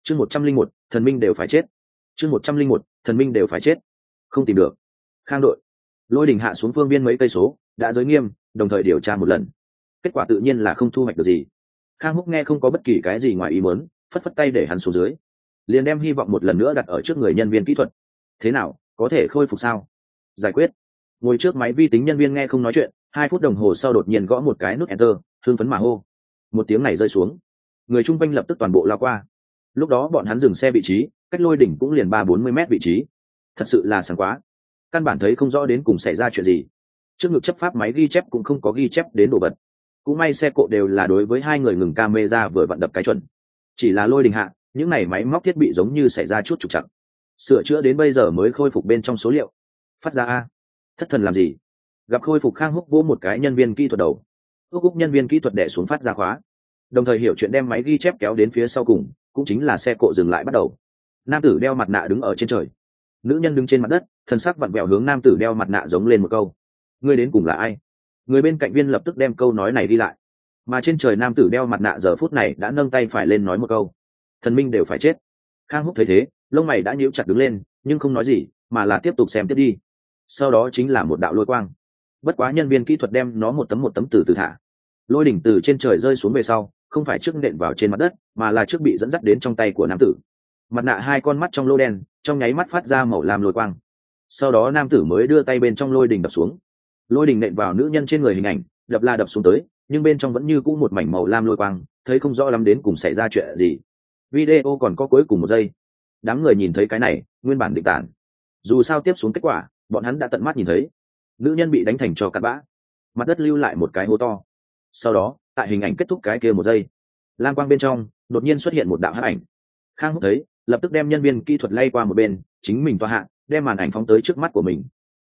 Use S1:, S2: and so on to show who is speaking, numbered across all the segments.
S1: chương 101, thần minh đều phải chết. chương 101, thần minh đều phải chết. Không tìm được. Khang đội. Lôi Đình hạ xuống phương biên mấy cây số, đã giới nghiêm, đồng thời điều tra một lần. Kết quả tự nhiên là không thu hoạch được gì. Khang Húc nghe không có bất kỳ cái gì ngoài ý muốn, phất phất tay để hắn xuống dưới, liền đem hy vọng một lần nữa đặt ở trước người nhân viên kỹ thuật. Thế nào, có thể khôi phục sao? Giải quyết. Ngồi trước máy vi tính nhân viên nghe không nói chuyện, 2 phút đồng hồ sau đột nhiên gõ một cái nút enter, hưng phấn mà hô. Một tiếng này rơi xuống, người chung quanh lập tức toàn bộ lao qua. Lúc đó bọn hắn dừng xe vị trí, cách Lôi Đỉnh cũng liền 30-40 mét vị trí. Thật sự là sáng quá, căn bản thấy không rõ đến cùng xảy ra chuyện gì. Trước ngực chấp pháp máy ghi chép cũng không có ghi chép đến đồ vật. Cũng may xe cộ đều là đối với 2 người ngừng camera vừa vặn đập cái chuẩn. Chỉ là Lôi Đình hạ, những này máy móc thiết bị giống như xảy ra chút trục trặc. Sửa chữa đến bây giờ mới khôi phục bên trong số liệu. Phát ra a. Thất thần làm gì? Gặp khôi phục, Khang Húc vỗ một cái nhân viên kỹ thuật đầu. Húc nhân viên kỹ thuật đè xuống phát ra khóa, đồng thời hiểu chuyện đem máy ghi chép kéo đến phía sau cùng, cũng chính là xe cộ dừng lại bắt đầu. Nam tử đeo mặt nạ đứng ở trên trời, nữ nhân đứng trên mặt đất, thân sắc vặn vẹo hướng nam tử đeo mặt nạ giống lên một câu: ngươi đến cùng là ai? Người bên cạnh viên lập tức đem câu nói này đi lại, mà trên trời nam tử đeo mặt nạ giờ phút này đã nâng tay phải lên nói một câu: thần minh đều phải chết. Khang Húc thấy thế, lông mày đã nhíu chặt đứng lên, nhưng không nói gì, mà là tiếp tục xem tiếp đi. Sau đó chính là một đạo lôi quang, bất quá nhân viên kỹ thuật đem nó một tấm từ từ thả. Lôi đỉnh từ trên trời rơi xuống về sau, không phải trước nện vào trên mặt đất, mà là trước bị dẫn dắt đến trong tay của nam tử. Mặt nạ 2 con mắt trong lô đen trong nháy mắt phát ra màu lam lôi quang, sau đó nam tử mới đưa tay bên trong lôi đỉnh đập xuống. Lôi đỉnh nện vào nữ nhân trên người, hình ảnh đập la đập xuống tới, nhưng bên trong vẫn như cũ một mảnh màu lam lôi quang, thấy không rõ lắm đến cùng xảy ra chuyện gì. Video còn có cuối cùng 1 giây. Đám người nhìn thấy cái này, nguyên bản định tản. Dù sao tiếp xuống kết quả, bọn hắn đã tận mắt nhìn thấy. Nữ nhân bị đánh thành trò cặn bã, mặt đất lưu lại một cái hố to. Sau đó, tại hình ảnh kết thúc cái kia 1 giây, lam quang bên trong đột nhiên xuất hiện một đạo hắc ảnh. Khang Húc thấy, lập tức đem nhân viên kỹ thuật lay qua một bên, chính mình toa hạ, đem màn ảnh phóng tới trước mắt của mình.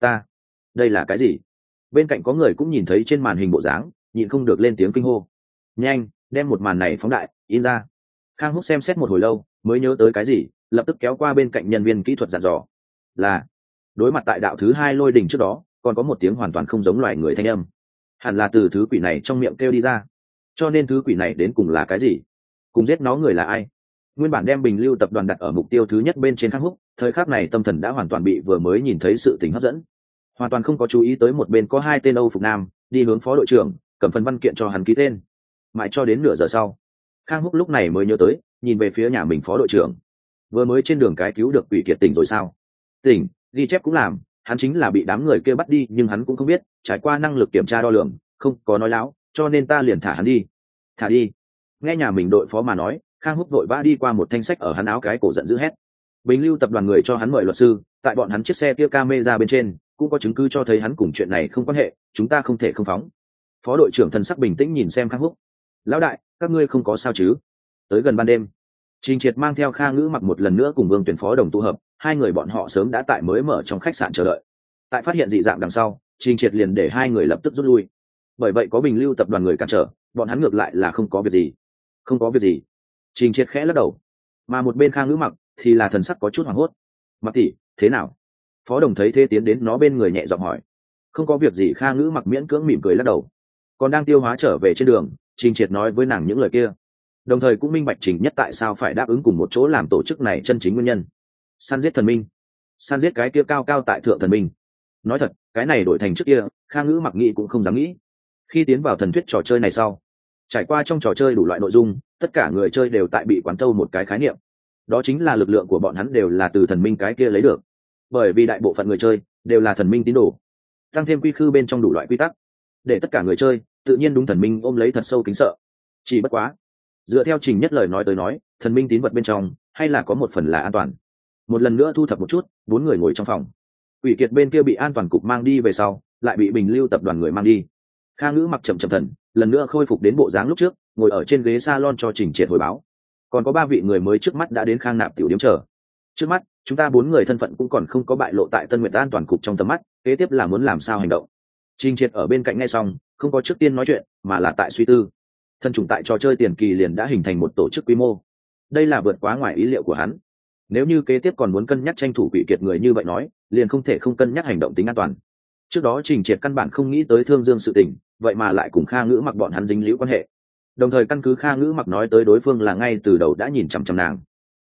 S1: Đây là cái gì? Bên cạnh có người cũng nhìn thấy trên màn hình bộ dáng, nhịn không được lên tiếng kinh hô. Nhanh, đem một màn này phóng đại, in ra. Khang Húc xem xét một hồi lâu, mới nhớ tới cái gì, lập tức kéo qua bên cạnh nhân viên kỹ thuật dặn dò. Là, đối mặt tại đạo thứ 2 lôi đỉnh trước đó, còn có một tiếng hoàn toàn không giống loài người thanh âm, hẳn là từ thứ quỷ này trong miệng kêu đi ra. Cho nên thứ quỷ này đến cùng là cái gì? Cùng giết nó người là ai? Nguyên bản đem Bình Lưu tập đoàn đặt ở mục tiêu thứ nhất bên trên Khang Húc, thời khắc này tâm thần đã hoàn toàn bị vừa mới nhìn thấy sự tình hấp dẫn, hoàn toàn không có chú ý tới một bên có 2 tên Âu phục nam đi hướng phó đội trưởng, cầm phần văn kiện cho hắn ký tên. Mãi cho đến nửa giờ sau, Khang Húc lúc này mới nhớ tới, nhìn về phía nhà mình phó đội trưởng. Vừa mới trên đường cái cứu được Quỷ Kiệt tỉnh rồi sao? Tỉnh, ghi chép cũng làm, hắn chính là bị đám người kia bắt đi, nhưng hắn cũng không biết, trải qua năng lực kiểm tra đo lường, không có nói láo, cho nên ta liền thả hắn đi. Thả đi? Nghe nhà mình đội phó mà nói, Khang Húc vội vã đi qua một thanh sách ở hắn áo cái cổ, giận dữ hét. Bình Lưu tập đoàn người cho hắn mời luật sư, tại bọn hắn chiếc xe kia camera bên trên cũng có chứng cứ cho thấy hắn cùng chuyện này không quan hệ, chúng ta không thể không phóng. Phó đội trưởng thần sắc bình tĩnh nhìn xem Khang Húc. Lão đại, các ngươi không có sao chứ? Tới gần ban đêm, Trình Triệt mang theo Kha Ngữ Mặc một lần nữa cùng Vương Tuyển phó đồng tụ hợp, 2 người bọn họ sớm đã tại mới mở trong khách sạn chờ đợi. Tại phát hiện dị dạng đằng sau, Trình Triệt liền để 2 người lập tức rút lui. Bởi vậy có Bình Lưu tập đoàn người cản trở, bọn hắn ngược lại là không có việc gì. Không có việc gì. Trình Triệt khẽ lắc đầu. Mà một bên Kha Ngữ Mặc thì là thần sắc có chút hoảng hốt. Mặc tỷ, thế nào? Phó đồng thấy thế tiến đến nó bên người nhẹ giọng hỏi. Không có việc gì. Kha Ngữ Mặc miễn cưỡng mỉm cười lắc đầu. Còn đang tiêu hóa trở về trên đường, Trình Triệt nói với nàng những lời kia, đồng thời cũng minh bạch Trình Nhất tại sao phải đáp ứng cùng một chỗ làm tổ chức này chân chính nguyên nhân. Săn giết thần minh, săn giết cái kia cao cao tại thượng thần minh. Nói thật, cái này đổi thành trước kia, Kha Ngữ Mặc nghĩ cũng không dám nghĩ. Khi tiến vào thần thuyết trò chơi này sau, trải qua trong trò chơi đủ loại nội dung, tất cả người chơi đều tại bị quán thâu một cái khái niệm, đó chính là lực lượng của bọn hắn đều là từ thần minh cái kia lấy được. Bởi vì đại bộ phận người chơi đều là thần minh tín đồ, tăng thêm quy khư bên trong đủ loại quy tắc, để tất cả người chơi tự nhiên đúng thần minh ôm lấy thật sâu kính sợ. Chỉ bất quá, dựa theo Trình Nhất lời nói tới nói, thần minh tín vật bên trong hay là có một phần là an toàn. Một lần nữa thu thập một chút, 4 người ngồi trong phòng. Quỷ Kiệt bên kia bị an toàn cục mang đi về sau, lại bị Bình Lưu tập đoàn người mang đi. Kha Ngữ Mặc chậm chậm thần, lần nữa khôi phục đến bộ dáng lúc trước, ngồi ở trên ghế salon cho Trình Triệt hồi báo. Còn có 3 vị người mới trước mắt đã đến Khang Nạp tiểu điếm chờ. Trước mắt, chúng ta 4 người thân phận cũng còn không có bại lộ tại Tân Nguyệt an toàn cục trong tầm mắt, kế tiếp là muốn làm sao hành động. Trình Triệt ở bên cạnh nghe xong, không có trước tiên nói chuyện, mà là tại suy tư. Thân chủng tại trò chơi tiền kỳ liền đã hình thành một tổ chức quy mô, đây là vượt quá ngoài ý liệu của hắn. Nếu như kế tiếp còn muốn cân nhắc tranh thủ Quỷ Kiệt người như vậy nói, liền không thể không cân nhắc hành động tính an toàn. Trước đó Trình Triệt căn bản không nghĩ tới Thương Dương sự tình, vậy mà lại cùng Kha Ngữ Mặc bọn hắn dính líu quan hệ. Đồng thời căn cứ Kha Ngữ Mặc nói tới đối phương là ngay từ đầu đã nhìn chằm chằm nàng,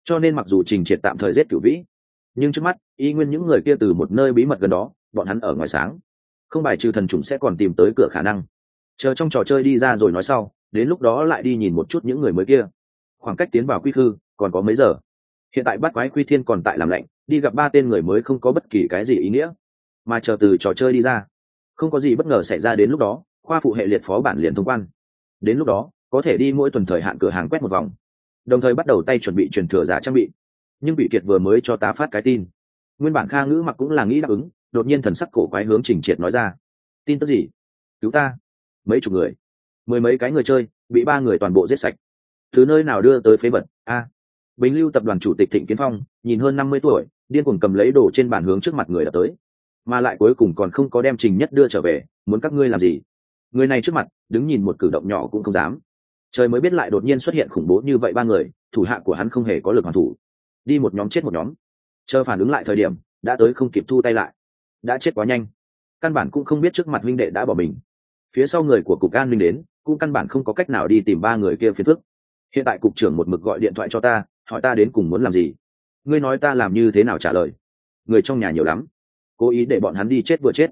S1: cho nên mặc dù Trình Triệt tạm thời giết Cửu Vĩ, nhưng trước mắt y nguyên những người kia từ một nơi bí mật gần đó, bọn hắn ở ngoài sáng, không bài trừ thần trùng sẽ còn tìm tới cửa khả năng. Chờ trong trò chơi đi ra rồi nói sau, đến lúc đó lại đi nhìn một chút những người mới kia. Khoảng cách tiến vào quy khư còn có mấy giờ. Hiện tại bắt quái quy thiên còn tại làm lạnh, đi gặp 3 tên người mới không có bất kỳ cái gì ý nghĩa, mà chờ từ trò chơi đi ra, không có gì bất ngờ xảy ra, đến lúc đó khoa phụ hệ liệt phó bản liền thông quan. Đến lúc đó có thể đi mỗi tuần thời hạn cửa hàng quét một vòng, đồng thời bắt đầu tay chuẩn bị truyền thừa giả trang bị. Nhưng bị kiệt vừa mới cho tá phát cái tin, nguyên bản Kha Ngữ mặc cũng là nghĩ đáp ứng, đột nhiên thần sắc cổ quái hướng Trình Triệt nói ra: tin tức gì? Cứu ta! Mấy chục người, mười mấy cái người chơi bị 3 người toàn bộ giết sạch. Từ nơi nào đưa tới phế vật? Bình Lưu tập đoàn chủ tịch Thịnh Kiến Phong nhìn hơn 50 tuổi, điên cuồng cầm lấy đồ trên bàn hướng trước mặt người đập tới, mà lại cuối cùng còn không có đem Trình Nhất đưa trở về, muốn các ngươi làm gì? Người này trước mặt đứng nhìn một cử động nhỏ cũng không dám. Trời mới biết lại đột nhiên xuất hiện khủng bố như vậy 3 người, thủ hạ của hắn không hề có lực hoàn thủ, đi một nhóm chết một nhóm. Chờ phản ứng lại thời điểm, đã tới không kịp thu tay lại, đã chết quá nhanh, căn bản cũng không biết trước mặt huynh đệ đã bỏ mình. Phía sau người của cục an ninh đến, cũng căn bản không có cách nào đi tìm 3 người kia phiền phức. Hiện tại cục trưởng một mực gọi điện thoại cho ta, hỏi ta đến cùng muốn làm gì. Ngươi nói ta làm như thế nào trả lời? Người trong nhà nhiều lắm, cố ý để bọn hắn đi chết vừa chết.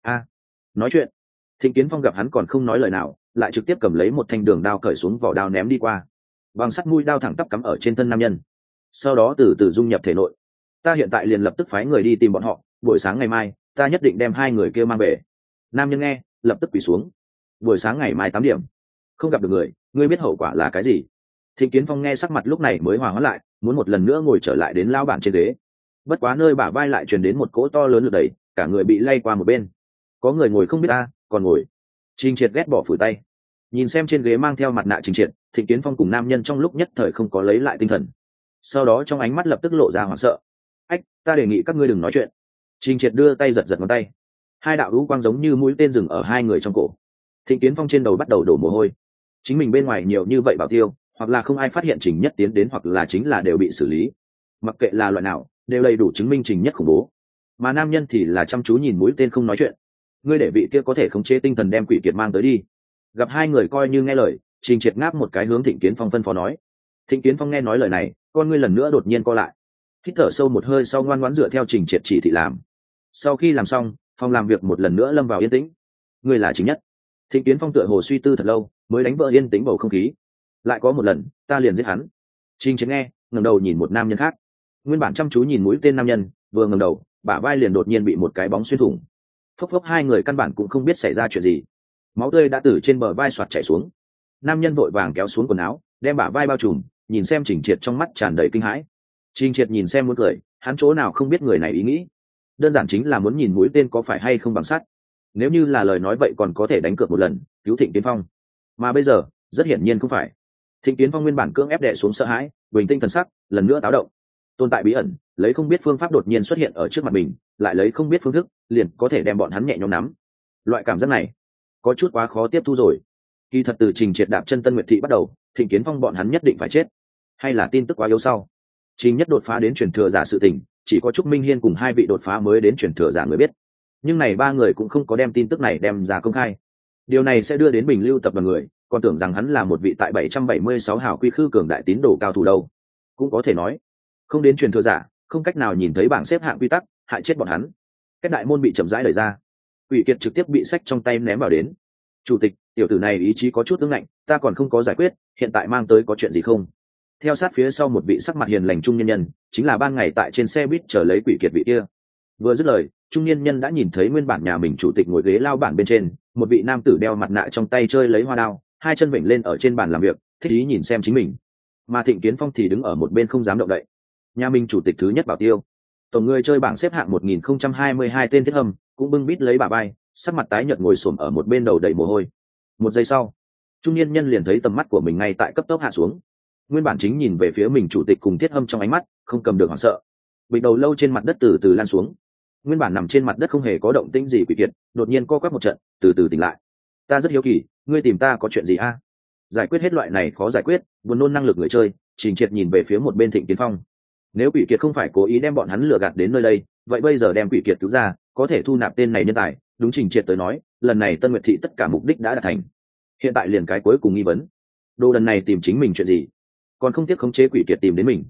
S1: Nói chuyện. Thịnh Kiến Phong gặp hắn còn không nói lời nào, lại trực tiếp cầm lấy một thanh đường đao cởi xuống vỏ đao ném đi qua, bằng sắt mũi đao thẳng tắp cắm ở trên thân nam nhân, sau đó từ từ dung nhập thể nội. Ta hiện tại liền lập tức phái người đi tìm bọn họ, buổi sáng ngày mai ta nhất định đem 2 người kia mang về. Nam nhân nghe, lập tức quỳ xuống. Buổi sáng ngày mai 8 điểm, không gặp được người, ngươi biết hậu quả là cái gì? Thịnh Kiến Phong nghe sắc mặt lúc này mới hòa hoãn lại, muốn một lần nữa ngồi trở lại đến lao bản trên ghế. Bất quá nơi bả vai lại truyền đến một cỗ to lớn lực đẩy, cả người bị lay qua một bên. Có người ngồi không biết còn ngồi. Trình Triệt ghét bỏ phủi tay, nhìn xem trên ghế mang theo mặt nạ Trình Triệt, Thịnh Kiến Phong cùng nam nhân trong lúc nhất thời không có lấy lại tinh thần. Sau đó trong ánh mắt lập tức lộ ra hoảng sợ. Ta đề nghị các ngươi đừng nói chuyện. Trình Triệt đưa tay giật ngón tay, 2 đạo u quang giống như mũi tên dừng ở 2 người trong cổ. Thịnh Kiến Phong trên đầu bắt đầu đổ mồ hôi. Chính mình bên ngoài nhiều như vậy bảo tiêu, hoặc là không ai phát hiện Trình Nhất tiến đến, hoặc là chính là đều bị xử lý. Mặc kệ là loại nào, đều đầy đủ chứng minh Trình Nhất khủng bố. Mà nam nhân thì là chăm chú nhìn mũi tên không nói chuyện. Ngươi để vị kia có thể khống chế tinh thần đem quỷ kiệt mang tới đi. Gặp 2 người coi như nghe lời, Trình Triệt ngáp một cái hướng Thịnh Kiến Phong phân phó nói. Thịnh Kiến Phong nghe nói lời này, con ngươi lần nữa đột nhiên co lại. Hít thở sâu một hơi sau ngoan ngoãn dựa theo Trình Triệt chỉ thị làm. Sau khi làm xong, phòng làm việc một lần nữa lâm vào yên tĩnh. Ngươi là Trình Nhất. Thịnh Kiến Phong tựa hồ suy tư thật lâu, mới đánh vỡ yên tĩnh bầu không khí. Lại có một lần, ta liền giết hắn. Trình Triệt nghe, ngẩng đầu nhìn một nam nhân khác. Nguyên bản chăm chú nhìn mũi tên nam nhân, vừa ngẩng đầu, bả vai liền đột nhiên bị một cái bóng xuyên thủng. Phốc phốc 2 người căn bản cũng không biết xảy ra chuyện gì. Máu tươi đã từ trên bờ vai xoạt chảy xuống. Nam nhân vội vàng kéo xuống quần áo, đem bả vai bao trùm, nhìn xem Trình Triệt trong mắt tràn đầy kinh hãi. Trình Triệt nhìn xem muốn cười, hắn chỗ nào không biết người này ý nghĩ. Đơn giản chính là muốn nhìn mũi tên có phải hay không bằng sắt. Nếu như là lời nói vậy còn có thể đánh cược một lần, cứu Thịnh Kiến Phong. Mà bây giờ, rất hiển nhiên không phải. Thịnh Kiến Phong nguyên bản cưỡng ép đè xuống sợ hãi, bình tĩnh thần sắc, lần nữa táo động. Tồn tại bí ẩn, lấy không biết phương pháp đột nhiên xuất hiện ở trước mặt mình, lại lấy không biết phương thức, liền có thể đem bọn hắn nhẹ nhõm nắm. Loại cảm giác này, có chút quá khó tiếp thu rồi. Kỳ thật từ Trình Triệt đạp chân Tân Nguyệt thị bắt đầu, Thịnh Kiến Phong bọn hắn nhất định phải chết. Hay là tin tức quá yếu sau. Trình Nhất đột phá đến truyền thừa giả sự tình, chỉ có Trúc Minh Hiên cùng 2 vị đột phá mới đến truyền thừa giả người biết. Nhưng này 3 người cũng không có đem tin tức này đem ra công khai. Điều này sẽ đưa đến Bình Lưu tập đoàn người, còn tưởng rằng hắn là một vị tại 776 hào quy khư cường đại tín đồ cao thủ đâu. Cũng có thể nói, không đến truyền thừa giả, không cách nào nhìn thấy bảng xếp hạng quy tắc, hại chết bọn hắn. Các đại môn bị chậm rãi đẩy ra. Quỷ Kiệt trực tiếp bị sách trong tay ném vào đến. Chủ tịch, tiểu tử này ý chí có chút ương ngạnh, ta còn không có giải quyết, hiện tại mang tới có chuyện gì không? Theo sát phía sau một vị sắc mặt hiền lành trung niên nhân, chính là ban ngày tại trên xe buýt chờ lấy Quỷ Kiệt vị kia. Vừa dứt lời, trung niên nhân đã nhìn thấy nguyên bản nhà mình chủ tịch ngồi ghế lao bản bên trên, một vị nam tử đeo mặt nạ trong tay chơi lấy hoa đao, 2 chân vểnh lên ở trên bàn làm việc, thích ý nhìn xem chính mình. Mà Thịnh Kiến Phong thì đứng ở một bên không dám động đậy. Nhà mình chủ tịch thứ nhất bảo tiêu, tổng người chơi bảng xếp hạng 1022 tên Thiết Hâm, cũng bưng bít lấy bà bay, sắc mặt tái nhợt ngồi xổm ở một bên đầu đầy mồ hôi. Một giây sau, trung niên nhân liền thấy tầm mắt của mình ngay tại cấp tốc hạ xuống. Nguyên bản chính nhìn về phía mình chủ tịch cùng Thiết Hâm trong ánh mắt, không cầm được hoảng sợ. Bịch đầu lâu trên mặt đất từ từ lan xuống. Nguyên bản nằm trên mặt đất không hề có động tĩnh gì Quỷ Kiệt, đột nhiên co quắp một trận, từ từ tỉnh lại. Ta rất hiếu kỳ, ngươi tìm ta có chuyện gì a? Giải quyết hết loại này khó giải quyết, buồn nôn năng lực người chơi, Trình Triệt nhìn về phía một bên Thịnh Kiến Phong. Nếu Quỷ Kiệt không phải cố ý đem bọn hắn lừa gạt đến nơi đây, vậy bây giờ đem Quỷ Kiệt cứu ra, có thể thu nạp tên này nhân tài, đúng Trình Triệt tới nói, lần này Tân Nguyệt thị tất cả mục đích đã đạt thành. Hiện tại liền cái cuối cùng nghi vấn. Đồ đần này tìm chính mình chuyện gì? Còn không tiếc khống chế Quỷ Kiệt tìm đến mình.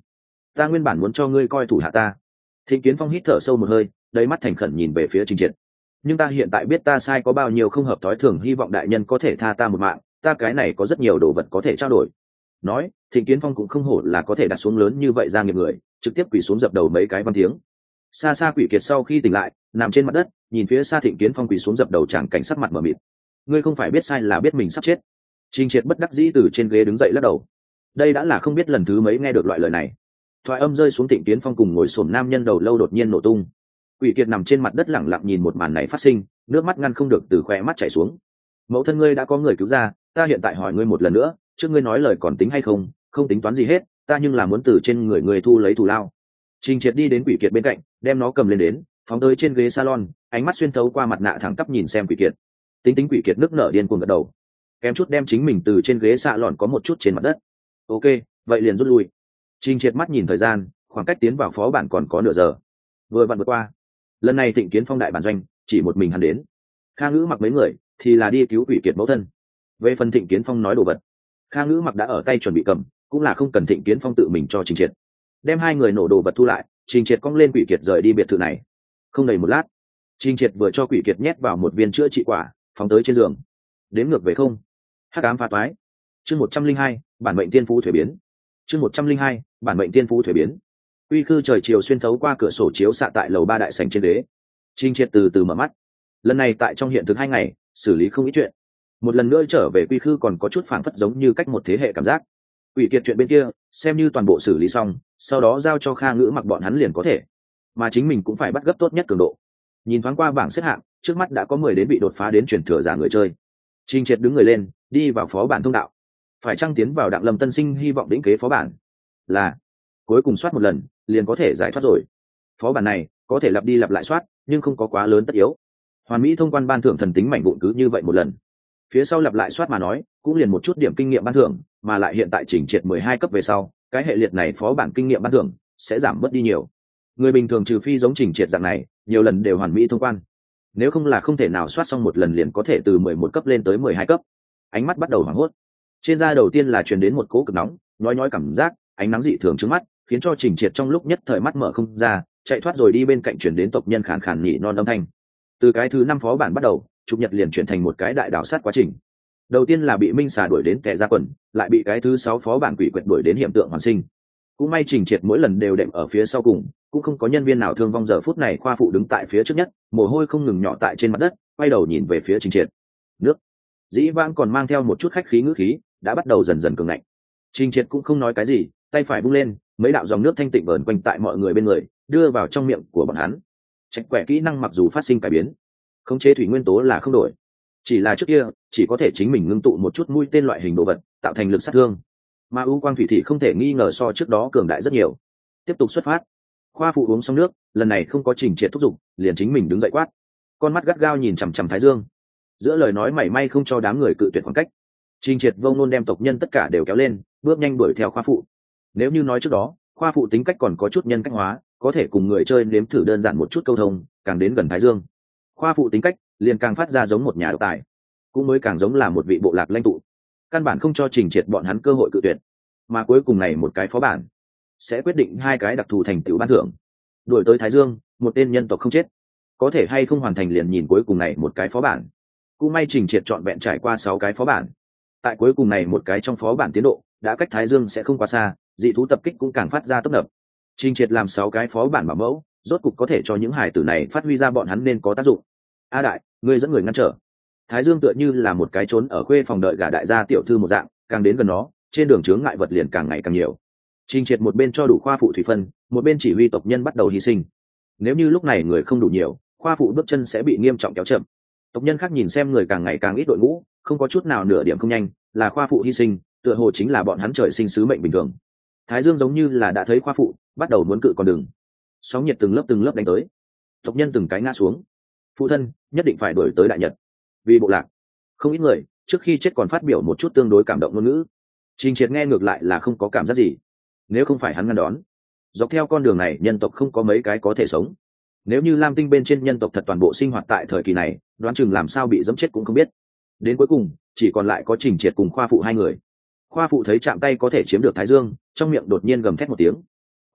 S1: ta nguyên bản muốn cho ngươi coi thủ hạ ta. Thịnh Kiến Phong hít thở sâu một hơi, đầy mắt thành khẩn nhìn về phía Trình Triệt. Nhưng ta hiện tại biết ta sai có bao nhiêu không hợp thói thường, hy vọng đại nhân có thể tha ta một mạng, ta cái này có rất nhiều đồ vật có thể trao đổi. Nói, Thịnh Kiến Phong cũng không hổ là có thể đặt xuống lớn như vậy ra nghiệp người, trực tiếp quỳ xuống dập đầu mấy cái văn tiếng. Xa xa Quỷ Kiệt sau khi tỉnh lại, nằm trên mặt đất, nhìn phía xa Thịnh Kiến Phong quỳ xuống dập đầu, chẳng cảnh sắc mặt mờ mịt. Ngươi không phải biết sai là biết mình sắp chết. Trình Triệt bất đắc dĩ từ trên ghế đứng dậy lắc đầu. Đây đã là không biết lần thứ mấy nghe được loại lời này. Thoại âm rơi xuống, Thịnh Kiến Phong cùng ngồi xổm nam nhân đầu lâu đột nhiên nổ tung. Quỷ Kiệt nằm trên mặt đất lẳng lặng nhìn một màn này phát sinh, nước mắt ngăn không được từ khóe mắt chảy xuống. Mẫu thân ngươi đã có người cứu ra, ta hiện tại hỏi ngươi một lần nữa, trước ngươi nói lời còn tính hay không? Không tính toán gì hết, ta nhưng là muốn từ trên người ngươi thu lấy thù lao. Trình Triệt đi đến Quỷ Kiệt bên cạnh, đem nó cầm lên đến, phóng tới trên ghế salon, ánh mắt xuyên thấu qua mặt nạ thẳng tắp nhìn xem Quỷ Kiệt. Tính Quỷ Kiệt nước nở điên cuồng gật đầu, kém chút đem chính mình từ trên ghế salon có một chút trên mặt đất. Ok, vậy liền rút lui. Trình Triệt mắt nhìn thời gian, khoảng cách tiến vào phó bản còn có nửa giờ, vừa vặn vượt qua. Lần này Thịnh Kiến Phong đại bản doanh chỉ một mình hắn đến, Kha Ngữ Mặc mấy người thì là đi cứu Quỷ Kiệt mẫu thân. Về phần Thịnh Kiến Phong nói đồ vật, Kha Ngữ Mặc đã ở tay chuẩn bị cầm, cũng là không cần Thịnh Kiến Phong tự mình cho Trình Triệt. Đem hai người nổ đồ vật thu lại, Trình Triệt cong lên Quỷ Kiệt rời đi biệt thự này. Không đầy một lát, Trình Triệt vừa cho Quỷ Kiệt nhét vào một viên chữa trị quả, phóng tới trên giường. Đếm ngược về không. Hắc ám phá toái. Chương 102, bản mệnh tiên phú thuế biến. Chương 102, bản mệnh tiên phú thuế biến. Uy khư trời chiều xuyên thấu qua cửa sổ chiếu xạ tại lầu 3 đại sảnh trên đế. Trình Triệt từ từ mở mắt. Lần này tại trong hiện thực 2 ngày, xử lý không ít chuyện. Một lần nữa trở về Quy khư còn có chút phảng phất giống như cách một thế hệ cảm giác. Quỷ Kiệt chuyện bên kia, xem như toàn bộ xử lý xong, sau đó giao cho Kha Ngữ Mặc bọn hắn liền có thể. Mà chính mình cũng phải bắt gấp tốt nhất cường độ. Nhìn thoáng qua bảng xếp hạng, trước mắt đã có 10 đến bị đột phá đến truyền thừa giả người chơi. Trình Triệt đứng người lên, đi vào phó bản thông đạo. Phải chăng tiến vào Đặng Lâm Tân Sinh hy vọng đỉnh kế phó bản? Là cuối cùng soát một lần, liền có thể giải thoát rồi. Phó bản này có thể lặp đi lặp lại soát, nhưng không có quá lớn tất yếu. Hoàn Mỹ thông quan ban thưởng thần tính mảnh vụn cứ như vậy một lần. Phía sau lặp lại soát mà nói, cũng liền một chút điểm kinh nghiệm ban thưởng, mà lại hiện tại Trình Triệt 12 cấp về sau, cái hệ liệt này phó bản kinh nghiệm ban thưởng sẽ giảm bớt đi nhiều. Người bình thường trừ phi giống Trình Triệt dạng này, nhiều lần đều hoàn mỹ thông quan. Nếu không là không thể nào soát xong một lần liền có thể từ 11 cấp lên tới 12 cấp. Ánh mắt bắt đầu hoảng hốt. Trên da đầu tiên là truyền đến một cỗ cực nóng, nhói cảm giác, ánh nắng dị thường trước mắt, khiến cho Trình Triệt trong lúc nhất thời mắt mở không ra, chạy thoát rồi đi bên cạnh truyền đến tộc nhân khàn khàn nhỉ non âm thanh. Từ cái thứ 5 phó bản bắt đầu, chụp nhật liền chuyển thành một cái đại đảo sát quá trình. Đầu tiên là bị Minh Xà đuổi đến kẻ ra quần, lại bị cái thứ 6 phó bản quỷ quyệt đuổi đến hiện tượng hoàn sinh. Cũng may Trình Triệt mỗi lần đều đệm ở phía sau cùng, cũng không có nhân viên nào thương vong. Giờ phút này khoa phụ đứng tại phía trước nhất, mồ hôi không ngừng nhỏ tại trên mặt đất, quay đầu nhìn về phía Trình Triệt. Nước dĩ vãng còn mang theo một chút khách khí ngữ khí, đã bắt đầu dần dần cường ngạnh. Trình Triệt cũng không nói cái gì, tay phải bung lên, mấy đạo dòng nước thanh tịnh vờn quanh tại mọi người bên người, đưa vào trong miệng của bọn hắn. Trạch quẻ kỹ năng mặc dù phát sinh cải biến, khống chế thủy nguyên tố là không đổi, chỉ là trước kia chỉ có thể chính mình ngưng tụ một chút mũi tên loại hình đồ vật, tạo thành lực sát thương. Mà ưu quang thủy thị không thể nghi ngờ so trước đó cường đại rất nhiều. Tiếp tục xuất phát. Khoa phụ uống xong nước, lần này không có Trình Triệt thúc giục, liền chính mình đứng dậy quát. Con mắt gắt gao nhìn chằm chằm Thái Dương. Giữa lời nói mảy may không cho đám người cự tuyệt khoảng cách. Trình Triệt vông nôn đem tộc nhân tất cả đều kéo lên, bước nhanh đuổi theo khoa phụ. Nếu như nói trước đó, khoa phụ tính cách còn có chút nhân cách hóa, có thể cùng người chơi nếm thử đơn giản một chút câu thông, càng đến gần Thái Dương, khoa phụ tính cách liền càng phát ra giống một nhà độc tài, cũng mới càng giống là một vị bộ lạc lãnh tụ, căn bản không cho Trình Triệt bọn hắn cơ hội cự tuyệt. Mà cuối cùng này một cái phó bản sẽ quyết định 2 cái đặc thù thành tựu ban thưởng. Đuổi tới Thái Dương, một tên nhân tộc không chết, có thể hay không hoàn thành liền nhìn cuối cùng này một cái phó bản. Cũng may Trình Triệt trọn vẹn trải qua 6 cái phó bản, tại cuối cùng này một cái trong phó bản tiến độ đã cách Thái Dương sẽ không quá xa, dị thú tập kích cũng càng phát ra tấp nập. Trình Triệt làm 6 cái phó bản bảo mẫu, rốt cục có thể cho những hài tử này phát huy ra bọn hắn nên có tác dụng. A đại, ngươi dẫn người ngăn trở. Thái Dương tựa như là một cái trốn ở khuê phòng đợi gả đại gia tiểu thư một dạng, càng đến gần nó, trên đường chướng ngại vật liền càng ngày càng nhiều. Trình Triệt một bên cho đủ khoa phụ thủy phân, một bên chỉ huy tộc nhân bắt đầu hy sinh. Nếu như lúc này người không đủ nhiều, khoa phụ bước chân sẽ bị nghiêm trọng kéo chậm. Tộc nhân khác nhìn xem người càng ngày càng ít đội ngũ, không có chút nào nửa điểm không nhanh, là khoa phụ hy sinh, tựa hồ chính là bọn hắn trời sinh sứ mệnh bình thường. Thái Dương giống như là đã thấy khoa phụ, bắt đầu muốn cự con đường. Sóng nhiệt từng lớp đánh tới, tộc nhân từng cái ngã xuống. Phụ thân nhất định phải đuổi tới đại nhật, vì bộ lạc. Không ít người trước khi chết còn phát biểu một chút tương đối cảm động ngôn ngữ. Trình Triệt nghe ngược lại là không có cảm giác gì. Nếu không phải hắn ngăn đón, dọc theo con đường này nhân tộc không có mấy cái có thể sống. Nếu như Lam Tinh bên trên nhân tộc thật toàn bộ sinh hoạt tại thời kỳ này, đoán chừng làm sao bị dẫm chết cũng không biết. Đến cuối cùng chỉ còn lại có Trình Triệt cùng khoa phụ 2 người. Khoa phụ thấy chạm tay có thể chiếm được Thái Dương, trong miệng đột nhiên gầm thét một tiếng.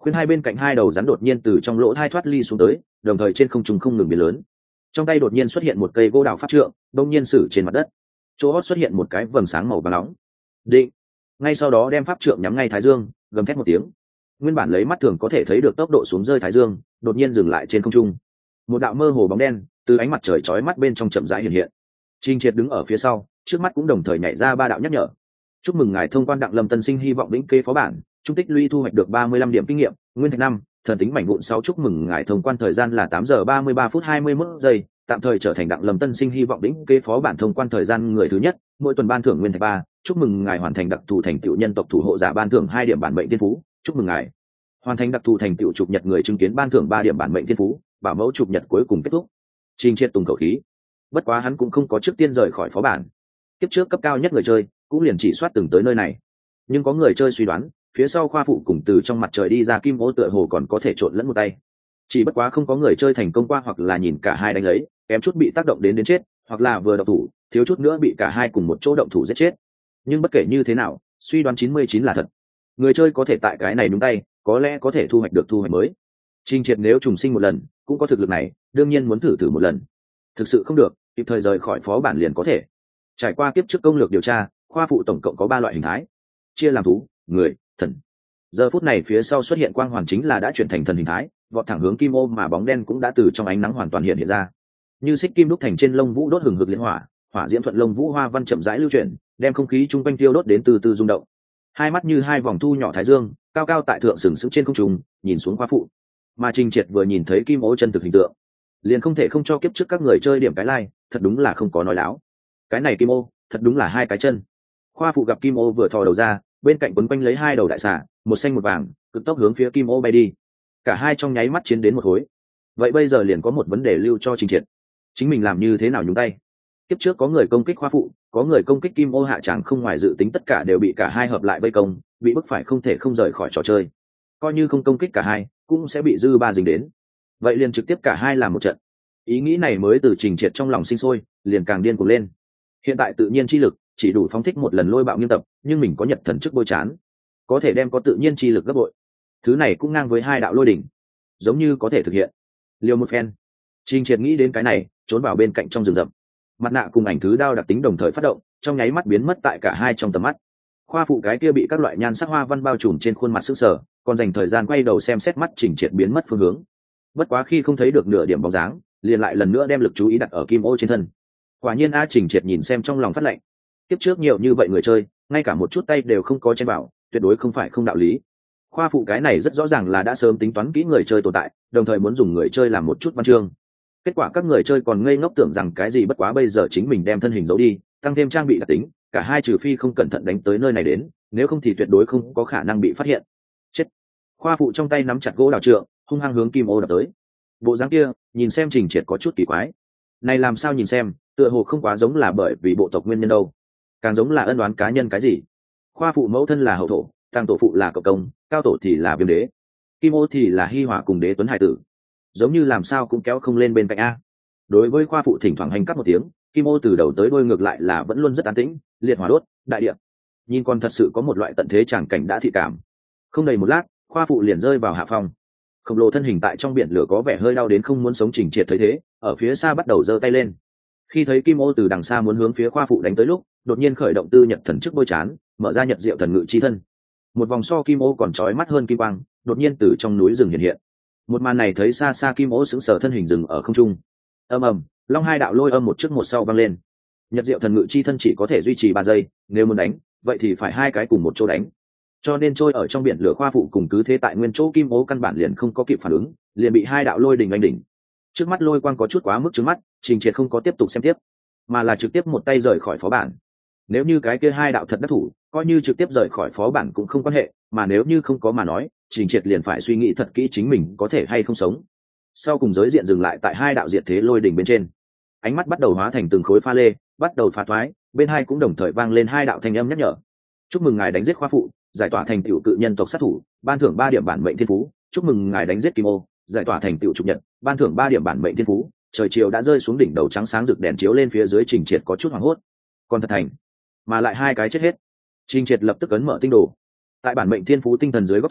S1: khuyên hai bên cạnh hai đầu rắn đột nhiên từ trong lỗ thai thoát ly xuống tới, đồng thời trên không trung không ngừng biến lớn. Trong tay đột nhiên xuất hiện một cây gỗ đào pháp trượng, đông nhiên sử trên mặt đất, chỗ hót xuất hiện một cái vầng sáng màu vàng nóng. Định. Ngay sau đó đem pháp trượng nhắm ngay thái dương, gầm thét một tiếng. Nguyên bản lấy mắt thường có thể thấy được tốc độ xuống rơi thái dương, đột nhiên dừng lại trên không trung. Một đạo mơ hồ bóng đen từ ánh mặt trời chói mắt bên trong chậm rãi hiện hiện. Trình Triệt đứng ở phía sau, trước mắt cũng đồng thời nhảy ra ba đạo nhắc nhở. Chúc mừng ngài thông quan Đặng Lâm Tân Sinh hy vọng lĩnh kê phó bản, trung tích lũy thu hoạch được 35 điểm kinh nghiệm, nguyên thạch 5, thần tính mảnh vụn 6. Chúc mừng ngài thông quan thời gian là 8 giờ 33 phút 21 giây, tạm thời trở thành Đặng Lâm Tân Sinh hy vọng lĩnh kê phó bản thông quan thời gian người thứ nhất, mỗi tuần ban thưởng nguyên thạch 3. Chúc mừng ngài hoàn thành đặc thù thành tựu nhân tộc thủ hộ giả ban thưởng 2 điểm bản mệnh thiên phú. Chúc mừng ngài hoàn thành đặc thù thành tựu chụp nhật người chứng kiến ban thưởng 3 điểm bản mệnh thiên phú. Bảo mẫu chụp nhật cuối cùng kết thúc. Trình Triệt tùng khẩu khí, bất quá hắn cũng không có trước tiên rời khỏi phó bản. Tiếp trước cấp cao nhất người chơi cũng liền chỉ soát từng tới nơi này, nhưng có người chơi suy đoán phía sau khoa phụ cùng từ trong mặt trời đi ra kim ô tựa hồ còn có thể trộn lẫn một tay, chỉ bất quá không có người chơi thành công qua, hoặc là nhìn cả hai đánh lấy kém chút bị tác động đến chết, hoặc là vừa động thủ thiếu chút nữa bị cả hai cùng một chỗ động thủ giết chết. Nhưng bất kể như thế nào, suy đoán 99 là thật. Người chơi có thể tại cái này đúng tay, có lẽ có thể thu hoạch được thu hoạch mới. Trình Triệt nếu trùng sinh một lần cũng có thực lực này, đương nhiên muốn thử một lần. Thực sự không được, kịp thời rời khỏi phó bản liền có thể. Trải qua kiếp trước công lược điều tra, khoa phụ tổng cộng có 3 loại hình thái, chia làm thú, người, thần. Giờ phút này phía sau xuất hiện quang hoàn chính là đã chuyển thành thần hình thái, vọt thẳng hướng kim ô, mà bóng đen cũng đã từ trong ánh nắng hoàn toàn hiện ra. Như xích kim đúc thành trên lông vũ đốt hừng hực liên hỏa, hỏa diễm thuận lông vũ hoa văn chậm rãi lưu chuyển, đem không khí chung quanh tiêu đốt đến từ từ rung động. Hai mắt như hai vòng thu nhỏ thái dương, cao cao tại thượng sừng sững trên không trung, nhìn xuống khoa phụ. Mà Trình Triệt vừa nhìn thấy kim ô chân thực hình tượng, liền không thể không cho kiếp trước các người chơi điểm cái like, thật đúng là không có nói láo. Cái này kim ô, thật đúng là 2 cái chân. Khoa phụ gặp kim ô vừa thò đầu ra, bên cạnh quấn quanh lấy 2 đầu đại xà, một xanh một vàng, cực tốc hướng phía kim ô bay đi. Cả hai trong nháy mắt chiến đến một khối. Vậy bây giờ liền có một vấn đề lưu cho Trình Triệt, chính mình làm như thế nào nhúng tay? Kiếp trước có người công kích khoa phụ, có người công kích kim ô hạ tràng, không ngoài dự tính tất cả đều bị cả hai hợp lại vây công, bị bức phải không thể không rời khỏi trò chơi. Coi như không công kích cả hai, cũng sẽ bị dư ba dính đến. Vậy liền trực tiếp cả hai làm một trận. Ý nghĩ này mới từ Trình Triệt trong lòng sinh sôi, liền càng điên cuồng lên. Hiện tại tự nhiên chi lực chỉ đủ phóng thích một lần lôi bạo nghiêm tập, nhưng mình có nhật thần chức bôi chán, có thể đem có tự nhiên chi lực gấp bội. Thứ này cũng ngang với 2 đạo lôi đỉnh, giống như có thể thực hiện. Liều một phen, Trình Triệt nghĩ đến cái này, trốn vào bên cạnh trong rừng rậm. Mặt nạ cùng ảnh thứ đao đặc tính đồng thời phát động, trong nháy mắt biến mất tại cả hai trong tầm mắt. Khoa phụ cái kia bị các loại nhan sắc hoa văn bao trùm trên khuôn mặt sững sờ, còn dành thời gian quay đầu xem xét mắt Trình Triệt biến mất phương hướng. Bất quá khi không thấy được nửa điểm bóng dáng, liền lại lần nữa đem lực chú ý đặt ở kim ô trên thân. Quả nhiên Trình Triệt nhìn xem trong lòng phát lệnh. Tiếp trước nhiều như vậy người chơi, ngay cả một chút tay đều không có trên bảo, tuyệt đối không phải không đạo lý. Khoa phụ cái này rất rõ ràng là đã sớm tính toán kỹ người chơi tồn tại, đồng thời muốn dùng người chơi làm một chút văn chương. Kết quả các người chơi còn ngây ngốc tưởng rằng cái gì bất quá bây giờ chính mình đem thân hình giấu đi, tăng thêm trang bị đặc tính, cả hai trừ phi không cẩn thận đánh tới nơi này đến, nếu không thì tuyệt đối không có khả năng bị phát hiện. Chết. Khoa phụ trong tay nắm chặt gỗ đào trượng, hung hăng hướng kim ô đập tới. Bộ dáng kia, nhìn xem Trình Triệt có chút kỳ quái. Này làm sao nhìn xem, tựa hồ không quá giống là bởi vì bộ tộc nguyên nhân đâu, càng giống là ân oán cá nhân cái gì. Khoa phụ mẫu thân là hậu thổ, tăng tổ phụ là cậu công, cao tổ thì là viêm đế, kim ô thì là hi hòa cùng đế tuấn hải tử, giống như làm sao cũng kéo không lên bên cạnh a. Đối với khoa phụ thỉnh thoảng hành cắt một tiếng, kim ô từ đầu tới đuôi ngược lại là vẫn luôn rất an tĩnh, liệt hỏa đốt đại địa, nhìn còn thật sự có một loại tận thế tràng cảnh đã thị cảm. Không đầy một lát, khoa phụ liền rơi vào hạ phong. Khổng lồ thân hình tại trong biển lửa có vẻ hơi đau đến không muốn sống. Trình Triệt thấy thế, ở phía xa bắt đầu giơ tay lên. Khi thấy kim ô từ đằng xa muốn hướng phía khoa phụ đánh tới lúc, đột nhiên khởi động tư nhật thần chức bôi chán, mở ra nhật diệu thần ngự chi thân. Một vòng so kim ô còn chói mắt hơn kim quang, đột nhiên từ trong núi rừng hiện hiện. Một màn này thấy xa xa kim ô sững sờ thân hình dừng ở không trung. Ầm ầm, long hai đạo lôi âm một trước một sau vang lên. Nhật diệu thần ngự chi thân chỉ có thể duy trì 3 giây, nếu muốn đánh, vậy thì phải 2 cái cùng một chỗ đánh. Cho nên trôi ở trong biển lửa khoa phụ cùng cứ thế tại nguyên chỗ kim ô căn bản liền không có kịp phản ứng, liền bị 2 đạo lôi đình oanh đỉnh. Trước mắt lôi quang có chút quá mức trước mắt, Trình Triệt không có tiếp tục xem tiếp, mà là trực tiếp một tay rời khỏi phó bản. Nếu như cái kia 2 đạo thật đắc thủ, coi như trực tiếp rời khỏi phó bản cũng không quan hệ, mà nếu như không có mà nói, Trình Triệt liền phải suy nghĩ thật kỹ chính mình có thể hay không sống. Sau cùng giới diện dừng lại tại 2 đạo diệt thế lôi đỉnh bên trên, ánh mắt bắt đầu hóa thành từng khối pha lê, bắt đầu phá thoái, bên hai cũng đồng thời vang lên 2 đạo thanh âm nhắc nhở. Chúc mừng ngài đánh giết khoa phụ, giải tỏa thành tựu cự nhân tộc sát thủ, ban thưởng 3 điểm bản mệnh thiên phú. Chúc mừng ngài đánh giết kim ô, giải tỏa thành tựu trục nhật, ban thưởng 3 điểm bản mệnh thiên phú. Trời chiều đã rơi xuống đỉnh đầu trắng sáng rực đèn chiếu lên phía dưới, Trình Triệt có chút hoảng hốt. Còn thật thành, mà lại 2 cái chết hết. Trình Triệt lập tức ấn mở tinh đồ. Tại bản mệnh thiên phú tinh thần dưới góc trái,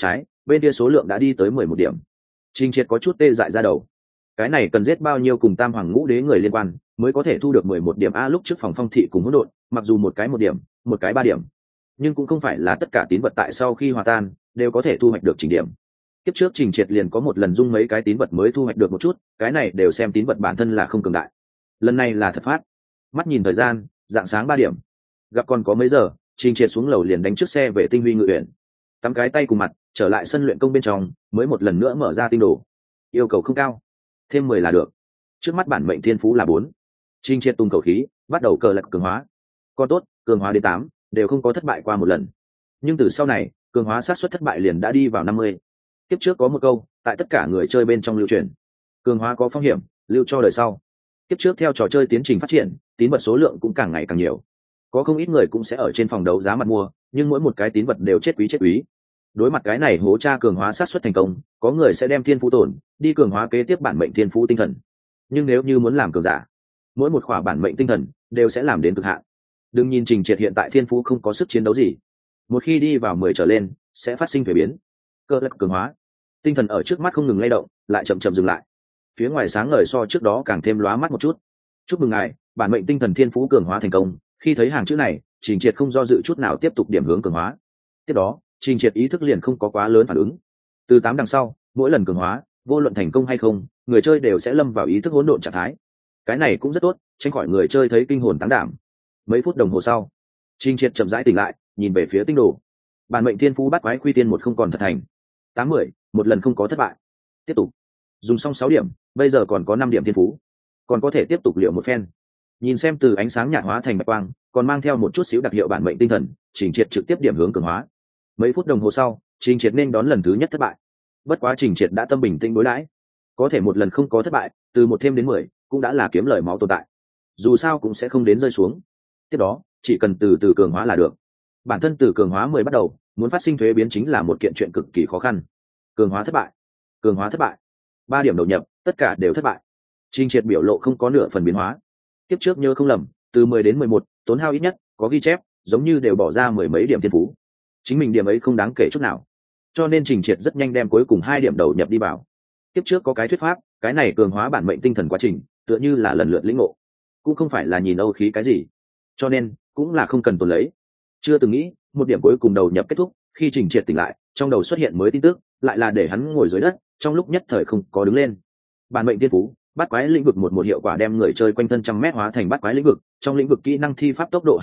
S1: bên kia số lượng đã đi tới 11 điểm. Trình Triệt có chút tê dại ra đầu. Cái này cần giết bao nhiêu cùng Tam Hoàng Ngũ Đế người liên quan mới có thể thu được 11 điểm a? Lúc trước phòng phong thị cùng hỗn độn, mặc dù một cái 1 điểm, một cái 3 điểm, nhưng cũng không phải là tất cả tín vật tại sau khi hòa tan đều có thể thu hoạch được chỉnh điểm. Kiếp trước Trình Triệt liền có một lần dung mấy cái tín vật mới thu hoạch được một chút, cái này đều xem tín vật bản thân là không cường đại. Lần này là thật phát. Mắt nhìn thời gian, dạng sáng 3 điểm. Gặp còn có mấy giờ, Trình Triệt xuống lầu liền đánh chiếc xe về Tinh Huy Ngự Uyển. Tắm cái tay cùng mặt, trở lại sân luyện công bên trong, mới một lần nữa mở ra tinh đồ. Yêu cầu không cao, thêm 10 là được. Trước mắt bản mệnh thiên phú là 4. Trình Triệt tung khẩu khí, bắt đầu cờ lật cường hóa. Con tốt, cường hóa đến 8, đều không có thất bại qua một lần. Nhưng từ sau này, cường hóa xác suất thất bại liền đã đi vào 50. Tiếp trước có một câu, tại tất cả người chơi bên trong lưu truyền: cường hóa có phong hiểm, lưu cho đời sau. Tiếp trước theo trò chơi tiến trình phát triển, tín vật số lượng cũng càng ngày càng nhiều. Có không ít người cũng sẽ ở trên phòng đấu giá mặt mua, nhưng mỗi một cái tín vật đều chết quý. Đối mặt cái này hố tra cường hóa xác suất thành công, có người sẽ đem thiên phú tổn đi cường hóa kế tiếp bản mệnh thiên phú tinh thần. Nhưng nếu như muốn làm cường giả, mỗi một khỏa bản mệnh tinh thần đều sẽ làm đến cực hạn. Đừng nhìn Trình Triệt hiện tại thiên phú không có sức chiến đấu gì, một khi đi vào 10 trở lên sẽ phát sinh thuế biến. Cơ lật cường hóa, tinh thần ở trước mắt không ngừng lay động, lại chậm chậm dừng lại. Phía ngoài sáng ngời so trước đó càng thêm lóa mắt một chút. Chúc mừng ngài, bản mệnh tinh thần thiên phú cường hóa thành công. Khi thấy hàng chữ này, Trình Triệt không do dự chút nào tiếp tục điểm hướng cường hóa. Tiếp đó, Trình Triệt ý thức liền không có quá lớn phản ứng. Từ 8 đằng sau, mỗi lần cường hóa, vô luận thành công hay không, người chơi đều sẽ lâm vào ý thức hỗn độn trạng thái. Cái này cũng rất tốt, tránh khỏi người chơi thấy kinh hồn táng đảm. Mấy phút đồng hồ sau, Trình Triệt chậm rãi tỉnh lại, nhìn về phía tinh đồ. Bản mệnh thiên phú bắt quái quy tiên 1 không còn thật thành. 80, một lần không có thất bại. Tiếp tục. Dùng xong 6 điểm, bây giờ còn có 5 điểm thiên phú, còn có thể tiếp tục liệu một phen. Nhìn xem từ ánh sáng nhạt hóa thành bạch quang, còn mang theo một chút xíu đặc hiệu bản mệnh tinh thần, Trình Triệt trực tiếp điểm hướng cường hóa. Mấy phút đồng hồ sau, Trình Triệt nên đón lần thứ nhất thất bại. Bất quá Trình Triệt đã tâm bình tĩnh đối đãi, có thể một lần không có thất bại, từ 1 thêm đến 10, cũng đã là kiếm lời máu tồn tại. Dù sao cũng sẽ không đến rơi xuống. Tiếp đó, chỉ cần từ từ cường hóa là được. Bản thân từ cường hóa 10 bắt đầu, muốn phát sinh thuế biến chính là một kiện chuyện cực kỳ khó khăn. Cường hóa thất bại. 3 điểm đầu nhập, tất cả đều thất bại. Trình Triệt biểu lộ không có nửa phần biến hóa. Tiếp trước nhớ không lầm, từ 10 đến 11, tốn hao ít nhất, có ghi chép, giống như đều bỏ ra 10 mấy điểm thiên phú. Chính mình điểm ấy không đáng kể chút nào. Cho nên Trình Triệt rất nhanh đem cuối cùng 2 điểm đầu nhập đi vào. Tiếp trước có cái thuyết pháp, cái này cường hóa bản mệnh tinh thần quá trình, tựa như là lần lượt lĩnh ngộ, cũng không phải là nhìn âu khí cái gì. Cho nên, cũng là không cần tồn lấy. Chưa từng nghĩ, một điểm cuối cùng đầu nhập kết thúc, khi Trình Triệt tỉnh lại, trong đầu xuất hiện mới tin tức, lại là để hắn ngồi dưới đất, trong lúc nhất thời không có đứng lên. Bản mệnh thiên phú, bắt quái lĩnh vực một hiệu quả đem người chơi quanh thân 100m hóa thành bắt quái lĩnh vực. Trong lĩnh vực kỹ năng thi pháp tốc độ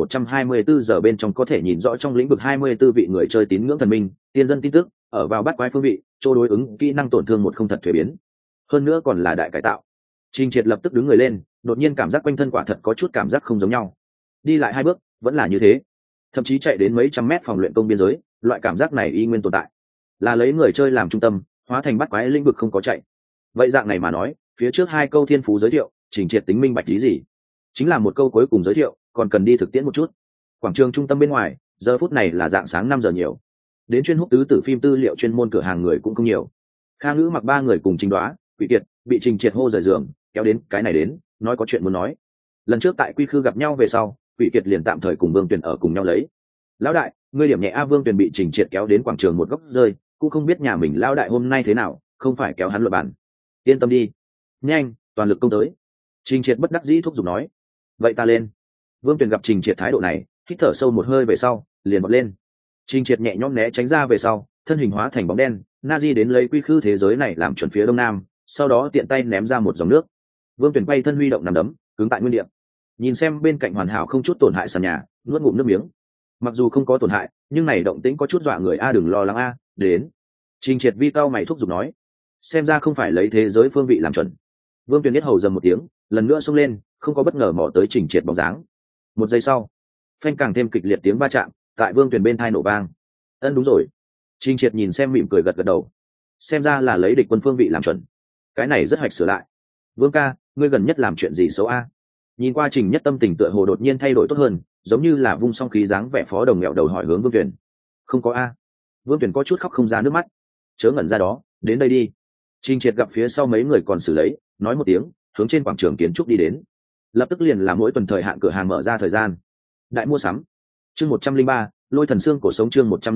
S1: 2124 giờ bên trong có thể nhìn rõ trong lĩnh vực 24 vị người chơi tín ngưỡng thần minh, tiên dân tin tức, ở vào bắt quái phương vị, chỗ đối ứng kỹ năng tổn thương 1 không thật thuế biến. Hơn nữa còn là đại cải tạo. Trình Triệt lập tức đứng người lên, đột nhiên cảm giác quanh thân quả thật có chút cảm giác không giống nhau. Đi lại 2 bước, vẫn là như thế. Thậm chí chạy đến mấy trăm mét phòng luyện công biên giới, loại cảm giác này y nguyên tồn tại. Là lấy người chơi làm trung tâm, hóa thành bắt quái lĩnh vực không có chạy. Vậy dạng này mà nói, phía trước 2 câu thiên phú giới thiệu, Trình Triệt tính minh bạch lý gì? Chính là một câu cuối cùng giới thiệu, còn cần đi thực tiễn một chút. Quảng trường trung tâm bên ngoài, giờ phút này là dạng sáng 5 giờ nhiều. Đến chuyên hút tứ tử phim tư liệu chuyên môn cửa hàng người cũng không nhiều. Kha Ngữ mặc 3 người cùng Trình Đoá, Quỷ Kiệt, bị Trình Triệt hô rời giường, kéo đến cái này đến, nói có chuyện muốn nói. Lần trước tại Quy Khư gặp nhau về sau, Quỷ Kiệt liền tạm thời cùng Vương Tuyền ở cùng nhau lấy. Lão đại, ngươi điểm nhẹ a? Vương Tuyền bị Trình Triệt kéo đến quảng trường một góc rơi, cũng không biết nhà mình lão đại hôm nay thế nào, không phải kéo hắn luận bàn. Yên tâm đi, nhanh, toàn lực công tới. Trình Triệt bất đắc dĩ thúc giục nói. Vậy ta lên. Vương Tuyền gặp Trình Triệt thái độ này, hít thở sâu một hơi về sau, liền bật lên. Trình Triệt nhẹ nhõm né tránh ra về sau, thân hình hóa thành bóng đen, Nazi đến lấy quy khư thế giới này làm chuẩn phía đông nam, sau đó tiện tay ném ra một dòng nước. Vương Tuyền quay thân huy động nằm đấm, cứng tại nguyên địa. Nhìn xem bên cạnh hoàn hảo không chút tổn hại sàn nhà, nuốt ngụm nước miếng. Mặc dù không có tổn hại, nhưng này động tĩnh có chút dọa người a. Đừng lo lắng a, đến. Trình Triệt vi cao mày thúc giục nói. Xem ra không phải lấy thế giới phương vị làm chuẩn. Vương Tuyền biết hầu dầm một tiếng, lần nữa xông lên, không có bất ngờ mò tới Trình Triệt bóng dáng. Một giây sau, phanh càng thêm kịch liệt tiếng va chạm, tại Vương Tuyền bên thai nổ vang. Đúng rồi. Trình Triệt nhìn xem mỉm cười gật gật đầu. Xem ra là lấy địch quân phương vị làm chuẩn. Cái này rất hoạch sửa lại. Vương ca, ngươi gần nhất làm chuyện gì xấu a? Nhìn qua Trình Nhất tâm tình tựa hồ đột nhiên thay đổi tốt hơn, giống như là vung song khí dáng vẻ phó đồng mẹo đầu hỏi hướng Vương Tuyền. Không có a. Vương Tuyền có chút khóc không ra nước mắt. Chớ ngẩn ra đó, đến đây đi. Trình Triệt gặp phía sau mấy người còn xử lấy, nói một tiếng, hướng trên quảng trường kiến trúc đi đến. Lập tức liền là mỗi tuần thời hạn cửa hàng mở ra thời gian. Đại mua sắm. Chương 103, Lôi thần xương cổ sống chương 103,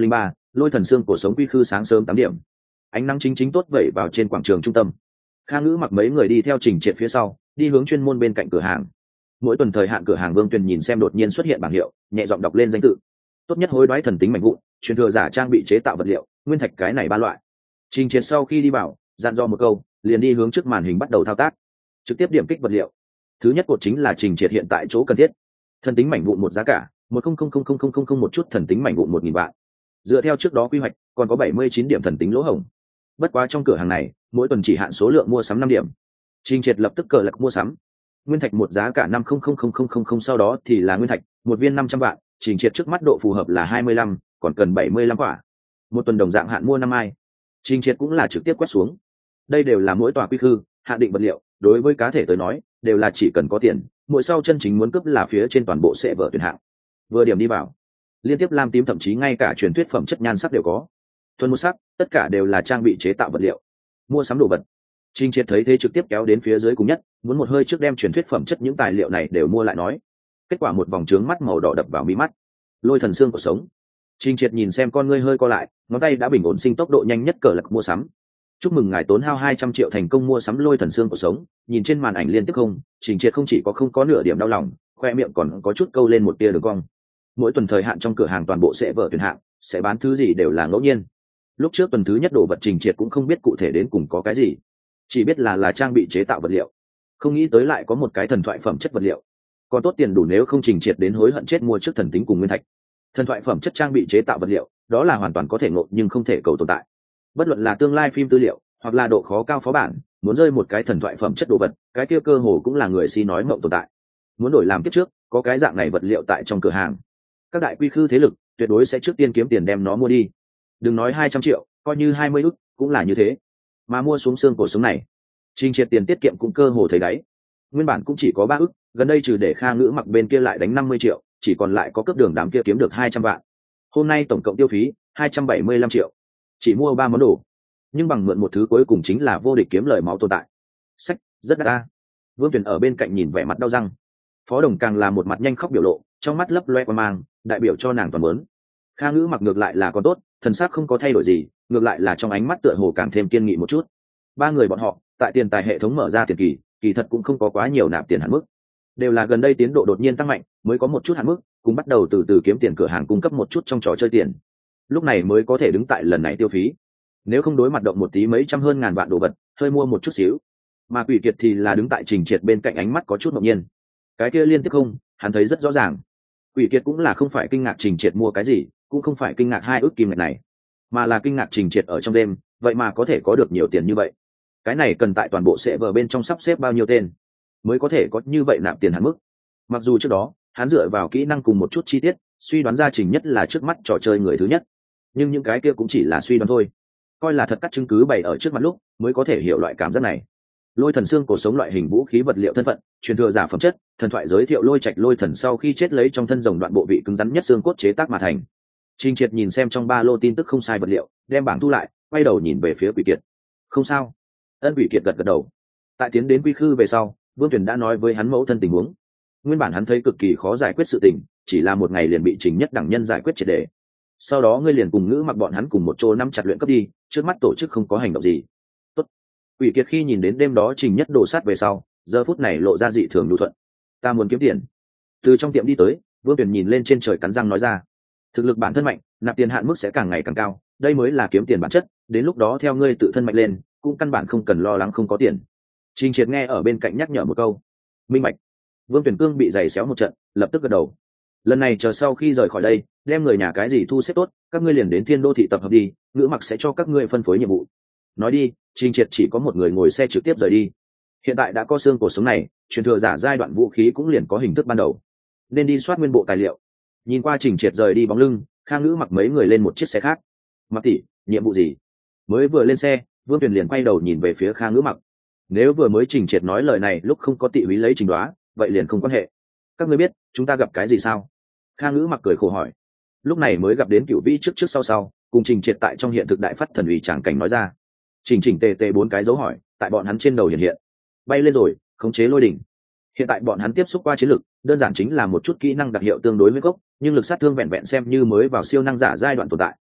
S1: lôi thần xương cổ sống quy khư sáng sớm 8 điểm, ánh nắng chính chính tốt vẩy vào trên quảng trường trung tâm. Kha Ngữ mặc mấy người đi theo Trình Triệt phía sau, đi hướng chuyên môn bên cạnh cửa hàng. Mỗi tuần thời hạn cửa hàng Vương Tuyền nhìn xem đột nhiên xuất hiện bảng hiệu, nhẹ giọng đọc lên danh tự. Tốt nhất hối đoái thần tính mảnh vụn, truyền thừa giả trang bị chế tạo vật liệu, nguyên thạch cái này 3 loại. Trình Triệt sau khi đi vào, dặn dò một câu, liền đi hướng trước màn hình bắt đầu thao tác. Trực tiếp điểm kích vật liệu. Thứ nhất cột chính là Trình Triệt hiện tại chỗ cần thiết. Thần tính mảnh vụn một giá cả, 1000000 một chút thần tính mảnh vụn 1000 vạn. Dựa theo trước đó quy hoạch, còn có 79 điểm thần tính lỗ hổng. Bất quá trong cửa hàng này, mỗi tuần chỉ hạn số lượng mua sắm 5 điểm. Trình Triệt lập tức cờ lạc mua sắm. Nguyên thạch một giá cả 5000000, sau đó thì là nguyên thạch, một viên 500 vạn, Trình Triệt trước mắt độ phù hợp là 25, còn cần 75 quả. Một tuần đồng dạng hạn mua 5 ai. Trình Triệt cũng là trực tiếp quét xuống. Đây đều là mỗi tòa quy khư, hạn định vật liệu, đối với cá thể tới nói, đều là chỉ cần có tiền, mỗi sau chân chính muốn cướp là phía trên toàn bộ sẽ vở tuyển hạng. Vừa điểm đi vào, liên tiếp lam tím thậm chí ngay cả truyền thuyết phẩm chất nhan sắc đều có. Thuần một sắc, tất cả đều là trang bị chế tạo vật liệu. Mua sắm đồ vật. Trình Triệt thấy thế trực tiếp kéo đến phía dưới cùng nhất, muốn một hơi trước đem truyền thuyết phẩm chất những tài liệu này đều mua lại nói. Kết quả một vòng trướng mắt màu đỏ đập vào mi mắt. Lôi thần xương của sống. Trình Triệt nhìn xem con ngươi hơi co lại, ngón tay đã bình ổn sinh tốc độ nhanh nhất cờ lạc mua sắm. Chúc mừng ngài tốn hao 200 triệu thành công mua sắm lôi thần xương của sống. Nhìn trên màn ảnh liên tiếp không, Trình Triệt không chỉ có không có nửa điểm đau lòng, khoe miệng còn có chút câu lên một tia đường cong. Mỗi tuần thời hạn trong cửa hàng toàn bộ sẽ vở tuyển hạng, sẽ bán thứ gì đều là ngẫu nhiên. Lúc trước tuần thứ nhất đồ vật Trình Triệt cũng không biết cụ thể đến cùng có cái gì, chỉ biết là trang bị chế tạo vật liệu. Không nghĩ tới lại có một cái thần thoại phẩm chất vật liệu, còn tốt tiền đủ nếu không Trình Triệt đến hối hận chết mua trước thần tính cùng nguyên thạch. Thần thoại phẩm chất trang bị chế tạo vật liệu, đó là hoàn toàn có thể ngộ nhưng không thể cầu tồn tại. Bất luận là tương lai phim tư liệu, hoặc là độ khó cao phó bản, muốn rơi một cái thần thoại phẩm chất đồ vật, cái kia cơ hồ cũng là người si nói mộng tồn tại. Muốn đổi làm kiếp trước, có cái dạng này vật liệu tại trong cửa hàng, các đại quy khư thế lực tuyệt đối sẽ trước tiên kiếm tiền đem nó mua đi. Đừng nói 200 triệu, coi như 20 ức cũng là như thế. Mà mua xuống xương cổ sống này, Trình Triệt tiền tiết kiệm cũng cơ hồ thấy đáy. Nguyên bản cũng chỉ có 3 ức, gần đây trừ để Kha Ngữ mặc bên kia lại đánh 50 triệu, chỉ còn lại có cấp đường đám kia kiếm được 200 vạn. Hôm nay tổng cộng tiêu phí 275 triệu, chỉ mua 3 món đồ, nhưng bằng mượn một thứ cuối cùng chính là vô địch kiếm lời máu tồn tại. Sách rất đắt ta. Vương Tuyền ở bên cạnh nhìn vẻ mặt đau răng. Phó Đồng càng là một mặt nhanh khóc biểu lộ, trong mắt lấp loe qua mang, đại biểu cho nàng toàn muốn. Kha Ngữ mặc ngược lại là còn tốt, thần sắc không có thay đổi gì, ngược lại là trong ánh mắt tựa hồ càng thêm kiên nghị một chút. Ba người bọn họ tại tiền tài hệ thống mở ra tiền kỳ thật cũng không có quá nhiều nạp tiền hạn mức, đều là gần đây tiến độ đột nhiên tăng mạnh mới có một chút hạn mức, cũng bắt đầu từ từ kiếm tiền cửa hàng cung cấp một chút trong trò chơi tiền, lúc này mới có thể đứng tại lần này tiêu phí. Nếu không đối mặt động một tí mấy trăm hơn ngàn vạn đồ vật, hơi mua một chút xíu. Mà Quỷ Kiệt thì là đứng tại Trình Triệt bên cạnh, ánh mắt có chút ngẫu nhiên. Cái kia liên tiếp không, hắn thấy rất rõ ràng. Quỷ Kiệt cũng là không phải kinh ngạc Trình Triệt mua cái gì, cũng không phải kinh ngạc 2 ức kim ngạch này, mà là kinh ngạc Trình Triệt ở trong đêm vậy mà có thể có được nhiều tiền như vậy. Cái này cần tại toàn bộ sẽ vở bên trong sắp xếp bao nhiêu tên mới có thể có như vậy nạp tiền hạn mức. Mặc dù trước đó hắn dựa vào kỹ năng cùng một chút chi tiết suy đoán ra Trình Nhất là trước mắt trò chơi người thứ nhất, nhưng những cái kia cũng chỉ là suy đoán thôi, coi là thật các chứng cứ bày ở trước mặt lúc mới có thể hiểu loại cảm giác này. Lôi thần xương cổ sống loại hình vũ khí vật liệu thân phận, truyền thừa giả phẩm chất, thần thoại giới thiệu lôi trạch lôi thần sau khi chết lấy trong thân rồng đoạn bộ vị cứng rắn nhất xương cốt chế tác mà thành. Trình Triệt nhìn xem trong ba lô tin tức không sai vật liệu, đem bảng thu lại, quay đầu nhìn về phía Quỷ Kiệt. Không sao. Ân Quỷ Kiệt gật gật đầu. Tại tiến đến quy khư về sau, Vương Tuyển đã nói với hắn mẫu thân tình huống. Nguyên bản hắn thấy cực kỳ khó giải quyết sự tình, chỉ là một ngày liền bị Trình Nhất đẳng nhân giải quyết triệt để. Sau đó ngươi liền cùng Ngữ mặc bọn hắn cùng một chỗ nắm chặt luyện cấp đi, trước mắt tổ chức không có hành động gì. Tốt. Quỷ Kiệt khi nhìn đến đêm đó Trình Nhất đổ sát về sau, giờ phút này lộ ra dị thường nhu thuận. Ta muốn kiếm tiền. Từ trong tiệm đi tới, Vương Tuyển nhìn lên trên trời cắn răng nói ra. Thực lực bản thân mạnh, nạp tiền hạn mức sẽ càng ngày càng cao, đây mới là kiếm tiền bản chất, đến lúc đó theo ngươi tự thân mạnh lên, cũng căn bản không cần lo lắng không có tiền. Trình Triệt nghe ở bên cạnh nhắc nhở một câu. Minh bạch. Vương Tuyển Cương bị giày xéo một trận, lập tức gật đầu. Lần này chờ sau khi rời khỏi đây, đem người nhà cái gì thu xếp tốt, các ngươi liền đến Thiên Đô thị tập hợp đi, Ngữ mặc sẽ cho các ngươi phân phối nhiệm vụ. Nói đi, Trình Triệt chỉ có một người ngồi xe trực tiếp rời đi. Hiện tại đã có xương cổ sống này, truyền thừa giả giai đoạn vũ khí cũng liền có hình thức ban đầu, nên đi soát nguyên bộ tài liệu. Nhìn qua Trình Triệt rời đi bóng lưng, Kha Ngữ mặc mấy người lên một chiếc xe khác. Mặc tỷ, nhiệm vụ gì? Mới vừa lên xe, Vương Tuyền liền quay đầu nhìn về phía Kha Ngữ mặc. Nếu vừa mới Trình Triệt nói lời này lúc không có tị húy lấy Trình Đoá, vậy liền không quan hệ. Các ngươi biết chúng ta gặp cái gì sao? Kha Ngữ mặc cười khổ hỏi. Lúc này mới gặp đến Cửu Vĩ trước trước sau sau, cùng Trình Triệt tại trong hiện thực đại phát thần uy tràng cảnh nói ra. Chỉnh chỉnh tề tề 4 cái dấu hỏi tại bọn hắn trên đầu hiện hiện. Bay lên rồi, khống chế lôi đỉnh. Hiện tại bọn hắn tiếp xúc qua chiến lực, đơn giản chính là một chút kỹ năng đặc hiệu tương đối với gốc, nhưng lực sát thương vẹn vẹn xem như mới vào siêu năng giả giai đoạn tồn tại.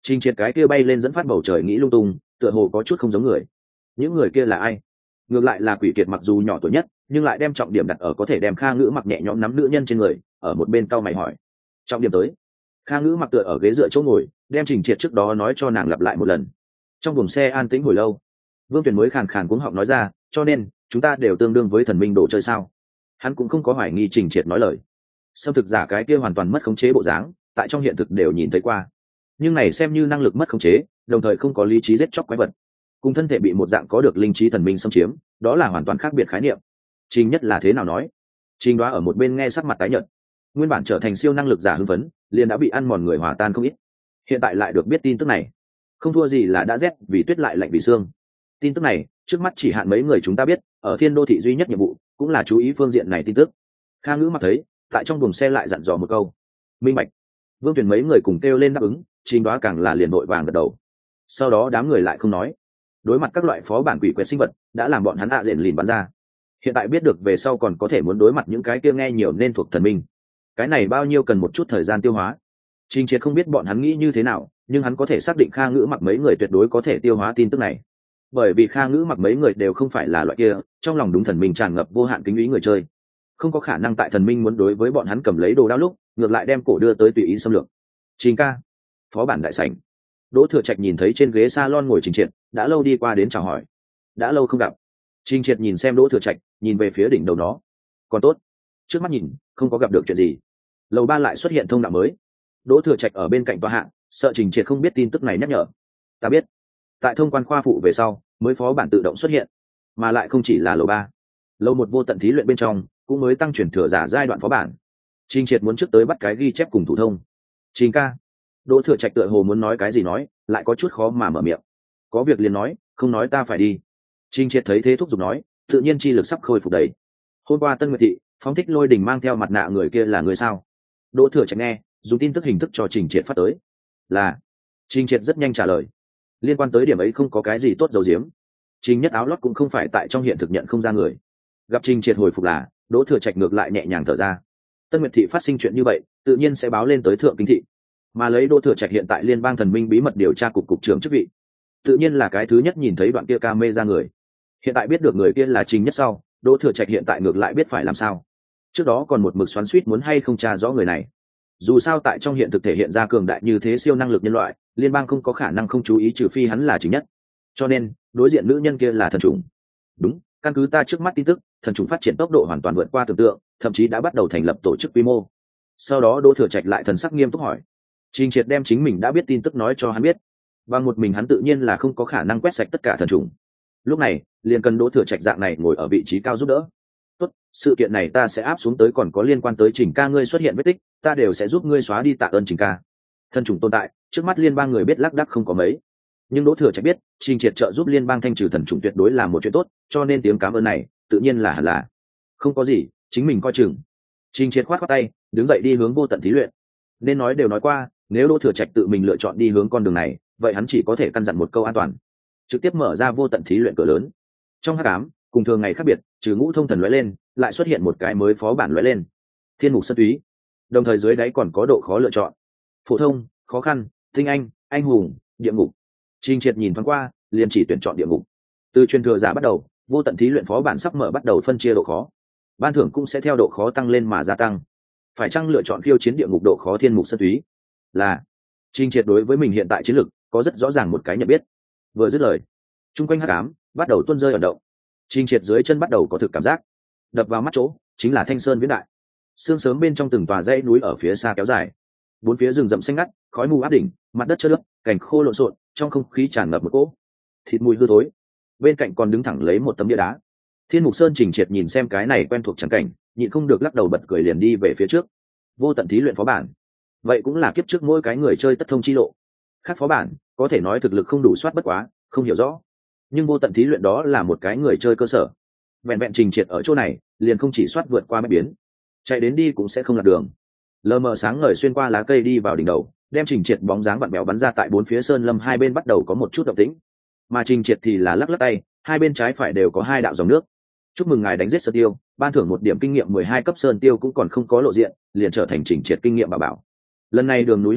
S1: Trình Triệt cái kia bay lên dẫn phát bầu trời nghĩ lung tung, tựa hồ có chút không giống người. Những người kia là ai? Ngược lại là Quỷ Kiệt mặc dù nhỏ tuổi nhất, nhưng lại đem trọng điểm đặt ở có thể đem Kha Ngữ mặc nhẹ nhõm nắm nữ nhân trên người, ở một bên cau mày hỏi. Trọng điểm tới. Kha Ngữ mặc tựa ở ghế dựa chỗ ngồi, đem Trình Triệt trước đó nói cho nàng lặp lại một lần. Trong buồng xe an tĩnh hồi lâu, Vương Tuyền mới khàn khàn cuống họng nói ra, cho nên chúng ta đều tương đương với thần minh đồ chơi sao? Hắn cũng không có hoài nghi Trình Triệt nói lời. Xâm thực giả cái kia hoàn toàn mất khống chế bộ dáng, tại trong hiện thực đều nhìn thấy qua. Nhưng này xem như năng lực mất khống chế, đồng thời không có lý trí giết chóc quái vật, cùng thân thể bị một dạng có được linh trí thần minh xâm chiếm, đó là hoàn toàn khác biệt khái niệm. Trình Nhất là thế nào nói? Trình Đoá ở một bên nghe sắc mặt tái nhợt. Nguyên bản trở thành siêu năng lực giả hưng phấn, liền đã bị ăn mòn người hòa tan không ít. Hiện tại lại được biết tin tức này, không thua gì là đã rét vì tuyết lại lạnh vì xương. Tin tức này, trước mắt chỉ hạn mấy người chúng ta biết, ở Thiên Đô thị duy nhất nhiệm vụ cũng là chú ý phương diện này tin tức. Kha Ngữ mặc thấy, tại trong buồng xe lại dặn dò một câu. Minh bạch. Vương Tuyền mấy người cùng kêu lên đáp ứng, Trình Đoá càng là liền vội vàng gật đầu. Sau đó đám người lại không nói. Đối mặt các loại phó bản quỷ quyệt sinh vật, đã làm bọn hắn rền lìn bắn ra. Hiện tại biết được về sau còn có thể muốn đối mặt những cái kia nghe nhiều nên thuộc thần minh. Cái này bao nhiêu cần một chút thời gian tiêu hóa. Trình Triệt không biết bọn hắn nghĩ như thế nào, nhưng hắn có thể xác định Kha Ngữ mặc mấy người tuyệt đối có thể tiêu hóa tin tức này. Bởi vì Kha Ngữ mặc mấy người đều không phải là loại kia, trong lòng đúng thần minh tràn ngập vô hạn kính ý người chơi. Không có khả năng tại thần minh muốn đối với bọn hắn cầm lấy đồ đao lúc, ngược lại đem cổ đưa tới tùy ý xâm lược. Trình ca, phó bản đại sảnh. Đỗ Thừa Trạch nhìn thấy trên ghế salon ngồi Trình Triệt, đã lâu đi qua đến chào hỏi. Đã lâu không gặp. Trình Triệt nhìn xem Đỗ Thừa Trạch, nhìn về phía đỉnh đầu nó. Còn tốt, trước mắt nhìn, không có gặp được chuyện gì. Lầu 3 lại xuất hiện thông đạo mới. Đỗ Thừa Trạch ở bên cạnh tòa hạ, sợ Trình Triệt không biết tin tức này nhắc nhở. Ta biết. Tại thông quan khoa phụ về sau, mới phó bản tự động xuất hiện, mà lại không chỉ là lầu 3. Lầu 1 vô tận thí luyện bên trong, cũng mới tăng chuyển thừa giả giai đoạn phó bản. Trình Triệt muốn trước tới bắt cái ghi chép cùng thủ thông. Trình ca. Đỗ Thừa Trạch tựa hồ muốn nói cái gì nói, lại có chút khó mà mở miệng. Có việc liền nói, không nói ta phải đi. Trình Triệt thấy thế thúc giục nói, tự nhiên chi lực sắp khôi phục đầy. Hôm qua Tân Nguyệt thị, phóng thích Lôi Đình mang theo mặt nạ người kia là người sao? Đỗ Thừa Trạch nghe, dùng tin tức hình thức cho Trình Triệt phát tới. Là. Trình Triệt rất nhanh trả lời. Liên quan tới điểm ấy không có cái gì tốt giấu giếm. Trình Nhất áo lót cũng không phải tại trong hiện thực nhận không ra người. Gặp Trình Triệt hồi phục là, Đỗ Thừa Trạch ngược lại nhẹ nhàng thở ra. Tân Nguyệt thị phát sinh chuyện như vậy, tự nhiên sẽ báo lên tới Thượng Kinh thị. Mà lấy Đỗ Thừa Trạch hiện tại Liên bang thần minh bí mật điều tra cục trưởng chức vị, tự nhiên là cái thứ nhất nhìn thấy đoạn kia camera người. Hiện tại biết được người kia là Trình Nhất sau, Đỗ Thừa Trạch hiện tại ngược lại biết phải làm sao. Trước đó còn một mực xoắn xuýt muốn hay không tra rõ người này. Dù sao tại trong hiện thực thể hiện ra cường đại như thế siêu năng lực nhân loại, liên bang không có khả năng không chú ý trừ phi hắn là Trình Nhất. Cho nên, đối diện nữ nhân kia là thần trùng. Đúng, căn cứ ta trước mắt tin tức, thần trùng phát triển tốc độ hoàn toàn vượt qua tưởng tượng, thậm chí đã bắt đầu thành lập tổ chức quy mô. Sau đó Đỗ Thừa Trạch lại thần sắc nghiêm túc hỏi. Trình Triệt đem chính mình đã biết tin tức nói cho hắn biết. Bằng một mình hắn tự nhiên là không có khả năng quét sạch tất cả thần trùng. Lúc này, liền cần Đỗ Thừa Trạch dạng này ngồi ở vị trí cao giúp đỡ. Tốt, sự kiện này ta sẽ áp xuống tới, còn có liên quan tới Trình ca ngươi xuất hiện vết tích, ta đều sẽ giúp ngươi xóa đi tạ ơn Trình ca. Thần trùng tồn tại, trước mắt liên bang người biết lác đác không có mấy. Nhưng Đỗ Thừa Trạch biết, Trình Triệt trợ giúp liên bang thanh trừ thần trùng tuyệt đối là một chuyện tốt, cho nên tiếng cảm ơn này, tự nhiên là hẳn là. Không có gì, chính mình coi chừng. Trình Triệt khoát khoát tay, đứng dậy đi hướng vô tận thí luyện. Nên nói đều nói qua, nếu Đỗ Thừa Trạch tự mình lựa chọn đi hướng con đường này, vậy hắn chỉ có thể căn dặn một câu an toàn, trực tiếp mở ra vô tận thí luyện cửa lớn. Trong hắc ám, cùng thường ngày khác biệt, trừ ngũ thông thần lóe lên, lại xuất hiện một cái mới phó bản lóe lên. Thiên mục sơn túy. Đồng thời dưới đáy còn có độ khó lựa chọn. Phổ thông, khó khăn, tinh anh hùng, địa ngục. Trình Triệt nhìn thoáng qua, liền chỉ tuyển chọn địa ngục. Từ truyền thừa giả bắt đầu, vô tận thí luyện phó bản sắp mở bắt đầu phân chia độ khó. Ban thưởng cũng sẽ theo độ khó tăng lên mà gia tăng. Phải chăng lựa chọn khiêu chiến địa ngục độ khó thiên mục sơn túy? Là. Trình Triệt đối với mình hiện tại chiến lực có rất rõ ràng một cái nhận biết. Vừa dứt lời, chung quanh hắc ám bắt đầu tuôn rơi ẩn động. Trình Triệt dưới chân bắt đầu có thực cảm giác, đập vào mắt chỗ chính là Thanh Sơn viễn đại. Sương sớm bên trong từng tòa dãy núi ở phía xa kéo dài, bốn phía rừng rậm xanh ngắt, khói mù áp đỉnh, mặt đất trơn nước, cảnh khô lộn xộn, trong không khí tràn ngập một cỗ thịt mùi hư thối. Bên cạnh còn đứng thẳng lấy một tấm bia đá. Thiên Mục Sơn. Trình Triệt nhìn xem cái này quen thuộc chẳng cảnh, nhịn không được lắc đầu bật cười, liền đi về phía trước. Vô tận thí luyện phó bản, vậy cũng là kiếp trước mỗi cái người chơi tất thông chi lộ. Khác phó bản có thể nói thực lực không đủ soát bất quá, không hiểu rõ, nhưng vô tận thí luyện đó là một cái người chơi cơ sở. Vẹn vẹn Trình Triệt ở chỗ này liền không chỉ soát vượt qua mấy biến, chạy đến đi cũng sẽ không lạc đường. Lờ mờ sáng ngời xuyên qua lá cây đi vào đỉnh đầu, đem Trình Triệt bóng dáng vặn bèo bắn ra tại bốn phía sơn lâm hai bên bắt đầu có một chút động tĩnh. Mà Trình Triệt thì là lắc lắc tay, hai bên trái phải đều có hai đạo dòng nước. Chúc mừng ngài đánh giết sơn tiêu, ban thưởng 1 điểm kinh nghiệm 12 cấp sơn tiêu cũng còn không có lộ diện, liền trở thành Trình Triệt kinh nghiệm bảo bảo. Lần này đường núi hai bên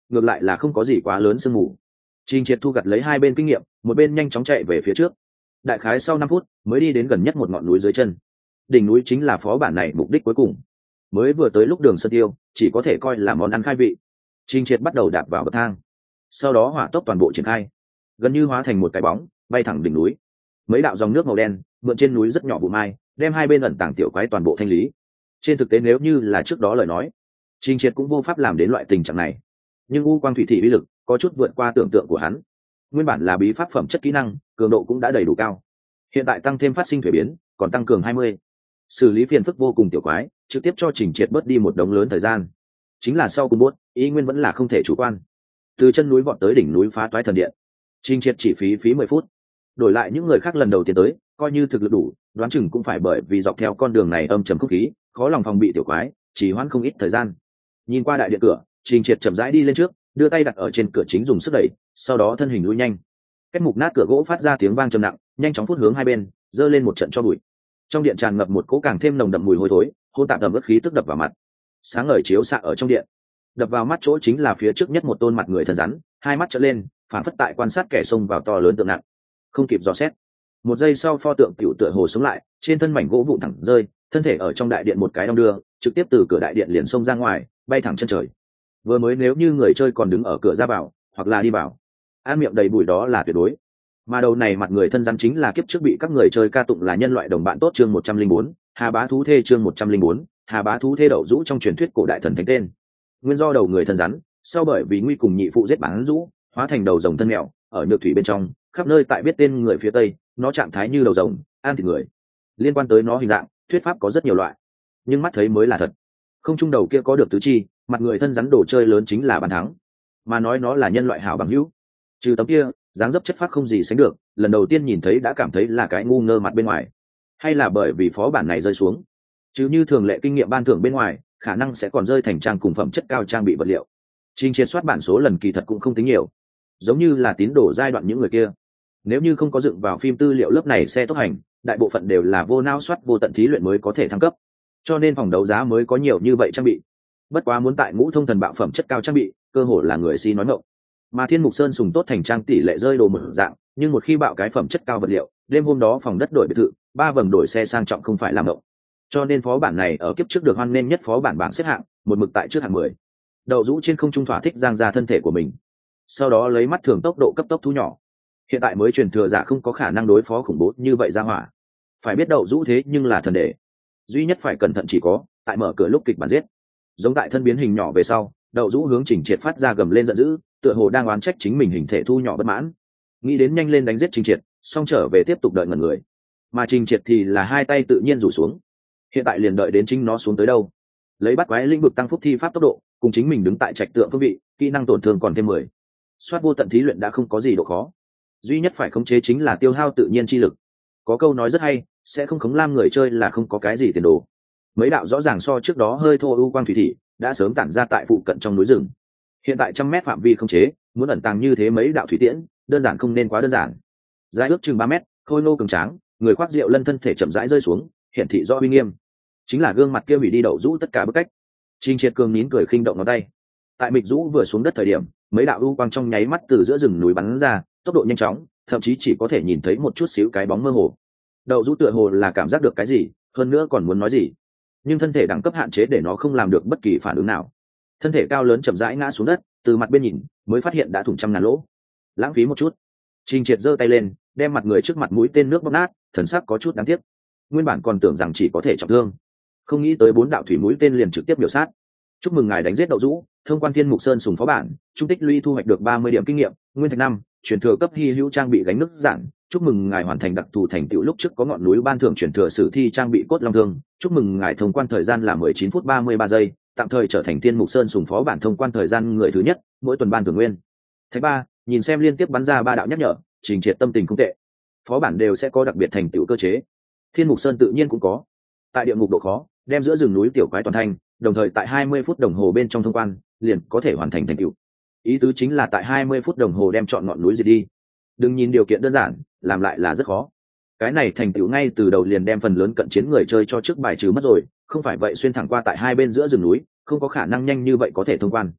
S1: ngược lại là không có gì quá lớn sương mù. Trình Triệt thu gặt lấy hai bên kinh nghiệm, một bên nhanh chóng chạy về phía trước. Đại khái sau 5 phút mới đi đến gần nhất một ngọn núi dưới chân. Đỉnh núi chính là phó bản này mục đích cuối cùng. Mới vừa tới lúc đường sơ tiêu, chỉ có thể coi là món ăn khai vị. Trình Triệt bắt đầu đạp vào bậc thang, sau đó hỏa tốc toàn bộ triển khai, gần như hóa thành một cái bóng bay thẳng đỉnh núi. Mấy đạo dòng nước màu đen mượn trên núi rất nhỏ vụ mai, đem hai bên ẩn tàng tiểu quái toàn bộ thanh lý. Trên thực tế nếu như là trước đó lời nói, Trình Triệt cũng vô pháp làm đến loại tình trạng này. Nhưng u quang thủy thị uy lực có chút vượt qua tưởng tượng của hắn. Nguyên bản là bí pháp phẩm chất kỹ năng, cường độ cũng đã đầy đủ cao. Hiện tại tăng thêm phát sinh thuế biến, còn tăng cường 20. Xử lý phiền phức vô cùng tiểu quái, trực tiếp cho Trình Triệt bớt đi một đống lớn thời gian. Chính là sau cùng bốt, ý nguyên vẫn là không thể chủ quan. Từ chân núi vọt tới đỉnh núi phá toái thần điện, Trình Triệt chỉ phí 10 phút. Đổi lại những người khác lần đầu tiên tới, coi như thực lực đủ, đoán chừng cũng phải bởi vì dọc theo con đường này âm trầm không khí, khó lòng phòng bị tiểu quái, chỉ hoãn không ít thời gian. Nhìn qua đại điện cửa, Trình Triệt chậm rãi đi lên trước, đưa tay đặt ở trên cửa chính dùng sức đẩy, sau đó thân hình lùi nhanh. Kết mục nát cửa gỗ phát ra tiếng vang trầm nặng, nhanh chóng phút hướng hai bên, giơ lên một trận cho bụi. Trong điện tràn ngập một cỗ càng thêm nồng đậm mùi hôi thối, hôn tạp ẩm ướt khí tức đập vào mặt. Sáng ngời chiếu xạ ở trong điện, đập vào mắt chỗ chính là phía trước nhất một tôn mặt người thân rắn, hai mắt trợn lên, phản phất tại quan sát kẻ xông vào to lớn tượng nặng. Không kịp dò xét, một giây sau pho tượng tiểu tựa hồ sống lại, trên thân mảnh gỗ vụn thẳng rơi, thân thể ở trong đại điện một cái đong đưa, trực tiếp từ cửa đại điện liền xông ra ngoài, bay thẳng chân trời. Vừa mới nếu như người chơi còn đứng ở cửa ra vào, hoặc là đi vào, ăn miệng đầy bụi đó là tuyệt đối. Mà đầu này mặt người thân rắn chính là kiếp trước bị các người chơi ca tụng là nhân loại đồng bạn tốt chương 104, Hà Bá Thú Thê chương 104, Hà Bá Thú Thê đậu rũ trong truyền thuyết cổ đại thần thánh tên. Nguyên do đầu người thân rắn, sau bởi vì nguy cùng nhị phụ giết bán rũ, hóa thành đầu rồng thân mèo, ở nhược thủy bên trong, khắp nơi tại biết tên người phía tây, nó trạng thái như đầu rồng, ăn thịt người. Liên quan tới nó hình dạng, thuyết pháp có rất nhiều loại, nhưng mắt thấy mới là thật. Không trung đầu kia có được tứ chi, mặt người thân rắn đồ chơi lớn chính là bàn thắng, mà nói nó là nhân loại hảo bằng hữu. Trừ tấm kia dáng dấp chất phác không gì sánh được, lần đầu tiên nhìn thấy đã cảm thấy là cái ngu ngơ mặt bên ngoài, hay là bởi vì phó bản này rơi xuống, chứ như thường lệ kinh nghiệm ban thưởng bên ngoài, khả năng sẽ còn rơi thành trang cùng phẩm chất cao trang bị vật liệu. Trình Triệt soát bản số lần kỳ thật cũng không tính nhiều, giống như là tín đồ giai đoạn những người kia, nếu như không có dựng vào phim tư liệu lớp này xe tốc hành, đại bộ phận đều là vô não soát vô tận thí luyện mới có thể thăng cấp, cho nên phòng đấu giá mới có nhiều như vậy trang bị. Bất quá muốn tại ngũ thông thần bạo phẩm chất cao trang bị, cơ hội là người si nói ngọng. Mà Thiên Mục Sơn sùng tốt thành trang tỷ lệ rơi đồ một dạng, nhưng một khi bạo cái phẩm chất cao vật liệu, đêm hôm đó phòng đất đổi biệt thự, 3 vầng đổi xe sang trọng không phải làm ngọng. Cho nên phó bản này ở kiếp trước được hoan nghênh nhất phó bản bảng xếp hạng, một mực tại trước hạng 10. Đậu rũ trên không trung thỏa thích giang ra thân thể của mình, sau đó lấy mắt thường tốc độ cấp tốc thu nhỏ. Hiện tại mới truyền thừa giả không có khả năng đối phó khủng bố như vậy ra hỏa. Phải biết đậu rũ thế nhưng là thần đệ, duy nhất phải cẩn thận chỉ có tại mở cửa lúc kịch bản giết. Giống tại thân biến hình nhỏ về sau, đậu rũ hướng Trình Triệt phát ra gầm lên giận dữ, tựa hồ đang oán trách chính mình hình thể thu nhỏ bất mãn, nghĩ đến nhanh lên đánh giết Trình Triệt, xong trở về tiếp tục đợi ngẩn người. Mà Trình Triệt thì là hai tay tự nhiên rủ xuống, hiện tại liền đợi đến chính nó xuống tới đâu. Lấy bắt quái lĩnh vực tăng phúc thi pháp tốc độ, cùng chính mình đứng tại trạch tượng phương vị, kỹ năng tổn thương còn thêm 10. Soát vô tận thí luyện đã không có gì độ khó, duy nhất phải khống chế chính là tiêu hao tự nhiên chi lực. Có câu nói rất hay, sẽ không khống lam người chơi là không có cái gì tiền đồ. Mấy đạo rõ ràng so trước đó hơi thô ưu quang thủy thị đã sớm tản ra tại phụ cận trong núi rừng, hiện tại 100 mét phạm vi khống chế, muốn ẩn tàng như thế mấy đạo thủy tiễn, đơn giản không nên quá đơn giản. Dài ước chừng 3 mét, khôi nô cường tráng, người khoác rượu lân thân thể chậm rãi rơi xuống, hiển thị rõ uy nghiêm, chính là gương mặt kia hủy đi đậu rũ tất cả bức cách. Trình Triệt cường nín cười khinh động ngón tay, tại mịch rũ vừa xuống đất thời điểm, mấy đạo u quang trong nháy mắt từ giữa rừng núi bắn ra, tốc độ nhanh chóng, thậm chí chỉ có thể nhìn thấy một chút xíu cái bóng mơ hồ. Đậu rũ tựa hồ là cảm giác được cái gì, hơn nữa còn muốn nói gì, nhưng thân thể đẳng cấp hạn chế để nó không làm được bất kỳ phản ứng nào. Thân thể cao lớn chậm rãi ngã xuống đất, từ mặt bên nhìn mới phát hiện đã thủng trăm ngàn lỗ, lãng phí một chút. Trình Triệt giơ tay lên, đem mặt người trước mặt mũi tên nước bóp nát, thần sắc có chút đáng tiếc. Nguyên bản còn tưởng rằng chỉ có thể trọng thương, không nghĩ tới 4 đạo thủy mũi tên liền trực tiếp biểu sát. Chúc mừng ngài đánh giết đậu rũ, thông quan Thiên Mục Sơn sùng phó bản, trung tích lũy thu hoạch được 30 điểm kinh nghiệm, nguyên thạch 5, truyền thừa cấp hy hữu trang bị gánh nước giản. Chúc mừng ngài hoàn thành đặc thù thành tựu lúc trước có ngọn núi ban thưởng truyền thừa sử thi trang bị cốt long thương. Chúc mừng ngài thông quan thời gian là 19 phút 33 giây, tạm thời trở thành Thiên Mục Sơn sùng phó bản thông quan thời gian người thứ nhất, mỗi tuần ban thưởng nguyên thạch 3. Nhìn xem liên tiếp bắn ra 3 đạo nhắc nhở, Trình Triệt tâm tình không tệ. Phó bản đều sẽ có đặc biệt thành tựu cơ chế, Thiên Mục Sơn tự nhiên cũng có. Tại địa ngục độ khó, đem giữa rừng núi tiểu quái toàn thành, đồng thời tại 20 phút đồng hồ bên trong thông quan, liền có thể hoàn thành thành tựu. Ý tứ chính là tại 20 phút đồng hồ đem chọn ngọn núi diệt đi. Đừng nhìn điều kiện đơn giản, làm lại là rất khó. Cái này thành tựu ngay từ đầu liền đem phần lớn cận chiến người chơi cho trước bài trừ mất rồi, không phải vậy xuyên thẳng qua tại hai bên giữa rừng núi, không có khả năng nhanh như vậy có thể thông quan.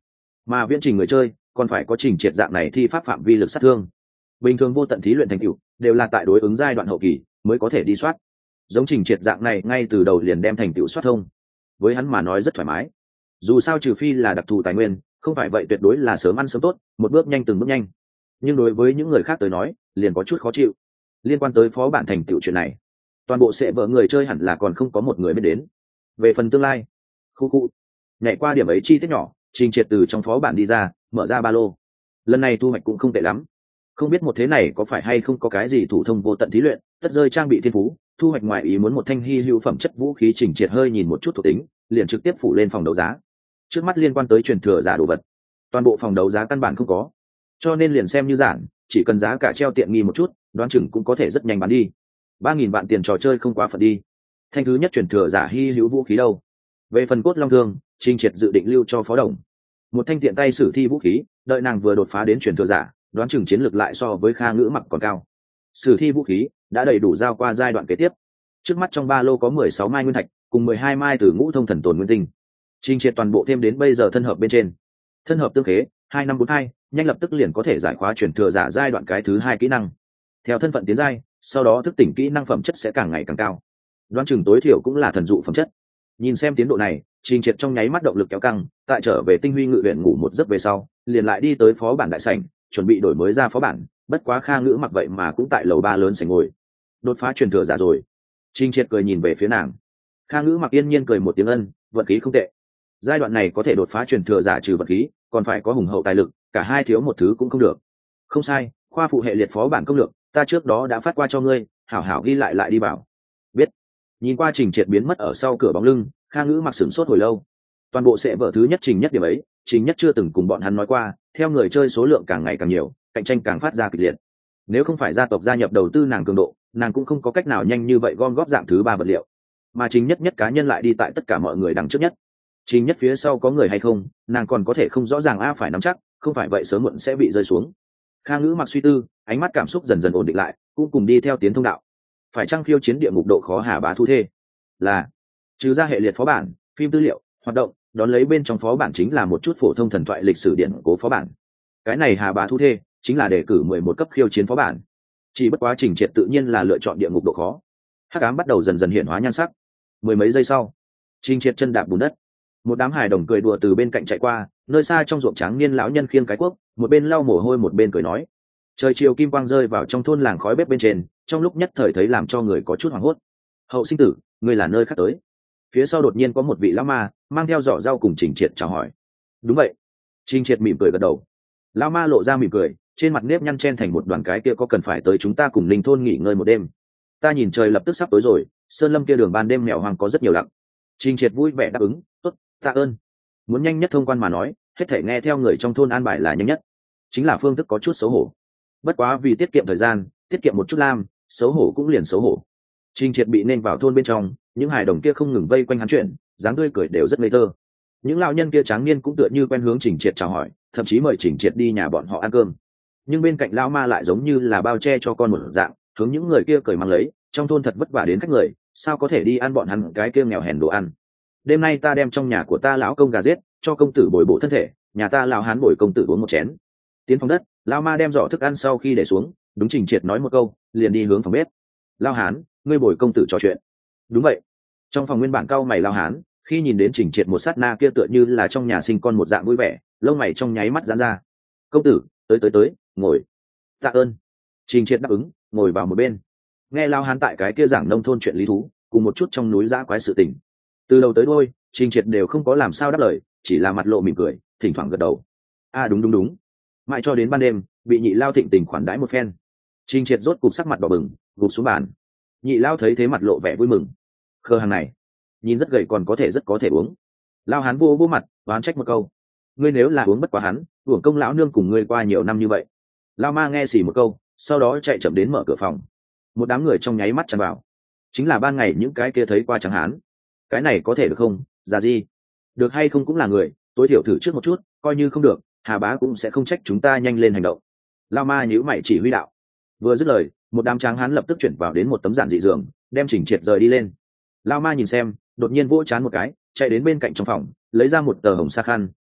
S1: mà viễn trình người chơi còn phải có trình triệt dạng này thi pháp phạm vi lực sát thương. Bình thường vô tận thí luyện thành tựu đều là tại đối ứng giai đoạn hậu kỳ mới có thể đi soát, giống trình triệt dạng này ngay từ đầu liền đem thành tựu soát thông, với hắn mà nói rất thoải mái. Dù sao trừ phi là đặc thù tài nguyên, không phải vậy tuyệt đối là sớm ăn sớm tốt, một bước nhanh từng bước nhanh. Nhưng đối với những người khác tới nói liền có chút khó chịu. Liên quan tới phó bản thành tựu chuyện này, toàn bộ sẽ vợ người chơi hẳn là còn không có một người biết đến. Về phần tương lai, khu nhảy qua điểm ấy chi tiết nhỏ, trình triệt từ trong phó bản đi ra, mở ra ba lô. Lần này thu hoạch cũng không tệ lắm, không biết một thế này có phải hay không có cái gì thủ thông vô tận thí luyện tất rơi trang bị thiên phú, thu hoạch ngoài ý muốn một thanh hy hữu phẩm chất vũ khí. Trình triệt hơi nhìn một chút thuộc tính, liền trực tiếp phủ lên phòng đấu giá. Trước mắt liên quan tới truyền thừa giả đồ vật, toàn bộ phòng đấu giá căn bản không có, cho nên liền xem như giản, chỉ cần giá cả treo tiện nghi một chút, đoán chừng cũng có thể rất nhanh bán đi. 3.000 vạn tiền trò chơi không quá phận đi. Thanh thứ nhất truyền thừa giả hy hữu vũ khí đâu? Về phần cốt long thương, trình triệt dự định lưu cho phó đồng một thanh tiện tay sử thi vũ khí, đợi nàng vừa đột phá đến truyền thừa giả, đoán chừng chiến lược lại so với Kha Ngữ Mặc còn cao. Sử thi vũ khí đã đầy đủ giao qua giai đoạn kế tiếp. Trước mắt trong ba lô có 16 mai nguyên thạch cùng 12 mai từ ngũ thông thần tồn nguyên tinh, trình triệt toàn bộ thêm đến bây giờ thân hợp bên trên. Thân hợp tương khế 2542, nhanh lập tức liền có thể giải khóa truyền thừa giả giai đoạn cái thứ 2 kỹ năng. Theo thân phận tiến giai, sau đó thức tỉnh kỹ năng phẩm chất sẽ càng ngày càng cao, đoán chừng tối thiểu cũng là thần dụ phẩm chất. Nhìn xem tiến độ này, trình triệt trong nháy mắt động lực kéo căng, tại trở về tinh huy ngự viện ngủ một giấc về sau, liền lại đi tới phó bản đại sảnh, chuẩn bị đổi mới ra phó bản. Bất quá Kha Ngữ Mặc vậy mà cũng tại lầu 3 lớn sảnh ngồi. Đột phá truyền thừa giả rồi. Trình triệt cười nhìn về phía nàng. Kha Ngữ Mặc yên nhiên cười một tiếng ân, vận khí không tệ. Giai đoạn này có thể đột phá truyền thừa giả trừ vận khí, còn phải có hùng hậu tài lực, cả hai thiếu một thứ cũng không được. Không sai, khoa phụ hệ liệt phó bản công lược, ta trước đó đã phát qua cho ngươi, hảo hảo ghi lại đi bảo. Biết. Nhìn qua trình triệt biến mất ở sau cửa bóng lưng, Kha Ngữ Mặc sửng sốt hồi lâu. Toàn bộ sẽ vở thứ nhất trình nhất điểm ấy, trình nhất chưa từng cùng bọn hắn nói qua, theo người chơi số lượng càng ngày càng nhiều, cạnh tranh càng phát ra kịch liệt. Nếu không phải gia tộc gia nhập đầu tư nàng cường độ, nàng cũng không có cách nào nhanh như vậy gom góp dạng thứ 3 vật liệu. Mà trình nhất cá nhân lại đi tại tất cả mọi người đằng trước nhất. Trình nhất phía sau có người hay không, nàng còn có thể không rõ ràng phải nắm chắc, không phải vậy sớm muộn sẽ bị rơi xuống. Kha Ngữ Mặc suy tư, ánh mắt cảm xúc dần dần ổn định lại, cũng cùng đi theo tiến thông đạo. Phải chăng khiêu chiến địa ngục độ khó Hà Bá Thu Thê? Là. Trừ ra hệ liệt phó bản, phim tư liệu, hoạt động, đón lấy bên trong phó bản chính là một chút phổ thông thần thoại lịch sử điển cố phó bản. Cái này Hà Bá Thu Thê chính là đề cử 11 cấp khiêu chiến phó bản. Chỉ bất quá trình triệt tự nhiên là lựa chọn địa ngục độ khó. Hắc ám bắt đầu dần dần hiện hóa nhan sắc. Mười mấy giây sau, trình triệt chân đạp bùn đất. Một đám hài đồng cười đùa từ bên cạnh chạy qua, nơi xa trong ruộng trắng niên lão nhân khiêng cái cuốc, một bên lau mồ hôi một bên cười nói. Trời chiều kim quang rơi vào trong thôn làng khói bếp bên trên, trong lúc nhất thời thấy làm cho người có chút hoảng hốt. Hậu sinh tử, ngươi là nơi khác tới? Phía sau đột nhiên có một vị lão ma mang theo giỏ rau cùng trình triệt chào hỏi. Đúng vậy. Trình triệt mỉm cười gật đầu. Lão ma lộ ra mỉm cười, trên mặt nếp nhăn chen thành một đoàn cái kia có cần phải tới chúng ta cùng Ninh thôn nghỉ ngơi một đêm? Ta nhìn trời lập tức sắp tối rồi, sơn lâm kia đường ban đêm mèo hoang có rất nhiều lặng. Trình triệt vui vẻ đáp ứng, tốt, tạ ơn. Muốn nhanh nhất thông quan mà nói, hết thể nghe theo người trong thôn an bài là nhanh nhất. Chính là phương thức có chút xấu hổ. Bất quá vì tiết kiệm thời gian, tiết kiệm một chút lam, xấu hổ cũng liền xấu hổ. Trình triệt bị nên vào thôn bên trong, những hài đồng kia không ngừng vây quanh hắn chuyện, dáng tươi cười đều rất ngây thơ. Những lão nhân kia tráng niên cũng tựa như quen hướng trình triệt chào hỏi, thậm chí mời trình triệt đi nhà bọn họ ăn cơm. Nhưng bên cạnh lão ma lại giống như là bao che cho con một dạng, hướng những người kia cười mang lấy, trong thôn thật vất vả đến khách người, sao có thể đi ăn bọn hắn cái kia nghèo hèn đồ ăn. Đêm nay ta đem trong nhà của ta lão công gà giết, cho công tử bồi bổ thân thể, nhà ta lão hán bồi công tử uống một chén. Tiến phòng đất, lão ma đem giỏ thức ăn sau khi để xuống, đúng trình triệt nói một câu, liền đi hướng phòng bếp. Lão hán, ngươi bồi công tử trò chuyện. Đúng vậy. Trong phòng nguyên bản cau mày lão hán, khi nhìn đến trình triệt một sát na kia tựa như là trong nhà sinh con một dạng vui vẻ, lông mày trong nháy mắt giãn ra. Công tử, tới, ngồi. Tạ ơn. Trình triệt đáp ứng, ngồi vào một bên. Nghe lão hán tại cái kia giảng nông thôn chuyện lý thú, cùng một chút trong núi dã quái sự tình. Từ đầu tới đuôi, trình triệt đều không có làm sao đáp lời, chỉ là mặt lộ mỉm cười, thỉnh thoảng gật đầu. Đúng. Mãi cho đến ban đêm, bị nhị lao thịnh tình khoản đãi một phen. Trình triệt rốt cục sắc mặt đỏ bừng, gục xuống bàn. Nhị lao thấy thế mặt lộ vẻ vui mừng. Khờ hàng này, nhìn rất gầy còn rất có thể uống. Lao hán vô mặt, oán trách một câu. Ngươi nếu là uống bất quá hắn, uổng công lão nương cùng ngươi qua nhiều năm như vậy. Lao ma nghe xì một câu, sau đó chạy chậm đến mở cửa phòng. Một đám người trong nháy mắt tràn vào. Chính là ban ngày những cái kia thấy qua trắng hán. Cái này có thể được không, già gì? Được hay không cũng là người, tối thiểu thử trước một chút, coi như không được, Hà Bá cũng sẽ không trách chúng ta nhanh lên hành động. Lao ma nhíu mày chỉ huy đạo. Vừa dứt lời, một đám tráng hán lập tức chuyển vào đến một tấm giản dị giường, đem chỉnh triệt rời đi lên. Lao ma nhìn xem, đột nhiên vỗ chán một cái, chạy đến bên cạnh trong phòng, lấy ra một tờ hồng sa khăn,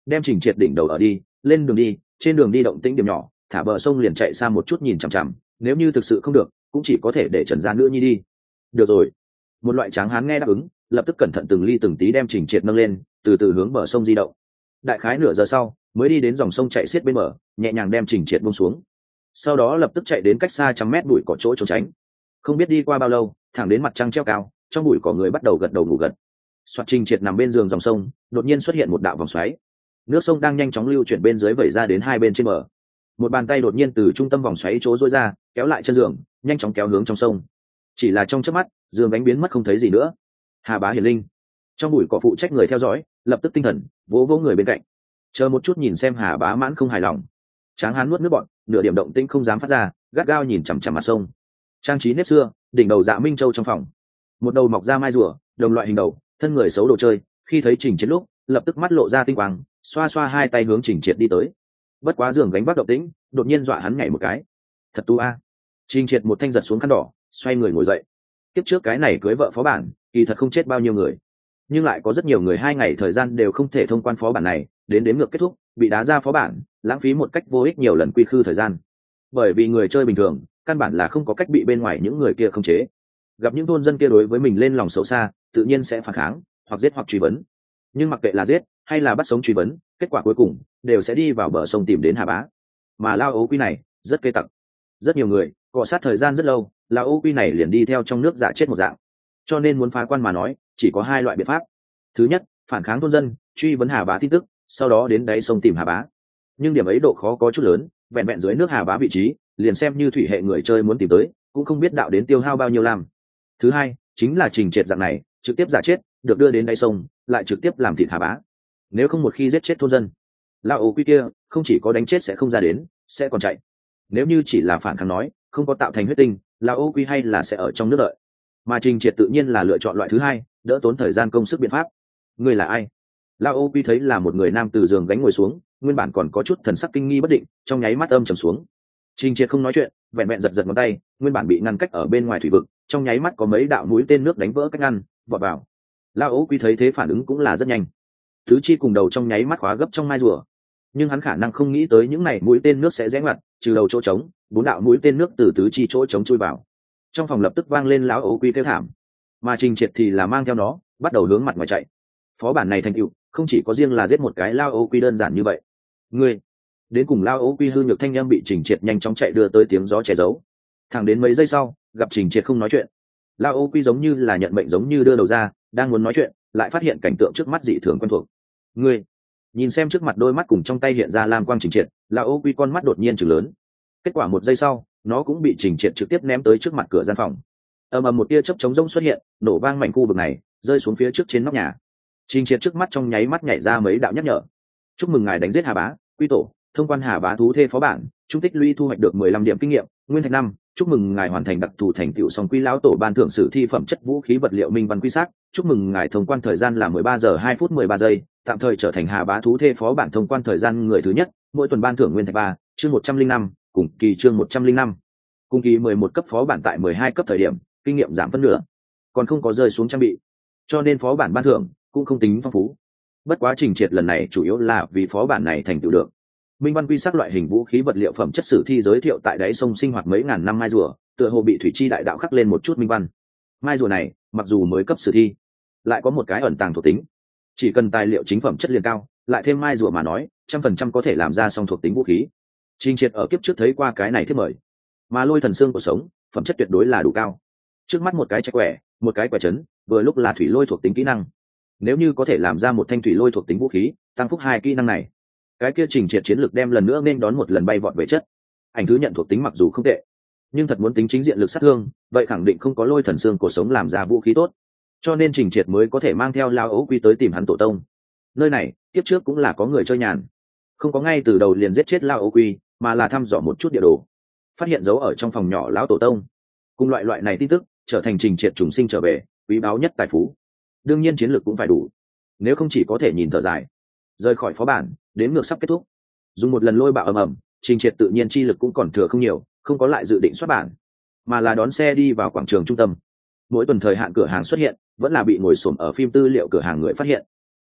S1: đem Trình Triệt đỉnh đầu ở đi, lên đường đi, trên đường đi động tĩnh điểm nhỏ, thả bờ sông liền chạy xa một chút nhìn chằm chằm, nếu như thực sự không được, cũng chỉ có thể để Trần Gia Nữ Nhi đi. Được rồi. Một loại tráng hán nghe đáp ứng, lập tức cẩn thận từng ly từng tí đem Trình Triệt nâng lên, từ từ hướng bờ sông di động. Đại khái nửa giờ sau, mới đi đến dòng sông chạy xiết bên bờ, nhẹ nhàng đem Trình Triệt buông xuống. Sau đó lập tức chạy đến cách xa trăm mét bụi cỏ chỗ trốn tránh. Không biết đi qua bao lâu, thẳng đến mặt trăng treo cao, trong bụi cỏ người bắt đầu gật đầu ngủ gật. Soạt Trình Triệt nằm bên giường dòng sông, đột nhiên xuất hiện một đạo vòng xoáy. Nước sông đang nhanh chóng lưu chuyển bên dưới vẩy ra đến hai bên trên bờ. Một bàn tay đột nhiên từ trung tâm vòng xoáy chỗ rối ra, kéo lại chân giường, nhanh chóng kéo hướng trong sông. Chỉ là trong chớp mắt, giường đánh biến mất không thấy gì nữa. Hà Bá Hiển Linh trong bụi cỏ phụ trách người theo dõi, lập tức tinh thần vỗ vỗ người bên cạnh, chờ một chút nhìn xem Hà Bá mãn không hài lòng. Tráng hán nuốt nước bọn, nửa điểm động tĩnh không dám phát ra, gắt gao nhìn chằm chằm mặt sông. Trang trí nếp xưa, đỉnh đầu Dạ Minh Châu trong phòng, một đầu mọc ra mai rùa, đồng loại hình đầu, thân người xấu đồ chơi. Khi thấy Trình Triệt lúc, lập tức mắt lộ ra tinh quang, xoa xoa hai tay hướng Trình Triệt đi tới. Bất quá giường gánh vác động tĩnh, đột nhiên dọa hắn nhảy một cái. Thật tu a! Trình Triệt một thanh giật xuống khăn đỏ, xoay người ngồi dậy. Tiếp trước cái này cưới vợ phó bản, kỳ thật không chết bao nhiêu người, nhưng lại có rất nhiều người 2 ngày thời gian đều không thể thông quan phó bản này, đến đếm ngược kết thúc, bị đá ra phó bản, lãng phí một cách vô ích nhiều lần quy khư thời gian. Bởi vì người chơi bình thường, căn bản là không có cách bị bên ngoài những người kia khống chế. Gặp những thôn dân kia đối với mình lên lòng xấu xa, tự nhiên sẽ phản kháng, hoặc giết hoặc truy vấn. Nhưng mặc kệ là giết hay là bắt sống truy vấn, kết quả cuối cùng đều sẽ đi vào bờ sông tìm đến Hà Bá. Mà Lao Ấu Quy này rất cây tặc, rất nhiều người cọ sát thời gian rất lâu, Lao Ấu Quy này liền đi theo trong nước dạ chết một dạng. Cho nên muốn phá quan mà nói, chỉ có 2 loại biện pháp. Thứ nhất, phản kháng thôn dân, truy vấn Hà Bá tin tức, sau đó đến đáy sông tìm Hà Bá. Nhưng điểm ấy độ khó có chút lớn, vẹn vẹn dưới nước Hà Bá vị trí, liền xem như thủy hệ người chơi muốn tìm tới, cũng không biết đạo đến tiêu hao bao nhiêu làm. Thứ hai, chính là Trình Triệt dạng này, trực tiếp giả chết, được đưa đến đáy sông, lại trực tiếp làm thịt Hà Bá. Nếu không một khi giết chết thôn dân, Lão Ấu Quy kia không chỉ có đánh chết sẽ không ra đến, sẽ còn chạy. Nếu như chỉ là phản kháng nói, không có tạo thành huyết tinh, Lão Ấu Quy hay là sẽ ở trong nước đợi. Mà Trình Triệt tự nhiên là lựa chọn loại thứ hai, đỡ tốn thời gian công sức biện pháp. Ngươi là ai? Lão Ấu Quy thấy là một người nam từ giường gánh ngồi xuống, nguyên bản còn có chút thần sắc kinh nghi bất định, trong nháy mắt âm trầm xuống. Trình Triệt không nói chuyện, vẹn vẹn giật giật ngón tay, nguyên bản bị ngăn cách ở bên ngoài thủy vực, trong nháy mắt có mấy đạo mũi tên nước đánh vỡ cách ngăn, vọt vào. Lão Ấu Quy thấy thế phản ứng cũng là rất nhanh. Thứ chi cùng đầu trong nháy mắt khóa gấp trong mai rùa. Nhưng hắn khả năng không nghĩ tới những này mũi tên nước sẽ rẽ ngoặt, trừ đầu chỗ trống, 4 đạo mũi tên nước từ tứ chi chỗ trống chui vào. Trong phòng lập tức vang lên Lão Ấu Quy kêu thảm. Mà Trình Triệt thì là mang theo nó, bắt đầu hướng mặt ngoài chạy. Phó bản này thành tựu, không chỉ có riêng là giết một cái Lão Ấu Quy đơn giản như vậy. Ngươi, đến cùng Lão Ấu Quy hư nhược thanh âm bị Trình Triệt nhanh chóng chạy đưa tới tiếng gió che giấu. Thẳng đến mấy giây sau, gặp Trình Triệt không nói chuyện. Lão Ấu Quy giống như là nhận mệnh giống như đưa đầu ra, đang muốn nói chuyện, lại phát hiện cảnh tượng trước mắt dị thường quen thuộc. Ngươi, nhìn xem trước mặt đôi mắt cùng trong tay hiện ra lam quang Trình Triệt, Lão Ấu Quy con mắt đột nhiên trừng lớn. Kết quả một giây sau, nó cũng bị Trình Triệt trực tiếp ném tới trước mặt cửa gian phòng. Ầm ầm một tia chớp chống rông xuất hiện, nổ vang mảnh khu vực này, rơi xuống phía trước trên nóc nhà. Trình Triệt trước mắt trong nháy mắt nhảy ra mấy đạo nhắc nhở. Chúc mừng ngài đánh giết Hà Bá, quy tổ, thông quan Hà Bá thú thê phó bản, trung tích lũy thu hoạch được 15 điểm kinh nghiệm, nguyên thạch 5. Chúc mừng ngài hoàn thành đặc thù thành tựu song quy lão tổ ban thưởng sử thi phẩm chất vũ khí vật liệu minh văn quy sắc. Chúc mừng ngài thông quan thời gian là 13 giờ 2 phút 13 giây, tạm thời trở thành Hà Bá thú thê phó bản thông quan thời gian người thứ nhất, mỗi tuần ban thưởng nguyên thạch 3, chương 105, cùng kỳ chương 105. Cùng kỳ 11 cấp phó bản tại 12 cấp thời điểm, kinh nghiệm giảm phân nửa, còn không có rơi xuống trang bị, cho nên phó bản ban thưởng cũng không tính phong phú. Bất quá Trình Triệt lần này chủ yếu là vì phó bản này thành tựu được minh văn quy sắc loại hình vũ khí vật liệu phẩm chất sử thi giới thiệu tại đáy sông sinh hoạt mấy ngàn năm mai rùa, tựa hồ bị thủy chi đại đạo khắc lên một chút minh văn. Mai rùa này mặc dù mới cấp sử thi, lại có một cái ẩn tàng thuộc tính, chỉ cần tài liệu chính phẩm chất liền cao, lại thêm mai rùa mà nói 100% có thể làm ra song thuộc tính vũ khí. Trình Triệt ở kiếp trước thấy qua cái này thiết mời, mà lôi thần xương của sống phẩm chất tuyệt đối là đủ cao. Trước mắt một cái trái quẻ, một cái quẻ chấn, vừa lúc là thủy lôi thuộc tính kỹ năng. Nếu như có thể làm ra một thanh thủy lôi thuộc tính vũ khí, tăng phúc 2 kỹ năng này, cái kia Trình Triệt chiến lược đem lần nữa nên đón một lần bay vọt về chất. Ảnh thứ nhận thuộc tính mặc dù không tệ, nhưng thật muốn tính chính diện lực sát thương, vậy khẳng định không có lôi thần xương cổ sống làm ra vũ khí tốt. Cho nên Trình Triệt mới có thể mang theo Lão Ấu Quy tới tìm hắn tổ tông. Nơi này tiếp trước cũng là có người chơi nhàn, không có ngay từ đầu liền giết chết Lão Ấu Quy, mà là thăm dò một chút địa đồ, phát hiện dấu ở trong phòng nhỏ lão tổ tông. Cùng loại này tin tức trở thành Trình Triệt trùng sinh trở về quý báu nhất tài phú. Đương nhiên chiến lược cũng phải đủ, nếu không chỉ có thể nhìn thở dài. Rời khỏi phó bản, đến ngược sắp kết thúc, dùng một lần lôi bạo ầm ầm, Trình Triệt tự nhiên chi lực cũng còn thừa không nhiều, không có lại dự định xuất bản, mà là đón xe đi vào quảng trường trung tâm. Mỗi tuần thời hạn cửa hàng xuất hiện, vẫn là bị ngồi xổm ở phim tư liệu cửa hàng người phát hiện.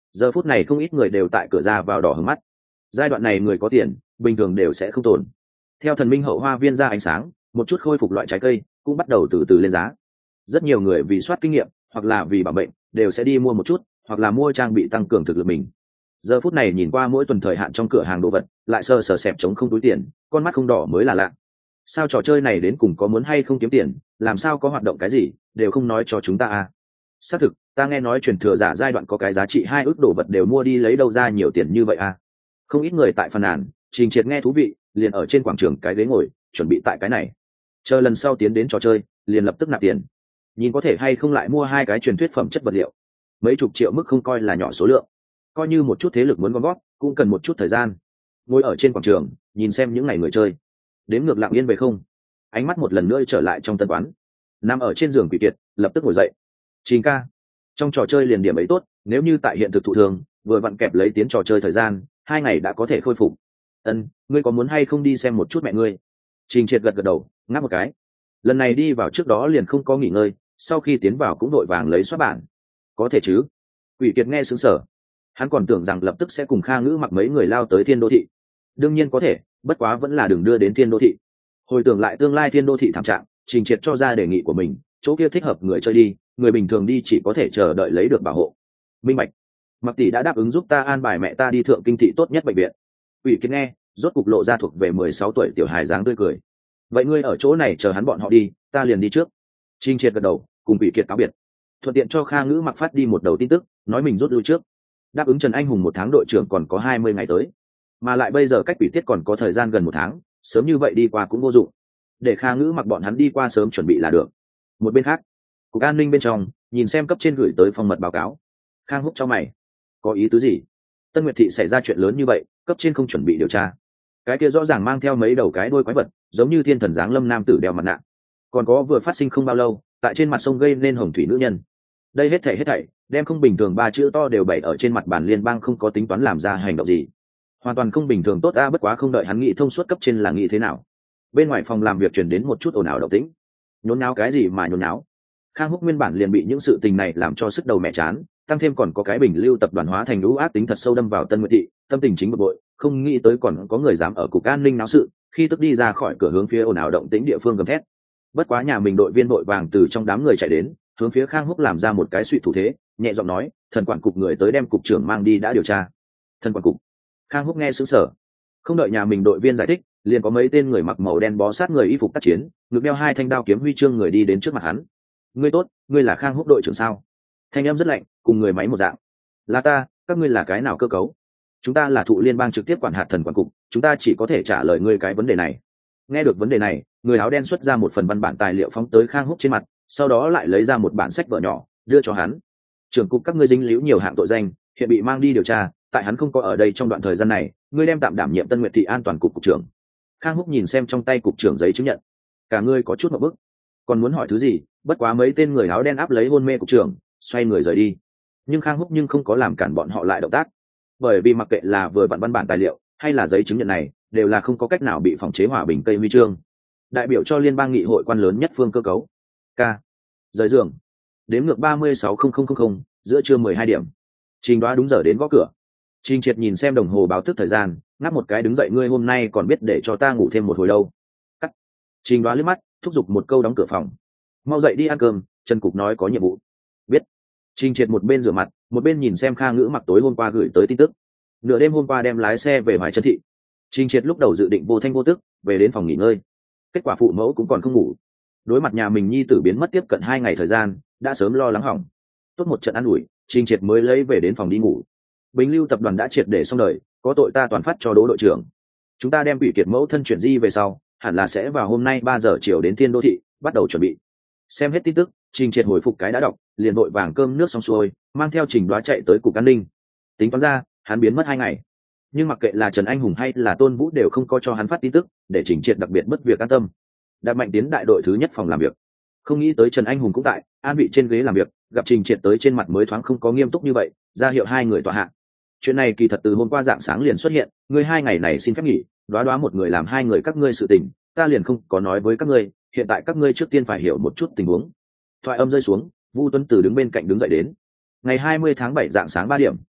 S1: Giờ phút này không ít người đều tại cửa ra vào đỏ hứng mắt. Giai đoạn này người có tiền bình thường đều sẽ không tồn. Theo thần minh hậu hoa viên ra ánh sáng, một chút khôi phục loại trái cây cũng bắt đầu từ từ lên giá. Rất nhiều người vì soát kinh nghiệm hoặc là vì bảo bệnh đều sẽ đi mua một chút, hoặc là mua trang bị tăng cường thực lực mình. Giờ phút này nhìn qua mỗi tuần thời hạn trong cửa hàng đồ vật, lại sờ sờ xẹp chống không túi tiền, con mắt không đỏ mới là lạ. Sao trò chơi này đến cùng có muốn hay không kiếm tiền, làm sao có hoạt động cái gì đều không nói cho chúng ta à? Xác thực, ta nghe nói truyền thừa giả giai đoạn có cái giá trị 2 ức đồ vật đều mua đi lấy đâu ra nhiều tiền như vậy à? Không ít người tại phàn nàn, Trình Triệt nghe thú vị, liền ở trên quảng trường cái ghế ngồi, chuẩn bị tại cái này. Chờ lần sau tiến đến trò chơi, liền lập tức nạp tiền. Nhìn có thể hay không lại mua 2 cái truyền thuyết phẩm chất vật liệu. Mấy chục triệu mức không coi là nhỏ số lượng. Coi như một chút thế lực muốn gom góp, cũng cần một chút thời gian. Ngồi ở trên quảng trường, nhìn xem những ngày người chơi. Đếm ngược lặng yên về không. Ánh mắt một lần nữa trở lại trong tân quán. Nằm ở trên giường Quỷ Kiệt, lập tức ngồi dậy. Trình ca, trong trò chơi liền điểm ấy tốt, nếu như tại hiện thực thụ thường, vừa vặn kẹp lấy tiến trò chơi thời gian, 2 ngày đã có thể khôi phục. Ngươi có muốn hay không đi xem một chút mẹ ngươi? Trình Triệt gật gật đầu, ngáp một cái. Lần này đi vào trước đó liền không có nghỉ ngơi, sau khi tiến vào cũng đội vàng lấy soát bản. Có thể chứ? Quỷ Kiệt nghe sững sờ. Hắn còn tưởng rằng lập tức sẽ cùng Kha Ngữ mặc mấy người lao tới Thiên Đô thị. Đương nhiên có thể, bất quá vẫn là đừng đưa đến Thiên Đô thị. Hồi tưởng lại tương lai Thiên Đô thị thảm trạng, Trình Triệt cho ra đề nghị của mình, chỗ kia thích hợp người chơi đi, người bình thường đi chỉ có thể chờ đợi lấy được bảo hộ. Minh bạch. Mặc tỷ đã đáp ứng giúp ta an bài mẹ ta đi thượng kinh thị tốt nhất bệnh viện. Quỷ Kiệt nghe, rốt cục lộ ra thuộc về 16 tuổi tiểu hài dáng tươi cười. Vậy ngươi ở chỗ này chờ hắn bọn họ đi, ta liền đi trước. Trình Triệt gật đầu, cùng Quỷ Kiệt cáo biệt. Thuận tiện cho Kha Ngữ mặc phát đi một đầu tin tức, nói mình rút lui trước. Đáp ứng Trần Anh Hùng 1 tháng đội trưởng còn có 20 ngày tới, mà lại bây giờ cách Quỷ Tiết còn có thời gian gần 1 tháng, sớm như vậy đi qua cũng vô dụng. Để Kha Ngữ mặc bọn hắn đi qua sớm chuẩn bị là được. Một bên khác, cục an ninh bên trong, nhìn xem cấp trên gửi tới phong mật báo cáo. Khang Húc cho mày, có ý tứ gì? Tân Nguyệt thị xảy ra chuyện lớn như vậy, cấp trên không chuẩn bị điều tra. Cái kia rõ ràng mang theo mấy đầu cái đuôi quái vật, giống như thiên thần giáng lâm nam tử đeo mặt nạ. Còn có vừa phát sinh không bao lâu, tại trên mặt sông gây nên hồng thủy nữ nhân. Đây hết thảy đem không bình thường 3 chữ to đều bày ở trên mặt bàn liên bang, không có tính toán làm ra hành động gì. Hoàn toàn không bình thường tốt a, bất quá không đợi hắn nghĩ thông suốt cấp trên là nghĩ thế nào. Bên ngoài phòng làm việc truyền đến một chút ồn ào động tĩnh. Nhốn nháo cái gì mà nhốn nháo? Khang Húc nguyên bản liền bị những sự tình này làm cho sức đầu mẹ chán, tăng thêm còn có cái Bình Lưu tập đoàn hóa thành lũ ác tính thật sâu đâm vào Tân Nguyệt thị, tâm tình chính bực bội, không nghĩ tới còn có người dám ở cục an ninh náo sự, khi tức đi ra khỏi cửa hướng phía ồn ào động tĩnh địa phương gầm thét. Bất quá nhà mình đội viên đội vàng từ trong đám người chạy đến, hướng phía Khang Húc làm ra một cái suy thủ thế, nhẹ giọng nói, thần quản cục người tới đem cục trưởng mang đi đã điều tra. Thần quản cục? Khang Húc nghe sững sờ, không đợi nhà mình đội viên giải thích, liền có mấy tên người mặc màu đen bó sát người y phục tác chiến, ngực đeo 2 thanh đao kiếm huy chương người đi đến trước mặt hắn. Ngươi tốt, ngươi là Khang Húc đội trưởng sao? Thanh âm rất lạnh, cùng người máy một dạng. Là ta, các ngươi là cái nào cơ cấu? Chúng ta là thụ liên bang trực tiếp quản hạt thần quản cục, chúng ta chỉ có thể trả lời ngươi cái vấn đề này. Nghe được vấn đề này, người áo đen xuất ra một phần văn bản tài liệu phóng tới Khang Húc trên mặt, sau đó lại lấy ra một bản sách vở nhỏ đưa cho hắn. Trưởng cục các ngươi dính líu nhiều hạng tội danh, hiện bị mang đi điều tra, tại hắn không có ở đây trong đoạn thời gian này, ngươi đem tạm đảm nhiệm Tân Nguyệt thị an toàn cục cục trưởng. Khang Húc nhìn xem trong tay cục trưởng giấy chứng nhận, cả ngươi có chút một bức, còn muốn hỏi thứ gì, bất quá mấy tên người áo đen áp lấy hôn mê cục trưởng, xoay người rời đi. Nhưng Khang Húc không có làm cản bọn họ lại động tác, bởi vì mặc kệ là vừa bản văn bản tài liệu hay là giấy chứng nhận này, đều là không có cách nào bị phòng chế hòa bình cây huy chương, đại biểu cho liên bang nghị hội quan lớn nhất phương cơ cấu. K. Rời giường. Đếm ngược 360000, giữa trưa 12 điểm. Trình Đoá đúng giờ đến gõ cửa. Trình Triệt nhìn xem đồng hồ báo thức thời gian, ngáp một cái đứng dậy, ngươi hôm nay còn biết để cho ta ngủ thêm một hồi đâu. Cắt. Trình Đoá liếc mắt, thúc giục một câu đóng cửa phòng. Mau dậy đi ăn cơm, Trần Cục nói có nhiệm vụ. Biết. Trình Triệt một bên rửa mặt, một bên nhìn xem Kha Ngữ mặc tối hôm qua gửi tới tin tức. Nửa đêm hôm qua đem lái xe về Hoài Trân thị. Trình Triệt lúc đầu dự định vô thanh vô tức về đến phòng nghỉ ngơi, kết quả phụ mẫu cũng còn không ngủ. Đối mặt nhà mình nhi tử biến mất tiếp cận 2 ngày thời gian, đã sớm lo lắng hỏng. Tốt một trận ăn ủi, Trình Triệt mới lấy về đến phòng đi ngủ. Bình Lưu tập đoàn đã triệt để xong đời, có tội ta toàn phát cho Đỗ đội trưởng. Chúng ta đem Quỷ Kiệt mẫu thân chuyển di về sau, hẳn là sẽ vào hôm nay 3 giờ chiều đến Thiên Đô thị, bắt đầu chuẩn bị. Xem hết tin tức, Trình Triệt hồi phục cái đã đọc, liền vội vàng cơm nước xong xuôi, mang theo Trình Đoá chạy tới cục an ninh. Tính toán ra, hắn biến mất 2 ngày. Nhưng mặc kệ là Trần Anh Hùng hay là Tôn Vũ đều không có cho hắn phát tin tức, để Trình Triệt đặc biệt bất việc an tâm. Đạt mạnh tiến đại đội thứ nhất phòng làm việc. Không nghĩ tới Trần Anh Hùng cũng tại, an vị trên ghế làm việc, gặp Trình Triệt tới trên mặt mới thoáng không có nghiêm túc như vậy, ra hiệu 2 người tọa hạ. Chuyện này kỳ thật từ hôm qua dạng sáng liền xuất hiện, ngươi 2 ngày này xin phép nghỉ, Đoá một người làm 2 người các ngươi sự tình, ta liền không có nói với các ngươi, hiện tại các ngươi trước tiên phải hiểu một chút tình huống. Thoại âm rơi xuống, Vu Tuấn Tử đứng bên cạnh đứng dậy đến. Ngày 20 tháng 7 dạng sáng 3 điểm,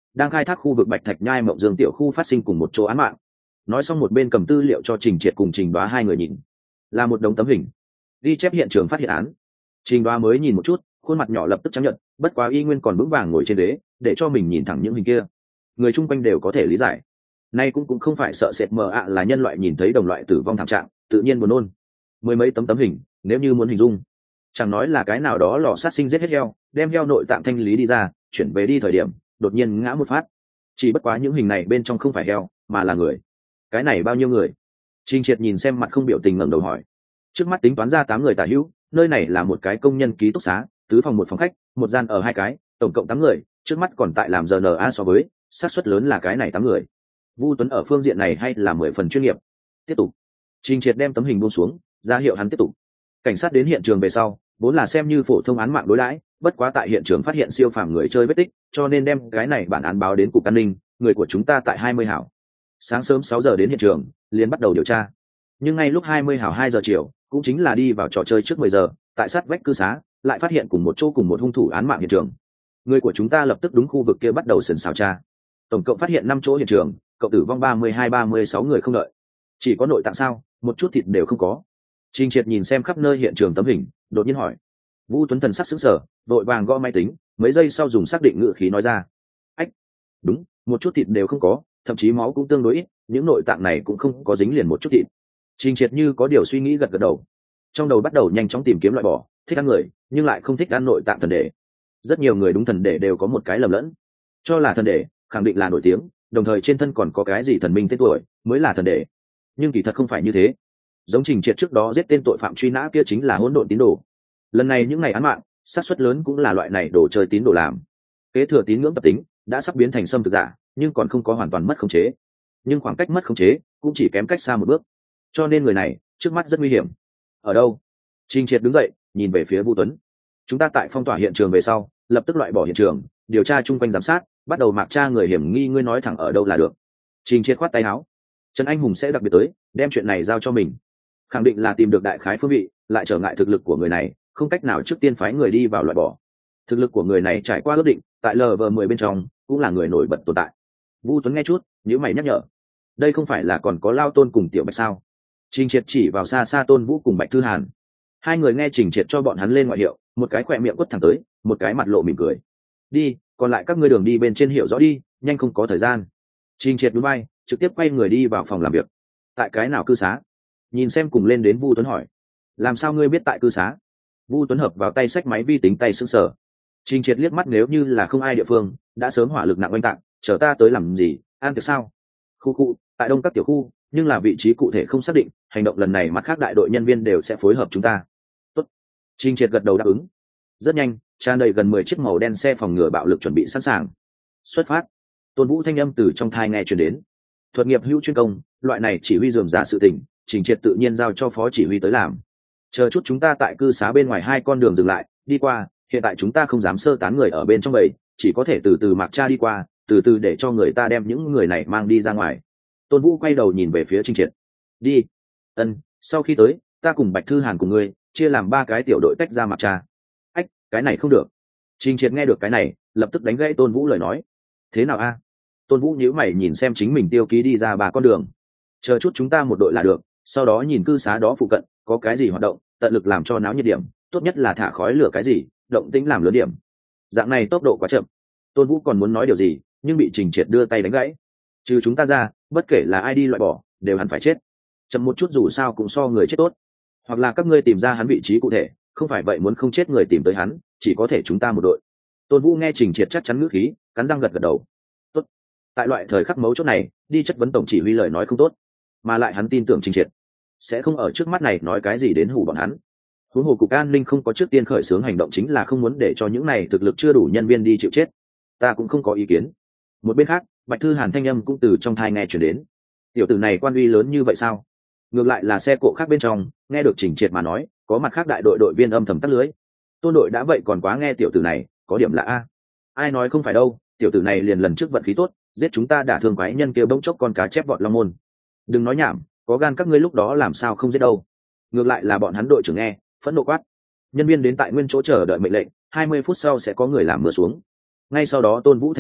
S1: đang khai thác khu vực Bạch Thạch Nhai Mộng Dương tiểu khu phát sinh cùng một chỗ án mạng. Nói xong một bên cầm tư liệu cho Trình Triệt cùng Trình Đoá hai người nhìn, là một đống tấm hình ghi chép hiện trường phát hiện án. Trình Đoá mới nhìn một chút, khuôn mặt nhỏ lập tức chấp nhận, bất quá y nguyên còn vững vàng ngồi trên ghế để cho mình nhìn thẳng những hình kia. Người chung quanh đều có thể lý giải, nay cũng không phải sợ sệt mờ ạ là nhân loại nhìn thấy đồng loại tử vong thảm trạng tự nhiên buồn nôn. Mười mấy tấm hình, nếu như muốn hình dung, chẳng nói là cái nào đó lò sát sinh giết hết heo, đem heo nội tạng thanh lý đi ra, chuyển về đi thời điểm đột nhiên ngã một phát. Chỉ bất quá những hình này bên trong không phải heo mà là người. Cái này bao nhiêu người? Trình Triệt nhìn xem mặt không biểu tình ngẩng đầu hỏi. Trước mắt tính toán ra 8 người tả hữu, nơi này là một cái công nhân ký túc xá, tứ phòng một phòng khách, một gian ở 2 cái, tổng cộng 8 người, trước mắt còn tại làm RNA so với, xác suất lớn là cái này 8 người. Vu Tuấn ở phương diện này hay là 10 phần chuyên nghiệp. Tiếp tục. Trình Triệt đem tấm hình buông xuống, ra hiệu hắn tiếp tục. Cảnh sát đến hiện trường về sau, vốn là xem như phổ thông án mạng đối đãi, bất quá tại hiện trường phát hiện siêu phàm người chơi vết tích, cho nên đem cái này bản án báo đến cục an ninh, người của chúng ta tại 20 hảo. Sáng sớm 6 giờ đến hiện trường, liền bắt đầu điều tra. Nhưng ngay lúc 20 hảo 2 giờ chiều, cũng chính là đi vào trò chơi trước 10 giờ, tại sát vách cư xá, lại phát hiện cùng một chỗ cùng một hung thủ án mạng hiện trường. Người của chúng ta lập tức đúng khu vực kia bắt đầu sần xào tra. Tổng cộng phát hiện 5 chỗ hiện trường, cộng tử vong 32-36 người không đợi. Chỉ có nội tạng sao, một chút thịt đều không có. Trình Triệt nhìn xem khắp nơi hiện trường tấm hình, đột nhiên hỏi. Vũ Tuấn thần sắc sững sờ, vội vàng gõ máy tính, mấy giây sau dùng xác định ngữ khí nói ra. Ách, đúng, một chút thịt đều không có, thậm chí máu cũng tương đối ít, những nội tạng này cũng không có dính liền một chút thịt. Trình Triệt như có điều suy nghĩ gật gật đầu, trong đầu bắt đầu nhanh chóng tìm kiếm loại bỏ, thích ăn người nhưng lại không thích ăn nội tạng thần đệ. Rất nhiều người đúng thần đệ đều có một cái lầm lẫn, cho là thần đệ khẳng định là nổi tiếng, đồng thời trên thân còn có cái gì thần minh tên tuổi mới là thần đệ, nhưng kỳ thật không phải như thế. Giống Trình Triệt trước đó giết tên tội phạm truy nã kia chính là hỗn độn tín đồ, lần này những ngày án mạng xác suất lớn cũng là loại này đồ chơi tín đồ làm. Kế thừa tín ngưỡng tập tính đã sắp biến thành xâm thực giả, nhưng còn không có hoàn toàn mất khống chế, nhưng khoảng cách mất khống chế cũng chỉ kém cách xa một bước, cho nên người này trước mắt rất nguy hiểm. Ở đâu? Trình Triệt đứng dậy nhìn về phía Vu Tuấn. Chúng ta tại phong tỏa hiện trường về sau lập tức loại bỏ hiện trường, điều tra chung quanh giám sát, bắt đầu mạc tra người hiểm nghi, ngươi nói thẳng ở đâu là được. Trình Triệt khoát tay áo. Trần Anh Hùng sẽ đặc biệt tới đem chuyện này giao cho mình, khẳng định là tìm được đại khái phương vị, lại trở ngại thực lực của người này không cách nào trước tiên phái người đi vào loại bỏ. Thực lực của người này trải qua ước định, tại LV10 bên trong cũng là người nổi bật tồn tại. Vu Tuấn nghe chút nhíu mày nhắc nhở, đây không phải là còn có Lao Tôn cùng Tiểu Bạch sao? Trình Triệt chỉ vào xa xa Tôn Vũ cùng Bạch Thư Hàn. Hai người nghe Trình Triệt cho bọn hắn lên ngoại hiệu, một cái khỏe miệng quất thẳng tới, một cái mặt lộ mỉm cười. Đi, còn lại các ngươi đường đi bên trên hiểu rõ đi, nhanh không có thời gian. Trình Triệt núi bay, trực tiếp quay người đi vào phòng làm việc. Tại cái nào cư xá? Nhìn xem cùng lên đến Vu Tuấn hỏi. Làm sao ngươi biết tại cư xá? Vu Tuấn hợp vào tay sách máy vi tính tay sững sờ. Trình Triệt liếc mắt, nếu như là không ai địa phương đã sớm hỏa lực nặng oanh tạc, chờ ta tới làm gì, ăn tiệc sao? Khu tại đông các tiểu khu, nhưng là vị trí cụ thể không xác định, hành động lần này mặt khác đại đội nhân viên đều sẽ phối hợp chúng ta. Tốt. Trình Triệt gật đầu đáp ứng. Rất nhanh, tràn đầy gần 10 chiếc màu đen xe phòng ngừa bạo lực chuẩn bị sẵn sàng. Xuất phát. Tôn Vũ thanh âm từ trong thai nghe truyền đến. Thuật nghiệp hữu chuyên công, loại này chỉ huy rườm rà sự tình, Trình Triệt tự nhiên giao cho phó chỉ huy tới làm. Chờ chút chúng ta tại cư xá bên ngoài 2 con đường dừng lại, đi qua, hiện tại chúng ta không dám sơ tán người ở bên trong bầy, chỉ có thể từ từ mạc tra đi qua, từ từ để cho người ta đem những người này mang đi ra ngoài. Tôn Vũ quay đầu nhìn về phía Trình Triệt. Đi. Ân, sau khi tới, ta cùng Bạch Thư Hàn cùng ngươi chia làm 3 cái tiểu đội tách ra mạc tra. Ách, cái này không được. Trình Triệt nghe được cái này, lập tức đánh gãy Tôn Vũ lời nói. Thế nào a? Tôn Vũ nhíu mày nhìn xem chính mình tiêu ký đi ra 3 con đường. Chờ chút chúng ta một đội là được, sau đó nhìn cư xá đó phụ cận có cái gì hoạt động, tận lực làm cho náo nhiệt điểm, tốt nhất là thả khói lửa cái gì, động tĩnh làm lớn điểm. Dạng này tốc độ quá chậm. Tôn Vũ còn muốn nói điều gì, nhưng bị Trình Triệt đưa tay đánh gãy. Trừ chúng ta ra, bất kể là ai đi loại bỏ, đều hẳn phải chết. Chậm một chút dù sao cũng so người chết tốt. Hoặc là các ngươi tìm ra hắn vị trí cụ thể, không phải vậy muốn không chết người tìm tới hắn, chỉ có thể chúng ta một đội. Tôn Vũ nghe Trình Triệt chắc chắn ngữ khí, cắn răng gật gật đầu. Tốt. Tại loại thời khắc mấu chốt này, đi chất vấn tổng chỉ huy lời nói không tốt, mà lại hắn tin tưởng Trình Triệt sẽ không ở trước mắt này nói cái gì đến hù bọn hắn. Huống hồ cục an ninh không có trước tiên khởi xướng hành động chính là không muốn để cho những này thực lực chưa đủ nhân viên đi chịu chết. Ta cũng không có ý kiến. Một bên khác, Bạch Thư Hàn thanh âm cũng từ trong thai nghe chuyển đến. Tiểu tử này quan uy lớn như vậy sao? Ngược lại là xe cộ khác bên trong nghe được Trình Triệt mà nói, có mặt khác đại đội đội viên âm thầm tắt lưới. Tôn đội đã vậy còn quá nghe tiểu tử này có điểm lạ a. Ai nói không phải đâu, tiểu tử này liền lần trước vận khí tốt, giết chúng ta đả thương quái nhân kia bỗng chốc con cá chép vọt long môn. Đừng nói nhảm, có gan các ngươi lúc đó làm sao không giết đâu. Ngược lại là bọn hắn đội trưởng nghe phẫn nộ quát. Nhân viên đến tại nguyên chỗ chờ đợi mệnh lệnh, 20 phút sau sẽ có người làm mưa xuống. Ngay sau đó Tôn Vũ thanh âm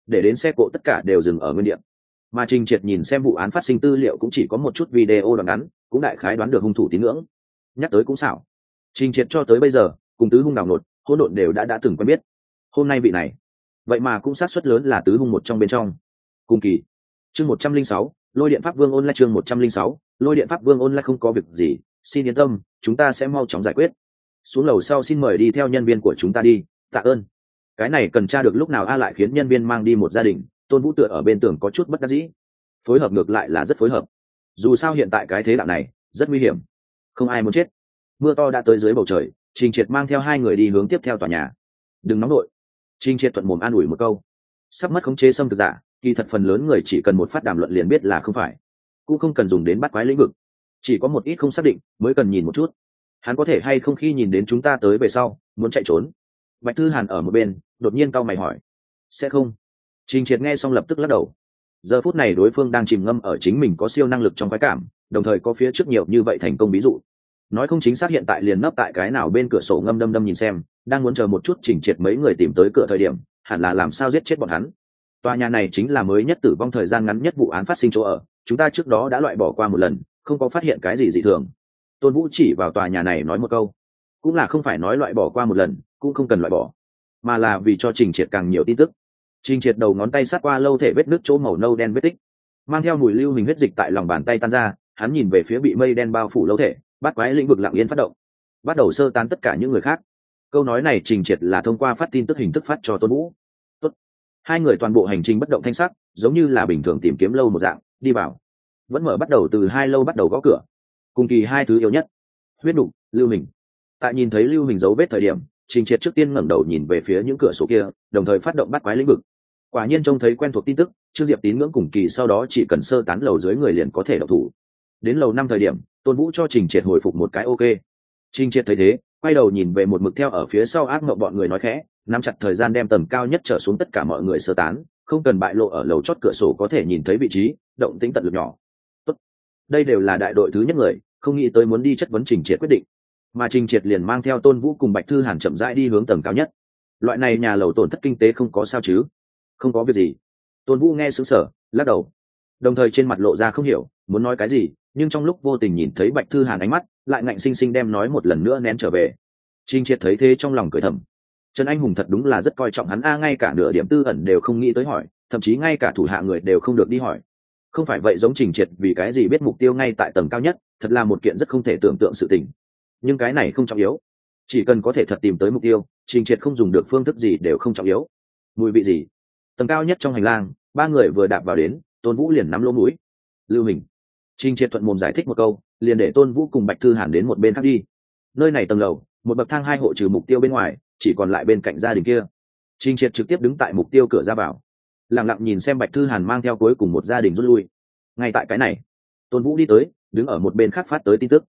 S1: để đến xe cộ tất cả đều dừng ở nguyên địa. Mà Trình Triệt nhìn xem vụ án phát sinh tư liệu cũng chỉ có một chút video đoạn ngắn, cũng đại khái đoán được hung thủ tín ngưỡng. Nhắc tới cũng xảo, Trình Triệt cho tới bây giờ cùng tứ hung đào nột hỗn độn đều đã từng quen biết. Hôm nay vị này vậy mà cũng xác suất lớn là tứ hung một trong bên trong. Cùng kỳ, chương 106, lôi điện pháp vương online, chương 106, lôi điện pháp vương online. Không có việc gì, xin yên tâm, chúng ta sẽ mau chóng giải quyết. Xuống lầu sau xin mời đi theo nhân viên của chúng ta đi, tạ ơn. Cái này cần tra được lúc nào a lại khiến nhân viên mang đi một gia đình. Tôn Vũ tựa ở bên tường có chút bất đắc dĩ. Phối hợp ngược lại là rất phối hợp, dù sao hiện tại cái thế đạo này rất nguy hiểm, không ai muốn chết. Mưa to đã tới dưới bầu trời, Trình Triệt mang theo hai người đi hướng tiếp theo tòa nhà. Đừng nóng nổi, Trình Triệt thuận mồm an ủi một câu. Sắp mất khống chế xâm thực giả, kỳ thật phần lớn người chỉ cần một phát đàm luận liền biết là không phải, cũng không cần dùng đến bắt quái lĩnh vực, chỉ có một ít không xác định mới cần nhìn một chút hắn có thể hay không khi nhìn đến chúng ta tới về sau muốn chạy trốn. Bạch Thư Hàn ở một bên đột nhiên cau mày hỏi. Sẽ không. Trình Triệt nghe xong lập tức lắc đầu. Giờ phút này đối phương đang chìm ngâm ở chính mình có siêu năng lực trong khoái cảm, đồng thời có phía trước nhiều như vậy thành công ví dụ. Nói không chính xác hiện tại liền nấp tại cái nào bên cửa sổ ngâm đâm nhìn xem, đang muốn chờ một chút Trình Triệt mấy người tìm tới cửa thời điểm, hẳn là làm sao giết chết bọn hắn. Tòa nhà này chính là mới nhất tử vong thời gian ngắn nhất vụ án phát sinh chỗ ở, chúng ta trước đó đã loại bỏ qua một lần, không có phát hiện cái gì dị thường. Tôn Vũ chỉ vào tòa nhà này nói một câu, cũng là không phải nói loại bỏ qua một lần, cũng không cần loại bỏ, mà là vì cho Trình Triệt càng nhiều tin tức. Trình Triệt đầu ngón tay sát qua lâu thể vết nước chỗ màu nâu đen vết tích, mang theo mùi lưu hình huyết dịch tại lòng bàn tay tan ra, hắn nhìn về phía bị mây đen bao phủ lâu thể, bắt quái lĩnh vực lặng yên phát động, bắt đầu sơ tán tất cả những người khác. Câu nói này Trình Triệt là thông qua phát tin tức hình thức phát cho Tôn Vũ. Tốt. Hai người toàn bộ hành trình bất động thanh sắc, giống như là bình thường tìm kiếm lâu một dạng, đi vào. Vẫn mở bắt đầu từ hai lâu bắt đầu gõ cửa. Cùng kỳ hai thứ yếu nhất, huyết đục, lưu hình. Tại nhìn thấy lưu hình dấu vết thời điểm, Trình Triệt trước tiên ngẩng đầu nhìn về phía những cửa sổ kia, đồng thời phát động bắt quái lĩnh vực. Quả nhiên trông thấy quen thuộc tin tức, Trương Diệp tín ngưỡng cùng kỳ sau đó chỉ cần sơ tán lầu dưới người liền có thể động thủ. Đến lầu 5 thời điểm, Tôn Vũ cho Trình Triệt hồi phục một cái ok. Trình Triệt thấy thế, quay đầu nhìn về một mực theo ở phía sau ác mộng bọn người nói khẽ, nắm chặt thời gian đem tầm cao nhất trở xuống tất cả mọi người sơ tán, không cần bại lộ ở lầu chót cửa sổ có thể nhìn thấy vị trí, động tĩnh tận lực nhỏ. Tốt. Đây đều là đại đội thứ nhất người, không nghĩ tới muốn đi chất vấn Trình Triệt quyết định. Mà Trình Triệt liền mang theo Tôn Vũ cùng Bạch Thư Hàn chậm rãi đi hướng tầng cao nhất. Loại này nhà lầu tổn thất kinh tế không có sao chứ? Không có việc gì. Tôn Vũ nghe sững sờ, lắc đầu, đồng thời trên mặt lộ ra không hiểu muốn nói cái gì, nhưng trong lúc vô tình nhìn thấy Bạch Thư Hàn ánh mắt, lại ngạnh sinh sinh đem nói một lần nữa nén trở về. Trình Triệt thấy thế trong lòng cười thầm, Trần Anh Hùng thật đúng là rất coi trọng hắn a, ngay cả nửa điểm tư ẩn đều không nghĩ tới hỏi, thậm chí ngay cả thủ hạ người đều không được đi hỏi. Không phải vậy giống Trình Triệt vì cái gì biết mục tiêu ngay tại tầng cao nhất, thật là một kiện rất không thể tưởng tượng sự tình. Nhưng cái này không trọng yếu, chỉ cần có thể thật tìm tới mục tiêu, Trình Triệt không dùng được phương thức gì đều không trọng yếu. Mùi vị gì? Tầng cao nhất trong hành lang, ba người vừa đạp vào đến, Tôn Vũ liền nắm lỗ mũi. Lưu hình. Trình Triệt thuận mồm giải thích một câu, liền để Tôn Vũ cùng Bạch Thư Hàn đến một bên khác đi. Nơi này tầng lầu, một bậc thang hai hộ trừ mục tiêu bên ngoài, chỉ còn lại bên cạnh gia đình kia. Trình Triệt trực tiếp đứng tại mục tiêu cửa ra vào, lặng lặng nhìn xem Bạch Thư Hàn mang theo cuối cùng một gia đình rút lui. Ngay tại cái này, Tôn Vũ đi tới, đứng ở một bên khác phát tới tin tức.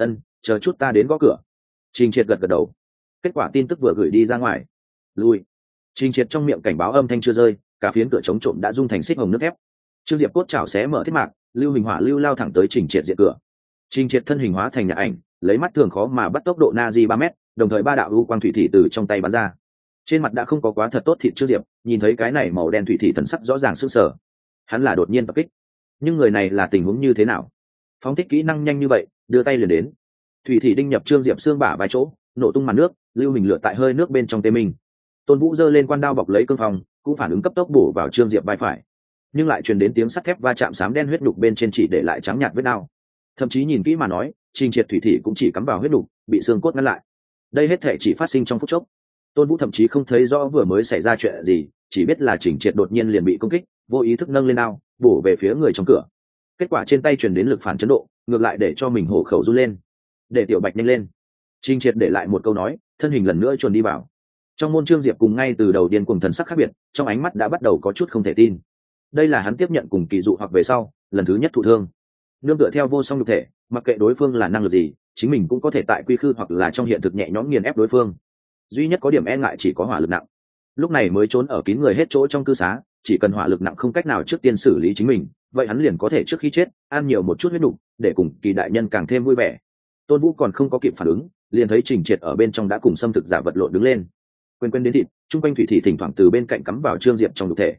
S1: Chờ chút ta đến gõ cửa. Trình Triệt gật gật đầu. Kết quả tin tức vừa gửi đi ra ngoài. Lui. Trình Triệt trong miệng cảnh báo âm thanh chưa rơi, cả phiến cửa chống trộm đã rung thành xích hồng nước thép. Trương Diệp cốt chảo xé mở thiết mạc, lưu hình hỏa lưu lao thẳng tới Trình Triệt diện cửa. Trình Triệt thân hình hóa thành nhạc ảnh, lấy mắt thường khó mà bắt tốc độ Nazi 3 mét, đồng thời ba đạo u quang thủy thị từ trong tay bắn ra. Trên mặt đã không có quá thật tốt thịt Trương Diệp, nhìn thấy cái này màu đen thủy thị thần sắc rõ ràng sững sờ. Hắn là đột nhiên tập kích, nhưng người này là tình huống như thế nào? Phóng thích kỹ năng nhanh như vậy, đưa tay liền đến. Thủy thị đinh nhập Trương Diệp xương bả vai chỗ, nổ tung màn nước, lưu hình lửa tại hơi nước bên trong tê mình. Tôn Vũ giơ lên quan đao bọc lấy cương phòng, cũng phản ứng cấp tốc bổ vào Trương Diệp vai phải, nhưng lại truyền đến tiếng sắt thép va chạm xám đen huyết đục bên trên chỉ để lại trắng nhạt vết đao. Thậm chí nhìn kỹ mà nói, Trình Triệt thủy thị cũng chỉ cắm vào huyết đục, bị xương cốt ngăn lại. Đây hết thể chỉ phát sinh trong phút chốc. Tôn Vũ thậm chí không thấy rõ vừa mới xảy ra chuyện gì, chỉ biết là Trình Triệt đột nhiên liền bị công kích, vô ý thức nâng lên đao, bổ về phía người trong cửa. Kết quả trên tay truyền đến lực phản chấn độ, ngược lại để cho mình hổ khẩu run lên. Để Tiểu Bạch nhanh lên. Trình Triệt để lại một câu nói, thân hình lần nữa chuồn đi vào. Trong môn Trương Diệp cùng ngay từ đầu điên cuồng thần sắc khác biệt, trong ánh mắt đã bắt đầu có chút không thể tin. Đây là hắn tiếp nhận cùng kỳ dụ hoặc về sau, lần thứ nhất thụ thương. Nương tựa theo vô song nhục thể, mặc kệ đối phương là năng lực gì, chính mình cũng có thể tại quy khư hoặc là trong hiện thực nhẹ nhõm nghiền ép đối phương. Duy nhất có điểm e ngại chỉ có hỏa lực nặng. Lúc này mới trốn ở kín người hết chỗ trong cư xá, chỉ cần hỏa lực nặng không cách nào trước tiên xử lý chính mình, vậy hắn liền có thể trước khi chết ăn nhiều một chút huyết nục, để cùng kỳ đại nhân càng thêm vui vẻ. Tôn Vũ còn không có kịp phản ứng, liền thấy Trình Triệt ở bên trong đã cùng xâm thực giả vật lộn đứng lên. Quên đến thịt, trung quanh thủy thị thỉnh thoảng từ bên cạnh cắm vào Trương Diệp trong nhục thể.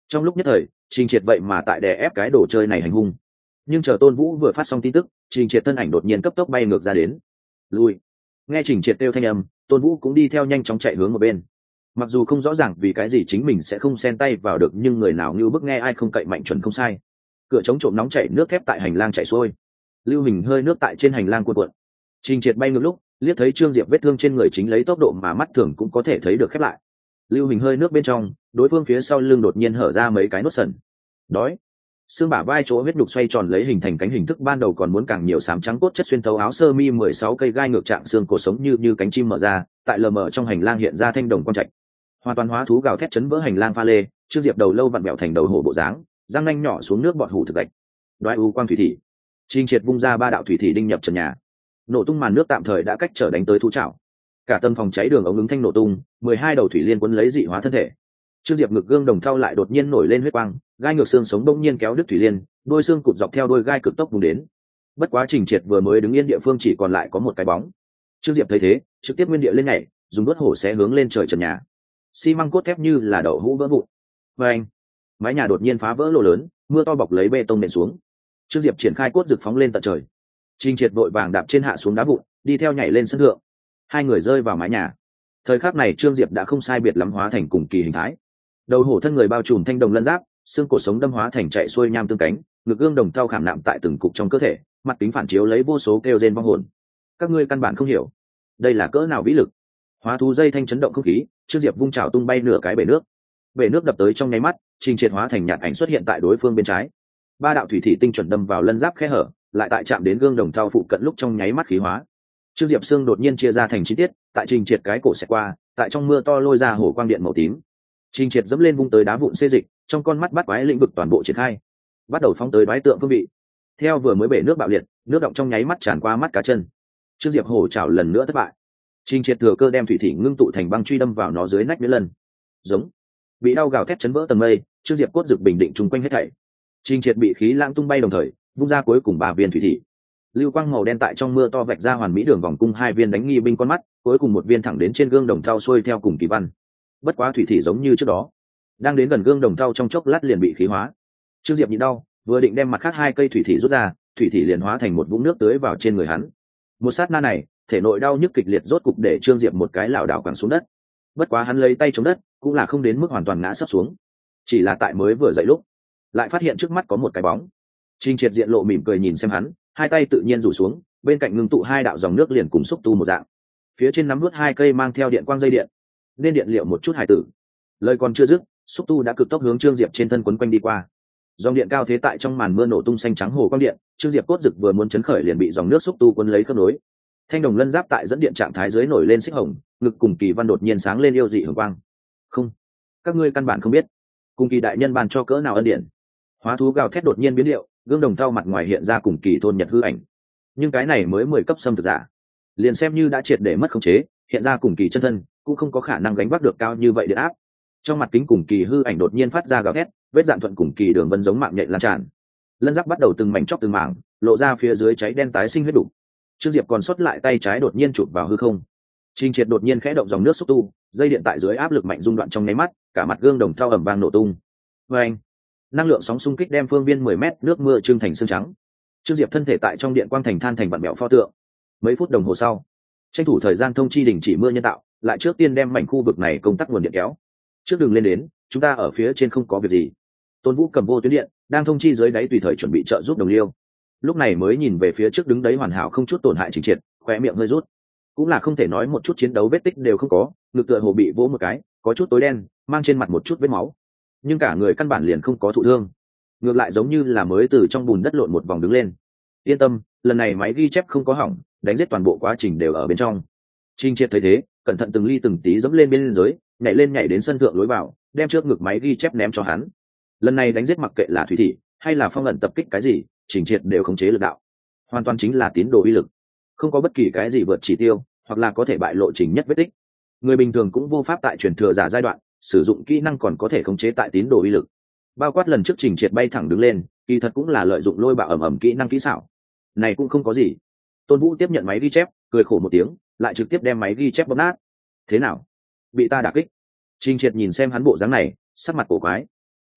S1: Trong lúc nhất thời Trình Triệt vậy mà tại đè ép cái đồ chơi này hành hung, nhưng chờ Tôn Vũ vừa phát xong tin tức, Trình Triệt thân ảnh đột nhiên cấp tốc bay ngược ra đến. Lui. Nghe Trình Triệt kêu thanh âm, Tôn Vũ cũng đi theo nhanh chóng chạy hướng một bên. Mặc dù không rõ ràng vì cái gì chính mình sẽ không xen tay vào được, nhưng người nào như bức nghe ai không cậy mạnh chuẩn không sai. Cửa chống trộm nóng chảy nước thép tại hành lang chảy xuôi, lưu hình hơi nước tại trên hành lang cuộn cuộn. Trình Triệt bay ngược lúc liếc thấy Trương Diệp vết thương trên người chính lấy tốc độ mà mắt thường cũng có thể thấy được khép lại. Lưu hình hơi nước bên trong, đối phương phía sau lưng đột nhiên hở ra mấy cái nốt sần. Đói. Xương bả vai chỗ huyết nhục xoay tròn lấy hình thành cánh, hình thức ban đầu còn muốn càng nhiều xám trắng cốt chất xuyên thấu áo sơ mi 16 cây gai ngược trạng xương cổ sống như cánh chim mở ra, tại lờ mờ trong hành lang hiện ra thanh đồng quang trạch. Hoàn toàn hóa thú gào thét chấn vỡ hành lang pha lê, Trương Diệp đầu lâu vặn bẹo thành đầu hổ bộ dáng, răng nanh nhỏ xuống nước bọt hủ thực gạch. Đoái u quang thủy thị. Trình Triệt vung ra 3 đạo thủy thị đinh nhập trần nhà. Nổ tung màn nước tạm thời đã cách trở đánh tới thú trảo. Cả tầng phòng cháy đường ống ứng thanh nổ tung, 12 đầu thủy liên quấn lấy dị hóa thân thể. Trương Diệp ngực gương đồng thau lại đột nhiên nổi lên huyết quang, gai ngược xương sống bỗng nhiên kéo đứt thủy liên, đôi xương cụt dọc theo đôi gai cực tốc vùng đến. Bất quá Trình Triệt vừa mới đứng yên địa phương chỉ còn lại có một cái bóng. Trương Diệp thấy thế, trực tiếp nguyên địa lên nhảy, dùng đuốt hổ xé hướng lên trời trần nhà. Xi măng cốt thép như là đậu hũ vỡ vụn. Oeng! Mái nhà đột nhiên phá vỡ lỗ lớn, mưa to bọc lấy bê tông nện xuống. Trương Diệp triển khai cốt rực phóng lên tận trời. Trình Triệt vội vàng đạp trên hạ xuống đá vụn, đi theo nhảy lên sân thượng. Hai người rơi vào mái nhà. Thời khắc này Trương Diệp đã không sai biệt lắm hóa thành cùng kỳ hình thái. Đầu hổ thân người bao trùm thanh đồng lân giáp, xương cổ sống đâm hóa thành chạy xuôi nham tương cánh, ngực gương đồng thau khảm nạm tại từng cục trong cơ thể, mặt kính phản chiếu lấy vô số kêu rên vong hồn. Các ngươi căn bản không hiểu, đây là cỡ nào vĩ lực. Hóa thú dây thanh chấn động không khí, Trương Diệp vung chảo tung bay nửa cái bể nước. Bể nước đập tới trong nháy mắt, Trình Triệt hóa thành nhạt ảnh xuất hiện tại đối phương bên trái. 3 đạo thủy thị tinh chuẩn đâm vào lân giáp khe hở, lại tại chạm đến gương đồng thau phụ cận lúc trong nháy mắt khí hóa. Trương Diệp xương đột nhiên chia ra thành chi tiết, tại Trình Triệt cái cổ xẹt qua, tại trong mưa to lôi ra hổ quang điện màu tím. Trình Triệt dẫm lên vung tới đá vụn xê dịch, trong con mắt bắt quái lĩnh vực toàn bộ triển khai, bắt đầu phóng tới đoái tượng phương vị. Theo vừa mới bể nước bạo liệt, nước động trong nháy mắt tràn qua mắt cá chân. Trương Diệp hổ chảo lần nữa thất bại. Trình Triệt thừa cơ đem thủy thị ngưng tụ thành băng truy đâm vào nó dưới nách miễn lần. Giống. Bị đau gào thét chấn vỡ tầng mây, Trương Diệp cốt dực bình định chung quanh hết thảy. Trình Triệt bị khí lãng tung bay đồng thời, vung ra cuối cùng 3 viên thủy thị. Lưu quang màu đen tại trong mưa to vạch ra hoàn mỹ đường vòng cung 2 viên đánh nghi binh con mắt, cuối cùng 1 viên thẳng đến trên gương đồng thau xuôi theo cùng kỳ văn. Bất quá thủy thị giống như trước đó, đang đến gần gương đồng thau trong chốc lát liền bị khí hóa. Trương Diệp nhịn đau, vừa định đem mặt khác 2 cây thủy thị rút ra, thủy thị liền hóa thành một vũng nước tưới vào trên người hắn. Một sát na này, thể nội đau nhức kịch liệt rốt cục để Trương Diệp một cái lảo đảo quẳng xuống đất. Bất quá hắn lấy tay chống đất, cũng là không đến mức hoàn toàn ngã sấp xuống, chỉ là tại mới vừa dậy lúc, lại phát hiện trước mắt có một cái bóng. Trình Triệt diện lộ mỉm cười nhìn xem hắn, hai tay tự nhiên rủ xuống, bên cạnh ngưng tụ 2 đạo dòng nước liền cùng xúc tu một dạng. Phía trên nắm nuốt 2 cây mang theo điện quang dây điện, nên điện liệu một chút hài tử. Lời còn chưa dứt, xúc tu đã cực tốc hướng Trương Diệp trên thân quấn quanh đi qua. Dòng điện cao thế tại trong màn mưa nổ tung xanh trắng hồ quang điện, Trương Diệp cốt dực vừa muốn chấn khởi liền bị dòng nước xúc tu cuốn lấy khớp nối. Thanh đồng lân giáp tại dẫn điện trạng thái dưới nổi lên xích hồng, ngực cùng kỳ văn đột nhiên sáng lên yêu dị hường quang. Không, các ngươi căn bản không biết, cùng kỳ đại nhân ban cho cỡ nào ân điển. Hóa thú gào thét đột nhiên biến điệu, gương đồng thau mặt ngoài hiện ra cùng kỳ thôn nhật hư ảnh. Nhưng cái này mới 10 cấp xâm thực giả, liền xem như đã triệt để mất khống chế, hiện ra cùng kỳ chân thân, cũng không có khả năng gánh vác được cao như vậy điện áp. Trong mặt kính cùng kỳ hư ảnh đột nhiên phát ra gào thét, vết dạn thuận cùng kỳ đường vân giống mạng nhện lan tràn. Lân giáp bắt đầu từng mảnh chóc từng mảng, lộ ra phía dưới cháy đen tái sinh huyết đủ. Trương Diệp còn sót lại tay trái đột nhiên chụp vào hư không. Trình Triệt đột nhiên khẽ động dòng nước xúc tu, dây điện tại dưới áp lực mạnh rung đoạn trong nháy mắt, cả mặt gương đồng thau ầm vang nổ tung. Oeng! Năng lượng sóng xung kích đem phương viên 10 mét nước mưa trưng thành xương trắng. Trương Diệp thân thể tại trong điện quang thành than thành vặn bẹo pho tượng. Mấy phút đồng hồ sau, tranh thủ thời gian thông chi đình chỉ mưa nhân tạo, lại trước tiên đem mảnh khu vực này công tắc nguồn điện kéo. Trước đường lên đến, chúng ta ở phía trên không có việc gì. Tôn Vũ cầm vô tuyến điện, đang thông chi dưới đáy tùy thời chuẩn bị trợ giúp đồng liêu. Lúc này mới nhìn về phía trước đứng đấy hoàn hảo không chút tổn hại Trình Triệt, khóe miệng hơi rút. Cũng là không thể nói một chút chiến đấu vết tích đều không có, ngực tựa hồ bị vỗ một cái, có chút tối đen, mang trên mặt một chút vết máu, nhưng cả người căn bản liền không có thụ thương, ngược lại giống như là mới từ trong bùn đất lộn một vòng đứng lên. Yên tâm, lần này máy ghi chép không có hỏng, đánh giết toàn bộ quá trình đều ở bên trong. Trình Triệt thấy thế, cẩn thận từng ly từng tí dẫm lên bên dưới, nhảy đến sân thượng lối vào, đem trước ngực máy ghi chép ném cho hắn. Lần này đánh giết mặc kệ là thủy thị hay là phong ẩn tập kích cái gì, Trình Triệt đều khống chế lực đạo, hoàn toàn chính là tín đồ uy lực, không có bất kỳ cái gì vượt chỉ tiêu hoặc là có thể bại lộ trình nhất vết tích. Người bình thường cũng vô pháp tại truyền thừa giả giai đoạn sử dụng kỹ năng còn có thể khống chế tại tín đồ uy lực. Bao quát lần trước Trình Triệt bay thẳng đứng lên, kỳ thật cũng là lợi dụng lôi bạo ầm kỹ năng kỹ xảo. Này cũng không có gì. Tôn Vũ tiếp nhận máy ghi chép, cười khổ một tiếng, lại trực tiếp đem máy ghi chép bóp nát. Thế nào? Bị ta đả kích? Trình Triệt nhìn xem hắn bộ dáng này, sắc mặt cổ quái.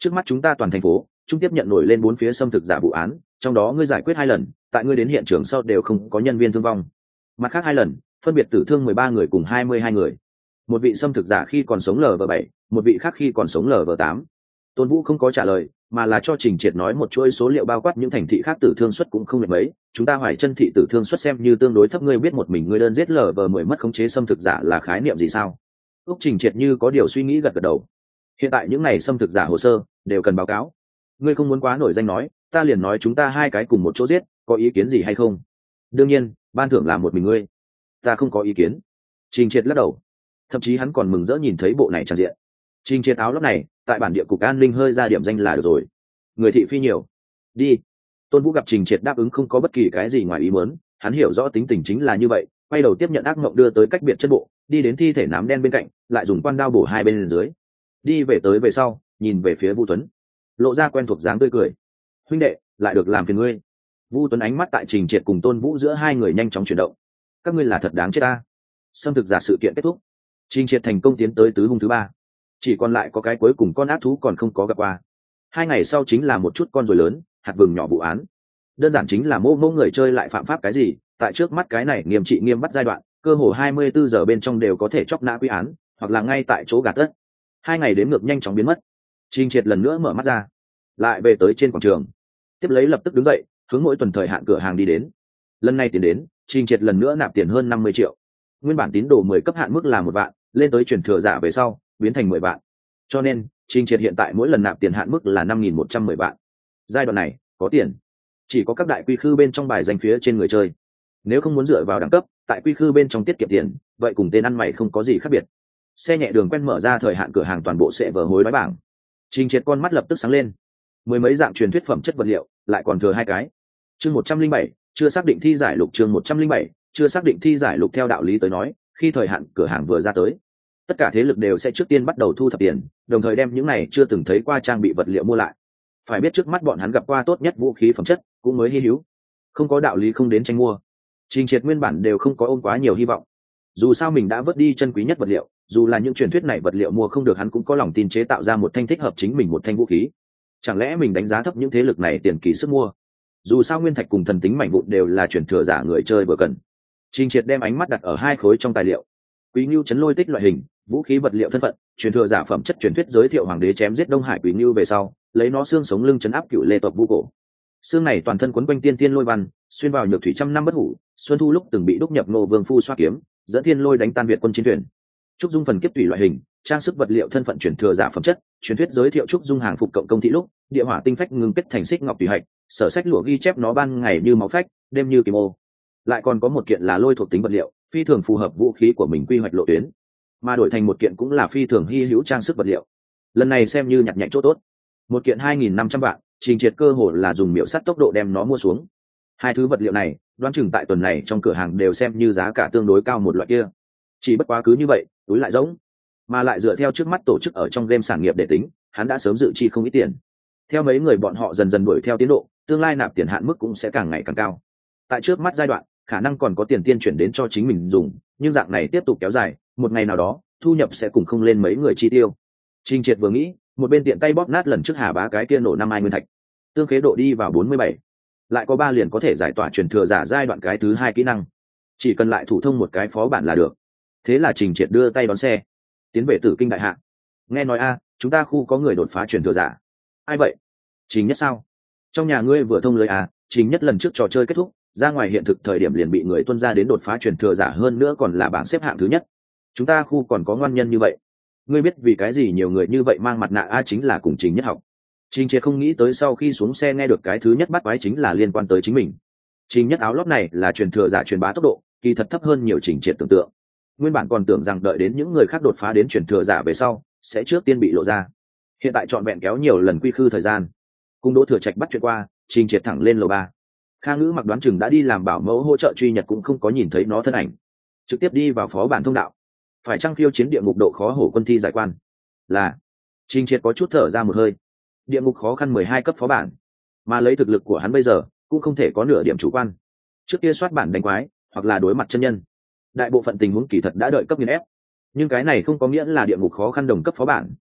S1: trước mắt chúng ta toàn thành phố trung tiếp nhận nổi lên 4 phía xâm thực giả vụ án, trong đó ngươi giải quyết 2 lần, tại ngươi đến hiện trường sau đều không có nhân viên thương vong. Mặt khác 2 lần phân biệt tử thương 13 người cùng 22 người. Một vị xâm thực giả khi còn sống LV7, một vị khác khi còn sống LV8. Tôn Vũ không có trả lời, mà là cho Trình Triệt nói một chuỗi số liệu bao quát những thành thị khác tử thương suất cũng không được mấy, chúng ta Hoài Chân thị tử thương suất xem như tương đối thấp, ngươi biết một mình ngươi đơn giết LV10 mất khống chế xâm thực giả là khái niệm gì sao? Úc Trình Triệt như có điều suy nghĩ gật gật đầu. Hiện tại những này xâm thực giả hồ sơ đều cần báo cáo. Ngươi không muốn quá nổi danh nói, ta liền nói chúng ta 2 cái cùng một chỗ giết, có ý kiến gì hay không? Đương nhiên, ban thưởng là một mình ngươi. Ta không có ý kiến. Trình Triệt lắc đầu. Thậm chí hắn còn mừng rỡ nhìn thấy bộ này tràn diện. Trình Triệt áo lót này, tại bản địa cục an ninh hơi ra điểm danh là được rồi. Người thị phi nhiều. Đi. Tôn Vũ gặp Trình Triệt đáp ứng không có bất kỳ cái gì ngoài ý muốn, hắn hiểu rõ tính tình chính là như vậy, quay đầu tiếp nhận ác mộng đưa tới cách biệt chân bộ, đi đến thi thể nám đen bên cạnh, lại dùng quan đao bổ 2 bên dưới. Đi về tới về sau, nhìn về phía Vu Tuấn, lộ ra quen thuộc dáng tươi cười. Huynh đệ, lại được làm phiền ngươi. Vu Tuấn ánh mắt tại Trình Triệt cùng Tôn Vũ giữa 2 người nhanh chóng chuyển động. Các ngươi là thật đáng chết ta. Xâm thực giả sự kiện kết thúc, Trình Triệt thành công tiến tới tứ hung thứ 3. Chỉ còn lại có cái cuối cùng con ác thú còn không có gặp qua. 2 ngày sau chính là một chút con ruồi lớn, hạt vừng nhỏ vụ án. Đơn giản chính là mô người chơi lại phạm pháp cái gì, tại trước mắt cái này nghiêm trị nghiêm bắt giai đoạn, cơ hồ 24 giờ bên trong đều có thể chóc nã quy án, hoặc là ngay tại chỗ gạt tất. 2 ngày đếm ngược nhanh chóng biến mất. Trình Triệt lần nữa mở mắt ra, lại về tới trên quảng trường, tiếp lấy lập tức đứng dậy, hướng mỗi tuần thời hạn cửa hàng đi đến. Lần này tiền đến, Trình Triệt lần nữa nạp tiền hơn 50 triệu. Nguyên bản tín đồ 10 cấp hạn mức là 1 vạn, lên tới truyền thừa giả về sau, biến thành 10 vạn. Cho nên, Trình Triệt hiện tại mỗi lần nạp tiền hạn mức là 5.110 vạn. Giai đoạn này, có tiền. Chỉ có các đại quy khư bên trong bài danh phía trên người chơi. Nếu không muốn dựa vào đẳng cấp, tại quy khư bên trong tiết kiệm tiền, vậy cùng tên ăn mày không có gì khác biệt. Xe nhẹ đường quen mở ra thời hạn cửa hàng toàn bộ sẽ vờ hối đoái bảng. Trình Triệt con mắt lập tức sáng lên. 10 mấy dạng truyền thuyết phẩm chất vật liệu, lại còn thừa 2 cái. Chương 107, chưa xác định thi giải lục. Chương 107, chưa xác định thi giải lục. Theo đạo lý tới nói, khi thời hạn cửa hàng vừa ra tới, tất cả thế lực đều sẽ trước tiên bắt đầu thu thập tiền, đồng thời đem những này chưa từng thấy qua trang bị vật liệu mua lại. Phải biết trước mắt bọn hắn gặp qua tốt nhất vũ khí phẩm chất cũng mới hi hữu, không có đạo lý không đến tranh mua. Trình Triệt nguyên bản đều không có ôm quá nhiều hy vọng, dù sao mình đã vớt đi chân quý nhất vật liệu, dù là những truyền thuyết này vật liệu mua không được, hắn cũng có lòng tin chế tạo ra một thanh thích hợp chính mình một thanh vũ khí. Chẳng lẽ mình đánh giá thấp những thế lực này tiền kỳ sức mua? Dù sao nguyên thạch cùng thần tính mảnh vụn đều là truyền thừa giả người chơi vừa cần. Trình Triệt đem ánh mắt đặt ở 2 khối trong tài liệu. Quý Ngưu chấn lôi tích loại hình, vũ khí vật liệu thân phận, truyền thừa giả phẩm chất truyền thuyết giới thiệu hoàng đế chém giết Đông Hải Quý Ngưu về sau, lấy nó xương sống lưng chấn áp cựu lê tộc vu cổ. Xương này toàn thân quấn quanh tiên tiên lôi văn, xuyên vào nhược thủy trăm năm bất hủ, xuân thu lúc từng bị đúc nhập Ngô Vương phu xoa kiếm, dẫn thiên lôi đánh tan Việt quân chiến thuyền. Trúc dung phần kiếp tùy loại hình, trang sức vật liệu thân phận truyền thừa giả phẩm chất, truyền thuyết giới thiệu trúc dung hàng phục cộng công thị lúc, địa hỏa tinh phách ngưng kết thành xích ngọc tùy hạch, sở sách lụa ghi chép nó ban ngày như máu phách, đêm như kim ô. Lại còn có một kiện là lôi thuộc tính vật liệu, phi thường phù hợp vũ khí của mình quy hoạch lộ tuyến, mà đổi thành một kiện cũng là phi thường hy hữu trang sức vật liệu. Lần này xem như nhặt nhạnh chỗ tốt. Một kiện 2.500 vạn, Trình Triệt cơ hồ là dùng miểu sắt tốc độ đem nó mua xuống. 2 thứ vật liệu này, đoán chừng tại tuần này trong cửa hàng đều xem như giá cả tương đối cao một loại kia. Chỉ bất quá cứ như vậy, túi lại rỗng, mà lại dựa theo trước mắt tổ chức ở trong game sản nghiệp để tính, hắn đã sớm dự chi không ít tiền. Theo mấy người bọn họ dần dần đuổi theo tiến độ, tương lai nạp tiền hạn mức cũng sẽ càng ngày càng cao. Tại trước mắt giai đoạn, khả năng còn có tiền tiên chuyển đến cho chính mình dùng, nhưng dạng này tiếp tục kéo dài, một ngày nào đó, thu nhập sẽ cùng không lên mấy người chi tiêu. Trình Triệt vừa nghĩ, một bên tiện tay bóp nát lần trước Hà Bá cái kia nổ 52 nguyên thạch, tương khế độ đi vào 47, lại có 3 liền có thể giải tỏa truyền thừa giả giai đoạn cái thứ 2 kỹ năng, chỉ cần lại thủ thông một cái phó bản là được. Thế là Trình Triệt đưa tay đón xe, tiến về Tử Kinh đại hạ. Nghe nói chúng ta khu có người đột phá truyền thừa giả. Ai vậy? Trình Nhất sao? Trong nhà ngươi vừa thông lưới Trình Nhất lần trước trò chơi kết thúc, ra ngoài hiện thực thời điểm liền bị người tuân ra đến đột phá truyền thừa giả, hơn nữa còn là bảng xếp hạng thứ nhất. Chúng ta khu còn có ngoan nhân như vậy. Ngươi biết vì cái gì nhiều người như vậy mang mặt nạ chính là cùng Trình Nhất học. Trình Triệt không nghĩ tới sau khi xuống xe nghe được cái thứ nhất bắt quái chính là liên quan tới chính mình. Trình Nhất áo lót này là truyền thừa giả truyền bá tốc độ, kỳ thật thấp hơn nhiều Trình Triệt tưởng tượng. Nguyên bản còn tưởng rằng đợi đến những người khác đột phá đến truyền thừa giả về sau, sẽ trước tiên bị lộ ra. Hiện tại trọn vẹn kéo nhiều lần quy khư thời gian. Cùng Đỗ Thừa Trạch bắt chuyện qua, Trình Triệt thẳng lên lầu 3. Kha Ngữ mặc đoán chừng đã đi làm bảo mẫu hỗ trợ truy nhật, cũng không có nhìn thấy nó thân ảnh, trực tiếp đi vào phó bản thông đạo. Phải chăng khiêu chiến địa ngục độ khó hổ quân thi giải quan? Là. Trình Triệt có chút thở ra một hơi. Địa ngục khó khăn 12 cấp phó bản, mà lấy thực lực của hắn bây giờ cũng không thể có nửa điểm chủ quan. Trước kia soát bản đánh quái hoặc là đối mặt chân nhân, đại bộ phận tình huống kỳ thật đã đợi cấp nghiên ép, nhưng cái này không có nghĩa là địa ngục khó khăn đồng cấp phó bản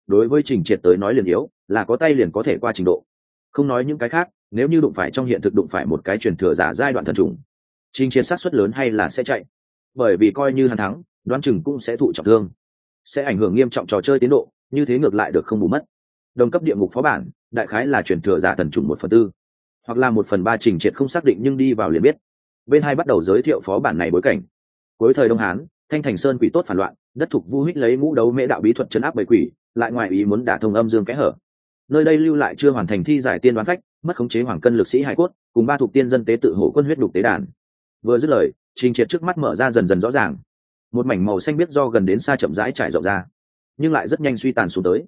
S1: đối với Trình Triệt tới nói liền yếu, là có tay liền có thể qua trình độ. Không nói những cái khác, nếu như đụng phải trong hiện thực đụng phải một cái truyền thừa giả giai đoạn thần trùng, Trình Triệt xác suất lớn hay là sẽ chạy, bởi vì coi như hắn thắng, đoán chừng cũng sẽ thụ trọng thương, sẽ ảnh hưởng nghiêm trọng trò chơi tiến độ, như thế ngược lại được không bù mất. Đồng cấp địa ngục phó bản, đại khái là truyền thừa giả thần trùng 1/4, hoặc là 1/3 Trình Triệt không xác định nhưng đi vào liền biết. Bên hai bắt đầu giới thiệu phó bản này bối cảnh. Cuối thời Đông Hán, Thanh Thành Sơn quỷ tốt phản loạn, đất thục Vu Hích lấy ngũ đấu mễ đạo bí thuật trấn áp bầy quỷ, lại ngoài ý muốn đả thông âm dương kẽ hở. Nơi đây lưu lại chưa hoàn thành thi giải tiên đoán phách, mất khống chế hoàng cân lực sĩ hải cốt, cùng ba thuộc tiên dân tế tự hổ quân huyết đục tế đàn. Vừa dứt lời, Trình Triệt trước mắt mở ra dần dần rõ ràng. Một mảnh màu xanh biếc do gần đến xa chậm rãi trải rộng ra, nhưng lại rất nhanh suy tàn xuống tới.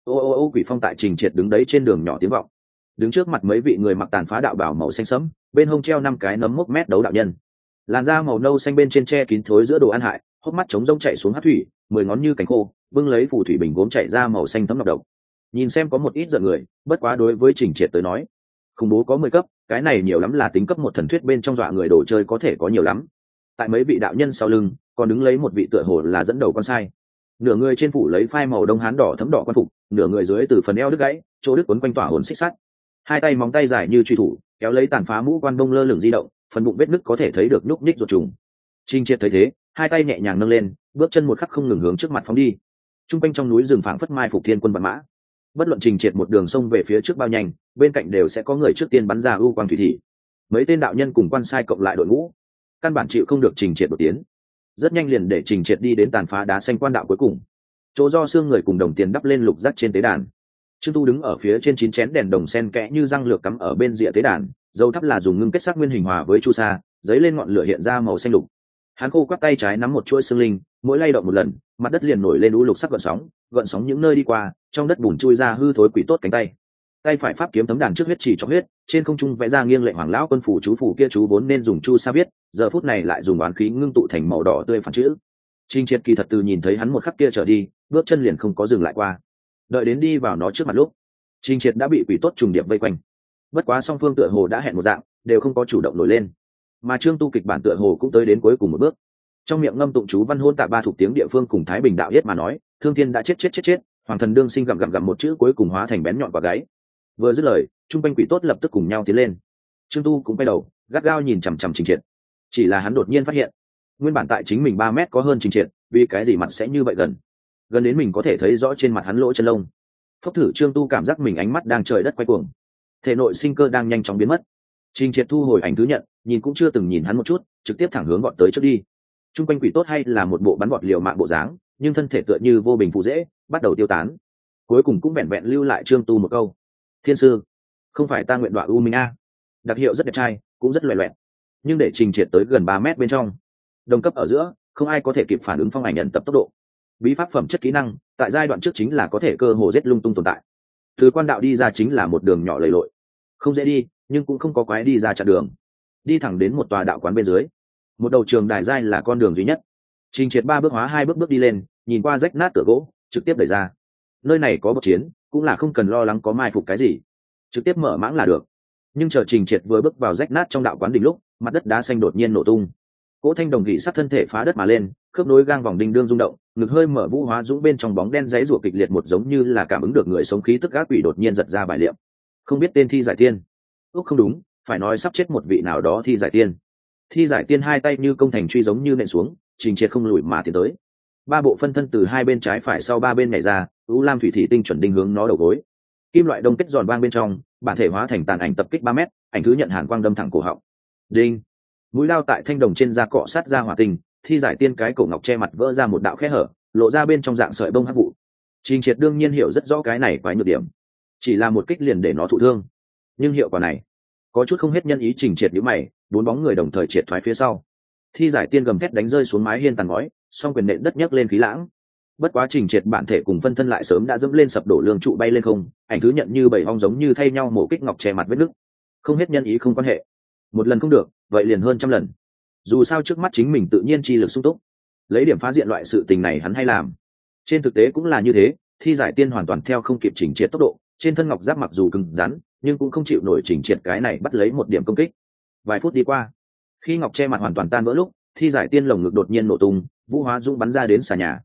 S1: Ô quỷ phong tại Trình Triệt đứng đấy trên đường nhỏ tiếng vọng. Đứng trước mặt mấy vị người mặc tàn phá đạo bào màu xanh sẫm, bên hông treo 5 cái nấm mốc mét đấu đạo nhân. Làn da màu nâu xanh bên trên che kín thối giữa đồ ăn hại, hốc mắt trống rông chạy xuống hát thủy, 10 ngón như cánh khô, bưng lấy phù thủy bình gốm chạy ra màu xanh thấm độc độc. Nhìn xem có một ít giận người, bất quá đối với Trình Triệt tới nói, khủng bố có 10 cấp, cái này nhiều lắm là tính cấp một thần thuyết bên trong dọa người đồ chơi có thể có nhiều lắm. Tại mấy vị đạo nhân sau lưng, còn đứng lấy một vị tựa hồ là dẫn đầu con sai. Nửa người trên phủ lấy phai màu đông hán đỏ thấm đỏ quan phục, nửa người dưới từ phần eo đứt gãy, chỗ đứt quấn quanh tỏa hồn xích sắt. Hai tay móng tay dài như truy thủ, kéo lấy tàn phá mũ quan bông lơ lửng di động, phần bụng vết nứt có thể thấy được nhúc nhích ruột trùng. Trình Triệt thấy thế, hai tay nhẹ nhàng nâng lên, bước chân một khắc không ngừng hướng trước mặt phóng đi. Trung quanh trong núi rừng phảng phất mai phục thiên quân vạn mã. Bất luận Trình Triệt một đường sông về phía trước bao nhanh, bên cạnh đều sẽ có người trước tiên bắn ra ưu quang thủy thị. Mấy tên đạo nhân cùng quan sai cộng lại đội ngũ, căn bản chịu không được Trình Triệt đột tiến. Rất nhanh liền để Trình Triệt đi đến tàn phá đá xanh quan đạo cuối cùng. Chỗ do xương người cùng đồng tiền đắp lên lục giác trên tế đàn. Trương Tu đứng ở phía trên 9 chén đèn đồng sen kẽ như răng lược cắm ở bên rìa tế đàn, dầu thắp là dùng ngưng kết sắc nguyên hình hòa với chu sa, giấy lên ngọn lửa hiện ra màu xanh lục. Hắn khô quắt tay trái nắm một chuỗi xương linh, mỗi lay động một lần, mặt đất liền nổi lên u lục sắc gợn sóng những nơi đi qua, trong đất bùn chui ra hư thối quỷ tốt cánh tay. Tay phải pháp kiếm tấm đàn trước huyết chỉ cho huyết, trên không trung vẽ ra nghiêng lệnh hoàng lão quân phủ chú phủ kia chú vốn nên dùng chu sa viết, giờ phút này lại dùng oán khí ngưng tụ thành màu đỏ tươi phản chữ. Trình Triệt kỳ thật từ nhìn thấy hắn một khắc kia trở đi, bước chân liền không có dừng lại qua. Đợi đến đi vào nó trước mặt lúc, Trình Triệt đã bị quỷ tốt trùng điệp vây quanh. Bất quá song phương tựa hồ đã hẹn một dạng, đều không có chủ động nổi lên. Mà Trương Tu kịch bản tựa hồ cũng tới đến cuối cùng một bước. Trong miệng ngâm tụng chú văn hôn tạ ba thuộc tiếng địa phương cùng Thái Bình đạo yết mà nói, thương thiên đã chết, hoàng thần đương sinh gặm một chữ cuối cùng hóa thành bén nhọn quả gáy. Vừa dứt lời, trung quanh quỷ tốt lập tức cùng nhau tiến lên. Trương Tu cũng quay đầu, gắt gao nhìn chằm chằm Trình Triệt. Chỉ là hắn đột nhiên phát hiện, nguyên bản tại chính mình 3 mét có hơn Trình Triệt, vì cái gì mặt sẽ như vậy gần đến mình có thể thấy rõ trên mặt hắn lỗ chân lông. Phốc thử Trương Tu cảm giác mình ánh mắt đang trời đất quay cuồng, thể nội sinh cơ đang nhanh chóng biến mất. Trình Triệt thu hồi ảnh thứ nhận, nhìn cũng chưa từng nhìn hắn một chút, trực tiếp thẳng hướng gọn tới trước đi. Trung quanh quỷ tốt hay là một bộ bắn bọt liều mạng bộ dáng, nhưng thân thể tựa như vô bình phụ dễ, bắt đầu tiêu tán. Cuối cùng cũng vẹn vẹn lưu lại Trương Tu một câu: "Thiên sư, không phải ta nguyện đọa u minh a." Đặc hiệu rất đẹp trai, cũng rất loè loẹt, nhưng để Trình Triệt tới gần 3 mét bên trong, đồng cấp ở giữa, không ai có thể kịp phản ứng phong ảnh ẩn tập tốc độ. Bí pháp phẩm chất kỹ năng, tại giai đoạn trước chính là có thể cơ hồ giết lung tung tồn tại. Từ quan đạo đi ra chính là một đường nhỏ lầy lội, không dễ đi, nhưng cũng không có quái đi ra chặn đường. Đi thẳng đến một tòa đạo quán bên dưới, một đầu trường đài giai là con đường duy nhất. Trình Triệt 3 bước hóa 2 bước đi lên, nhìn qua rách nát cửa gỗ, trực tiếp đẩy ra. Nơi này có bậc chiến, cũng là không cần lo lắng có mai phục cái gì, trực tiếp mở mãng là được. Nhưng chờ Trình Triệt vừa bước vào rách nát trong đạo quán đỉnh lúc, mặt đất đá xanh đột nhiên nổ tung. Cỗ thanh đồng gỉ sắt thân thể phá đất mà lên, khớp nối gang vòng đinh đương rung động, ngực hơi mở vũ hóa dũng bên trong bóng đen giấy rủa kịch liệt một giống như là cảm ứng được người sống khí tức ác quỷ đột nhiên giật ra bài liệm. Không biết tên thi giải tiên. Không đúng, phải nói sắp chết một vị nào đó thi giải tiên. Thi giải tiên hai tay như công thành truy giống như nện xuống, Trình Triệt không lùi mà tiến tới. 3 bộ phân thân từ hai bên trái phải sau 3 bên nhảy ra, u lam thủy thị tinh chuẩn đinh hướng nó đầu gối. Kim loại đông kết giòn vang bên trong, bản thể hóa thành tàn ảnh tập kích 3 mét, ảnh thứ nhận hàn quang đâm thẳng cổ họng. Đinh. Mũi lao tại thanh đồng trên da cọ sát ra hỏa tinh, thi giải tiên cái cổ ngọc che mặt vỡ ra một đạo khe hở, lộ ra bên trong dạng sợi bông hắc vụ. Trình Triệt đương nhiên hiểu rất rõ cái này quái nhược điểm, chỉ là một kích liền để nó thụ thương. Nhưng hiệu quả này có chút không hết nhân ý. Trình Triệt nhíu mày, 4 bóng người đồng thời triệt thoái phía sau. Thi giải tiên gầm thét đánh rơi xuống mái hiên tàn ngói, song quyền nện đất nhấc lên khí lãng. Bất quá Trình Triệt bản thể cùng phân thân lại sớm đã dẫm lên sập đổ lương trụ bay lên không, ảnh thứ nhận như bầy ong giống như thay nhau mổ kích ngọc che mặt vết nứt. Không hết nhân ý không quan hệ, một lần không được, vậy liền hơn trăm lần. Dù sao trước mắt chính mình tự nhiên chi lực sung túc, lấy điểm phá diện loại sự tình này hắn hay làm. Trên thực tế cũng là như thế, thi giải tiên hoàn toàn theo không kịp Trình Triệt tốc độ, trên thân ngọc giáp mặc dù cứng rắn, nhưng cũng không chịu nổi Trình Triệt cái này bắt lấy một điểm công kích. Vài phút đi qua, khi ngọc che mặt hoàn toàn tan vỡ lúc, thi giải tiên lồng ngực đột nhiên nổ tung, vũ hóa dũng bắn ra đến xà nhà.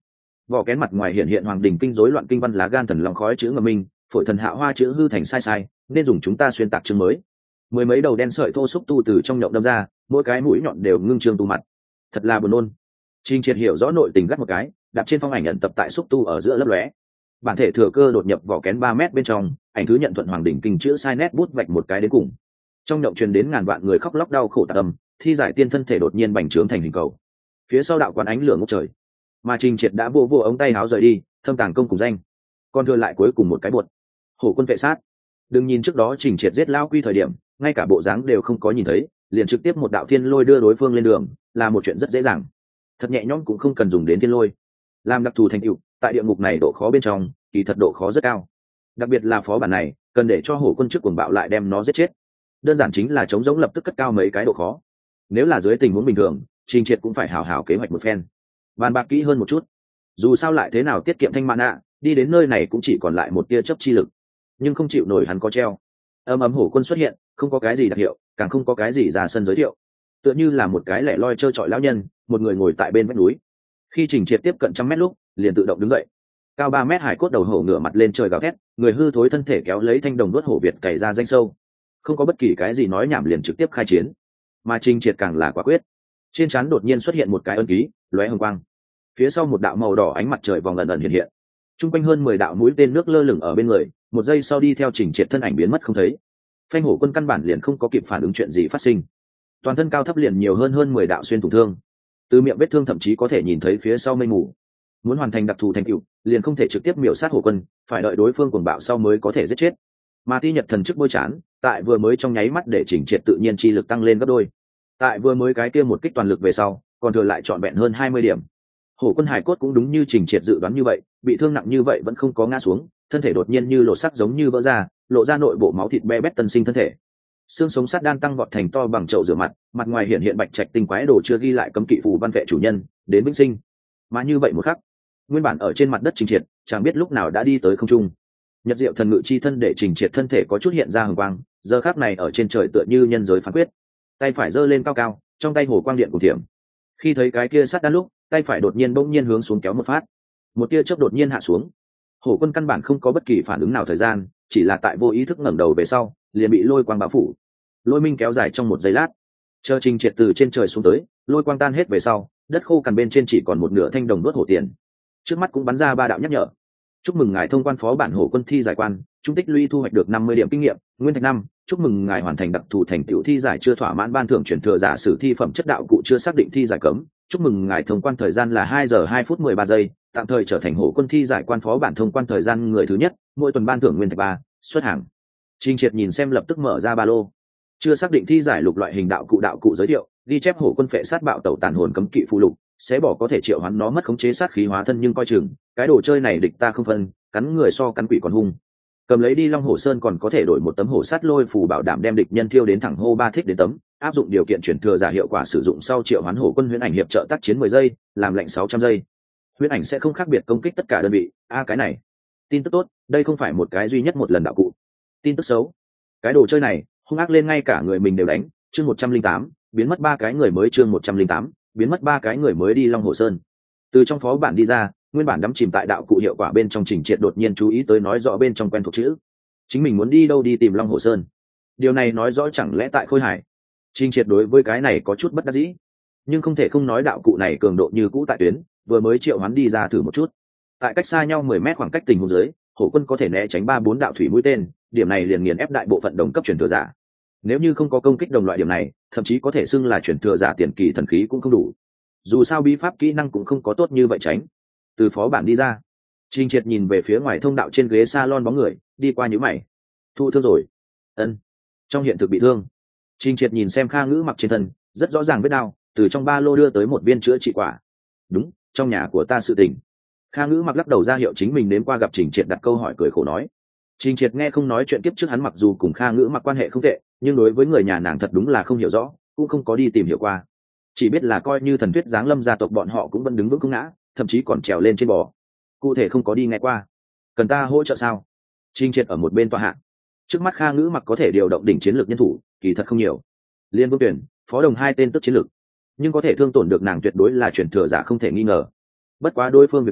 S1: vỏ kén mặt ngoài hiện hiện hoàng đình kinh rối loạn kinh văn lá gan thần lòng khói chữ ngầm minh, phổi thần hạ hoa chữ hư thành sai sai, nên dùng chúng ta xuyên tạc chương mới. Mười mấy đầu đen sợi thô xúc tu từ trong nhộng đâm ra, mỗi cái mũi nhọn đều ngưng trương tu mặt, thật là buồn nôn. Trình Triệt hiểu rõ nội tình gắt một cái, đạp trên phong ảnh nhận tập tại xúc tu ở giữa lấp lóe. Bản thể thừa cơ đột nhập vỏ kén 3 mét bên trong, ảnh thứ nhận thuận hoàng đỉnh kinh chữ sai nét bút vạch một cái đến cùng. Trong nhộng truyền đến ngàn vạn người khóc lóc đau khổ tạc âm, thi giải tiên thân thể đột nhiên bành trướng thành hình cầu. Phía sau đạo quán ánh lửa ngút trời, mà Trình Triệt đã vô ống tay áo rời đi, thâm tàng công cùng danh. Còn thừa lại cuối cùng một cái buột. Hổ quân vệ sát. Đừng nhìn trước đó Trình Triệt giết lao quy thời điểm, ngay cả bộ dáng đều không có nhìn thấy, liền trực tiếp một đạo thiên lôi đưa đối phương lên đường, là một chuyện rất dễ dàng. Thật nhẹ nhõm cũng không cần dùng đến thiên lôi. Làm đặc thù thành tựu, tại địa ngục này độ khó bên trong, kỳ thật độ khó rất cao. Đặc biệt là phó bản này, cần để cho hổ quân trước cuồng bạo lại đem nó giết chết. Đơn giản chính là chống giống lập tức cất cao mấy cái độ khó. Nếu là dưới tình huống bình thường, Trình Triệt cũng phải hào hào kế hoạch một phen, bàn bạc kỹ hơn một chút. Dù sao lại thế nào tiết kiệm thanh mana, đi đến nơi này cũng chỉ còn lại một tia chấp chi lực, nhưng không chịu nổi hắn có treo. Ầm hổ quân xuất hiện, không có cái gì đặc hiệu, càng không có cái gì ra sân giới thiệu, tựa như là một cái lẻ loi trơ trọi lão nhân, một người ngồi tại bên vách núi. Khi Trình Triệt tiếp cận 100 mét lúc, liền tự động đứng dậy. Cao 3 mét hải cốt đầu hổ ngửa mặt lên trời gào thét, người hư thối thân thể kéo lấy thanh đồng đuốt hổ việt cày ra danh sâu. Không có bất kỳ cái gì nói nhảm liền trực tiếp khai chiến. Mà Trình Triệt càng là quả quyết. Trên trán đột nhiên xuất hiện một cái ấn ký, lóe hồng quang. Phía sau một đạo màu đỏ ánh mặt trời vòng ẩn ẩn hiện hiện. Trung quanh hơn 10 đạo mũi tên nước lơ lửng ở bên người, một giây sau đi theo Trình Triệt thân ảnh biến mất không thấy. Phanh hổ quân căn bản liền không có kịp phản ứng chuyện gì phát sinh. Toàn thân cao thấp liền nhiều hơn 10 đạo xuyên thủng thương. Từ miệng vết thương thậm chí có thể nhìn thấy phía sau mây mù. Muốn hoàn thành đặc thù thành tựu, liền không thể trực tiếp miểu sát hổ quân, phải đợi đối phương cuồng bạo sau mới có thể giết chết. Mà Ti Nhật thần chức bôi chán, tại vừa mới trong nháy mắt để Trình Triệt tự nhiên chi lực tăng lên gấp đôi. Tại vừa mới cái kia một kích toàn lực về sau, còn thừa lại trọn vẹn hơn 20 điểm. Hổ quân hải cốt cũng đúng như Trình Triệt dự đoán như vậy, bị thương nặng như vậy vẫn không có ngã xuống, thân thể đột nhiên như lột xác giống như vỡ ra, lộ ra nội bộ máu thịt be bét tân sinh thân thể. Xương sống sắt đan tăng vọt thành to bằng chậu rửa mặt, mặt ngoài hiện hiện bạch trạch tinh quái đồ chưa ghi lại cấm kỵ phù văn vệ chủ nhân, đến vĩnh sinh. Mà như vậy một khắc, nguyên bản ở trên mặt đất Trình Triệt, chẳng biết lúc nào đã đi tới không trung. Nhật diệu thần ngự chi thân để Trình Triệt thân thể có chút hiện ra hừng quang, giờ khắc này ở trên trời tựa như nhân giới phán quyết. Tay phải giơ lên cao cao, trong tay hồ quang điện của thiểm. Khi thấy cái kia sắt đan lúc, tay phải đột nhiên bỗng nhiên hướng xuống kéo một phát. Một tia chớp đột nhiên hạ xuống. Hổ quân căn bản không có bất kỳ phản ứng nào thời gian, chỉ là tại vô ý thức ngẩng đầu về sau, liền bị lôi quang bao phủ. Lôi minh kéo dài trong một giây lát, chờ Trình Triệt từ trên trời xuống tới, lôi quang tan hết về sau, đất khô cằn bên trên chỉ còn một nửa thanh đồng đốt hổ tiền. Trước mắt cũng bắn ra 3 đạo nhắc nhở. Chúc mừng ngài thông quan phó bản hổ quân thi giải quan, trung tích lũy thu hoạch được 50 điểm kinh nghiệm, nguyên thạch 5. Chúc mừng ngài hoàn thành đặc thù thành tựu thi giải chưa thỏa mãn ban thưởng chuyển thừa giả sử thi phẩm chất đạo cụ chưa xác định thi giải cấm. Chúc mừng ngài thông quan thời gian là 2 giờ 2 phút 13 giây, tạm thời trở thành hổ quân thi giải quan phó bản thông quan thời gian người thứ nhất, mỗi tuần ban thưởng nguyên thạch 3, xuất hàng. Trình Triệt nhìn xem lập tức mở ra ba lô. Chưa xác định thi giải lục loại hình đạo cụ giới thiệu, ghi chép hổ quân phệ sát bạo tẩu tàn hồn cấm kỵ phụ lục, sẽ bỏ có thể triệu hoán nó mất khống chế sát khí hóa thân nhưng coi chừng, cái đồ chơi này địch ta không phân, cắn người so cắn quỷ còn hung. Cầm lấy đi Long Hổ Sơn còn có thể đổi một tấm hổ sát lôi phù bảo đảm đem địch nhân thiêu đến thẳng hô 3 thích đến tấm, áp dụng điều kiện chuyển thừa giả hiệu quả sử dụng sau triệu hoán hổ quân huyễn ảnh hiệp trợ tác chiến 10 giây, làm lệnh 600 giây. Huyễn ảnh sẽ không khác biệt công kích tất cả đơn vị. Cái này. Tin tức tốt, đây không phải một cái duy nhất một lần đạo cụ. Tin tức xấu, cái đồ chơi này hung ác lên ngay cả người mình đều đánh. Chương 108, biến mất 3 cái người mới. Chương 108, biến mất 3 cái người mới đi Long Hổ Sơn. Từ trong phó bản đi ra, nguyên bản đắm chìm tại đạo cụ hiệu quả bên trong Trình Triệt đột nhiên chú ý tới nói rõ bên trong quen thuộc chữ. Chính mình muốn đi đâu đi tìm Long Hổ Sơn. Điều này nói rõ chẳng lẽ tại Khôi Hải. Trình Triệt đối với cái này có chút bất đắc dĩ, nhưng không thể không nói đạo cụ này cường độ như cũ tại tuyến, vừa mới triệu hoán đi ra thử một chút. Tại cách xa nhau 10 mét khoảng cách tình huống dưới, hổ quân có thể né tránh 3-4 đạo thủy mũi tên, điểm này liền nghiền ép đại bộ phận đồng cấp truyền thừa giả. Nếu như không có công kích đồng loại điểm này, thậm chí có thể xưng là truyền thừa giả tiền kỳ thần khí cũng không đủ. Dù sao bí pháp kỹ năng cũng không có tốt như vậy tránh. Từ phó bản đi ra, Trình Triệt nhìn về phía ngoài thông đạo trên ghế salon bóng người, đi qua nhíu mày. Thụ thương rồi? Ân. Trong hiện thực bị thương. Trình Triệt nhìn xem Kha Ngữ mặc trên thân, rất rõ ràng vết đau, từ trong ba lô đưa tới một viên chữa trị quả. Đúng, trong nhà của ta sự tình. Kha Ngữ mặc lắc đầu ra hiệu chính mình đến qua gặp Trình Triệt đặt câu hỏi cười khổ nói. Trình Triệt nghe không nói chuyện tiếp trước hắn mặc dù cùng Kha Ngữ mặc quan hệ không tệ, nhưng đối với người nhà nàng thật đúng là không hiểu rõ, cũng không có đi tìm hiểu qua. Chỉ biết là coi như thần thuyết giáng lâm gia tộc bọn họ cũng vẫn đứng vững không ngã, thậm chí còn trèo lên trên bò. Cụ thể không có đi nghe qua. Cần ta hỗ trợ sao? Trình Triệt ở một bên tọa hạ. Trước mắt Kha Ngữ mặc có thể điều động đỉnh chiến lược nhân thủ, kỳ thật không nhiều. Liên Vương Tuyển, Phó Đồng 2 tên tức chiến lược, nhưng có thể thương tổn được nàng tuyệt đối là chuyển thừa giả không thể nghi ngờ. Bất quá đối phương việc nhà,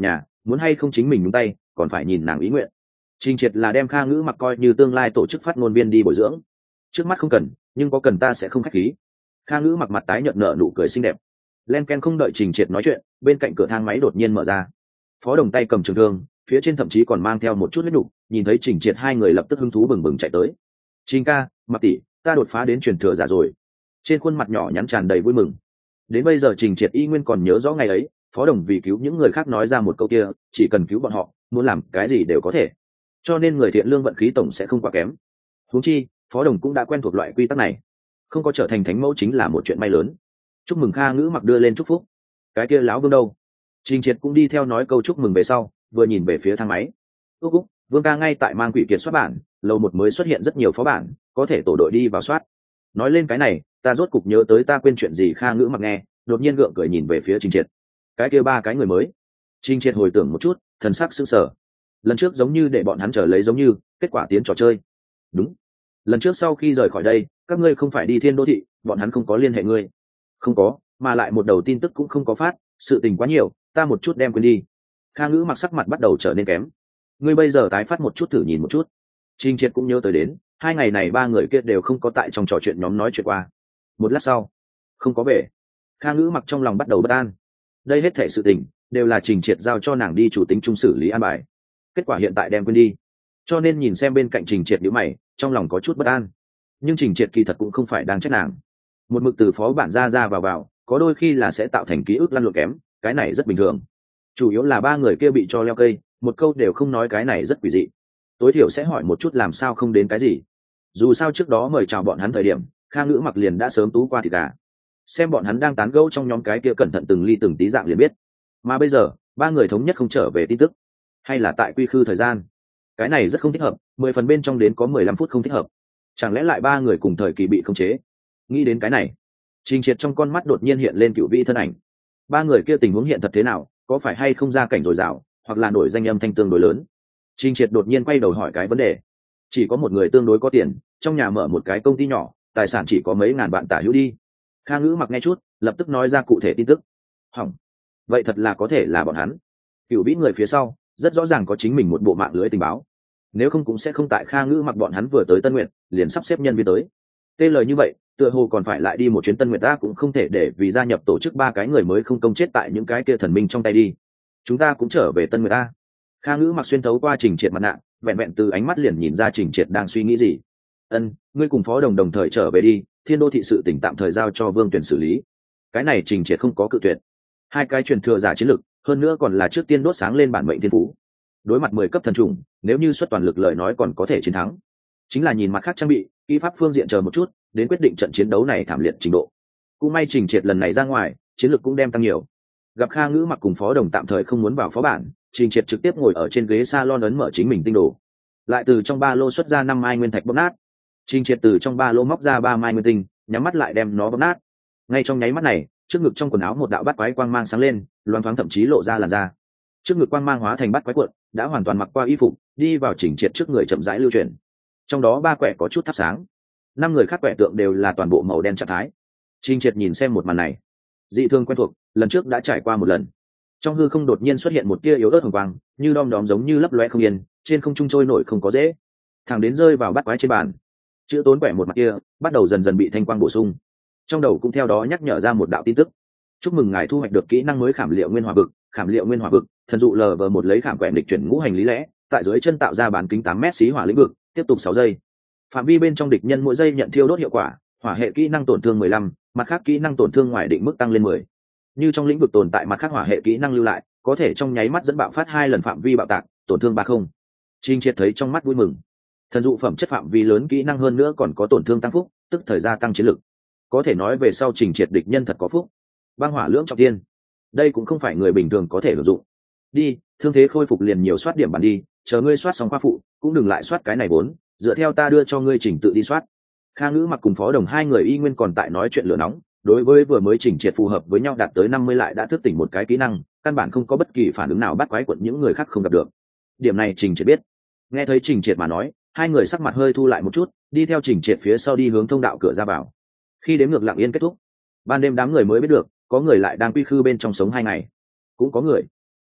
S1: muốn hay không chính mình nhúng tay còn phải nhìn nàng ý nguyện. Trình Triệt là đem Kha Ngữ Mặc coi như tương lai tổ chức phát ngôn viên đi bồi dưỡng, trước mắt không cần, nhưng có cần ta sẽ không khách khí. Kha Ngữ Mặc mặt tái nhợt nở nụ cười xinh đẹp. Len Ken không đợi Trình Triệt nói chuyện, bên cạnh cửa thang máy đột nhiên mở ra. Phó Đồng tay cầm trường thương, phía trên thậm chí còn mang theo một chút huyết nục, nhìn thấy Trình Triệt hai người lập tức hứng thú bừng bừng chạy tới. Trình ca, Mặc tỷ, ta đột phá đến truyền thừa giả rồi. Trên khuôn mặt nhỏ nhắn tràn đầy vui mừng. Đến bây giờ Trình Triệt y nguyên còn nhớ rõ ngày ấy, Phó Đồng vì cứu những người khác nói ra một câu kia, chỉ cần cứu bọn họ, muốn làm cái gì đều có thể. Cho nên người thiện lương vận khí tổng sẽ không quá kém. Huống chi, Phó Đồng cũng đã quen thuộc loại quy tắc này, không có trở thành thánh mẫu chính là một chuyện may lớn. Chúc mừng. Kha Ngữ Mặc đưa lên chúc phúc. Cái kia lão vương đâu? Trình Triệt cũng đi theo nói câu chúc mừng về sau, vừa nhìn về phía thang máy. Úc, Vương ca ngay tại mang quỷ kiệt soát bản, lầu một mới xuất hiện rất nhiều phó bản, có thể tổ đội đi vào soát. Nói lên cái này, ta rốt cục nhớ tới ta quên chuyện gì. Kha Ngữ Mặc nghe, đột nhiên gượng cười nhìn về phía Trình Triệt. Cái kia ba cái người mới. Trình Triệt hồi tưởng một chút, thần sắc sững sờ. Lần trước giống như để bọn hắn chờ lấy giống như, kết quả tiến trò chơi. Đúng. Lần trước sau khi rời khỏi đây, các ngươi không phải đi Thiên Đô thị, bọn hắn không có liên hệ ngươi. Không có, mà lại một đầu tin tức cũng không có phát, sự tình quá nhiều, ta một chút đem quên đi. Kha Ngữ Mặc sắc mặt bắt đầu trở nên kém. Ngươi bây giờ tái phát một chút thử nhìn một chút. Trình Triệt cũng nhớ tới đến, hai ngày này ba người kia đều không có tại trong trò chuyện nhóm nói chuyện qua. Một lát sau, không có về. Kha Ngữ Mặc trong lòng bắt đầu bất an. Đây hết thảy sự tình đều là Trình Triệt giao cho nàng đi chủ tính trung xử lý an bài. Kết quả hiện tại đem quên đi. Cho nên nhìn xem bên cạnh Trình Triệt nhíu mày, trong lòng có chút bất an. Nhưng Trình Triệt kỳ thật cũng không phải đang trách nàng. Một mực từ phó bản ra vào, có đôi khi là sẽ tạo thành ký ức lăn lộn kém, cái này rất bình thường. Chủ yếu là ba người kia bị cho leo cây, một câu đều không nói, cái này rất quỷ dị. Tối thiểu sẽ hỏi một chút làm sao không đến cái gì. Dù sao trước đó mời chào bọn hắn thời điểm, Kha Ngữ Mặc liền đã sớm tú qua thịt gà. Xem bọn hắn đang tán gẫu trong nhóm cái kia cẩn thận từng ly từng tí dạng liền biết. Mà bây giờ, ba người thống nhất không trở về tin tức, hay là tại quy khư thời gian. Cái này rất không thích hợp, 10 phần bên trong đến có 15 phút không thích hợp. Chẳng lẽ lại ba người cùng thời kỳ bị khống chế? Nghĩ đến cái này, Trình Triệt trong con mắt đột nhiên hiện lên cựu vĩ thân ảnh. Ba người kia tình huống hiện thật thế nào, có phải hay không ra cảnh dồi dào, hoặc là nổi danh âm thanh tương đối lớn? Trình Triệt đột nhiên quay đầu hỏi cái vấn đề. Chỉ có một người tương đối có tiền, trong nhà mở một cái công ty nhỏ, tài sản chỉ có mấy ngàn vạn tả hữu đi. Kha Ngữ Mặc nghe chút, lập tức nói ra cụ thể tin tức. Hỏng, vậy thật là có thể là bọn hắn. Cựu vĩ người phía sau rất rõ ràng có chính mình một bộ mạng lưới tình báo, nếu không cũng sẽ không tại Kha Ngữ Mặc bọn hắn vừa tới Tân Nguyệt liền sắp xếp nhân viên tới. Tê lời như vậy, tựa hồ còn phải lại đi một chuyến Tân Nguyệt, ta cũng không thể để vì gia nhập tổ chức ba cái người mới không công chết tại những cái kia thần minh trong tay đi. Chúng ta cũng trở về Tân Nguyệt ta. Kha Ngữ Mặc xuyên thấu qua Trình Triệt mặt nạ, vẹn vẹn từ ánh mắt liền nhìn ra Trình Triệt đang suy nghĩ gì. Ngươi cùng Phó Đồng đồng thời trở về đi, Thiên Đô thị sự tỉnh tạm thời giao cho Vương Tuyển xử lý. Cái này Trình Triệt không có cự tuyệt. Hai cái truyền thừa giả chiến lực, hơn nữa còn là trước tiên đốt sáng lên bản mệnh thiên phú. Đối mặt 10 cấp thần trùng, nếu như xuất toàn lực lời nói còn có thể chiến thắng. Chính là nhìn mặt khác trang bị, kỹ pháp phương diện chờ một chút, đến quyết định trận chiến đấu này thảm liệt trình độ. Cũng may Trình Triệt lần này ra ngoài, chiến lược cũng đem tăng nhiều. Gặp Kha Ngữ Mặc cùng Phó Đồng tạm thời không muốn vào phó bản, Trình Triệt trực tiếp ngồi ở trên ghế salon ấn mở chính mình tinh đồ. Lại từ trong ba lô xuất ra 5 mai nguyên thạch bóp nát. Trình Triệt từ trong ba lô móc ra 3 mai nguyên tinh, nhắm mắt lại đem nó bóp nát. Ngay trong nháy mắt này, trước ngực trong quần áo một đạo bát quái quang mang sáng lên, loáng thoáng thậm chí lộ ra làn da. Trước ngực quang mang hóa thành bát quái cuộn, đã hoàn toàn mặc qua y phục, đi vào Trình Triệt trước người chậm rãi lưu chuyển. Trong đó 3 quẻ có chút thắp sáng, 5 người khác quẻ tượng đều là toàn bộ màu đen trạng thái. Trình Triệt nhìn xem một màn này, dị thường quen thuộc, lần trước đã trải qua một lần. Trong hư không đột nhiên xuất hiện một tia yếu ớt hồng quang, như đom đóm giống như lấp loé không yên, trên không trung trôi nổi không có dễ, thẳng đến rơi vào bát quái trên bàn. Chữ tốn quẻ một mặt kia bắt đầu dần dần bị thanh quang bổ sung, trong đầu cũng theo đó nhắc nhở ra một đạo tin tức: chúc mừng ngài thu hoạch được kỹ năng mới khảm liệu nguyên hỏa vực. Khảm liệu nguyên hỏa vực, thần dụ LV1 lấy khảm quẻ lịch chuyển ngũ hành lý lẽ, tại dưới chân tạo ra bán kính 8 m xí hỏa lĩnh vực, tiếp tục 6 giây. Phạm vi bên trong địch nhân mỗi giây nhận thiêu đốt hiệu quả, hỏa hệ kỹ năng tổn thương 15, mặt khác kỹ năng tổn thương ngoài định mức tăng lên 10. Như trong lĩnh vực tồn tại mặt khác hỏa hệ kỹ năng lưu lại, có thể trong nháy mắt dẫn bạo phát 2 lần phạm vi bạo tạc, tổn thương 30. Trình Triệt thấy trong mắt vui mừng. Thần dụ phẩm chất phạm vi lớn kỹ năng hơn nữa còn có tổn thương tăng phúc, tức thời gia tăng chiến lực. Có thể nói về sau Trình Triệt địch nhân thật có phúc. Băng hỏa lưỡng trọng thiên, đây cũng không phải người bình thường có thể sử dụng. Đi, thương thế khôi phục liền nhiều soát điểm bản đi, chờ ngươi soát xong khoa phụ, cũng đừng lại soát cái này vốn, dựa theo ta đưa cho ngươi trình tự đi soát. Kha Ngữ Mặc cùng Phó Đồng hai người y nguyên còn tại nói chuyện lửa nóng, đối với vừa mới Trình Triệt phù hợp với nhau đạt tới 50 lại đã thức tỉnh một cái kỹ năng, căn bản không có bất kỳ phản ứng nào bắt quái quận những người khác không gặp được. Điểm này Trình Triệt biết. Nghe thấy Trình Triệt mà nói, hai người sắc mặt hơi thu lại một chút, đi theo Trình Triệt phía sau đi hướng thông đạo cửa ra vào. Khi đếm ngược lặng yên kết thúc, ban đêm đám người mới biết được, có người lại đang quy khư bên trong sống 2 ngày, cũng có người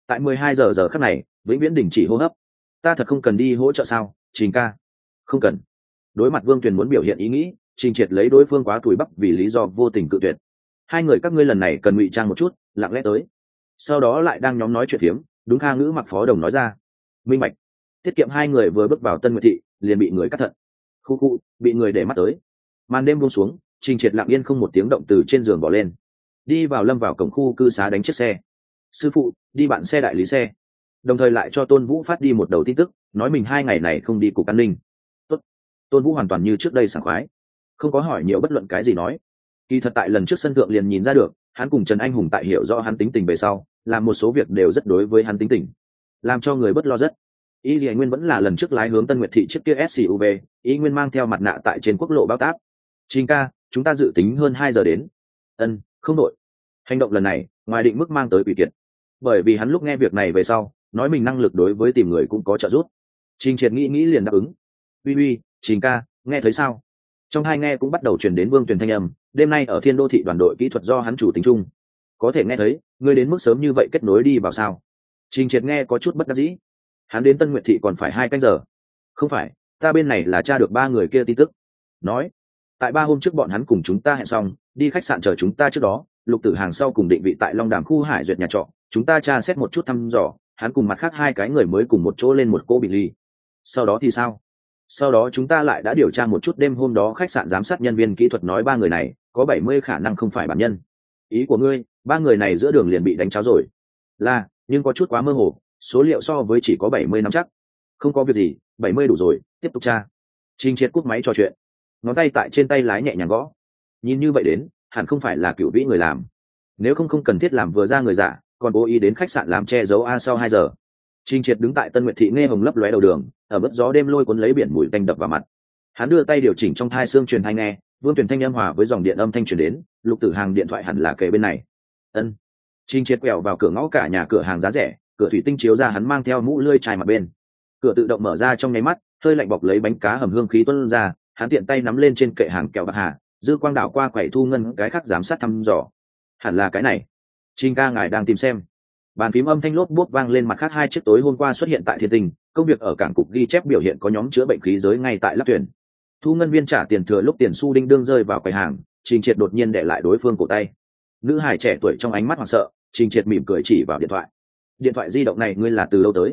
S1: tại 12 giờ khắc này vĩnh viễn đình chỉ hô hấp. Ta thật không cần đi hỗ trợ sao Trình ca? Không cần. Đối mặt Vương Tuyền muốn biểu hiện ý nghĩ, Trình Triệt lấy đối phương quá tuổi bắp vì lý do vô tình cự tuyệt. Hai người các ngươi lần này cần ngụy trang một chút, lặng lẽ tới. Sau đó lại đang nhóm nói chuyện phiếm, đúng Kha Ngữ Mặc phó đồng nói ra. Minh bạch. Tiết kiệm hai người vừa bước vào Tân Nguyệt thị, liền bị người cắt thận. Khu khu, bị người để mắt tới. Màn đêm buông xuống, Trình Triệt lặng yên không một tiếng động từ trên giường bỏ lên, đi vào lâm vào cổng khu cư xá đánh chiếc xe. Sư phụ, đi bạn xe đại lý xe. Đồng thời lại cho Tôn Vũ phát đi một đầu tin tức, nói mình 2 ngày này không đi cục an ninh. Tốt. Tôn Vũ hoàn toàn như trước đây sảng khoái, không có hỏi nhiều bất luận cái gì nói. Kỳ thật tại lần trước sân thượng liền nhìn ra được, hắn cùng Trần Anh Hùng tại hiểu rõ hắn tính tình về sau, làm một số việc đều rất đối với hắn tính tình, làm cho người bất lo rất. Y Lệ Nguyên vẫn là lần trước lái hướng Tân Nguyệt thị chiếc kia SUV, Y Nguyên mang theo mặt nạ tại trên quốc lộ bao táp. Trình ca, chúng ta dự tính hơn 2 giờ đến. Ân, không đội. Hành động lần này, ngoài định mức mang tới quỷ kiệt. Bởi vì hắn lúc nghe việc này về sau, nói mình năng lực đối với tìm người cũng có trợ giúp. Trình Triệt nghĩ liền đáp ứng. Uy uy, Trình ca, nghe thấy sao? Trong hai nghe cũng bắt đầu truyền đến Vương Tuyền thanh âm, đêm nay ở Thiên Đô thị đoàn đội kỹ thuật do hắn chủ tính chung. Có thể nghe thấy, ngươi đến mức sớm như vậy kết nối đi vào sao? Trình Triệt nghe có chút bất đắc dĩ. Hắn đến Tân Nguyệt thị còn phải 2 canh giờ. Không phải, ta bên này là tra được 3 người kia tin tức. Nói, tại 3 hôm trước bọn hắn cùng chúng ta hẹn xong, đi khách sạn chờ chúng ta trước đó, Lục Tử Hàng sau cùng định vị tại Long Đàm khu Hải Duyệt nhà trọ, chúng ta tra xét một chút thăm dò, hắn cùng mặt khác 2 cái người mới cùng một chỗ lên một cô bình ly. Sau đó thì sao? Sau đó chúng ta lại đã điều tra một chút, đêm hôm đó khách sạn giám sát nhân viên kỹ thuật nói 3 người này có 70 khả năng không phải bản nhân. Ý của ngươi, 3 người này giữa đường liền bị đánh cháo rồi? Là, nhưng có chút quá mơ hồ, số liệu so với chỉ có 70 năm chắc. Không có việc gì, 70 đủ rồi, tiếp tục tra. Trình Triệt cúp máy trò chuyện, ngón tay tại trên tay lái nhẹ nhàng gõ. Nhìn như vậy đến, hẳn không phải là Cửu Vĩ người làm. Nếu không cần thiết làm vừa ra người giả, còn cố ý đến khách sạn làm che giấu a. Sau 2 giờ, Trình Triệt đứng tại Tân Nguyệt thị nghe hồng lấp lóe đầu đường, ở bất gió đêm lôi cuốn lấy biển mùi tanh đập vào mặt. Hắn đưa tay điều chỉnh trong thai xương truyền hai nghe, Vương Tuyền thanh âm hòa với dòng điện âm thanh truyền đến, Lục Tử Hàng điện thoại hẳn là kề bên này. Ân. Trình Triệt quẹo vào cửa ngõ cả nhà cửa hàng giá rẻ, cửa thủy tinh chiếu ra hắn mang theo mũ lưỡi chai mặt bên. Cửa tự động mở ra trong nháy mắt, hơi lạnh bọc lấy bánh cá hầm hương khí tuôn ra, hắn tiện tay nắm lên trên kệ hàng kẹo bạc hà, dư quang đảo qua quầy thu ngân cái khác giám sát thăm dò. Hẳn là cái này. Trình ca ngài đang tìm xem. Bàn phím âm thanh lốp bốp vang lên, mặt khác 2 chiếc tối hôm qua xuất hiện tại Thiên Tình, công việc ở cảng cục ghi chép biểu hiện có nhóm chữa bệnh khí giới ngay tại lắp thuyền. Thu ngân viên trả tiền thừa lúc tiền xu đinh đương rơi vào quầy hàng, Trình Triệt đột nhiên để lại đối phương cổ tay. Nữ hài trẻ tuổi trong ánh mắt hoảng sợ, Trình Triệt mỉm cười chỉ vào điện thoại. Điện thoại di động này ngươi là từ đâu tới?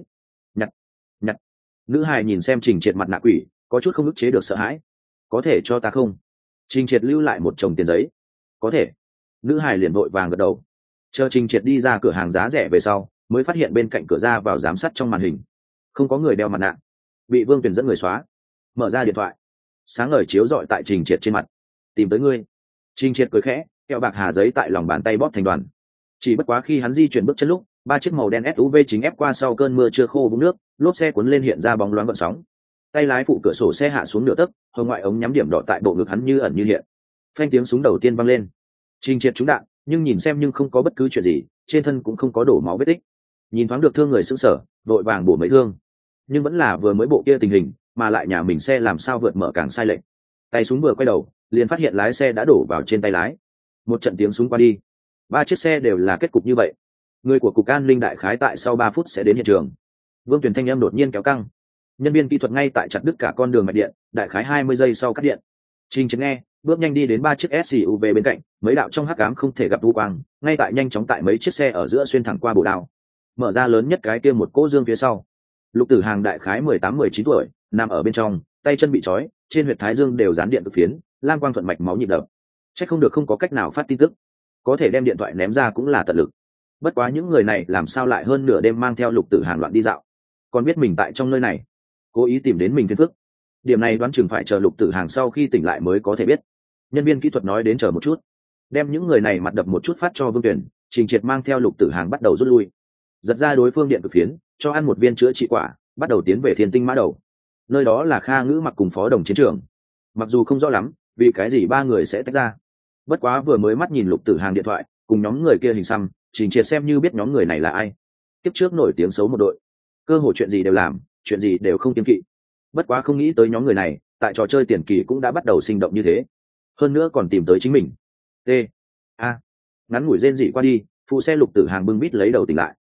S1: Nhặt. Nữ hài nhìn xem Trình Triệt mặt nạ quỷ, có chút không ức chế được sợ hãi. Có thể cho ta không? Trình Triệt lưu lại một chồng tiền giấy. Có thể. Nữ hài liền vội vàng gật đầu. Chờ Trình Triệt đi ra cửa hàng giá rẻ về sau, mới phát hiện bên cạnh cửa ra vào giám sát trong màn hình không có người đeo mặt nạ, bị Vương Tuyền dẫn người xóa. Mở ra điện thoại, sáng ngời chiếu rọi tại Trình Triệt trên mặt. Tìm tới ngươi. Trình Triệt cười khẽ, kẹo bạc hà giấy tại lòng bàn tay bóp thành đoàn. Chỉ bất quá khi hắn di chuyển bước chân lúc, 3 chiếc màu đen SUV chính ép qua sau cơn mưa chưa khô vũng nước, lốp xe cuốn lên hiện ra bóng loáng gợn sóng. Tay lái phụ cửa sổ xe hạ xuống nửa tấc, hồng ngoại ống nhắm điểm đỏ tại bộ ngực hắn như ẩn như hiện. Phanh tiếng súng đầu tiên vang lên. Trình Triệt trúng đạn, nhưng nhìn xem nhưng không có bất cứ chuyện gì, trên thân cũng không có đổ máu vết tích. Nhìn thoáng được thương người sững sờ, vội vàng bổ mấy thương, nhưng vẫn là vừa mới bộ kia tình hình, mà lại nhà mình xe làm sao vượt mở càng sai lệch. Tay súng vừa quay đầu, liền phát hiện lái xe đã đổ vào trên tay lái. Một trận tiếng súng qua đi, 3 chiếc xe đều là kết cục như vậy. Người của cục an ninh đại khái tại sau 3 phút sẽ đến hiện trường. Vương Tuyền thanh em đột nhiên kéo căng, nhân viên kỹ thuật ngay tại chặt đứt cả con đường mạch điện, đại khái 20 giây sau cắt điện. Trình Triệt nghe, bước nhanh đi đến 3 chiếc SUV bên cạnh, mấy đạo trong hắc ám không thể gặp u quang, ngay tại nhanh chóng tại mấy chiếc xe ở giữa xuyên thẳng qua bổ đao. Mở ra lớn nhất cái kia một cỗ dương phía sau. Lục Tử Hàng đại khái 18-19 tuổi, nằm ở bên trong, tay chân bị trói, trên huyệt thái dương đều dán điện cực phiến, lam quang thuận mạch máu nhịp đập. Chắc không được không có cách nào phát tin tức, có thể đem điện thoại ném ra cũng là tận lực. Bất quá những người này làm sao lại hơn nửa đêm mang theo Lục Tử Hàng loạn đi dạo, còn biết mình tại trong nơi này, cố ý tìm đến mình phiền phức. Điểm này đoán chừng phải chờ Lục Tử Hàng sau khi tỉnh lại mới có thể biết. Nhân viên kỹ thuật nói đến chờ một chút, đem những người này mặt đập một chút phát cho Vương Tuyền. Trình Triệt mang theo Lục Tử Hàng bắt đầu rút lui, giật ra đối phương điện cực phiến, cho ăn một viên chữa trị quả, bắt đầu tiến về Thiên Tinh Mã Đầu. Nơi đó là Kha Ngữ Mặc cùng phó đồng chiến trường. Mặc dù không rõ lắm vì cái gì 3 người sẽ tách ra, bất quá vừa mới mắt nhìn Lục Tử Hàng điện thoại cùng nhóm người kia hình xăm, Trình Triệt xem như biết nhóm người này là ai. Tiếp trước nổi tiếng xấu một đội, cơ hội chuyện gì đều làm, chuyện gì đều không kiêng kỵ. Bất quá không nghĩ tới nhóm người này tại trò chơi tiền kỳ cũng đã bắt đầu sinh động như thế, hơn nữa còn tìm tới chính mình. Ngắn ngủi rên rỉ qua đi, phụ xe Lục Tử Hàng bưng bít lấy đầu tỉnh lại.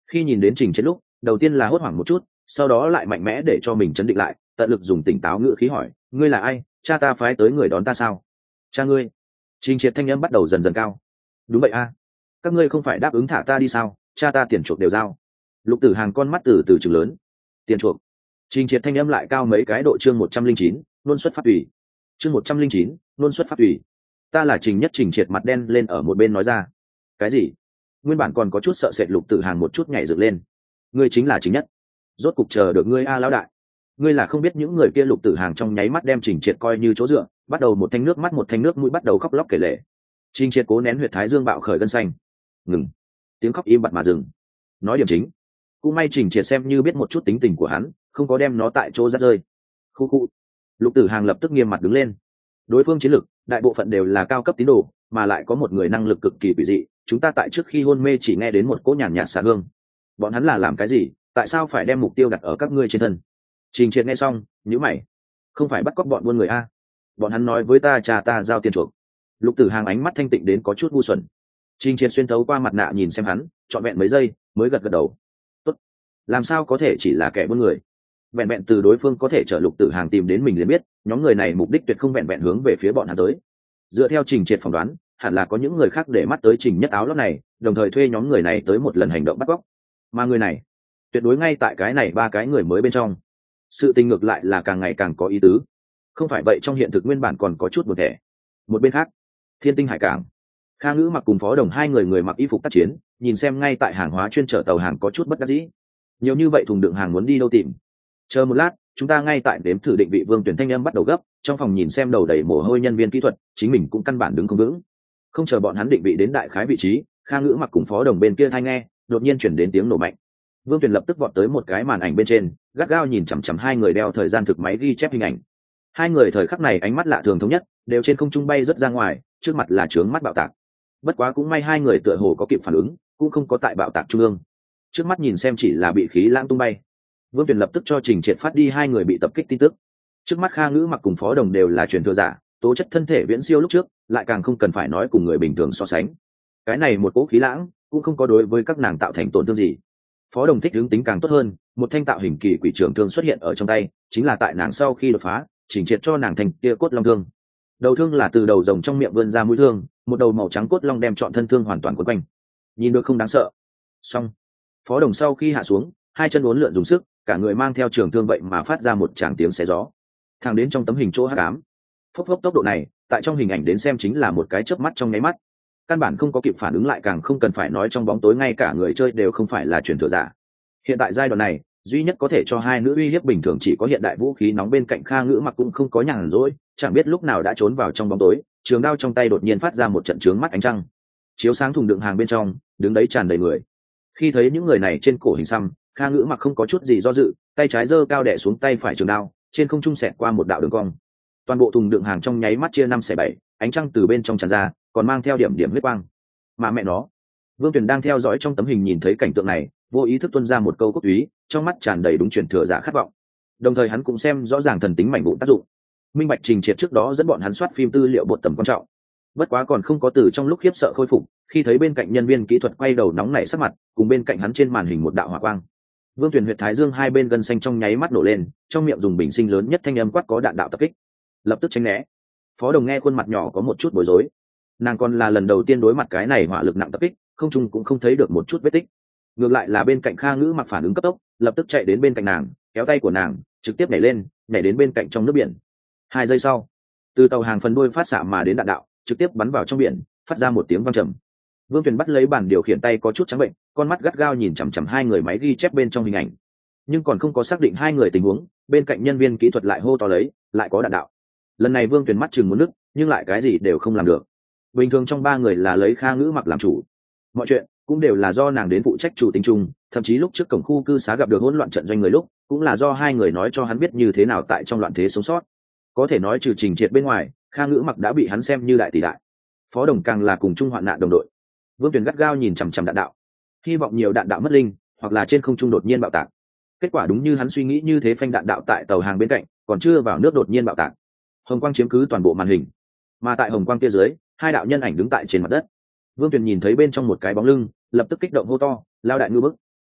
S1: Khi nhìn đến Trình Triệt lúc, đầu tiên là hốt hoảng một chút, sau đó lại mạnh mẽ để cho mình chấn định lại, tận lực dùng tỉnh táo ngữ khí hỏi, ngươi là ai? Cha ta phái tới người đón ta sao? Cha ngươi? Trình Triệt thanh âm bắt đầu dần dần cao. Đúng vậy a, các ngươi không phải đáp ứng thả ta đi sao? Cha ta tiền chuộc đều giao. Lục Tử Hàng con mắt từ từ trừng lớn. Tiền chuộc? Trình Triệt thanh âm lại cao mấy cái độ, chương 109, luôn xuất phát ủy. Chương 109, luôn xuất phát ủy. Ta là Trình Nhất. Trình Triệt mặt đen lên ở một bên nói ra. Cái gì? Nguyên bản còn có chút sợ sệt Lục Tử Hàng một chút nhảy dựng lên. Ngươi chính là Trình Nhất? Rốt cục chờ được ngươi a lão đại. Ngươi là không biết những người kia. Lục Tử Hàng trong nháy mắt đem Trình Triệt coi như chỗ dựa, bắt đầu một thanh nước mắt một thanh nước mũi bắt đầu khóc lóc kể lể. Trình Triệt cố nén huyệt thái dương bạo khởi gân xanh. Ngừng. Tiếng khóc im bặt mà dừng. Nói điểm chính. Cũng may Trình Triệt xem như biết một chút tính tình của hắn, không có đem nó tại chỗ dắt rơi. Khu khu. Lục Tử Hàng lập tức nghiêm mặt đứng lên. Đối phương chiến lực, đại bộ phận đều là cao cấp tín đồ, mà lại có một người năng lực cực kỳ quỷ dị, chúng ta tại trước khi hôn mê chỉ nghe đến một cỗ nhàn nhạt xạ hương. Bọn hắn là làm cái gì? Tại sao phải đem mục tiêu đặt ở các ngươi trên thân? Trình Triệt nghe xong, nhíu mày. Không phải bắt cóc bọn buôn người a? Bọn hắn nói với ta cha ta giao tiền chuộc. Lục Tử Hàng ánh mắt thanh tịnh đến có chút ngu xuẩn. Trình Triệt xuyên thấu qua mặt nạ nhìn xem hắn, trọn vẹn mấy giây mới gật gật đầu. Tốt. Làm sao có thể chỉ là kẻ buôn người? Vẹn vẹn từ đối phương có thể chở Lục Tử Hàng tìm đến mình liền biết, nhóm người này mục đích tuyệt không vẹn vẹn hướng về phía bọn hắn tới. Dựa theo Trình Triệt phỏng đoán, hẳn là có những người khác để mắt tới Trình Nhất áo lót này, đồng thời thuê nhóm người này tới một lần hành động bắt cóc. Mà người này, tuyệt đối ngay tại cái này ba cái người mới bên trong. Sự tình ngược lại là càng ngày càng có ý tứ. Không phải vậy trong hiện thực nguyên bản còn có chút buồn thẻ. Một bên khác, Thiên Tinh Hải Cảng, Kha Ngữ mặc cùng Phó Đồng hai người mặc y phục tác chiến, nhìn xem ngay tại hàng hóa chuyên chở tàu hàng có chút bất đắc dĩ. Nhiều như vậy thùng đựng hàng muốn đi đâu tìm? Chờ một lát, chúng ta ngay tại đếm thử định vị. Vương Tuyển thanh âm bắt đầu gấp, trong phòng nhìn xem đầu đầy mồ hôi nhân viên kỹ thuật, chính mình cũng căn bản đứng không vững. Không chờ bọn hắn định vị đến đại khái vị trí, Kha Ngữ mặc cùng Phó Đồng bên kia hay nghe, đột nhiên chuyển đến tiếng nổ mạnh. Vương Tuyển lập tức vọt tới một cái màn ảnh bên trên, gắt gao nhìn chằm chằm hai người đeo thời gian thực máy ghi chép hình ảnh. Hai người thời khắc này ánh mắt lạ thường thống nhất, đều trên không trung bay rất ra ngoài, trước mặt là chướng mắt bạo tạc. Bất quá cũng may hai người tựa hồ có kịp phản ứng, cũng không có tại bạo tạc trung ương. Trước mắt nhìn xem chỉ là bị khí lãng tung bay. Vương Tuyển lập tức cho Trình Triệt phát đi hai người bị tập kích tin tức. Trước mắt Kha Ngữ mặc cùng Phó Đồng đều là truyền thừa giả, tố chất thân thể viễn siêu lúc trước, lại càng không cần phải nói cùng người bình thường so sánh. Cái này một cỗ khí lãng cũng không có đối với các nàng tạo thành tổn thương gì. Phó Đồng thích hướng tính càng tốt hơn, một thanh tạo hình kỳ quỷ trưởng thương xuất hiện ở trong tay, chính là tại nàng sau khi đột phá, Trình Triệt cho nàng thành kia cốt long thương. Đầu thương là từ đầu rồng trong miệng vươn ra mũi thương, một đầu màu trắng cốt long đem trọn thân thương hoàn toàn quấn quanh. Nhìn được không đáng sợ. Xong, Phó Đồng sau khi hạ xuống, hai chân uốn lượn dùng sức, cả người mang theo trường thương vậy mà phát ra một tràng tiếng xé gió. Thang đến trong tấm hình chỗ hắc ám. Phốc phốc tốc độ này, tại trong hình ảnh đến xem chính là một cái chớp mắt trong nháy mắt. Căn bản không có kịp phản ứng, lại càng không cần phải nói trong bóng tối ngay cả người chơi đều không phải là truyền thừa giả. Hiện tại giai đoạn này, duy nhất có thể cho hai nữ uy hiếp bình thường chỉ có hiện đại vũ khí nóng bên cạnh Kha Ngữ mặc cũng không có nhàn rỗi, chẳng biết lúc nào đã trốn vào trong bóng tối, trường đao trong tay đột nhiên phát ra một trận chướng mắt ánh trăng. Chiếu sáng thùng đựng hàng bên trong, đứng đấy tràn đầy người. Khi thấy những người này trên cổ hình xăm, Kha Ngữ mặc không có chút gì do dự, tay trái giơ cao đẻ xuống tay phải trường đao, trên không trung xẹt qua một đạo đường cong. Toàn bộ thùng đựng hàng trong nháy mắt chia 5/7, ánh trăng từ bên trong tràn ra, còn mang theo điểm điểm huyết quang. Mà mẹ nó, Vương Tuyền đang theo dõi trong tấm hình nhìn thấy cảnh tượng này, vô ý thức tuôn ra một câu cốt túy, trong mắt tràn đầy đúng truyền thừa giả khát vọng. Đồng thời hắn cũng xem rõ ràng thần tính mảnh vụn tác dụng. Minh Bạch Trình Triệt trước đó dẫn bọn hắn soát phim tư liệu bột tầm quan trọng. Bất quá còn không có từ trong lúc khiếp sợ khôi phục, khi thấy bên cạnh nhân viên kỹ thuật quay đầu nóng nảy sắc mặt, cùng bên cạnh hắn trên màn hình một đạo hỏa quang. Vương Tuyền huyệt thái dương hai bên gân xanh trong nháy mắt nổ lên, trong miệng dùng bình sinh lớn nhất thanh âm quát có đạn đạo tập kích. Lập tức tránh né. Phó Đồng nghe khuôn mặt nhỏ có một chút bối rối. Nàng còn là lần đầu tiên đối mặt cái này hỏa lực nặng tập kích, không trung cũng không thấy được một chút vết tích. Ngược lại là bên cạnh Kha Ngữ mặc phản ứng cấp tốc, lập tức chạy đến bên cạnh nàng, kéo tay của nàng, trực tiếp nhảy đến bên cạnh trong nước biển. 2 giây sau, từ tàu hàng phần đuôi phát xạ mà đến đạn đạo, trực tiếp bắn vào trong biển, phát ra một tiếng vang trầm. Vương Tuyền bắt lấy bàn điều khiển, tay có chút trắng bệnh, con mắt gắt gao nhìn chằm chằm hai người máy ghi chép bên trong hình ảnh. Nhưng còn không có xác định hai người tình huống, bên cạnh nhân viên kỹ thuật lại hô to lấy, lại có đạn đạo. Lần này Vương Tuyền mắt chừng muốn nứt, nhưng lại cái gì đều không làm được. Bình thường trong 3 người là lấy Kha Ngữ mặc làm chủ, mọi chuyện cũng đều là do nàng đến phụ trách chủ tính chung, thậm chí lúc trước cổng khu cư xá gặp được hỗn loạn trận doanh người lúc, cũng là do hai người nói cho hắn biết như thế nào tại trong loạn thế sống sót. Có thể nói trừ Trình Triệt bên ngoài, Kha Ngữ mặc đã bị hắn xem như đại tỷ đại. Phó Đồng càng là cùng chung hoạn nạn đồng đội. Vương Tuyền gắt gao nhìn chằm chằm đạn đạo, hy vọng nhiều đạn đạo mất linh, hoặc là trên không trung đột nhiên bạo tạc. Kết quả đúng như hắn suy nghĩ như thế, phanh đạn đạo tại tàu hàng bên cạnh, còn chưa vào nước đột nhiên bạo tạc. Hồng quang chiếm cứ toàn bộ màn hình, mà tại hồng quang kia dưới, hai đạo nhân ảnh đứng tại trên mặt đất. Vương Tuyền nhìn thấy bên trong một cái bóng lưng, lập tức kích động hô to, lao đại ngư bức.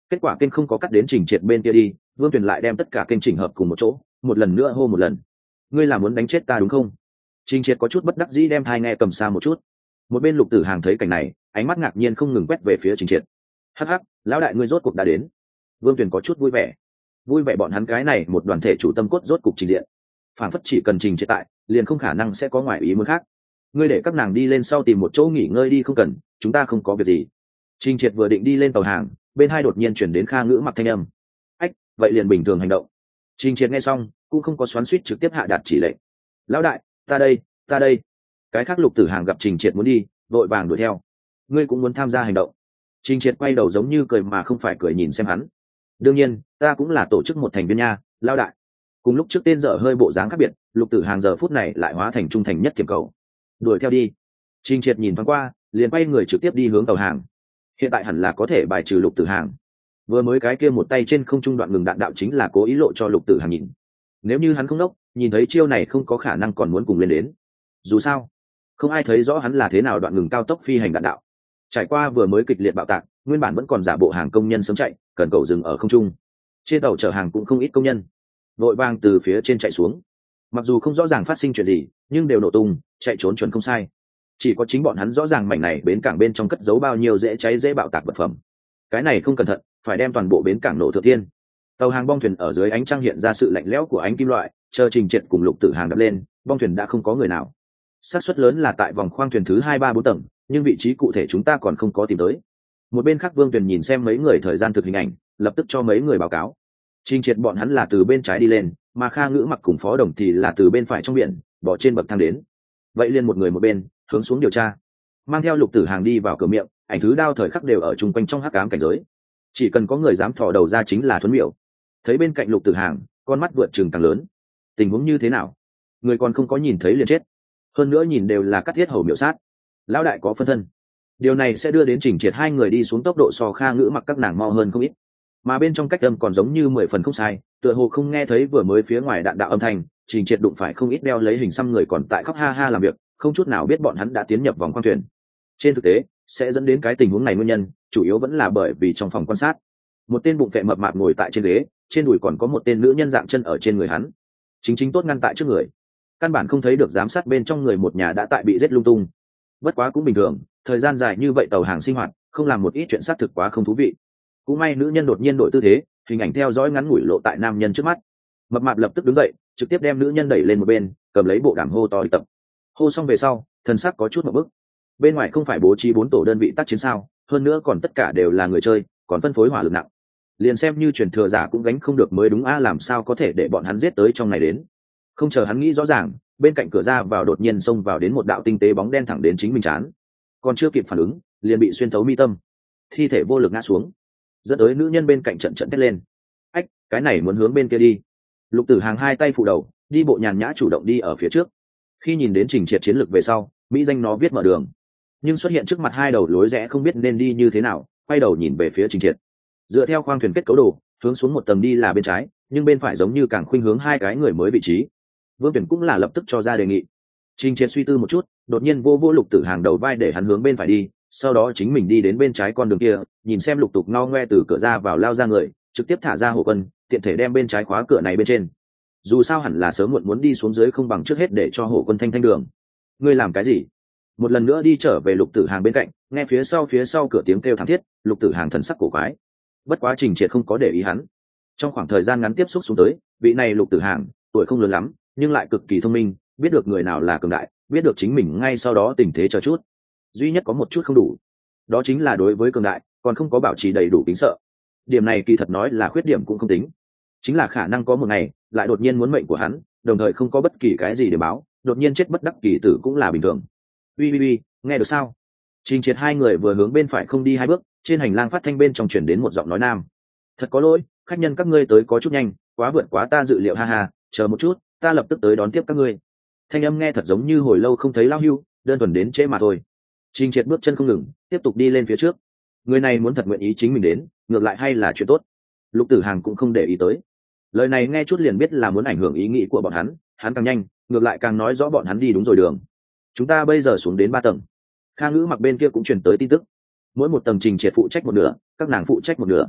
S1: Kết quả kênh không có cắt đến Trình Triệt bên kia đi, Vương Tuyền lại đem tất cả kênh chỉnh hợp cùng một chỗ, một lần nữa hô một lần. Ngươi là muốn đánh chết ta đúng không? Trình Triệt có chút bất đắc dĩ đem tai nghe cầm xa một chút. Một bên Lục Tử Hàng thấy cảnh này, ánh mắt ngạc nhiên không ngừng quét về phía Trình Triệt. Hắc hắc, lão đại ngươi rốt cuộc đã đến. Vương Tuyền có chút vui vẻ. Vui vẻ bọn hắn cái này một đoàn thể chủ tâm cốt rốt cục trình diện. Phản phất chỉ cần Trình Triệt tại, liền không khả năng sẽ có ngoại ý muốn khác. Ngươi để các nàng đi lên sau tìm một chỗ nghỉ ngơi đi không cần, chúng ta không có việc gì. Trình Triệt vừa định đi lên tàu hàng, bên hai đột nhiên chuyển đến Kha Ngữ Mặc thanh âm. Ách, vậy liền bình thường hành động. Trình Triệt nghe xong, cũng không có xoắn xuýt trực tiếp hạ đạt chỉ lệnh. Lão đại, ta đây, ta đây. Cái khác Lục Tử Hàng gặp Trình Triệt muốn đi, vội vàng đuổi theo. Ngươi cũng muốn tham gia hành động? Trình Triệt quay đầu giống như cười mà không phải cười nhìn xem hắn. Đương nhiên, ta cũng là tổ chức một thành viên nha, lão đại. Cùng lúc trước tên dở hơi bộ dáng khác biệt, Lục Tử Hàng giờ phút này lại hóa thành trung thành nhất tiềm cầu. Đuổi theo đi. Trình Triệt nhìn thoáng qua, liền quay người trực tiếp đi hướng tàu hàng. Hiện tại hẳn là có thể bài trừ Lục Tử Hàng. Vừa mới cái kia một tay trên không trung đoạn ngừng đạn đạo chính là cố ý lộ cho Lục Tử Hàng nhìn. Nếu như hắn không đốc, nhìn thấy chiêu này không có khả năng còn muốn cùng lên đến. Dù sao, không ai thấy rõ hắn là thế nào đoạn ngừng cao tốc phi hành đạn đạo. Trải qua vừa mới kịch liệt bạo tạc, nguyên bản vẫn còn giả bộ hàng công nhân sớm chạy, cần cầu dừng ở không trung. Trên tàu chở hàng cũng không ít công nhân, vội vàng từ phía trên chạy xuống. Mặc dù không rõ ràng phát sinh chuyện gì, nhưng đều nổ tung, chạy trốn chuẩn không sai. Chỉ có chính bọn hắn rõ ràng mảnh này bến cảng bên trong cất giấu bao nhiêu dễ cháy dễ bạo tạc vật phẩm. Cái này không cẩn thận, phải đem toàn bộ bến cảng nổ thượng thiên. Tàu hàng bong thuyền ở dưới ánh trăng hiện ra sự lạnh lẽo của ánh kim loại, chờ Trình Triệt cùng Lục Tử Hàng đập lên, bong thuyền đã không có người nào. Xác suất lớn là tại vòng khoang thuyền thứ 2, 3, 4 tầng, nhưng vị trí cụ thể chúng ta còn không có tìm tới. Một bên khác Vương Tuyền nhìn xem mấy người thời gian thực hình ảnh, lập tức cho mấy người báo cáo. Trình Triệt bọn hắn là từ bên trái đi lên, mà Kha Ngữ Mặc cùng Phó Đồng thì là từ bên phải trong biển, bỏ trên bậc thang đến. Vậy liền một người một bên, hướng xuống điều tra. Mang theo Lục Tử Hàng đi vào cửa miệng, ảnh thứ đao thời khắc đều ở chung quanh trong hắc ám cảnh giới. Chỉ cần có người dám thò đầu ra chính là thuấn miểu. Thấy bên cạnh Lục Tử Hàng, con mắt vượt trừng càng lớn. Tình huống như thế nào? Người còn không có nhìn thấy liền chết. Hơn nữa nhìn đều là cắt thiết hầu miểu sát. Lão đại có phân thân. Điều này sẽ đưa đến Trình Triệt hai người đi xuống tốc độ so Kha Ngữ Mặc các nàng mau hơn không ít. Mà bên trong cách âm còn giống như 10 phần không sai, tựa hồ không nghe thấy vừa mới phía ngoài đạn đạo âm thanh, Trình Triệt đụng phải không ít đeo lấy hình xăm người còn tại khóc ha ha làm việc, không chút nào biết bọn hắn đã tiến nhập vòng khoang thuyền. Trên thực tế, sẽ dẫn đến cái tình huống này nguyên nhân, chủ yếu vẫn là bởi vì trong phòng quan sát, một tên bụng phệ mập mạp ngồi tại trên ghế, trên đùi còn có một tên nữ nhân dạng chân ở trên người hắn, chính tốt ngăn tại trước người, căn bản không thấy được giám sát bên trong người một nhà đã tại bị giết lung tung. Bất quá cũng bình thường, thời gian dài như vậy tàu hàng sinh hoạt, không làm một ít chuyện xác thực quá không thú vị. Cũng may nữ nhân đột nhiên đổi tư thế, hình ảnh theo dõi ngắn ngủi lộ tại nam nhân trước mắt. Mập mạp lập tức đứng dậy, trực tiếp đem nữ nhân đẩy lên một bên, cầm lấy bộ đàm hô to đi tập. Hô xong về sau, thần sắc có chút một bức. Bên ngoài không phải bố trí 4 tổ đơn vị tác chiến sao, hơn nữa còn tất cả đều là người chơi, còn phân phối hỏa lực nặng. Liền xem như truyền thừa giả cũng gánh không được mới đúng a, làm sao có thể để bọn hắn giết tới trong này đến. Không chờ hắn nghĩ rõ ràng, bên cạnh cửa ra vào đột nhiên xông vào đến một đạo tinh tế bóng đen thẳng đến chính mình trán. Còn chưa kịp phản ứng, liền bị xuyên thấu mi tâm, thi thể vô lực ngã xuống, dẫn tới nữ nhân bên cạnh trận thét lên. Ách, cái này muốn hướng bên kia đi. Lục Tử Hàng hai tay phụ đầu, đi bộ nhàn nhã chủ động đi ở phía trước. Khi nhìn đến Trình Triệt chiến lược về sau, mỹ danh nó viết mở đường, nhưng xuất hiện trước mặt hai đầu lối rẽ không biết nên đi như thế nào, quay đầu nhìn về phía Trình Triệt. Dựa theo khoang thuyền kết cấu đồ, hướng xuống một tầng đi là bên trái, nhưng bên phải giống như càng khuynh hướng hai cái người mới vị trí. Vương Tuyển cũng là lập tức cho ra đề nghị. Trình Triệt suy tư một chút, đột nhiên vô Lục Tử Hàng đầu vai để hắn hướng bên phải đi, sau đó chính mình đi đến bên trái con đường kia, nhìn xem lục tục ngao ngoe từ cửa ra vào lao ra người, trực tiếp thả ra hộ quân, tiện thể đem bên trái khóa cửa này bên trên. Dù sao hẳn là sớm muộn muốn đi xuống dưới, không bằng trước hết để cho hộ quân thanh đường. Ngươi làm cái gì? Một lần nữa đi trở về Lục Tử Hàng bên cạnh, nghe phía sau cửa tiếng kêu thảm thiết, Lục Tử Hàng thần sắc cổ quái. Bất quá Trình Triệt không có để ý hắn. Trong khoảng thời gian ngắn tiếp xúc xuống tới, vị này Lục Tử Hàng, tuổi không lớn lắm, nhưng lại cực kỳ thông minh, biết được người nào là cường đại, biết được chính mình ngay sau đó tình thế chờ chút. Duy nhất có một chút không đủ, đó chính là đối với cường đại còn không có bảo trì đầy đủ kính sợ. Điểm này kỳ thật nói là khuyết điểm cũng không tính, chính là khả năng có một ngày lại đột nhiên muốn mệnh của hắn, đồng thời không có bất kỳ cái gì để báo, đột nhiên chết bất đắc kỳ tử cũng là bình thường. Ui, nghe được sao? Trình Triệt hai người vừa hướng bên phải không đi 2 bước, trên hành lang phát thanh bên trong chuyển đến một giọng nói nam. Thật có lỗi, khách nhân các ngươi tới có chút nhanh, quá vượt quá ta dự liệu, ha ha, chờ một chút, ta lập tức tới đón tiếp các ngươi. Thanh âm nghe thật giống như hồi lâu không thấy lao hưu, đơn thuần đến trễ mà thôi. Trình Triệt bước chân không ngừng, tiếp tục đi lên phía trước. Người này muốn thật nguyện ý chính mình đến, ngược lại hay là chuyện tốt. Lục Tử Hàng cũng không để ý tới. Lời này nghe chút liền biết là muốn ảnh hưởng ý nghĩ của bọn hắn, hắn càng nhanh, ngược lại càng nói rõ bọn hắn đi đúng rồi đường. Chúng ta bây giờ xuống đến 3 tầng. Kha Ngữ Mặc bên kia cũng truyền tới tin tức. Mỗi một tầng Trình Triệt phụ trách một nửa, các nàng phụ trách một nửa.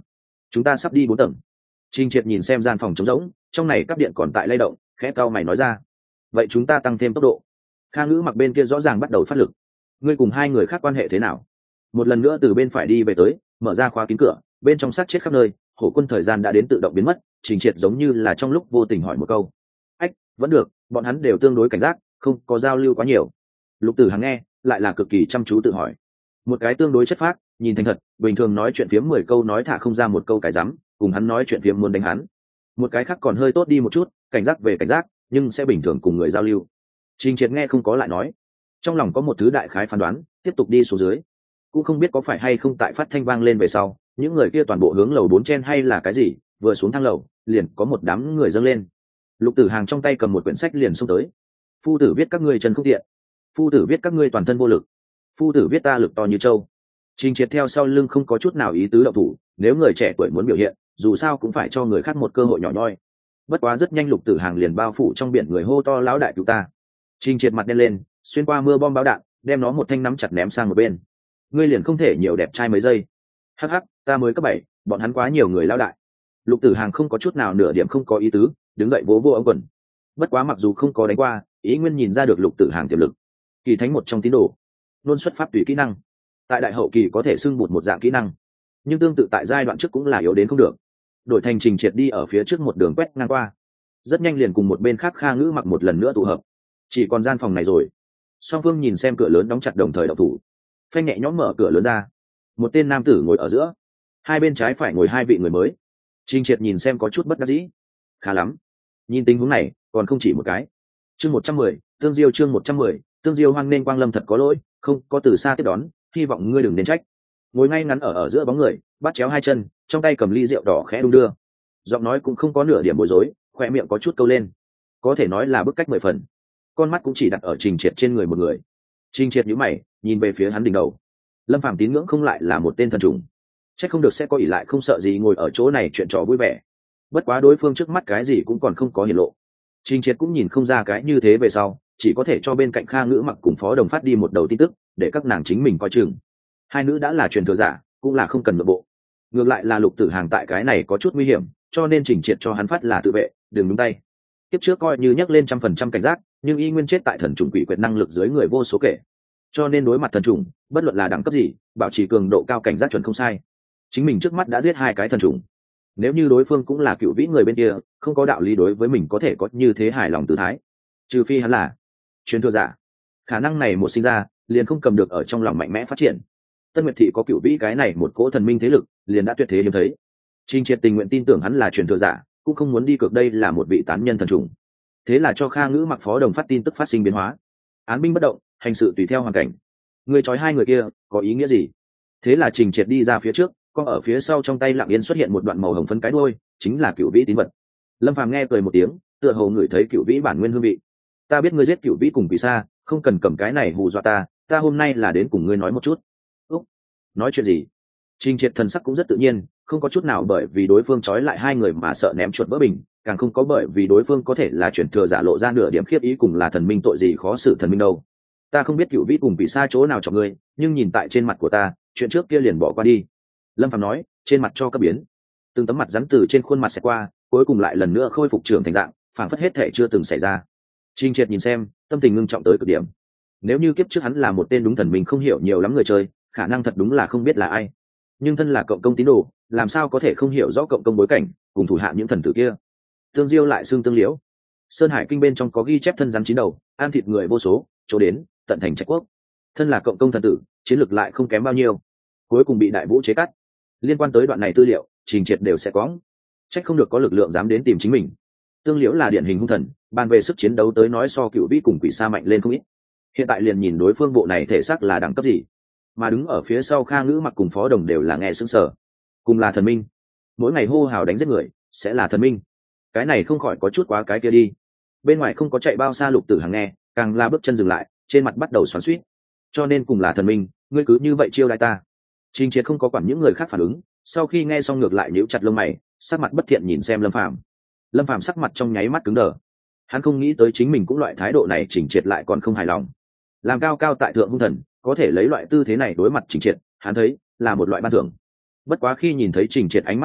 S1: chúng ta sắp đi 4 tầng. Trình Triệt nhìn xem gian phòng trống rỗng, trong này cáp điện còn tại lay động, khẽ cau mày nói ra. Vậy chúng ta tăng thêm tốc độ. Kha Ngữ Mặc bên kia rõ ràng bắt đầu phát lực. Ngươi cùng hai người khác quan hệ thế nào? Một lần nữa từ bên phải đi về tới, mở ra khóa kín cửa, bên trong sát chết khắp nơi, Hổ Quân thời gian đã đến tự động biến mất. Trình Triệt giống như là trong lúc vô tình hỏi một câu. Ách, vẫn được, bọn hắn đều tương đối cảnh giác, không có giao lưu quá nhiều. Lục Tử Hằng nghe, lại là cực kỳ chăm chú tự hỏi. Một cái tương đối chất phác, nhìn thành thật, bình thường nói chuyện phiếm 10 câu nói thả không ra một câu cái rắm, cùng hắn nói chuyện phiếm muốn đánh hắn. Một cái khác còn hơi tốt đi một chút, cảnh giác về cảnh giác, nhưng sẽ bình thường cùng người giao lưu. Trình Triệt nghe không có lại nói, trong lòng có một thứ đại khái phán đoán, tiếp tục đi xuống dưới. Cũng không biết có phải hay không tại phát thanh vang lên về sau, những người kia toàn bộ hướng lầu 4 trên hay là cái gì, vừa xuống thang lầu, liền có một đám người dâng lên. Lục Tử Hằng trong tay cầm một quyển sách liền xông tới. Phu tử viết các ngươi chân không tiện, phu tử viết các ngươi toàn thân vô lực, phu tử viết ta lực to như trâu. Trình Triệt theo sau lưng không có chút nào ý tứ động thủ, nếu người trẻ tuổi muốn biểu hiện, dù sao cũng phải cho người khác một cơ hội nhỏ nhoi. Bất quá rất nhanh Lục Tử Hằng liền bao phủ trong biển người hô to lão đại cứu ta. Trình Triệt mặt đen lên, xuyên qua mưa bom báo đạn, đem nó một thanh nắm chặt ném sang một bên. Ngươi liền không thể nhiều đẹp trai mấy giây? Hắc hắc, ta mới cấp 7, bọn hắn quá nhiều người lão đại. Lục Tử Hằng không có chút nào nửa điểm không có ý tứ, đứng dậy vỗ vỗ ống quần. Bất quá mặc dù không có đánh qua, ý nguyên nhìn ra được Lục Tử Hằng tiềm lực. Kỳ thánh một trong tín đồ, luôn xuất pháp tùy kỹ năng. Tại đại hậu kỳ có thể xưng một dạng kỹ năng, nhưng tương tự tại giai đoạn trước cũng là yếu đến không được. Đổi thành Trình Triệt đi ở phía trước một đường quét ngang qua, rất nhanh liền cùng một bên khác Kha Ngữ Mặc một lần nữa tụ hợp. Chỉ còn gian phòng này rồi. Song Phương nhìn xem cửa lớn đóng chặt đồng thời động thủ. Phanh nhẹ nhõm mở cửa lớn ra, một tên nam tử ngồi ở giữa, hai bên trái phải ngồi hai vị người mới. Trình Triệt nhìn xem có chút bất đắc dĩ. Khá lắm, nhìn tình huống này còn không chỉ một cái. Chương 110, Tương Diêu chương 110, Tương Diêu hoan nên Quang Lâm thật có lỗi, không có từ xa tiếp đón, hy vọng ngươi đừng nên trách. Ngồi ngay ngắn ở giữa bóng người, bắt chéo hai chân, trong tay cầm ly rượu đỏ khẽ đung đưa, giọng nói cũng không có nửa điểm bối rối, khoe miệng có chút câu lên, có thể nói là bức cách 10 phần. Con mắt cũng chỉ đặt ở Trình Triệt trên người một người. Trình Triệt nhíu mày, nhìn về phía hắn đỉnh đầu. Lâm Phàm tín ngưỡng không lại là một tên thần trùng, chắc không được sẽ có ỷ lại không sợ gì ngồi ở chỗ này chuyện trò vui vẻ. Bất quá đối phương trước mắt cái gì cũng còn không có hiển lộ. Trình Triệt cũng nhìn không ra cái như thế về sau, chỉ có thể cho bên cạnh Kha Ngữ Mặc cùng Phó Đồng phát đi một đầu tin tức, để các nàng chính mình coi chừng. Hai nữ đã là truyền thừa giả, cũng là không cần nội bộ. Ngược lại là Lục Tử Hằng tại cái này có chút nguy hiểm, cho nên Trình Triệt cho hắn phát là tự vệ, đừng nhúng tay. Tiếp trước coi như nhắc lên 100% cảnh giác, nhưng y nguyên chết tại thần trùng quỷ quyệt năng lực dưới người vô số kể. Cho nên đối mặt thần trùng, bất luận là đẳng cấp gì, bảo trì cường độ cao cảnh giác chuẩn không sai. Chính mình trước mắt đã giết 2 cái thần trùng. Nếu như đối phương cũng là cựu vĩ người bên kia, không có đạo lý đối với mình có thể có như thế hài lòng tự thái. Trừ phi hắn là truyền thừa giả. Khả năng này một sinh ra, liền không cầm được ở trong lòng mạnh mẽ phát triển. Tân Nguyệt thị có cựu vĩ cái này một cỗ thần minh thế lực, liền đã tuyệt thế hiếm thấy. Trình Triệt tình nguyện tin tưởng hắn là truyền thừa giả, cũng không muốn đi cược đây là một vị tán nhân thần trùng. Thế là cho Kha Ngữ Mặc Phó Đồng phát tin tức phát sinh biến hóa. Án binh bất động, hành sự tùy theo hoàn cảnh. Người trói 2 người kia có ý nghĩa gì? Thế là Trình Triệt đi ra phía trước, con ở phía sau trong tay lặng yên xuất hiện một đoạn màu hồng phấn cái đuôi, chính là cựu vĩ tín vật. Lâm Phàm nghe cười một tiếng, tựa hồ ngửi thấy cựu vĩ bản nguyên hương vị. Ta biết ngươi giết cựu vĩ cùng Quỷ Sa, không cần cầm cái này hù dọa ta hôm nay là đến cùng ngươi nói một chút. Úc, nói chuyện gì? Trình Triệt thần sắc cũng rất tự nhiên, không có chút nào bởi vì đối phương trói lại 2 người mà sợ ném chuột vỡ bình, càng không có bởi vì đối phương có thể là chuyển thừa giả lộ ra nửa điểm khiếp ý cùng là thần minh tội gì khó xử thần minh đâu. Ta không biết cựu vĩ cùng Quỷ Sa chỗ nào cho ngươi, nhưng nhìn tại trên mặt của ta, chuyện trước kia liền bỏ qua đi. Lâm Phàm nói, trên mặt cho cấp biến, từng tấm mặt rắn từ trên khuôn mặt sẽ qua, cuối cùng lại lần nữa khôi phục trưởng thành dạng, phảng phất hết thể chưa từng xảy ra. Trình Triệt nhìn xem, tâm tình ngưng trọng tới cực điểm. Nếu như kiếp trước hắn là một tên đúng thần mình không hiểu nhiều lắm người chơi, khả năng thật đúng là không biết là ai. Nhưng thân là cộng công tín đồ, làm sao có thể không hiểu rõ cộng công bối cảnh, cùng thủ hạ những thần tử kia. Tương Diêu lại xương Tương Liễu. Sơn Hải kinh bên trong có ghi chép thân rắn 9 đầu, ăn thịt người vô số, chỗ đến tận thành Trạch quốc. Thân là cộng công thần tử, chiến lược lại không kém bao nhiêu. Cuối cùng bị Đại Vũ chế cắt. Liên quan tới đoạn này tư liệu, Trình Triệt đều sẽ có. Trách không được có lực lượng dám đến tìm chính mình. Tương Liễu là điển hình hung thần, bàn về sức chiến đấu tới nói so cựu vĩ cùng Quỷ Sa mạnh lên không ít. Hiện tại liền nhìn đối phương bộ này thể xác là đẳng cấp gì, mà đứng ở phía sau Kha Ngữ Mặc cùng Phó Đồng đều là nghe sững sờ. Cùng là thần minh, mỗi ngày hô hào đánh giết người, sẽ là thần minh. Cái này không khỏi có chút quá cái kia đi. Bên ngoài không có chạy bao xa Lục Tử Hằng nghe, càng la bước chân dừng lại, trên mặt bắt đầu xoắn xuýt. Cho nên cùng là thần minh, ngươi cứ như vậy chiêu đãi ta. Trình Triệt không có quản những người khác phản ứng, sau khi nghe xong ngược lại nhíu chặt lông mày, sắc mặt bất thiện nhìn xem Lâm Phàm. Lâm Phàm sắc mặt trong nháy mắt cứng đờ. Hắn không nghĩ tới chính mình cũng loại thái độ này Trình Triệt lại còn không hài lòng. Làm cao cao tại thượng hung thần, có thể lấy loại tư thế này đối mặt Trình Triệt, hắn thấy là một loại ban thưởng. Bất quá khi nhìn thấy Trình Triệt ánh mắt lúc,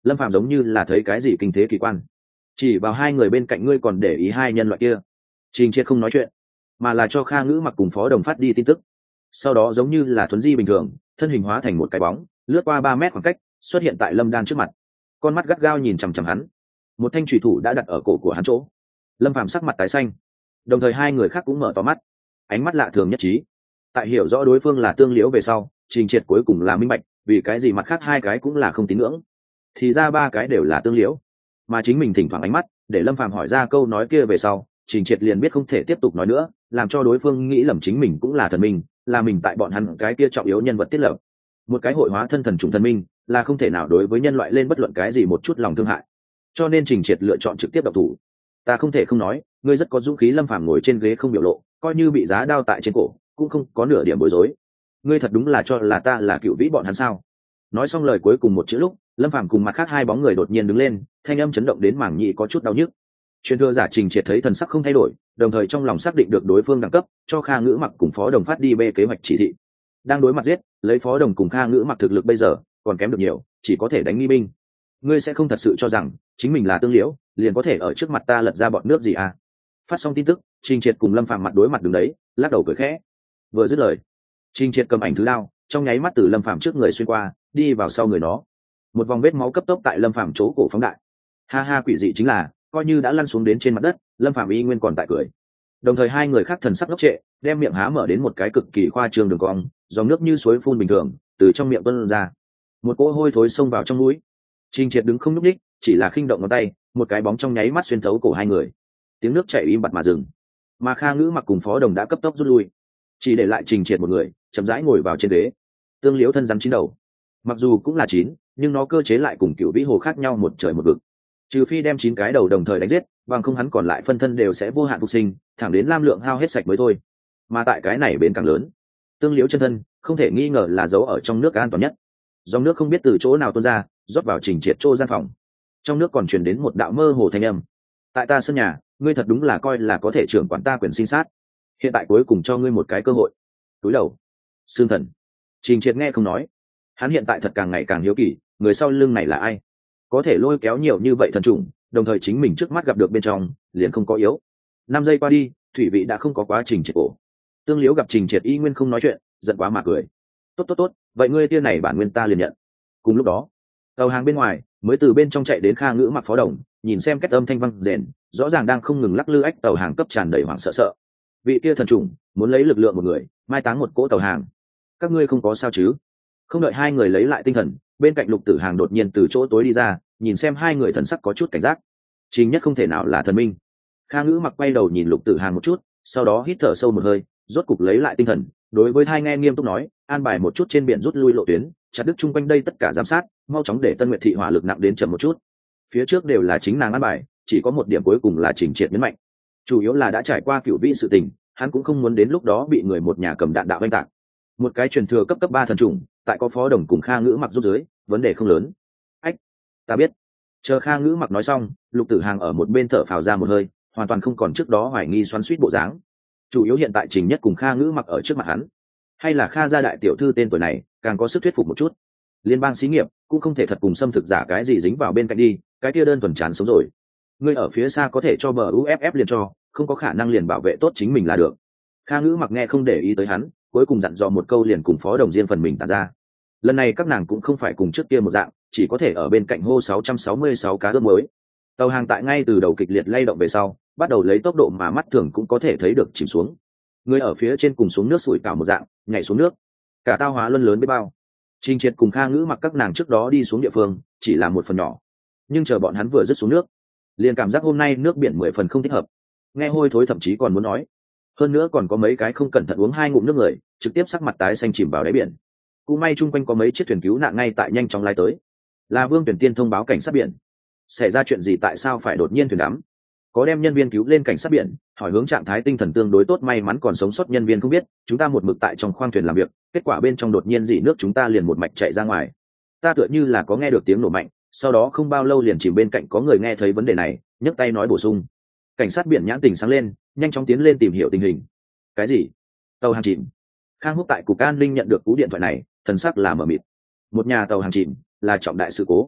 S1: Lâm Phàm giống như là thấy cái gì kinh thế kỳ quan, chỉ vào hai người bên cạnh ngươi còn để ý hai nhân loại kia. Trình Triệt không nói chuyện, mà là cho Kha Ngữ Mặc cùng Phó Đồng phát đi tin tức. Sau đó giống như là thuấn di bình thường, thân hình hóa thành một cái bóng, lướt qua 3 mét khoảng cách, xuất hiện tại Lâm Đan trước mặt. Con mắt gắt gao nhìn chằm chằm hắn, một thanh chùy thủ đã đặt ở cổ của hắn chỗ. Lâm Phàm sắc mặt tái xanh, đồng thời hai người khác cũng mở to mắt, ánh mắt lạ thường nhất trí. Tại hiểu rõ đối phương là tương liễu về sau, Trình Triệt cuối cùng là minh bạch, vì cái gì mặt khác hai cái cũng là không tín ngưỡng, thì ra ba cái đều là tương liễu. Mà chính mình thỉnh thoảng ánh mắt để Lâm Phàm hỏi ra câu nói kia về sau, Trình Triệt liền biết không thể tiếp tục nói nữa, làm cho đối phương nghĩ lầm chính mình cũng là thần minh, là mình tại bọn hắn cái kia trọng yếu nhân vật tiết lập. Một cái hội hóa thân thần trùng thần minh là không thể nào đối với nhân loại lên bất luận cái gì một chút lòng thương hại, cho nên Trình Triệt lựa chọn trực tiếp độc thủ. Ta không thể không nói, ngươi rất có dũng khí. Lâm Phàm ngồi trên ghế không biểu lộ, coi như bị giá đao tại trên cổ cũng không có nửa điểm bối rối. Ngươi thật đúng là cho là ta là cựu vĩ bọn hắn sao? Nói xong lời cuối cùng một chữ lúc, Lâm Phàm cùng mặt khác hai bóng người đột nhiên đứng lên, thanh âm chấn động đến mảng nhĩ có chút đau nhức. Truyền thừa giả Trình Triệt thấy thần sắc không thay đổi, đồng thời trong lòng xác định được đối phương đẳng cấp, cho Kha Ngữ Mặc cùng Phó Đồng phát đi bê kế hoạch chỉ thị. Đang đối mặt giết, lấy Phó Đồng cùng Kha Ngữ Mặc thực lực bây giờ còn kém được nhiều, chỉ có thể đánh nghi binh. Ngươi sẽ không thật sự cho rằng chính mình là tương liễu liền có thể ở trước mặt ta lật ra bọn nước gì à? Phát xong tin tức, Trình Triệt cùng Lâm Phàm mặt đối mặt đứng đấy, lắc đầu cười khẽ. Vừa dứt lời, Trình Triệt cầm ảnh thứ đao, trong nháy mắt từ Lâm Phàm trước người xuyên qua, đi vào sau người nó. Một vòng vết máu cấp tốc tại Lâm Phàm chỗ cổ phóng đại. Ha ha, quỷ dị chính là, coi như đã lăn xuống đến trên mặt đất, Lâm Phàm y nguyên còn tại cười. Đồng thời hai người khác thần sắc ngốc trệ, đem miệng há mở đến một cái cực kỳ khoa trương đường cong, dòng nước như suối phun bình thường từ trong miệng tuôn ra. Một cỗ hôi thối xông vào trong mũi. Trình Triệt đứng không nhúc nhích, chỉ là khinh động ngón tay, một cái bóng trong nháy mắt xuyên thấu cổ hai người. Tiếng nước chảy im bặt mà dừng. Mà Kha Ngữ Mặc cùng Phó Đồng đã cấp tốc rút lui, chỉ để lại Trình Triệt một người, chậm rãi ngồi vào trên ghế. Tương liễu thân rắn chín đầu, mặc dù cũng là chín, nhưng nó cơ chế lại cùng cựu vĩ hồ khác nhau một trời một vực. Trừ phi đem 9 cái đầu đồng thời đánh giết, bằng không hắn còn lại phân thân đều sẽ vô hạn phục sinh, thẳng đến lam lượng hao hết sạch mới thôi. Mà tại cái này bến càng lớn, tương liễu chân thân không thể nghi ngờ là giấu ở trong nước an toàn nhất. Dòng nước không biết từ chỗ nào tuôn ra, rót vào Trình Triệt chỗ gian phòng. Trong nước còn truyền đến một đạo mơ hồ thanh âm. Tại ta sân nhà, ngươi thật đúng là coi là có thể trưởng quản ta quyền sinh sát. Hiện tại cuối cùng cho ngươi một cái cơ hội. Túi đầu, xương thần. Trình Triệt nghe không nói. Hắn hiện tại thật càng ngày càng hiếu kỳ, người sau lưng này là ai? Có thể lôi kéo nhiều như vậy thần trùng, đồng thời chính mình trước mắt gặp được bên trong, liền không có yếu. 5 giây qua đi, thủy vị đã không có quá Trình Triệt cổ. Tương liễu gặp Trình Triệt y nguyên không nói chuyện, giận quá mà cười. Tốt, vậy ngươi tia này bản nguyên ta liền nhận. Cùng lúc đó, tàu hàng bên ngoài mới từ bên trong chạy đến Kha Ngữ Mặc Phó Đồng, nhìn xem cách âm thanh văng rền, rõ ràng đang không ngừng lắc lư ách tàu hàng cấp tràn đầy hoảng sợ. Vị kia thần trùng muốn lấy lực lượng một người mai táng một cỗ tàu hàng. Các ngươi không có sao chứ? Không đợi hai người lấy lại tinh thần, bên cạnh Lục Tử Hàng đột nhiên từ chỗ tối đi ra, nhìn xem hai người thần sắc có chút cảnh giác. Trình Nhất không thể nào là thần minh. Kha Ngữ Mặc quay đầu nhìn Lục Tử Hàng một chút, sau đó hít thở sâu một hơi, rốt cục lấy lại tinh thần, đối với hai nghe nghiêm túc nói, an bài một chút trên biển rút lui lộ tuyến, chặt đứt chung quanh đây tất cả giám sát, mau chóng để Tân Nguyệt thị hỏa lực nặng đến chậm một chút. Phía trước đều là chính nàng an bài, chỉ có một điểm cuối cùng là Trình Triệt nhấn mạnh, chủ yếu là đã trải qua cựu vĩ sự tình, hắn cũng không muốn đến lúc đó bị người một nhà cầm đạn đạo oanh tạc. Một cái truyền thừa cấp 3 thần trùng, tại có Phó Đồng cùng Kha Ngữ Mặc giúp dưới, vấn đề không lớn. Ách, ta biết. Chờ Kha Ngữ Mặc nói xong, Lục Tử Hàng ở một bên thở phào ra một hơi, hoàn toàn không còn trước đó hoài nghi xoắn xuýt bộ dáng. Chủ yếu hiện tại Trình Nhất cùng Kha Ngữ Mặc ở trước mặt hắn, hay là Kha gia đại tiểu thư tên tuổi này càng có sức thuyết phục một chút. Liên bang xí nghiệp cũng không thể thật cùng xâm thực giả cái gì dính vào bên cạnh đi, cái kia đơn thuần chán sống rồi. Ngươi ở phía xa có thể cho bờ UFF liền cho, không có khả năng liền bảo vệ tốt chính mình là được. Kha Ngữ Mặc nghe không để ý tới hắn, cuối cùng dặn dò một câu liền cùng Phó Đồng riêng phần mình tản ra. Lần này các nàng cũng không phải cùng trước kia một dạng, chỉ có thể ở bên cạnh hô 666 cá ướp muối. Tàu hàng tại ngay từ đầu kịch liệt lay động về sau, bắt đầu lấy tốc độ mà mắt thường cũng có thể thấy được chìm xuống. Người ở phía trên cùng xuống nước sủi cảo một dạng, nhảy xuống nước. Cả tao hóa luân lớn biết bao. Trình Triệt cùng Kha Ngữ Mặc các nàng trước đó đi xuống địa phương, chỉ là một phần nhỏ. Nhưng chờ bọn hắn vừa dứt xuống nước, liền cảm giác hôm nay nước biển 10 phần không thích hợp. Nghe hôi thối thậm chí còn muốn nói. Hơn nữa còn có mấy cái không cẩn thận uống 2 ngụm nước người, trực tiếp sắc mặt tái xanh chìm vào đáy biển. Cũng may chung quanh có mấy chiếc thuyền cứu nạn ngay tại nhanh chóng lái tới. Là Vương Tuyển Tiên thông báo cảnh sát biển. Xảy ra chuyện gì tại sao phải đột nhiên thuyền đắm? Có đem nhân viên cứu lên cảnh sát biển, hỏi hướng trạng thái tinh thần tương đối tốt may mắn còn sống sót nhân viên không biết, chúng ta một mực tại trong khoang thuyền làm việc, kết quả bên trong đột nhiên dỉ nước chúng ta liền một mạch chạy ra ngoài. Ta tựa như là có nghe được tiếng nổ mạnh, sau đó không bao lâu liền chìm bên cạnh có người nghe thấy vấn đề này, nhấc tay nói bổ sung. Cảnh sát biển nhãn tình sáng lên, nhanh chóng tiến lên tìm hiểu tình hình. Cái gì? Tàu hàng chìm? Khang Húc tại cục an ninh nhận được cú điện thoại này, thần sắc là mờ mịt. Một nhà tàu hàng chìm là trọng đại sự cố.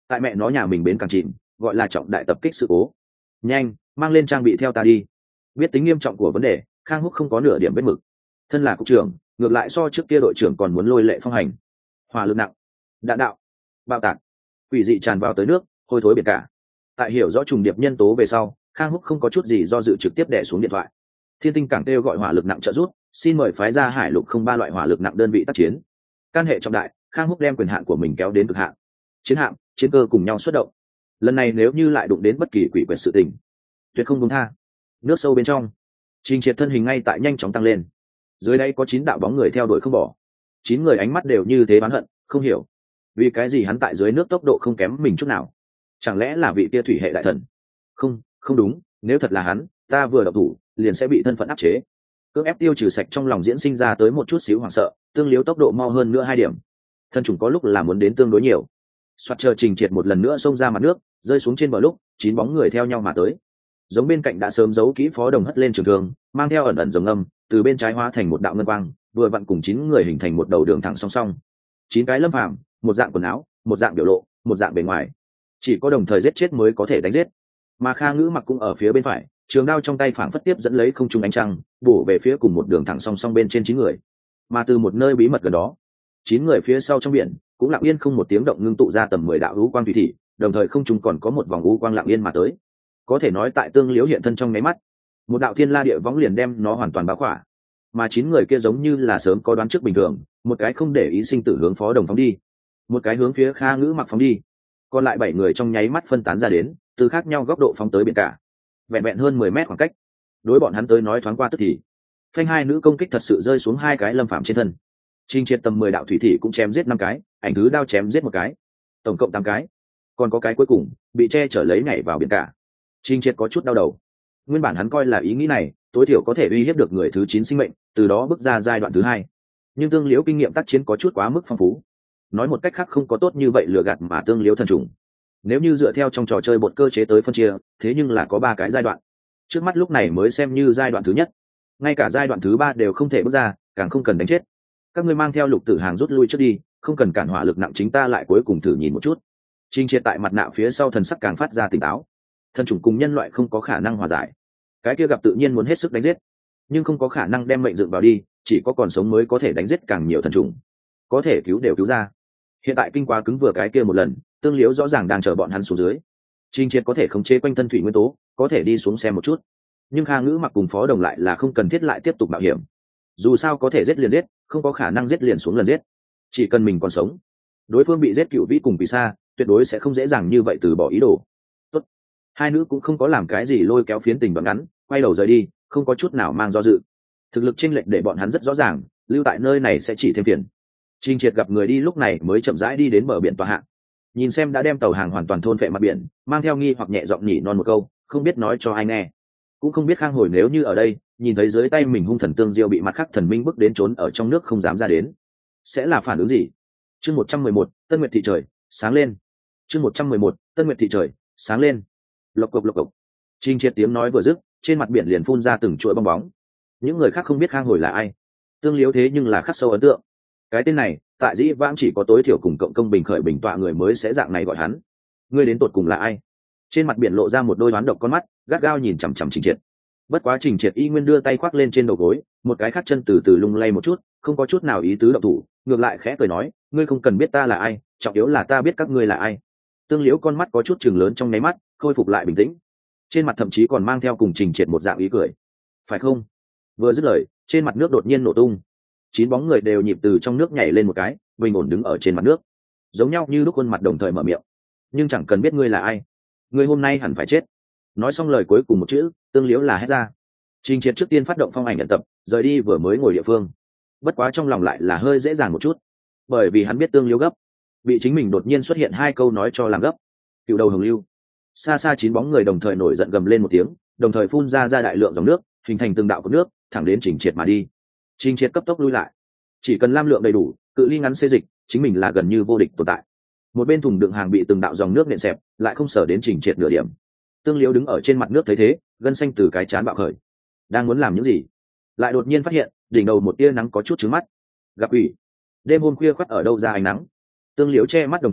S1: tại mẹ nó nhà mình bến càng chìm, gọi là trọng đại tập kích sự cố. Nhanh, mang lên trang bị theo ta đi. Biết tính nghiêm trọng của vấn đề, Khang Húc không có nửa điểm vết mực. Thân là cục trưởng, ngược lại so trước kia đội trưởng còn muốn lôi lệ phong hành. Hỏa lực nặng, đạn đạo, bạo tạc, quỷ dị tràn vào tới nước, hôi thối biển cả. Tại hiểu rõ trùng điệp nhân tố về sau, Khang Húc không có chút gì do dự trực tiếp đè xuống điện thoại. Thiên Tinh cảng kêu gọi hỏa lực nặng trợ giúp, xin mời phái ra hải lục không ba loại hỏa lực nặng đơn vị tác chiến. Can hệ trọng đại, Khang Húc đem quyền hạn của mình kéo đến cực hạn. Chiến hạm, chiến cơ cùng nhau xuất động. Lần này nếu như lại đụng đến bất kỳ quỷ quyệt sự tình, tuyệt không buông tha. Nước sâu bên trong, Trình Triệt thân hình ngay tại nhanh chóng tăng lên. Dưới đây có 9 đạo bóng người theo đuổi không bỏ. 9 người ánh mắt đều như thế oán hận, không hiểu vì cái gì hắn tại dưới nước tốc độ không kém mình chút nào. Chẳng lẽ là vị kia thủy hệ đại thần? Không, không đúng, nếu thật là hắn, ta vừa động thủ liền sẽ bị thân phận áp chế. Cưỡng ép tiêu trừ sạch trong lòng diễn sinh ra tới một chút xíu hoảng sợ, tương liếu tốc độ mau hơn nữa 2 điểm. Thân trùng có lúc là muốn đến tương đối nhiều. Soạt chờ Trình Triệt một lần nữa xông ra mặt nước, rơi xuống trên bờ lúc 9 bóng người theo nhau mà tới. Giống bên cạnh đã sớm giấu kỹ Phó Đồng hất lên trường thương, mang theo ẩn ẩn rồng âm, từ bên trái hóa thành một đạo ngân quang, vừa vặn cùng 9 người hình thành một đầu đường thẳng song song. 9 cái lâm phàm, một dạng quần áo, một dạng biểu lộ, một dạng bề ngoài. Chỉ có đồng thời giết chết mới có thể đánh giết. Mà Kha Ngữ Mặc cũng ở phía bên phải, trường đao trong tay phảng phất tiếp dẫn lấy không trung ánh trăng, bổ về phía cùng một đường thẳng song song bên trên 9 người. Mà từ một nơi bí mật gần đó, 9 người phía sau trong biển cũng lặng yên không một tiếng động ngưng tụ ra tầm 10 đạo u quang thủy thị, đồng thời không trung còn có một vòng u quang lặng yên mà tới. Có thể nói tại tương liếu hiện thân trong nháy mắt, một đạo thiên la địa võng liền đem nó hoàn toàn bao khỏa. Mà 9 người kia giống như là sớm có đoán trước bình thường, một cái không để ý sinh tử hướng Phó Đồng phóng đi, một cái hướng phía Kha Ngữ Mặc phóng đi, còn lại 7 người trong nháy mắt phân tán ra đến, từ khác nhau góc độ phóng tới biển cả, vẹn vẹn hơn 10 mét khoảng cách. Đối bọn hắn tới nói thoáng qua tức thì, phanh hai nữ công kích thật sự rơi xuống 2 cái lâm phạm trên thân. Trình Triệt tầm 10 đạo thủy thị cũng chém giết 5 cái, ảnh thứ đao chém giết 1 cái, tổng cộng 8 cái, còn có cái cuối cùng bị che chở lấy nhảy vào biển cả. Trình Triệt có chút đau đầu. Nguyên bản hắn coi là ý nghĩ này tối thiểu có thể uy hiếp được người thứ 9 sinh mệnh, từ đó bước ra giai đoạn thứ 2. Nhưng tương liễu kinh nghiệm tác chiến có chút quá mức phong phú. Nói một cách khác không có tốt như vậy lừa gạt mà tương liễu thần trùng. Nếu như dựa theo trong trò chơi bột cơ chế tới phân chia, thế nhưng là có 3 cái giai đoạn. Trước mắt lúc này mới xem như giai đoạn thứ nhất. Ngay cả giai đoạn thứ 3 đều không thể bước ra, càng không cần đánh chết. Các ngươi mang theo Lục Tử Hàng rút lui trước đi, không cần cản hỏa lực nặng chính ta lại cuối cùng thử nhìn một chút. Trình Triệt tại mặt nạ phía sau thần sắc càng phát ra tỉnh táo. Thần chủng cùng nhân loại không có khả năng hòa giải, cái kia gặp tự nhiên muốn hết sức đánh giết, nhưng không có khả năng đem mệnh dựng vào đi, chỉ có còn sống mới có thể đánh giết càng nhiều thần chủng, có thể cứu đều cứu ra. Hiện tại kinh quá cứng vừa cái kia một lần, tương liễu rõ ràng đang chờ bọn hắn xuống dưới. Trình Triệt có thể khống chế quanh thân thủy nguyên tố, có thể đi xuống xem một chút, nhưng Kha Ngữ Mặc cùng Phó Đồng lại là không cần thiết lại tiếp tục mạo hiểm. Dù sao có thể giết liền giết, không có khả năng giết liền xuống lần giết. Chỉ cần mình còn sống, đối phương bị giết cựu vĩ cùng bị xa, tuyệt đối sẽ không dễ dàng như vậy từ bỏ ý đồ. Tốt. Hai nữ cũng không có làm cái gì lôi kéo phiến tình đoạn ngắn, quay đầu rời đi, không có chút nào mang do dự. Thực lực chênh lệch để bọn hắn rất rõ ràng, lưu tại nơi này sẽ chỉ thêm phiền. Trình Triệt gặp người đi lúc này mới chậm rãi đi đến bờ biển tòa hạng, nhìn xem đã đem tàu hàng hoàn toàn thôn phệ mặt biển, mang theo nghi hoặc nhẹ giọng nhỉ non một câu, không biết nói cho ai nghe. Cũng không biết Khang Hồi nếu như ở đây, nhìn thấy dưới tay mình hung thần tương diêu bị mặt khác thần minh bức đến trốn ở trong nước không dám ra đến, sẽ là phản ứng gì? Chương 111, Tân Nguyệt thị trời sáng lên. Chương 111, Tân Nguyệt thị trời sáng lên. Lộc cộc lộc cộc. Trình Triệt tiếng nói vừa dứt, trên mặt biển liền phun ra từng chuỗi bong bóng. Những người khác không biết Khang Hồi là ai, tương liếu thế nhưng là khắc sâu ấn tượng. Cái tên này, tại dĩ vãng chỉ có tối thiểu cùng cộng công bình khởi bình tọa người mới sẽ dạng này gọi hắn. Ngươi đến tột cùng là ai? Trên mặt biển lộ ra một đôi đoán độc con mắt, gắt gao nhìn chằm chằm Trình Triệt. Bất quá Trình Triệt y nguyên đưa tay khoác lên trên đầu gối, một cái khác chân từ từ lung lay một chút, không có chút nào ý tứ động thủ, ngược lại khẽ cười nói, ngươi không cần biết ta là ai, trọng yếu là ta biết các ngươi là ai. Tương liễu con mắt có chút chừng lớn trong nháy mắt, khôi phục lại bình tĩnh, trên mặt thậm chí còn mang theo cùng Trình Triệt một dạng ý cười. Phải không? Vừa dứt lời, trên mặt nước đột nhiên nổ tung, 9 bóng người đều nhịp từ trong nước nhảy lên một cái, bình ổn đứng ở trên mặt nước, giống nhau như lúc khuôn mặt đồng thời mở miệng. Nhưng chẳng cần biết ngươi là ai, ngươi hôm nay hẳn phải chết. Nói xong lời cuối cùng một chữ, tương liễu là hét ra. Trình Triệt trước tiên phát động phong ảnh nhận tập, rời đi vừa mới ngồi địa phương. Bất quá trong lòng lại là hơi dễ dàng một chút, bởi vì hắn biết tương liễu gấp, bị chính mình đột nhiên xuất hiện 2 câu nói cho làm gấp. Cựu đầu hồng lưu. Xa xa 9 bóng người đồng thời nổi giận gầm lên một tiếng, đồng thời phun ra đại lượng dòng nước, hình thành từng đạo cột nước, thẳng đến Trình Triệt mà đi. Trình Triệt cấp tốc lui lại, chỉ cần lam lượng đầy đủ, cự ly ngắn xê dịch, chính mình là gần như vô địch tồn tại. Một bên thùng đựng hàng bị từng đạo dòng nước nện xẹp, lại không sở đến Trình Triệt nửa điểm. Tương liễu đứng ở trên mặt nước thấy thế, gân xanh từ cái trán bạo khởi. Đang muốn làm những gì, lại đột nhiên phát hiện đỉnh đầu một tia nắng có chút trướng mắt. Gặp ủy, đêm hôm khuya khoắt ở đâu ra ánh nắng. Tương liễu che mắt đồng thời,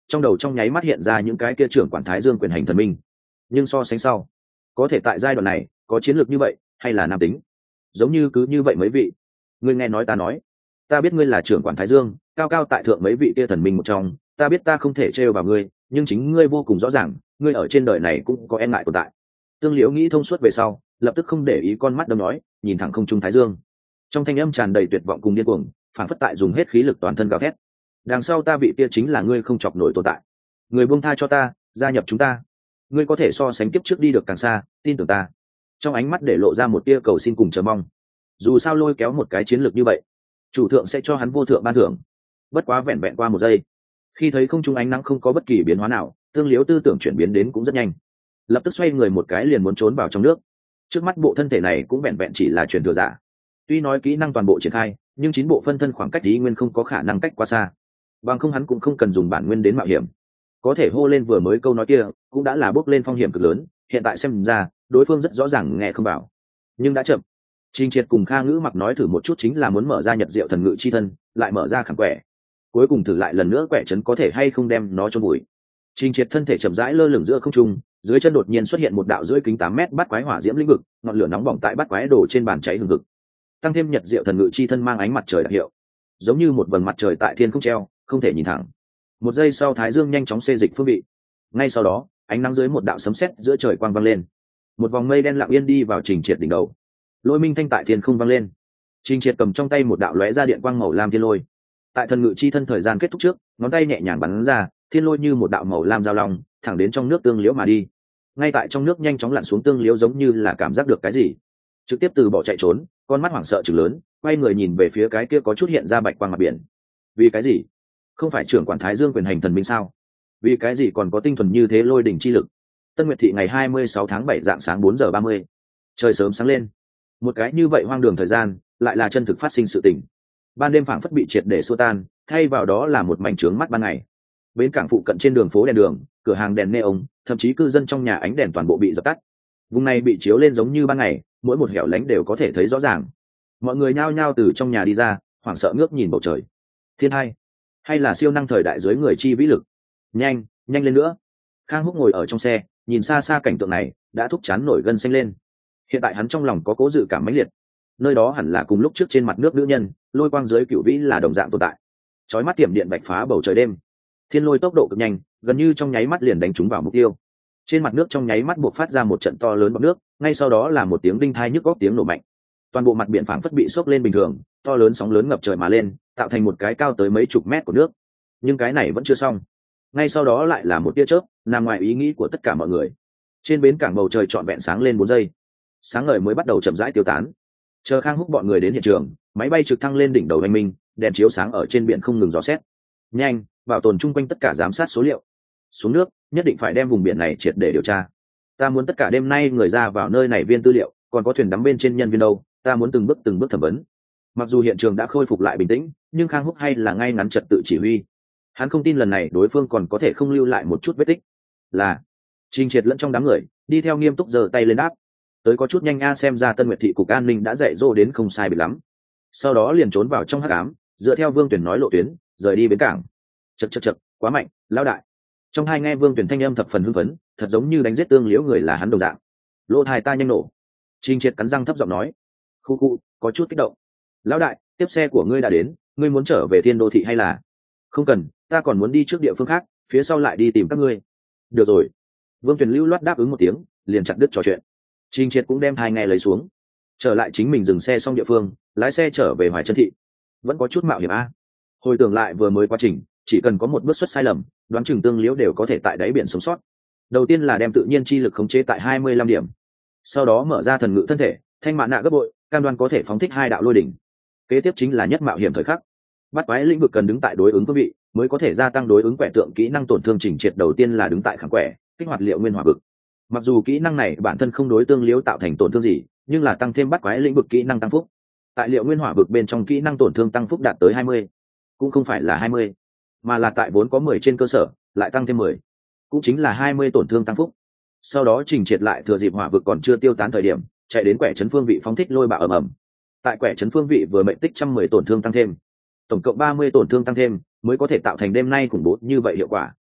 S1: trong đầu trong nháy mắt hiện ra những cái kia trưởng quản Thái Dương quyền hành thần minh. Nhưng so sánh sau, có thể tại giai đoạn này có chiến lược như vậy hay là nam tính, giống như cứ như vậy mấy vị. Ngươi nghe nói ta nói, ta biết ngươi là trưởng quản Thái Dương, cao cao tại thượng mấy vị kia thần minh một trong, ta biết ta không thể trêu vào ngươi, nhưng chính ngươi vô cùng rõ ràng, ngươi ở trên đời này cũng có e ngại tồn tại. Tương Liễu nghĩ thông suốt về sau, lập tức không để ý con mắt đâm nói, nhìn thẳng không trung Thái Dương, trong thanh âm tràn đầy tuyệt vọng cùng điên cuồng, phản phất tại dùng hết khí lực toàn thân gào thét. Đằng sau ta vị kia chính là ngươi không chọc nổi tồn tại, người buông tha cho ta, gia nhập chúng ta. Ngươi có thể so sánh kiếp trước đi được càng xa, tin tưởng ta. Trong ánh mắt để lộ ra một tia cầu xin cùng chờ mong. Dù sao lôi kéo một cái chiến lược như vậy, chủ thượng sẽ cho hắn vô thượng ban thưởng. Bất quá vẹn vẹn qua một giây, khi thấy không trung ánh nắng không có bất kỳ biến hóa nào, Tương Liễu tư tưởng chuyển biến đến cũng rất nhanh, lập tức xoay người một cái liền muốn trốn vào trong nước. Trước mắt bộ thân thể này cũng vẹn vẹn chỉ là truyền thừa giả, tuy nói kỹ năng toàn bộ triển khai, nhưng 9 bộ phân thân khoảng cách ý nguyên không có khả năng cách quá xa, bằng không hắn cũng không cần dùng bản nguyên đến mạo hiểm. Có thể hô lên vừa mới câu nói kia cũng đã là bước lên phong hiểm cực lớn, hiện tại xem ra đối phương rất rõ ràng nghe không vào, nhưng đã chậm. Trình Triệt cùng Kha Ngữ Mặc nói thử một chút chính là muốn mở ra Nhật Diệu thần ngự chi thân, lại mở ra khảm quẻ, cuối cùng thử lại lần nữa quẻ trấn có thể hay không đem nó chôn bụi. Trình Triệt thân thể chậm rãi lơ lửng giữa không trung, dưới chân đột nhiên xuất hiện một đạo dưới kính 8 mét bát quái hỏa diễm lĩnh vực, ngọn lửa nóng bỏng tại bát quái đổ trên bàn cháy hừng hực. Tăng thêm Nhật Diệu thần ngự chi thân mang ánh mặt trời đặc hiệu, giống như một vầng mặt trời tại thiên không treo, không thể nhìn thẳng. Một giây sau Thái Dương nhanh chóng xê dịch phương vị, ngay sau đó ánh nắng dưới một đạo sấm sét giữa trời quang vang lên, một vòng mây đen lặng yên đi vào Trình Triệt đỉnh đầu. Lôi minh thanh tại thiên không vang lên, Trình Triệt cầm trong tay một đạo lóe ra điện quang màu lam thiên lôi. Tại thần ngự chi thân thời gian kết thúc trước, ngón tay nhẹ nhàng bắn ra, thiên lôi như một đạo màu lam giao long, thẳng đến trong nước Tương Liễu mà đi. Ngay tại trong nước nhanh chóng lặn xuống Tương Liễu giống như là cảm giác được cái gì, trực tiếp từ bỏ chạy trốn, con mắt hoảng sợ trừng lớn, quay người nhìn về phía cái kia có chút hiện ra bạch quang mặt biển. Vì cái gì? Không phải trưởng quản Thái Dương quyền hành thần minh sao? Vì cái gì còn có tinh thuần như thế lôi đỉnh chi lực? Tân Nguyệt thị ngày 26 tháng 7 dạng sáng 4 giờ 30. Trời sớm sáng lên. Một cái như vậy hoang đường thời gian, lại là chân thực phát sinh sự tình. Ban đêm phảng phất bị triệt để xua tan, thay vào đó là một mảnh trướng mắt ban ngày. Bến cảng phụ cận trên đường phố đèn đường, cửa hàng đèn neon, thậm chí cư dân trong nhà ánh đèn toàn bộ bị dập tắt. Vùng này bị chiếu lên giống như ban ngày, mỗi một hẻo lánh đều có thể thấy rõ ràng. Mọi người nhao nhao từ trong nhà đi ra, hoảng sợ ngước nhìn bầu trời. Thiên hai, hay là siêu năng thời đại dưới người chi vĩ lực? Nhanh, nhanh lên nữa! Khang Húc ngồi ở trong xe, nhìn xa xa cảnh tượng này, đã thúc chán nổi gân xanh lên. Hiện tại hắn trong lòng có cố dự cảm mãnh liệt. Nơi đó hẳn là cùng lúc trước trên mặt nước nữ nhân, lôi quang dưới cửu vĩ là đồng dạng tồn tại. Chói mắt tiệm điện bạch phá bầu trời đêm. Thiên lôi tốc độ cực nhanh, gần như trong nháy mắt liền đánh trúng vào mục tiêu. Trên mặt nước trong nháy mắt buộc phát ra một trận to lớn bọt nước, ngay sau đó là một tiếng đinh thai nhức góc tiếng nổ mạnh. Toàn bộ mặt biển phảng phất bị sốc lên bình thường, to lớn sóng lớn ngập trời mà lên, tạo thành một cái cao tới mấy chục mét của nước. Nhưng cái này vẫn chưa xong. Ngay sau đó lại là một tia chớp, nằm ngoài ý nghĩ của tất cả mọi người. Trên bến cảng bầu trời trọn vẹn sáng lên 4 giây. Sáng ngời mới bắt đầu chậm rãi tiêu tán. Chờ Khang Húc bọn người đến hiện trường, máy bay trực thăng lên đỉnh đầu anh minh, đèn chiếu sáng ở trên biển không ngừng dò xét. Nhanh, bảo tồn chung quanh tất cả giám sát số liệu. Xuống nước, nhất định phải đem vùng biển này triệt để điều tra. Ta muốn tất cả đêm nay người ra vào nơi này viên tư liệu, còn có thuyền đắm bên trên nhân viên đâu, ta muốn từng bước thẩm vấn. Mặc dù hiện trường đã khôi phục lại bình tĩnh, nhưng Khang Húc hay là ngay ngắn trật tự chỉ huy. Hắn không tin lần này đối phương còn có thể không lưu lại một chút vết tích. Là Trình Triệt lẫn trong đám người, đi theo nghiêm túc giơ tay lên đáp. Tới có chút nhanh a, xem ra Tân Nguyệt thị cục an ninh đã dạy dỗ đến không sai biệt lắm. Sau đó liền trốn vào trong hắc ám, dựa theo Vương Tuyển nói lộ tuyến, rời đi bến cảng. Chậc, quá mạnh, lão đại. Trong hai nghe Vương Tuyển thanh âm thập phần hưng phấn, thật giống như đánh giết Tương Liễu người là hắn đồng dạng. Lỗ tai ta nhanh nổ. Trình Triệt cắn răng thấp giọng nói. Khu, có chút kích động. Lão đại, tiếp xe của ngươi đã đến, ngươi muốn trở về Thiên Đô thị hay là? Không cần, ta còn muốn đi trước địa phương khác, phía sau lại đi tìm các ngươi. Được rồi. Vương Tuyển lưu loát đáp ứng một tiếng, liền chặt đứt trò chuyện. Trình Triệt cũng đem hai nghe lấy xuống, trở lại chính mình dừng xe xong địa phương, lái xe trở về Hoài Chân thị. Vẫn có chút mạo hiểm a. Hồi tưởng lại vừa mới quá trình, chỉ cần có một bước xuất sai lầm, đoán chừng Tương Liễu đều có thể tại đáy biển sống sót. Đầu tiên là đem tự nhiên chi lực khống chế tại 25 điểm, sau đó mở ra thần ngự thân thể, thanh mạn nạ gấp bội, cam đoan có thể phóng thích 2 đạo lôi đỉnh. Kế tiếp chính là nhất mạo hiểm thời khắc. Bắt quái lĩnh vực cần đứng tại đối ứng phương vị, mới có thể gia tăng đối ứng quẻ tượng kỹ năng tổn thương. Trình Triệt đầu tiên là đứng tại kháng quẻ, kích hoạt liệu nguyên hỏa vực. Mặc dù kỹ năng này bản thân không đối Tương Liễu tạo thành tổn thương gì, nhưng là tăng thêm bắt quái lĩnh vực kỹ năng tăng phúc. Tại liệu nguyên hỏa vực bên trong kỹ năng tổn thương tăng phúc đạt tới 20, cũng không phải là 20, mà là tại vốn có 10 trên cơ sở, lại tăng thêm 10, cũng chính là 20 tổn thương tăng phúc. Sau đó Trình Triệt lại thừa dịp hỏa vực còn chưa tiêu tán thời điểm, chạy đến quẻ trấn phương vị phóng thích lôi bạo ầm ầm. Tại quẻ trấn phương vị vừa mệnh tích 110 tổn thương tăng thêm, tổng cộng 30 tổn thương tăng thêm, mới có thể tạo thành đêm nay khủng bố như vậy hiệu quả.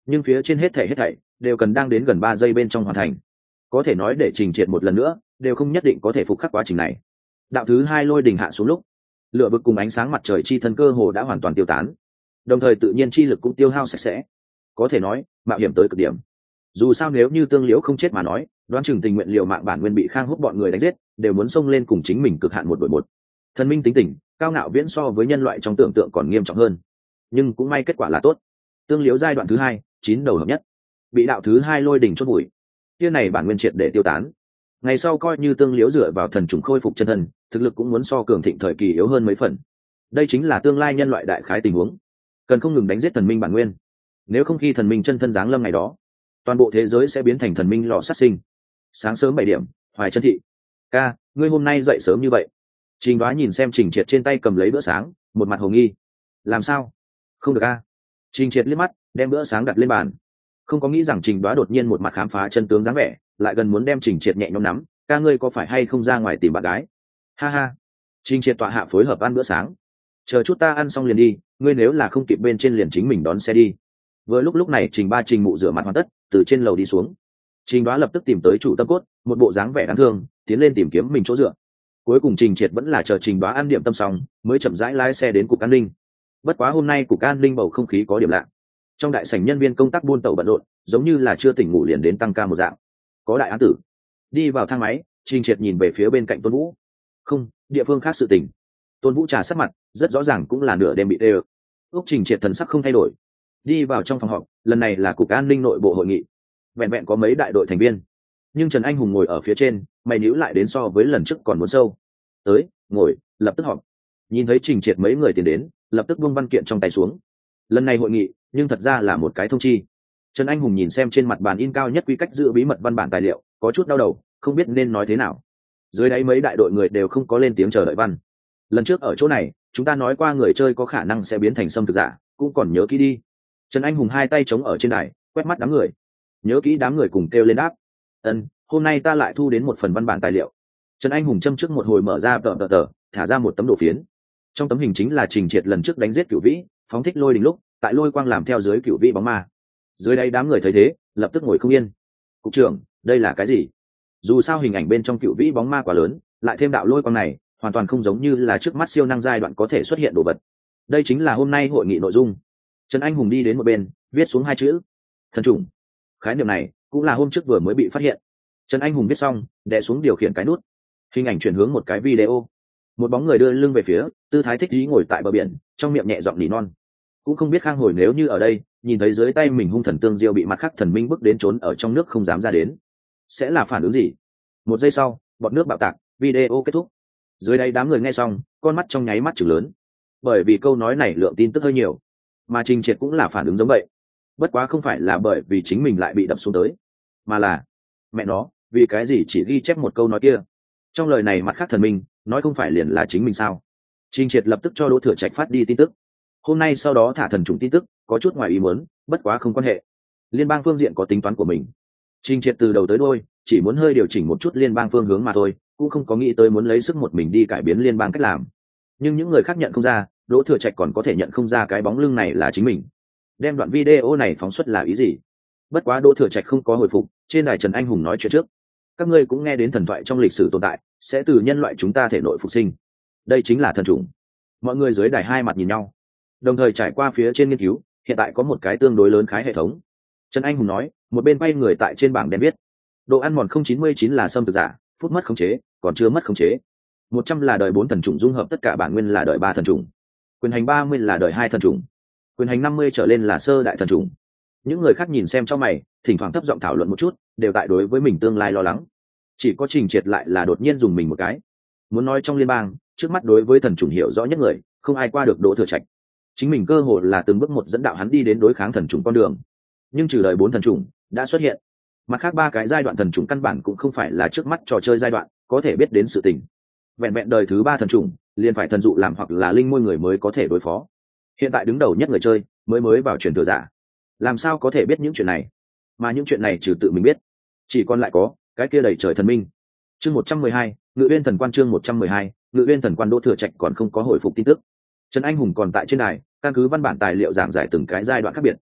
S1: nhưng phía trên hết thảy đều cần đang đến gần 3 giây bên trong hoàn thành. Có thể nói để trình triệt một lần nữa đều không nhất định có thể phục khắc quá trình này. Đạo thứ 2 lôi đình hạ xuống lúc, lửa vực cùng ánh sáng mặt trời chi thân cơ hồ đã hoàn toàn tiêu tán, đồng thời tự nhiên chi lực cũng tiêu hao sạch sẽ, có thể nói mạo hiểm tới cực điểm. Dù sao nếu như Tương Liễu không chết mà nói, đoán chừng tình nguyện liều mạng bản nguyên bị Khang Húc bọn người đánh giết, đều muốn xông lên cùng chính mình cực hạn 1 đội 1. Thần minh tính tình cao ngạo viễn so với nhân loại trong tưởng tượng còn nghiêm trọng hơn, nhưng cũng may kết quả là tốt. Tương Liễu giai đoạn thứ 2, 9 đầu hợp nhất, bị đạo thứ 2 lôi đỉnh chốt bụi, kia này bản nguyên triệt để tiêu tán. Ngày sau coi như Tương Liễu dựa vào thần trùng khôi phục chân thân, thực lực cũng muốn so cường thịnh thời kỳ yếu hơn mấy phần. Đây chính là tương lai nhân loại đại khái tình huống, cần không ngừng đánh giết thần minh bản nguyên, nếu không khi thần minh chân thân giáng lâm ngày đó, toàn bộ thế giới sẽ biến thành thần minh lò sát sinh. Sáng sớm 7 điểm, Hoài Chân thị. Ca, ngươi hôm nay dậy sớm như vậy? Trình Đoá nhìn xem Trình Triệt trên tay cầm lấy bữa sáng, một mặt hồ nghi. Làm sao? Không được a. Trình Triệt liếc mắt, đem bữa sáng đặt lên bàn. Không có nghĩ rằng Trình Đoá đột nhiên một mặt khám phá chân tướng dáng vẻ, lại gần muốn đem Trình Triệt nhẹ nhõm nắm. Ca, ngươi có phải hay không ra ngoài tìm bạn gái? Ha ha. Trình Triệt tọa hạ phối hợp ăn bữa sáng. Chờ chút ta ăn xong liền đi, ngươi nếu là không kịp bên trên liền chính mình đón xe đi. Vừa lúc này Trình Ba Trình Mụ rửa mặt hoàn tất, từ trên lầu đi xuống. Trình Đoá lập tức tìm tới chủ tâm cốt, một bộ dáng vẻ đáng thương, tiến lên tìm kiếm mình chỗ dựa. Cuối cùng Trình Triệt vẫn là chờ Trình Đoá ăn điểm tâm xong, mới chậm rãi lái xe đến cục an ninh. Bất quá hôm nay cục an ninh bầu không khí có điểm lạ. Trong đại sảnh nhân viên công tác buôn tẩu bận rộn, giống như là chưa tỉnh ngủ liền đến tăng ca một dạng. Có đại án tử. Đi vào thang máy, Trình Triệt nhìn về phía bên cạnh Tôn Vũ. Không, địa phương khác sự tình. Tôn Vũ trà sát mặt, rất rõ ràng cũng là nửa đêm bị tê ực. Úc Trình Triệt thần sắc không thay đổi, đi vào trong phòng họp. Lần này là cục an ninh nội bộ hội nghị, vẹn vẹn có mấy đại đội thành viên, nhưng Trần Anh Hùng ngồi ở phía trên, mày níu lại đến so với lần trước còn muốn sâu. Tới, ngồi, lập tức họp. Nhìn thấy Trình Triệt mấy người tiến đến, lập tức buông văn kiện trong tay xuống. Lần này hội nghị, nhưng thật ra là một cái thông chi. Trần Anh Hùng nhìn xem trên mặt bàn in cao nhất quy cách giữ bí mật văn bản tài liệu, có chút đau đầu, không biết nên nói thế nào. Dưới đáy mấy đại đội người đều không có lên tiếng chờ đợi văn. Lần trước ở chỗ này, chúng ta nói qua người chơi có khả năng sẽ biến thành xâm thực giả, cũng còn nhớ kỹ đi. Trần Anh Hùng hai tay chống ở trên đài, quét mắt đám người. Nhớ kỹ đám người cùng kêu lên đáp. Hôm nay ta lại thu đến một phần văn bản tài liệu. Trần Anh Hùng châm trước một hồi mở ra tờ, thả ra một tấm đồ phiến. Trong tấm hình chính là Trình Triệt lần trước đánh giết Cửu Vĩ, phóng thích lôi đình lúc, tại lôi quang làm theo dưới Cửu Vĩ bóng ma. Dưới đây đám người thấy thế, lập tức ngồi không yên. Cục trưởng, đây là cái gì? Dù sao hình ảnh bên trong Cửu Vĩ bóng ma quá lớn, lại thêm đạo lôi quang này, hoàn toàn không giống như là trước mắt siêu năng giai đoạn có thể xuất hiện đồ vật. Đây chính là hôm nay hội nghị nội dung. Trần Anh Hùng đi đến một bên, viết xuống 2 chữ: thần trùng. Khái niệm này cũng là hôm trước vừa mới bị phát hiện. Trần Anh Hùng viết xong, đè xuống điều khiển cái nút, hình ảnh chuyển hướng một cái video. Một bóng người đưa lưng về phía, tư thái thích ý ngồi tại bờ biển, trong miệng nhẹ giọng nỉ non. Cũng không biết Khang Hồi nếu như ở đây, nhìn thấy dưới tay mình hung thần tương diêu bị mặt khác thần minh bức đến trốn ở trong nước không dám ra đến, sẽ là phản ứng gì? 1 giây sau, bọt nước bạo tạc, video kết thúc. Dưới đây đám người nghe xong, con mắt trong nháy mắt trừng lớn, bởi vì câu nói này lượng tin tức hơi nhiều, mà Trình Triệt cũng là phản ứng giống vậy. Bất quá không phải là bởi vì chính mình lại bị đập xuống tới, mà là mẹ nó, vì cái gì chỉ ghi chép một câu nói kia? Trong lời này mặt khác thần minh nói không phải liền là chính mình sao? Trình Triệt lập tức cho Đỗ Thừa Trạch phát đi tin tức. Hôm nay sau đó thả thần trùng tin tức, có chút ngoài ý muốn, bất quá không quan hệ. Liên bang phương diện có tính toán của mình. Trình Triệt từ đầu tới đuôi chỉ muốn hơi điều chỉnh một chút liên bang phương hướng mà thôi, cũng không có nghĩ tới muốn lấy sức một mình đi cải biến liên bang cách làm. Nhưng những người khác nhận không ra, Đỗ Thừa Trạch còn có thể nhận không ra cái bóng lưng này là chính mình. Đem đoạn video này phóng xuất là ý gì? Bất quá Đỗ Thừa Trạch không có hồi phục, trên đài Trần Anh Hùng nói chuyện trước. Các ngươi cũng nghe đến thần thoại trong lịch sử tồn tại, sẽ từ nhân loại chúng ta thể nội phục sinh. Đây chính là thần trùng. Mọi người dưới đài hai mặt nhìn nhau, đồng thời trải qua phía trên nghiên cứu, hiện tại có một cái tương đối lớn khái hệ thống. Trần Anh Hùng nói, một bên quay người tại trên bảng đen viết: độ ăn mòn 099 là xâm thực giả, phút mất khống chế, còn chưa mất khống chế. 100 là đời 4 thần trùng dung hợp tất cả bản nguyên là đời 3 thần trùng. Quyền hành 30 là đời 2 thần trùng. Quyền hành 50 trở lên là sơ đại thần trùng. Những người khác nhìn xem trong mày, thỉnh thoảng thấp giọng thảo luận một chút, đều tại đối với mình tương lai lo lắng. Chỉ có Trình Triệt lại là đột nhiên dùng mình một cái. Muốn nói trong liên bang, trước mắt đối với thần trùng hiểu rõ nhất người, không ai qua được Đỗ Thừa Trạch. Chính mình cơ hồ là từng bước một dẫn đạo hắn đi đến đối kháng thần trùng con đường. Nhưng trừ đời 4 thần trùng đã xuất hiện, mặt khác 3 cái giai đoạn thần trùng căn bản cũng không phải là trước mắt trò chơi giai đoạn có thể biết đến sự tình. Vẹn vẹn đời thứ 3 thần trùng, liền phải thần dụ làm hoặc là linh môi người mới có thể đối phó. Hiện tại đứng đầu nhất người chơi mới vào truyền thừa giả, làm sao có thể biết những chuyện này? Mà những chuyện này trừ tự mình biết, chỉ còn lại có cái kia đầy trời thần minh. Chương 112, Ngự Uyên Thần Quan. Chương 112, Ngự Uyên Thần Quan. Đỗ Thừa Trạch còn không có hồi phục tin tức. Trần Anh Hùng còn tại trên đài, căn cứ văn bản tài liệu giảng giải từng cái giai đoạn khác biệt.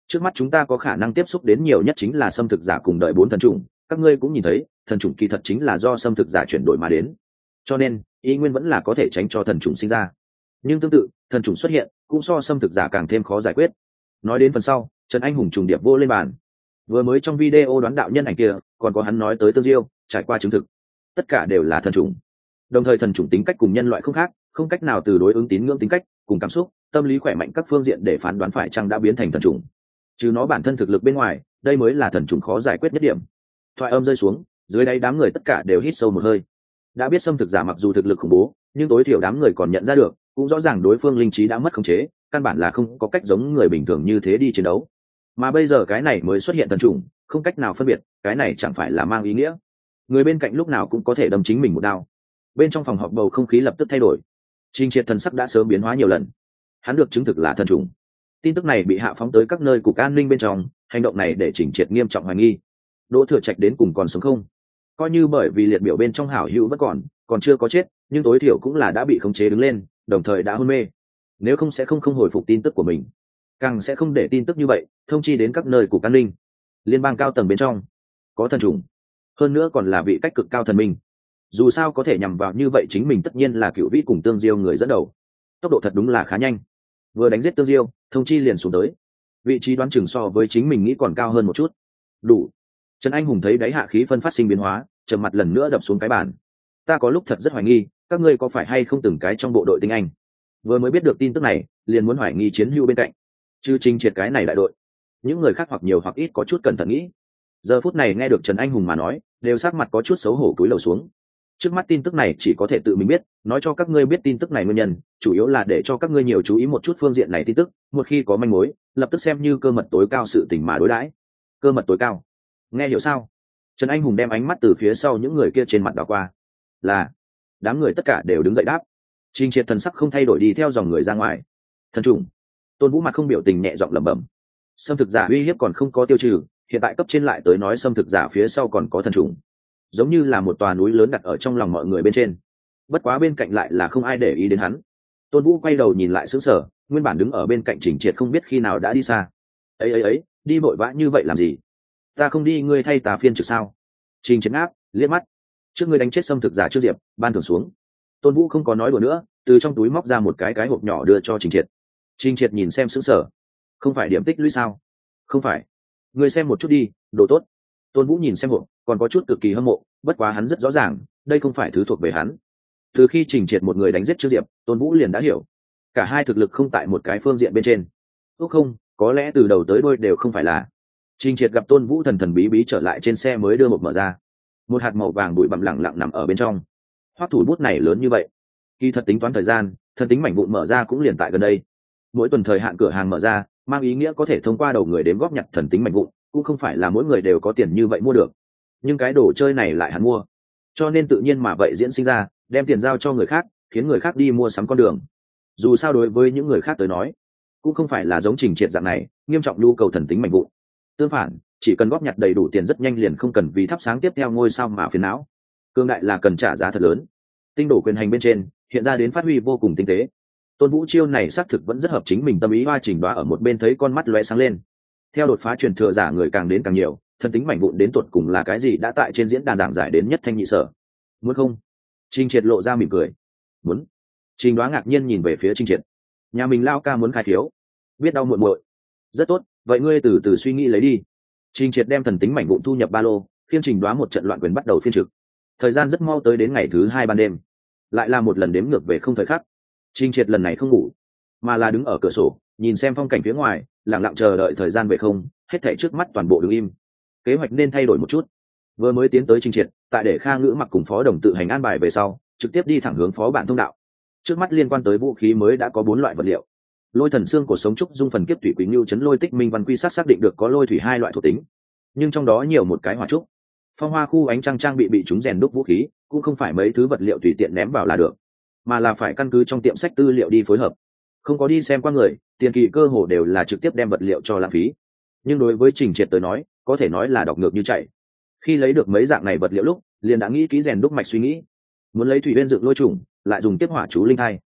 S1: Trước mắt chúng ta có khả năng tiếp xúc đến nhiều nhất chính là xâm thực giả cùng đợi 4 thần trùng, các ngươi cũng nhìn thấy thần trùng kỳ thật chính là do xâm thực giả chuyển đổi mà đến, cho nên ý nguyên vẫn là có thể tránh cho thần trùng sinh ra. Nhưng tương tự thần trùng xuất hiện cũng so xâm thực giả càng thêm khó giải quyết. Nói đến phần sau, Trần Anh Hùng trùng điệp vô lên bàn. Vừa mới trong video đoán đạo nhân ảnh kia còn có hắn nói tới Tương Diêu trải qua chứng thực, tất cả đều là thần trùng. Đồng thời thần trùng tính cách cùng nhân loại không khác, không cách nào từ đối ứng tín ngưỡng tính cách cùng cảm xúc tâm lý khỏe mạnh các phương diện để phán đoán phải chăng đã biến thành thần trùng. Chứ nó bản thân thực lực bên ngoài, đây mới là thần trùng khó giải quyết nhất điểm. Thoại âm rơi xuống, dưới đáy đám người tất cả đều hít sâu một hơi. Đã biết xâm thực giả mặc dù thực lực khủng bố, nhưng tối thiểu đám người còn nhận ra được, cũng rõ ràng đối phương linh trí đã mất khống chế, căn bản là không có cách giống người bình thường như thế đi chiến đấu. Mà bây giờ cái này mới xuất hiện thần trùng, không cách nào phân biệt, cái này chẳng phải là mang ý nghĩa người bên cạnh lúc nào cũng có thể đâm chính mình một đao. Bên trong phòng họp bầu không khí lập tức thay đổi. Trình Triệt thần sắc đã sớm biến hóa nhiều lần. Hắn được chứng thực là thần trùng. Tin tức này bị hạ phóng tới các nơi cục an ninh bên trong, hành động này để Trình Triệt nghiêm trọng hoài nghi Đỗ Thừa Trạch đến cùng còn sống không. Coi như bởi vì liệt biểu bên trong hảo hữu vẫn còn chưa có chết, nhưng tối thiểu cũng là đã bị khống chế đứng lên, đồng thời đã hôn mê. Nếu không sẽ không hồi phục tin tức của mình, càng sẽ không để tin tức như vậy thông chi đến các nơi cục an ninh. Liên bang cao tầng bên trong có thần trùng, hơn nữa còn là vị cách cực cao thần minh. Dù sao có thể nhằm vào như vậy chính mình tất nhiên là Cựu Vĩ cùng Tương Diêu người dẫn đầu. Tốc độ thật đúng là khá nhanh, vừa đánh giết Tương Diêu thông chi liền xuống tới. Vị trí đoán chừng so với chính mình nghĩ còn cao hơn một chút. Đủ. Trần Anh Hùng thấy đáy hạ khí phân phát sinh biến hóa, trầm mặt lần nữa đập xuống cái bàn. Ta có lúc thật rất hoài nghi các ngươi có phải hay không từng cái trong bộ đội tinh anh. Vừa mới biết được tin tức này liền muốn hoài nghi chiến hữu bên cạnh, chứ Trình Triệt cái này đại đội, những người khác hoặc nhiều hoặc ít có chút cẩn thận nghĩ. Giờ phút này nghe được Trần Anh Hùng mà nói, đều sắc mặt có chút xấu hổ cúi đầu xuống. Trước mắt tin tức này chỉ có thể tự mình biết, nói cho các ngươi biết tin tức này nguyên nhân chủ yếu là để cho các ngươi nhiều chú ý một chút phương diện này tin tức, một khi có manh mối lập tức xem như cơ mật tối cao sự tình mà đối đãi. Cơ mật tối cao, nghe hiểu sao? Trần Anh Hùng đem ánh mắt từ phía sau những người kia trên mặt đảo qua. Là. Đám người tất cả đều đứng dậy đáp. Trình Triệt thần sắc không thay đổi đi theo dòng người ra ngoài. Thần trùng. Tôn Vũ mặt không biểu tình nhẹ giọng lẩm bẩm. Xâm thực giả uy hiếp còn không có tiêu trừ, hiện tại cấp trên lại tới nói xâm thực giả phía sau còn có thần trùng, giống như là một tòa núi lớn đặt ở trong lòng mọi người bên trên. Bất quá bên cạnh lại là không ai để ý đến hắn. Tôn Vũ quay đầu nhìn lại sững sờ, nguyên bản đứng ở bên cạnh Trình Triệt không biết khi nào đã đi xa. Ấy, đi vội vã như vậy làm gì? Ta không đi ngươi thay tà phiên trực sao? Trình Triệt ngáp liếc mắt. Trước ngươi đánh chết xâm thực giả trước Diệp, ban thưởng xuống. Tôn Vũ không có nói đùa nữa, từ trong túi móc ra một cái hộp nhỏ đưa cho Trình Triệt. Trình Triệt nhìn xem sững sờ. Không phải điểm tích lũy sao? Không phải. Ngươi xem một chút đi, đồ tốt. Tôn Vũ nhìn xem hộp, còn có chút cực kỳ hâm mộ, bất quá hắn rất rõ ràng, đây không phải thứ thuộc về hắn. Từ khi Trình Triệt một người đánh giết trước Diệp, Tôn Vũ liền đã hiểu, cả hai thực lực không tại một cái phương diện bên trên. Không, có lẽ từ đầu tới đuôi đều không phải là. Trình Triệt gặp Tôn Vũ thần thần bí bí trở lại trên xe mới đưa hộp mở ra. Một hạt màu vàng bụi bặm lẳng lặng nằm ở bên trong. Hoắc thủ bút này lớn như vậy, khi thật tính toán thời gian, thần tính mảnh vụn mở ra cũng liền tại gần đây. Mỗi tuần thời hạn cửa hàng mở ra, mang ý nghĩa có thể thông qua đầu người đếm góp nhặt thần tính mảnh vụn, cũng không phải là mỗi người đều có tiền như vậy mua được. Nhưng cái đồ chơi này lại hắn mua, cho nên tự nhiên mà vậy diễn sinh ra đem tiền giao cho người khác, khiến người khác đi mua sắm con đường. Dù sao đối với những người khác tới nói, cũng không phải là giống Trình Triệt dạng này nghiêm trọng nhu cầu thần tính mảnh vụn. Tương phản, chỉ cần góp nhặt đầy đủ tiền rất nhanh liền không cần vì thắp sáng tiếp theo ngôi sao mà phiền não. Cương đại là cần trả giá thật lớn. Tinh đổ quyền hành bên trên hiện ra đến phát huy vô cùng tinh tế. Tôn Vũ chiêu này xác thực vẫn rất hợp chính mình tâm ý. Hoa Trình Đoá ở một bên thấy con mắt lóe sáng lên. Theo đột phá truyền thừa giả người càng đến càng nhiều, thần tính mảnh vụn đến tuột cùng là cái gì đã tại trên diễn đàn giảng giải đến nhất thanh nhị sở. Muốn không? Trình Triệt lộ ra mỉm cười. Muốn. Trình Đoá ngạc nhiên nhìn về phía Trình Triệt. Nhà mình lao ca muốn khai thiếu, biết đau muội muội. Rất tốt, vậy ngươi từ từ suy nghĩ lấy đi. Trình Triệt đem thần tính mảnh vụn thu nhập ba lô, khiêng Trình Đoá một trận loạn quyền bắt đầu phiên trực. Thời gian rất mau tới đến ngày thứ 2 ban đêm, lại là một lần đếm ngược về không thời khắc. Trình Triệt lần này không ngủ, mà là đứng ở cửa sổ, nhìn xem phong cảnh phía ngoài, lặng lặng chờ đợi thời gian về không. Hết thảy trước mắt toàn bộ đứng im. Kế hoạch nên thay đổi một chút. Vừa mới tiến tới Trình Triệt, tại để Kha Ngữ mặc cùng Phó Đồng tự hành an bài về sau, trực tiếp đi thẳng hướng phó bản thông đạo. Trước mắt liên quan tới vũ khí mới đã có 4 loại vật liệu. Lôi thần xương của sống trúc dung phần kiếp thủy quý nhu chấn lôi tích minh văn quy sát xác định được có lôi thủy 2 loại thuộc tính, nhưng trong đó nhiều một cái hỏa trúc. Phong hoa khu ánh trăng trang bị chúng rèn đúc vũ khí, cũng không phải mấy thứ vật liệu tùy tiện ném vào là được, mà là phải căn cứ trong tiệm sách tư liệu đi phối hợp. Không có đi xem qua người, tiền kỳ cơ hồ đều là trực tiếp đem vật liệu cho lãng phí. Nhưng đối với Trình Triệt tới nói, có thể nói là đọc ngược như chạy. Khi lấy được mấy dạng này vật liệu lúc, liền đã nghĩ kỹ rèn đúc mạch suy nghĩ. Muốn lấy thủy uyên dựng lôi trùng, lại dùng tiếp hỏa chú linh thai.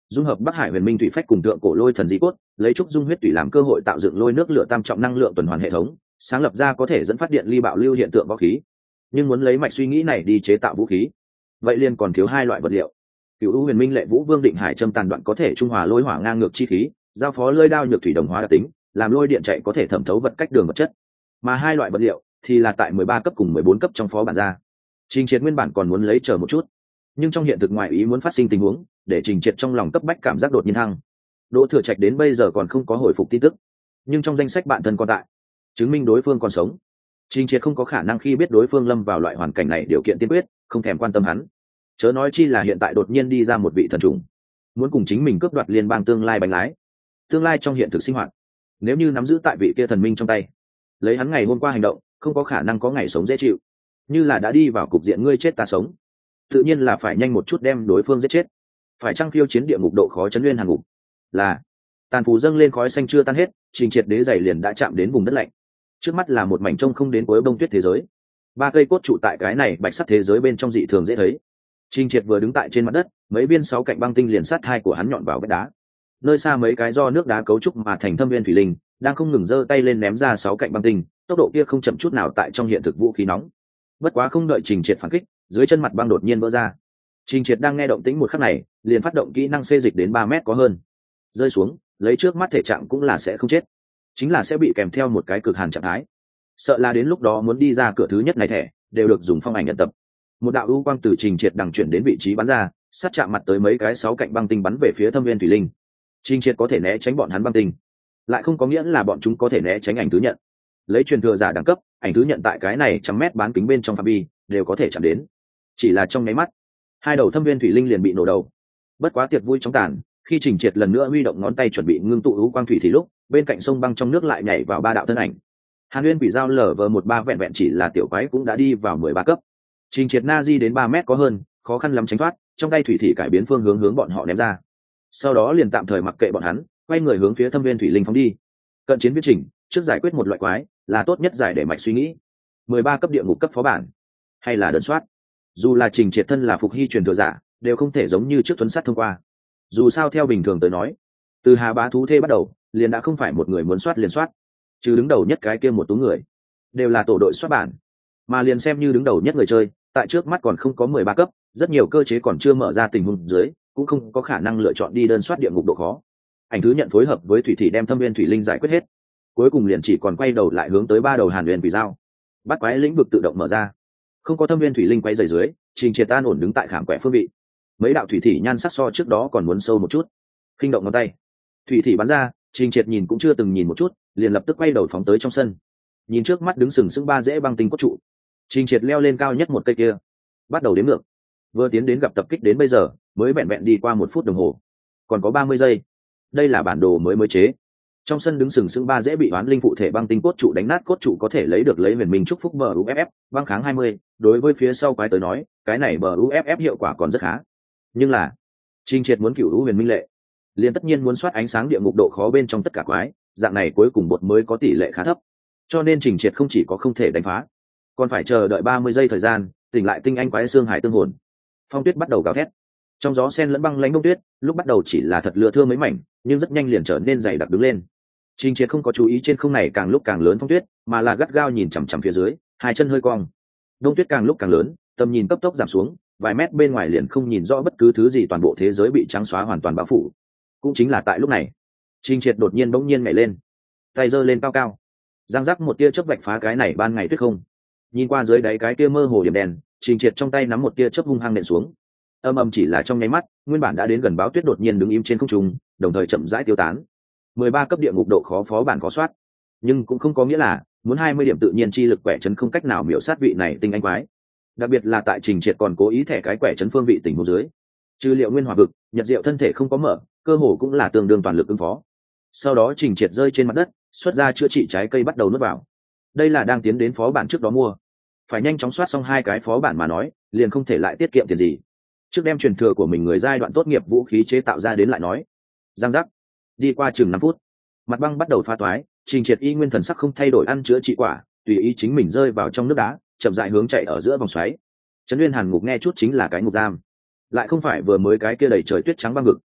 S1: dung hợp Bắc Hải Huyền Minh Thủy Phách cùng thượng cổ lôi thần dị cốt, lấy trúc dung huyết tủy làm cơ hội tạo dựng lôi nước lửa tam trọng năng lượng tuần hoàn hệ thống, sáng lập ra có thể dẫn phát điện ly bạo lưu hiện tượng võ khí. Nhưng muốn lấy mạch suy nghĩ này đi chế tạo vũ khí, vậy liền còn thiếu hai loại vật liệu. Cửu U Huyền Minh Lệ Vũ Vương Định Hải châm tàn đoạn có thể trung hòa lôi hỏa ngang ngược chi khí, giao phó lôi đao nhược thủy đồng hóa đặc tính, làm lôi điện chạy có thể thẩm thấu vật cách đường vật chất. Mà hai loại vật liệu thì là tại 13 cấp cùng 14 cấp trong phó bản ra. Trình Triệt nguyên bản còn muốn lấy chờ một chút, nhưng trong hiện thực ngoại ý muốn phát sinh tình huống, để Trình Triệt trong lòng cấp bách cảm giác đột nhiên thăng. Đỗ Thừa Trạch đến bây giờ còn không có hồi phục tin tức, nhưng trong danh sách bạn thân còn tại, chứng minh đối phương còn sống. Trình Triệt không có khả năng khi biết đối phương lâm vào loại hoàn cảnh này điều kiện tiên quyết, không thèm quan tâm hắn. Chớ nói chi là hiện tại đột nhiên đi ra một vị thần trùng, muốn cùng chính mình cướp đoạt liên bang tương lai bánh lái, tương lai trong hiện thực sinh hoạt. Nếu như nắm giữ tại vị kia thần minh trong tay, lấy hắn ngày hôm qua hành động, không có khả năng có ngày sống dễ chịu. Như là đã đi vào cục diện ngươi chết ta sống, tự nhiên là phải nhanh một chút đem đối phương giết chết. Phải chăng khiêu chiến địa ngục độ khó chấn nguyên hàng ngục? Là. Tàn phù dâng lên khói xanh chưa tan hết, Trình Triệt đế giày liền đã chạm đến vùng đất lạnh. Trước mắt là một mảnh trông không đến cuối bông tuyết thế giới. Ba cây cốt trụ tại cái này bạch sắt thế giới bên trong dị thường dễ thấy. Trình Triệt vừa đứng tại trên mặt đất, mấy viên sáu cạnh băng tinh liền sát hai của hắn nhọn vào vách đá. Nơi xa mấy cái do nước đá cấu trúc mà thành thâm viên thủy linh, đang không ngừng giơ tay lên ném ra sáu cạnh băng tinh, tốc độ kia không chậm chút nào tại trong hiện thực vũ khí nóng. Bất quá không đợi Trình Triệt phản kích, dưới chân mặt băng đột nhiên vỡ ra. Trình Triệt đang nghe động tĩnh một khắc này, liền phát động kỹ năng xê dịch đến 3 mét có hơn. Rơi xuống, lấy trước mắt thể trạng cũng là sẽ không chết, chính là sẽ bị kèm theo một cái cực hàn trạng thái. Sợ là đến lúc đó muốn đi ra cửa thứ nhất này thẻ, đều được dùng phong ảnh nhận tập. Một đạo ưu quang từ Trình Triệt đằng chuyển đến vị trí bắn ra, sát chạm mặt tới mấy cái sáu cạnh băng tinh bắn về phía thâm viên thủy linh. Trình Triệt có thể né tránh bọn hắn băng tinh, lại không có nghĩa là bọn chúng có thể né tránh ảnh thứ nhận. Lấy truyền thừa giả đẳng cấp, ảnh thứ nhận tại cái này trăm mét bán kính bên trong phạm vi đều có thể chạm đến. Chỉ là trong nháy mắt, hai đầu thâm viên thủy linh liền bị nổ đầu. Bất quá tiệc vui chóng tàn, khi Trình Triệt lần nữa huy động ngón tay chuẩn bị ngưng tụ ưu quang thủy thì lúc bên cạnh sông băng trong nước lại nhảy vào ba đạo thân ảnh. Hàn Uyên Quỷ Dao LV13 vẹn vẹn chỉ là tiểu quái cũng đã đi vào 13 cấp. Trình Triệt na di đến 3 mét có hơn, khó khăn lắm tránh thoát, trong tay thủy thị cải biến phương hướng bọn họ ném ra. Sau đó liền tạm thời mặc kệ bọn hắn, quay người hướng phía thâm viên thủy linh phóng đi. Cận chiến viết trình, trước giải quyết một loại quái là tốt nhất giải để mạch suy nghĩ. 13 cấp địa ngục cấp phó bản, hay là đơn soát. Dù là Trình Triệt thân là phục hy truyền thừa giả, đều không thể giống như trước tuấn sát thông qua. Dù sao theo bình thường tới nói, từ Hà Bá thú thê bắt đầu, liền đã không phải một người muốn soát liền soát, chứ đứng đầu nhất cái kia một tú người, đều là tổ đội soát bản. Mà liền xem như đứng đầu nhất người chơi, tại trước mắt còn không có 13 cấp, rất nhiều cơ chế còn chưa mở ra tình huống dưới, cũng không có khả năng lựa chọn đi đơn soát địa ngục độ khó. Ảnh thứ nhận phối hợp với thủy thị đem thâm viên thủy linh giải quyết hết, cuối cùng liền chỉ còn quay đầu lại hướng tới ba đầu Hàn Uyên Quỷ Dao. Bắt quái lĩnh vực tự động mở ra, không có thâm viên thủy linh quay dày dưới, Trình Triệt an ổn đứng tại khảm quẻ phương vị. Mấy đạo thủy thị nhan sắc so trước đó còn muốn sâu một chút. Khinh động ngón tay, thủy thị bắn ra, Trình Triệt nhìn cũng chưa từng nhìn một chút, liền lập tức quay đầu phóng tới trong sân. Nhìn trước mắt đứng sừng sững ba rễ băng tinh cốt trụ, Trình Triệt leo lên cao nhất một cây kia, bắt đầu đếm ngược. Vừa tiến đến gặp tập kích đến bây giờ, mới vẹn vẹn đi qua 1 phút đồng hồ, còn có 30 giây. Đây là bản đồ mới chế. Trong sân đứng sừng sững ba rễ bị oán linh phụ thể băng tinh cốt trụ đánh nát, cốt trụ có thể lấy được lấy huyền minh chúc phúc BUFF, băng kháng 20, đối với phía sau quái tới nói, cái này BUFF hiệu quả còn rất khá. Nhưng là, Trình Triệt muốn cửu huyền minh lệ, liền tất nhiên muốn soát ánh sáng địa ngục độ khó bên trong tất cả quái, dạng này cuối cùng bột mới có tỷ lệ khá thấp. Cho nên Trình Triệt không chỉ có không thể đánh phá, còn phải chờ đợi 30 giây thời gian, tỉnh lại tinh anh quái xương hải tương hồn. Phong tuyết bắt đầu gào thét, trong gió sen lẫn băng lãnh bông tuyết, lúc bắt đầu chỉ là thật lưa thưa mấy mảnh, nhưng rất nhanh liền trở nên dày đặc đứng lên. Trình Triệt không có chú ý trên không này càng lúc càng lớn phong tuyết, mà là gắt gao nhìn chằm chằm phía dưới, hai chân hơi cong. Đông tuyết càng lúc càng lớn, tầm nhìn cấp tốc giảm xuống, vài mét bên ngoài liền không nhìn rõ bất cứ thứ gì, toàn bộ thế giới bị trắng xóa hoàn toàn bao phủ. Cũng chính là tại lúc này, Trình Triệt đột nhiên bỗng nhiên nhảy lên, tay giơ lên cao cao, giang rắc một tia chớp vạch phá cái này ban ngày tuyết không. Nhìn qua dưới đáy cái kia mơ hồ điểm đèn, Trình Triệt trong tay nắm một tia chớp hung hăng nện xuống. Âm ầm chỉ là trong nháy mắt, nguyên bản đã đến gần báo tuyết đột nhiên đứng im trên không trung, đồng thời chậm rãi tiêu tán. 13 cấp địa ngục độ khó phó bản có soát, nhưng cũng không có nghĩa là muốn 20 điểm tự nhiên chi lực quẻ chấn không cách nào miểu sát vị này tinh anh quái. Đặc biệt là tại Trình Triệt còn cố ý thẻ cái quẻ chấn phương vị tình huống dưới, trừ liệu nguyên hỏa vực, nhật diệu thân thể không có mở, cơ hồ cũng là tương đương toàn lực ứng phó. Sau đó Trình Triệt rơi trên mặt đất, xuất ra chữa trị trái cây bắt đầu nuốt vào. Đây là đang tiến đến phó bản trước đó mua, phải nhanh chóng soát xong 2 cái phó bản mà nói, liền không thể lại tiết kiệm tiền gì. Trước đem truyền thừa của mình người giai đoạn tốt nghiệp vũ khí chế tạo ra đến lại nói. Giang giác. Đi qua chừng 5 phút, mặt băng bắt đầu pha toái, Trình Triệt y nguyên thần sắc không thay đổi ăn chữa trị quả, tùy ý chính mình rơi vào trong nước đá, chậm rãi hướng chạy ở giữa vòng xoáy. Trấn Nguyên Hàn Ngục nghe chút chính là cái ngục giam, lại không phải vừa mới cái kia đầy trời tuyết trắng băng vực.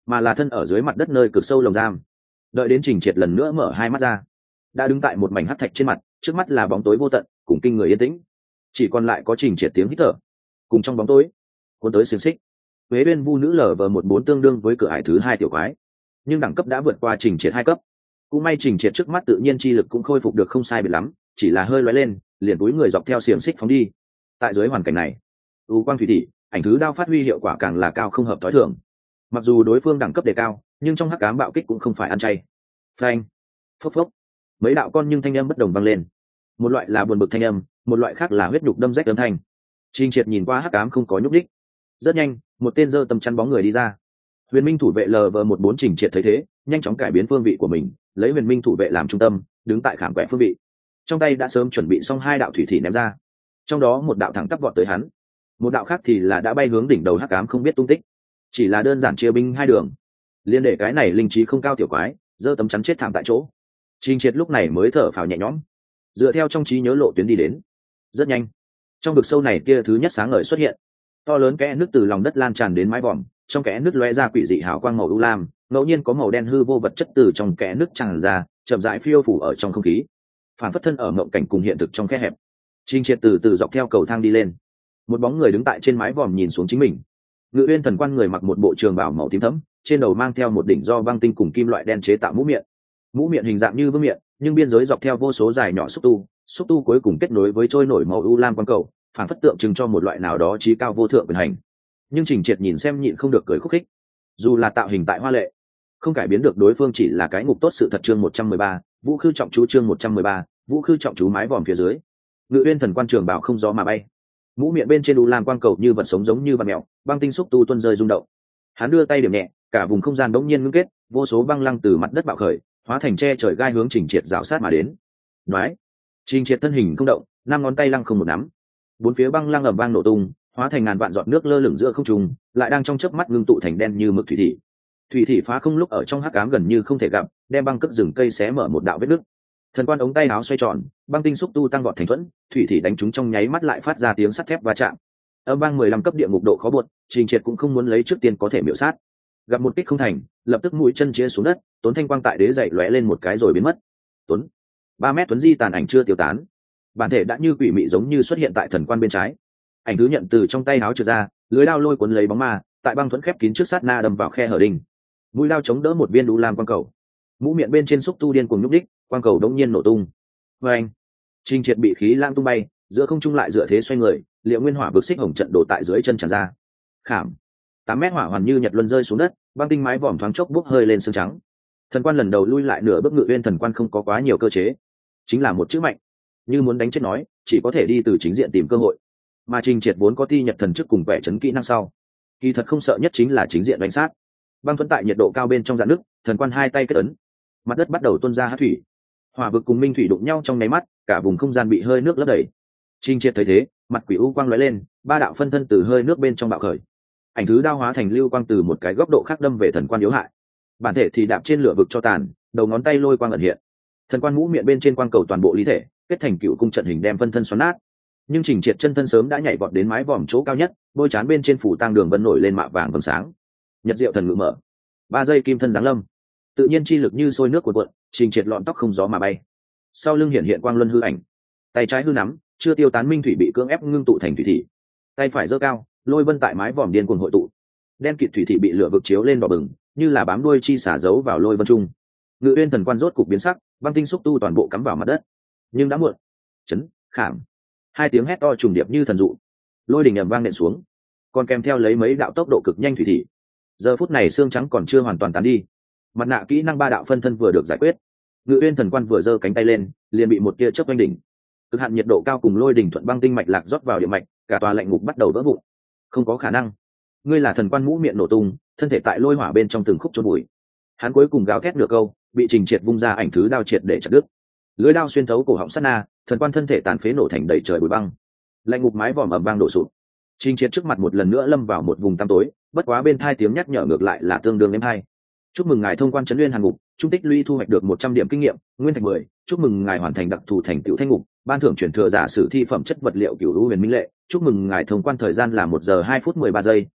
S1: mà là thân ở dưới mặt đất nơi cực sâu lồng giam. Đợi đến Trình Triệt lần nữa mở hai mắt ra, đã đứng tại một mảnh hắc thạch trên mặt, trước mắt là bóng tối vô tận cùng kinh người yên tĩnh, chỉ còn lại có Trình Triệt tiếng hít thở cùng trong bóng tối cuốn tới xiềng xích. Huế Uyên Vu nữ LV14 tương đương với cửa ải thứ 2 tiểu quái, nhưng đẳng cấp đã vượt qua Trình Triệt 2 cấp. Cũng may Trình Triệt trước mắt tự nhiên chi lực cũng khôi phục được không sai biệt lắm, chỉ là hơi lóe lên liền túi người dọc theo xiềng xích phóng đi. Tại dưới hoàn cảnh này, u quang thủy thị ảnh thứ đao phát huy hiệu quả càng là cao không hợp tối thường. Mặc dù đối phương đẳng cấp đề cao, nhưng trong hắc ám bạo kích cũng không phải ăn chay. Phanh, phốc phốc, mấy đạo con nhưng thanh âm bất đồng vang lên. Một loại là buồn bực thanh âm, một loại khác là huyết nhục đâm rách âm thanh. Trình Triệt nhìn qua hắc ám không có nhúc nhích. Rất nhanh, một tên giơ tầm chắn bóng người đi ra. Huyền Minh thủ vệ LV14 Trình Triệt thấy thế, nhanh chóng cải biến phương vị của mình, lấy Huyền Minh thủ vệ làm trung tâm, đứng tại khảm quẻ phương vị. Trong tay đã sớm chuẩn bị xong 2 đạo thủy thị ném ra. Trong đó một đạo thẳng tắp vọt tới hắn, một đạo khác thì là đã bay hướng đỉnh đầu hắc ám không biết tung tích. Chỉ là đơn giản chia binh 2 đường, liên để cái này linh trí không cao tiểu quái giơ tấm chắn chết thảm tại chỗ. Trình Triệt lúc này mới thở phào nhẹ nhõm, dựa theo trong trí nhớ lộ tuyến đi đến. Rất nhanh, trong vực sâu này kia thứ nhất sáng ngời xuất hiện, to lớn kẽ nước từ lòng đất lan tràn đến mái vòm, trong kẽ nước lóe ra quỷ dị hào quang màu u lam, ngẫu nhiên có màu đen hư vô vật chất từ trong kẽ nước tràn ra, chậm rãi phiêu phủ ở trong không khí, phản phất thân ở mộng cảnh cùng hiện thực trong kẽ hẹp. Trình Triệt từ từ dọc theo cầu thang đi lên, một bóng người đứng tại trên mái vòm nhìn xuống chính mình. Ngự Uyên Thần Quan người mặc một bộ trường bào màu tím thẫm, trên đầu mang theo một đỉnh do băng tinh cùng kim loại đen chế tạo mũ miệng hình dạng như vương miện, nhưng biên giới dọc theo vô số dài nhỏ xúc tu cuối cùng kết nối với trôi nổi màu u lam quang cầu, phản phất tượng trưng cho một loại nào đó trí cao vô thượng quyền hành. Nhưng Trình Triệt nhìn xem nhịn không được cười khúc khích. Dù là tạo hình tại hoa lệ, không cải biến được đối phương chỉ là cái ngục tốt sự thật. Chương 113, Vũ Khư trọng chú. Chương 113, Vũ Khư trọng chú. Mái vòm phía dưới, Ngự Uyên Thần Quan trường bảo không gió mà bay, mũ miệng bên trên u lam quang cầu như vật sống giống như vật mèo, băng tinh xúc tu tuôn rơi rung động. Hắn đưa tay điểm nhẹ, cả vùng không gian bỗng nhiên ngưng kết, vô số băng lăng từ mặt đất bạo khởi, hóa thành che trời gai hướng Trình Triệt rào sát mà đến. Nói, Trình Triệt thân hình không động, 5 ngón tay lăng không một nắm, 4 phía băng lăng ầm vang nổ tung, hóa thành ngàn vạn giọt nước lơ lửng giữa không trung, lại đang trong chớp mắt ngưng tụ thành đen như mực thủy thị. Thủy thị phá không lúc ở trong hắc ám gần như không thể gặp, đem băng cất rừng cây xé mở một đạo vết nứt. Thần Quan ống tay áo xoay tròn, băng tinh xúc tu tăng vọt thành thuẫn, thủy thị đánh chúng trong nháy mắt lại phát ra tiếng sắt thép va chạm. Âm vang 15 cấp địa ngục độ khó buột, Trình Triệt cũng không muốn lấy trước tiên có thể miểu sát. Gặp một kích không thành, lập tức mũi chân chia xuống đất, Tốn thanh quang tại đế dậy lóe lên một cái rồi biến mất. Tốn 3 mét Tuấn Di tàn ảnh chưa tiêu tán, bản thể đã như quỷ mị giống như xuất hiện tại Thần Quan bên trái. Ảnh thứ nhận từ trong tay áo trượt ra, lưới đao lôi cuốn lấy bóng ma, tại băng thuẫn khép kín trước sát na đâm vào khe hở đinh. Mũi đao chống đỡ một viên đu lam quang cầu, mũ miệng bên trên xúc tu điên cuồng nhúc đích, quang cầu đống nhiên nổ tung. Và anh, Trình Triệt bị khí lang tung bay, giữa không trung lại dựa thế xoay người, liệu nguyên hỏa vực xích hồng trận đổ tại dưới chân tràn ra. Khảm, 8 mét hỏa hoàn như nhật luân rơi xuống đất, băng tinh mái vòm thoáng chốc bốc hơi lên sương trắng. Thần Quan lần đầu lui lại nửa bước. Ngự Uyên Thần Quan không có quá nhiều cơ chế, chính là một chữ mạnh. Như muốn đánh chết nói, chỉ có thể đi từ chính diện tìm cơ hội. Mà Trình Triệt vốn có ti nhật thần chức cùng vẻ chấn kỹ năng sau, kỳ thật không sợ nhất chính là chính diện đánh sát. Băng thuẫn tại nhiệt độ cao bên trong dạn nước, Thần Quan 2 tay kết ấn, mặt đất bắt đầu tuôn ra hắc thủy, hỏa vực cùng minh thủy đụng nhau trong nháy mắt, cả vùng không gian bị hơi nước lấp đầy. Trình Triệt thấy thế, mặt quỷ u quang lóe lên, 3 đạo phân thân từ hơi nước bên trong bạo khởi. Ảnh thứ đao hóa thành lưu quang từ một cái góc độ khác đâm về Thần Quan yếu hại. Bản thể thì đạp trên lửa vực cho tàn, đầu ngón tay lôi quang ẩn hiện. Thần Quan mũ miệng bên trên quang cầu toàn bộ lý thể, kết thành cựu cung trận hình đem phân thân xoắn nát. Nhưng Trình Triệt chân thân sớm đã nhảy vọt đến mái vòm chỗ cao nhất, bôi trán bên trên phủ tang đường vân nổi lên mạ vàng vầng sáng. Nhật diệu thần ngự mở, 3 giây kim thân giáng lâm, tự nhiên chi lực như sôi nước cuộn cuộn, Trình Triệt lọn tóc không gió mà bay. Sau lưng hiện quang luân hư ảnh, tay trái hư nắm, chưa tiêu tán minh thủy bị cưỡng ép ngưng tụ thành thủy thị. Tay phải giơ cao, lôi vân tại mái vòm điên cuồng hội tụ. Đen kịt thủy thị bị lửa vực chiếu lên đỏ bừng, như là bám đuôi chi xả giấu vào lôi vân trung. Ngự Uyên Thần Quan rốt cục biến sắc, băng tinh xúc tu toàn bộ cắm vào mặt đất. Nhưng đã muộn. Chấn, khảm. 2 tiếng hét to trùng điệp như thần dụ. Lôi đình ầm vang nện xuống, còn kèm theo lấy mấy đạo tốc độ cực nhanh thủy thị. Giờ phút này xương trắng còn chưa hoàn toàn tán đi. Mặt nạ kỹ năng 3 đạo phân thân vừa được giải quyết. Ngự Uyên Thần Quan vừa giơ cánh tay lên, liền bị một tia chớp quanh đỉnh. Cực hạn nhiệt độ cao cùng lôi đỉnh thuận băng tinh mạch lạc rót vào địa mạch, cả tòa lạnh ngục bắt đầu vỡ vụn. Không có khả năng. Ngươi là Thần Quan mũ miệng nổ tung, thân thể tại lôi hỏa bên trong từng khúc chôn bụi. Hắn cuối cùng gào thét nửa câu, bị Trình Triệt vung ra ảnh thứ đao triệt để chặt đứt. Lưỡi đao xuyên thấu cổ họng sát na, Thần Quan thân thể tàn phế nổ thành đầy trời bụi băng. Lạnh ngục mái vòm ầm vang đổ sụp. Trình Triệt trước mặt một lần nữa lâm vào một vùng tăm tối, bất quá bên tai tiếng nhắc nhở ngược lại là tương đương êm hay. Chúc mừng ngài thông quan trấn nguyên hàng ngục, trung tích lũy thu hoạch được 100 điểm kinh nghiệm, nguyên thạch 10. Chúc mừng ngài hoàn thành đặc thù thành tựu thanh ngục, ban thưởng truyền thừa giả sử thi phẩm chất vật liệu cửu u huyền minh lệ. Chúc mừng ngài thông quan thời gian là 1 giờ 2 phút 13 giây,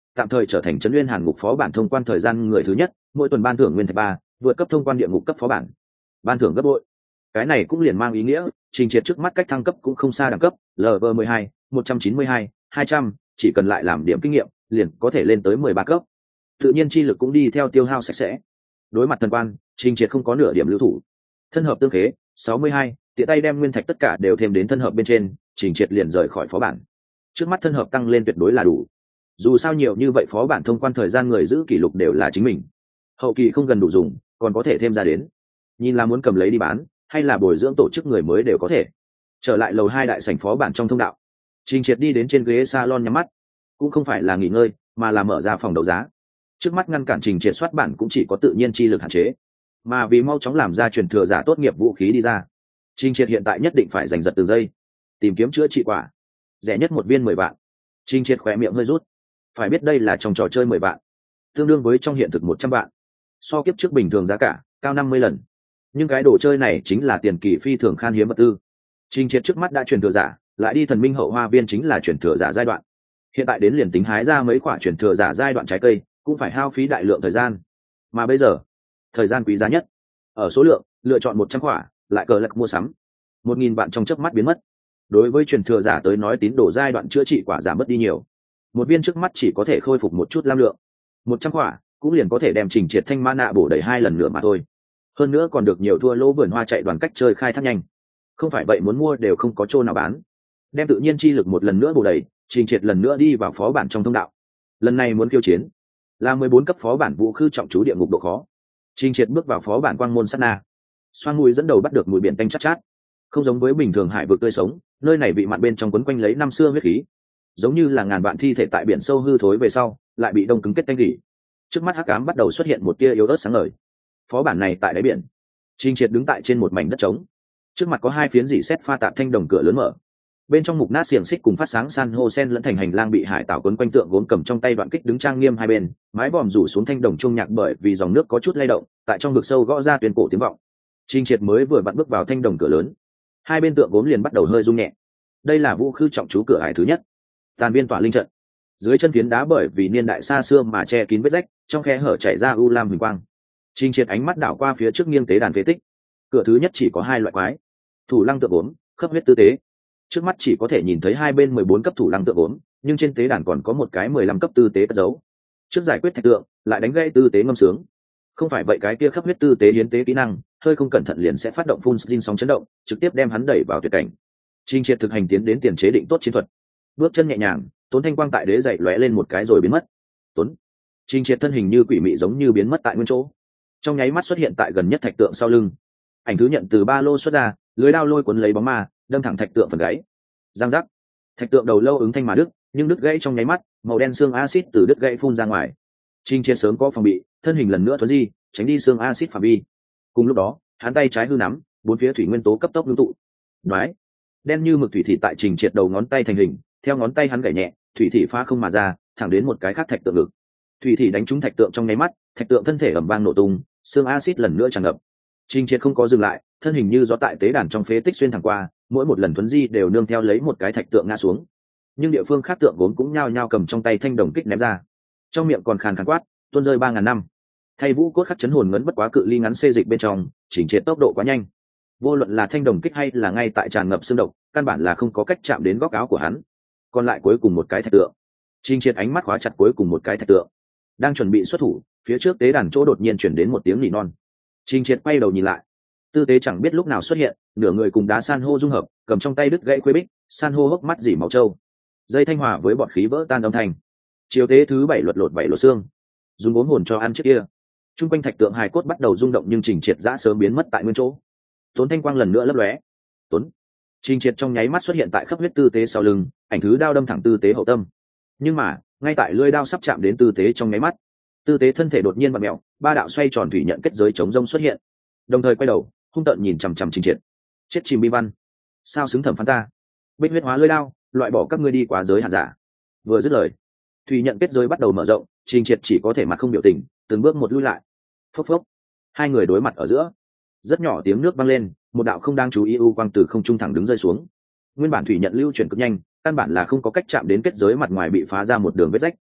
S1: tạm thời trở thành trấn Nguyên Hàn Ngục phó bản thông quan thời gian người thứ nhất, mỗi tuần ban thưởng nguyên thạch 3, vượt cấp thông quan địa ngục cấp phó bản, ban thưởng gấp bội. Cái này cũng liền mang ý nghĩa Trình Triệt trước mắt cách thăng cấp cũng không xa đẳng cấp, LV12, 192, 200, chỉ cần lại làm điểm kinh nghiệm liền có thể lên tới 13 cấp. Tự nhiên chi lực cũng đi theo tiêu hao sạch sẽ. Đối mặt thần quan, Trình Triệt không có nửa điểm lưu thủ. Thân hợp tương khế 62, tiện tay đem nguyên thạch tất cả đều thêm đến thân hợp bên trên, Trình Triệt liền rời khỏi phó bản. Trước mắt thân hợp tăng lên tuyệt đối là đủ. Dù sao nhiều như vậy phó bản thông quan thời gian người giữ kỷ lục đều là chính mình. Hậu kỳ không gần đủ dùng, còn có thể thêm ra đến. Nhìn là muốn cầm lấy đi bán, hay là bồi dưỡng tổ chức người mới đều có thể. Trở lại lầu 2 đại sảnh phó bản trong thông đạo, Trình Triệt đi đến trên ghế salon nhắm mắt, cũng không phải là nghỉ ngơi, mà là mở ra phòng đấu giá. Trước mắt ngăn cản Trình Triệt soát bản cũng chỉ có tự nhiên chi lực hạn chế, mà vì mau chóng làm ra truyền thừa giả tốt nghiệp vũ khí đi ra, Trình Triệt hiện tại nhất định phải giành giật từng giây, tìm kiếm chữa trị quả, rẻ nhất một viên 10 vạn. Trình Triệt khóe miệng hơi rút, phải biết đây là trong trò chơi 10 vạn, tương đương với trong hiện thực 100 vạn, so kiếp trước bình thường giá cả cao 50 lần. Nhưng cái đồ chơi này chính là tiền kỳ phi thường khan hiếm vật tư. Trình Triệt trước mắt đã truyền thừa giả, lại đi thần minh hậu hoa viên chính là truyền thừa giả giai đoạn. Hiện tại đến liền tính hái ra mấy quả truyền thừa giả giai đoạn trái cây, cũng phải hao phí đại lượng thời gian. Mà bây giờ, thời gian quý giá nhất, ở số lượng, lựa chọn 100 quả, lại cờ lật mua sắm. 1000 vạn trong chớp mắt biến mất. Đối với truyền thừa giả tới nói tín đồ giai đoạn chữa trị quả giảm mất đi nhiều. Một viên trước mắt chỉ có thể khôi phục một chút lam lượng. 100 quả, cũng liền có thể đem Trình Triệt thanh mana bổ đầy 2 lần nữa mà thôi. Hơn nữa còn được nhiều thua lỗ vườn hoa chạy đoàn cách chơi khai thác nhanh. Không phải vậy muốn mua đều không có chỗ nào bán. Đem tự nhiên chi lực một lần nữa bổ đầy, Trình Triệt lần nữa đi vào phó bản trong thông đạo. Lần này muốn khiêu chiến là 14 cấp phó bản vũ khư trọng chú địa ngục độ khó. Trình Triệt bước vào phó bản quang môn sát na, xoang mũi dẫn đầu bắt được mùi biển tanh chát chát. Không giống với bình thường hải vực tươi sống, nơi này bị mặn bên trong quấn quanh lấy năm xưa huyết khí, giống như là ngàn vạn thi thể tại biển sâu hư thối về sau lại bị đông cứng kết tanh rỉ. Trước mắt hắc ám bắt đầu xuất hiện một tia yếu ớt sáng ngời. Phó bản này tại đáy biển, Trình Triệt đứng tại trên một mảnh đất trống, trước mặt có hai phiến dỉ sét pha tạp thanh đồng cửa lớn mở, bên trong mục nát xiềng xích cùng phát sáng san hô sen lẫn thành hành lang bị hải tảo quấn quanh, tượng gốm cầm trong tay đoạn kích đứng trang nghiêm hai bên, mái vòm rủ xuống thanh đồng chuông nhạc bởi vì dòng nước có chút lay động, tại trong vực sâu gõ ra tuyên cổ tiếng vọng. Trình Triệt mới vừa vặn bước vào thanh đồng cửa lớn, hai bên tượng gốm liền bắt đầu hơi rung nhẹ. Đây là vũ khư trọng chú cửa ải thứ nhất, tàn viên tỏa linh trận. Dưới chân phiến đá bởi vì niên đại xa xưa mà che kín vết rách, trong khe hở chảy ra u lam huỳnh quang. Trình Triệt ánh mắt đảo qua phía trước nghiêng tế đàn phế tích. Cửa thứ nhất chỉ có hai loại quái, thủ lăng tượng gốm, khớp huyết tư tế. Trước mắt chỉ có thể nhìn thấy hai bên 14 cấp thủ lăng tượng gốm, nhưng trên tế đàn còn có một cái 15 cấp tư tế cất giấu. Trước giải quyết thạch tượng, lại đánh gây tư tế ngâm sướng. Không phải vậy cái kia khớp huyết tư tế hiến tế kỹ năng, hơi không cẩn thận liền sẽ phát động phun sinh sóng chấn động, trực tiếp đem hắn đẩy vào tuyệt cảnh. Trình Triệt thực hành tiến đến tiền chế định tốt chiến thuật. Bước chân nhẹ nhàng, Tốn Thanh Quang tại đế dậy lóe lên một cái rồi biến mất. Tốn. Trình Triệt thân hình như quỷ mị giống như biến mất tại nguyên chỗ. Trong nháy mắt xuất hiện tại gần nhất thạch tượng sau lưng. Ảnh thứ nhận từ ba lô xuất ra, lưới đao lôi cuốn lấy bóng ma, đâm thẳng thạch tượng phần gáy. Giang giác. Thạch tượng đầu lâu ứng thanh mà đứt, nhưng đứt gãy trong nháy mắt, màu đen xương axit từ đứt gãy phun ra ngoài. Trình Triệt sớm có phòng bị, thân hình lần nữa thuấn di, tránh đi xương axit phạm vi. Cùng lúc đó, hắn tay trái hư nắm, bốn phía thủy nguyên tố cấp tốc ngưng tụ. Nói, đen như mực thủy thị tại Trình Triệt đầu ngón tay thành hình, theo ngón tay hắn gảy nhẹ, thủy thị phá không mà ra, thẳng đến một cái khác thạch tượng ngực. Thủy thị đánh trúng thạch tượng trong nháy mắt, thạch tượng thân thể ầm vang nổ tung, xương axit lần nữa tràn ngập. Trình Triệt không có dừng lại, thân hình như gió tại tế đàn trong phế tích xuyên thẳng qua, mỗi một lần thuấn di đều nương theo lấy một cái thạch tượng ngã xuống. Nhưng địa phương khác tượng gốm cũng nhao nhao cầm trong tay thanh đồng kích ném ra, trong miệng còn khàn khàn quát, tuôn rơi 3000 năm. Thay vũ cốt khắc chấn hồn ngấn bất quá cự ly ngắn xê dịch bên trong, Trình Triệt tốc độ quá nhanh. Vô luận là thanh đồng kích hay là ngay tại tràn ngập xương độc, căn bản là không có cách chạm đến góc áo của hắn. Còn lại cuối cùng một cái thạch tượng. Trình Triệt ánh mắt khóa chặt cuối cùng một cái thạch tượng, đang chuẩn bị xuất thủ, phía trước tế đàn chỗ đột nhiên chuyển đến một tiếng nỉ non. Trình Triệt quay đầu nhìn lại, tư tế chẳng biết lúc nào xuất hiện, nửa người cùng đá san hô dung hợp, cầm trong tay đứt gãy khuê bích, san hô hốc mắt dỉ máu trâu, dây thanh hòa với bọt khí vỡ tan âm thanh. Chiều tế thứ 7 luật lột 7 lột xương, dùng gốm hồn cho ăn trước kia. Trung quanh thạch tượng hài cốt bắt đầu rung động nhưng Trình Triệt đã sớm biến mất tại nguyên chỗ. Tốn Thanh Quang lần nữa lấp lóe. Tốn. Trình Triệt trong nháy mắt xuất hiện tại khắp huyết tư tế sau lưng, ảnh thứ đao đâm thẳng tư tế hậu tâm. Nhưng mà, ngay tại lưỡi đao sắp chạm đến tư tế trong nháy mắt, tư tế thân thể đột nhiên vặn mèo, ba đạo xoay tròn thủy nhận kết giới chống rông xuất hiện. Đồng thời quay đầu, hung tợn nhìn chằm chằm Trình Triệt. Chết chim bi văn, sao xứng thẩm phán ta? Bích huyết hóa lưỡi đao, loại bỏ các ngươi đi quá giới hạn giả. Vừa dứt lời, thủy nhận kết giới bắt đầu mở rộng, Trình Triệt chỉ có thể mặt không biểu tình, từng bước một lui lại. Phốc phốc. Hai người đối mặt ở giữa, rất nhỏ tiếng nước vang lên, một đạo không đang chú ý u quang từ không trung thẳng đứng rơi xuống. Nguyên bản thủy nhận lưu chuyển cực nhanh, căn bản là không có cách chạm đến kết giới mặt ngoài bị phá ra một đường vết rách.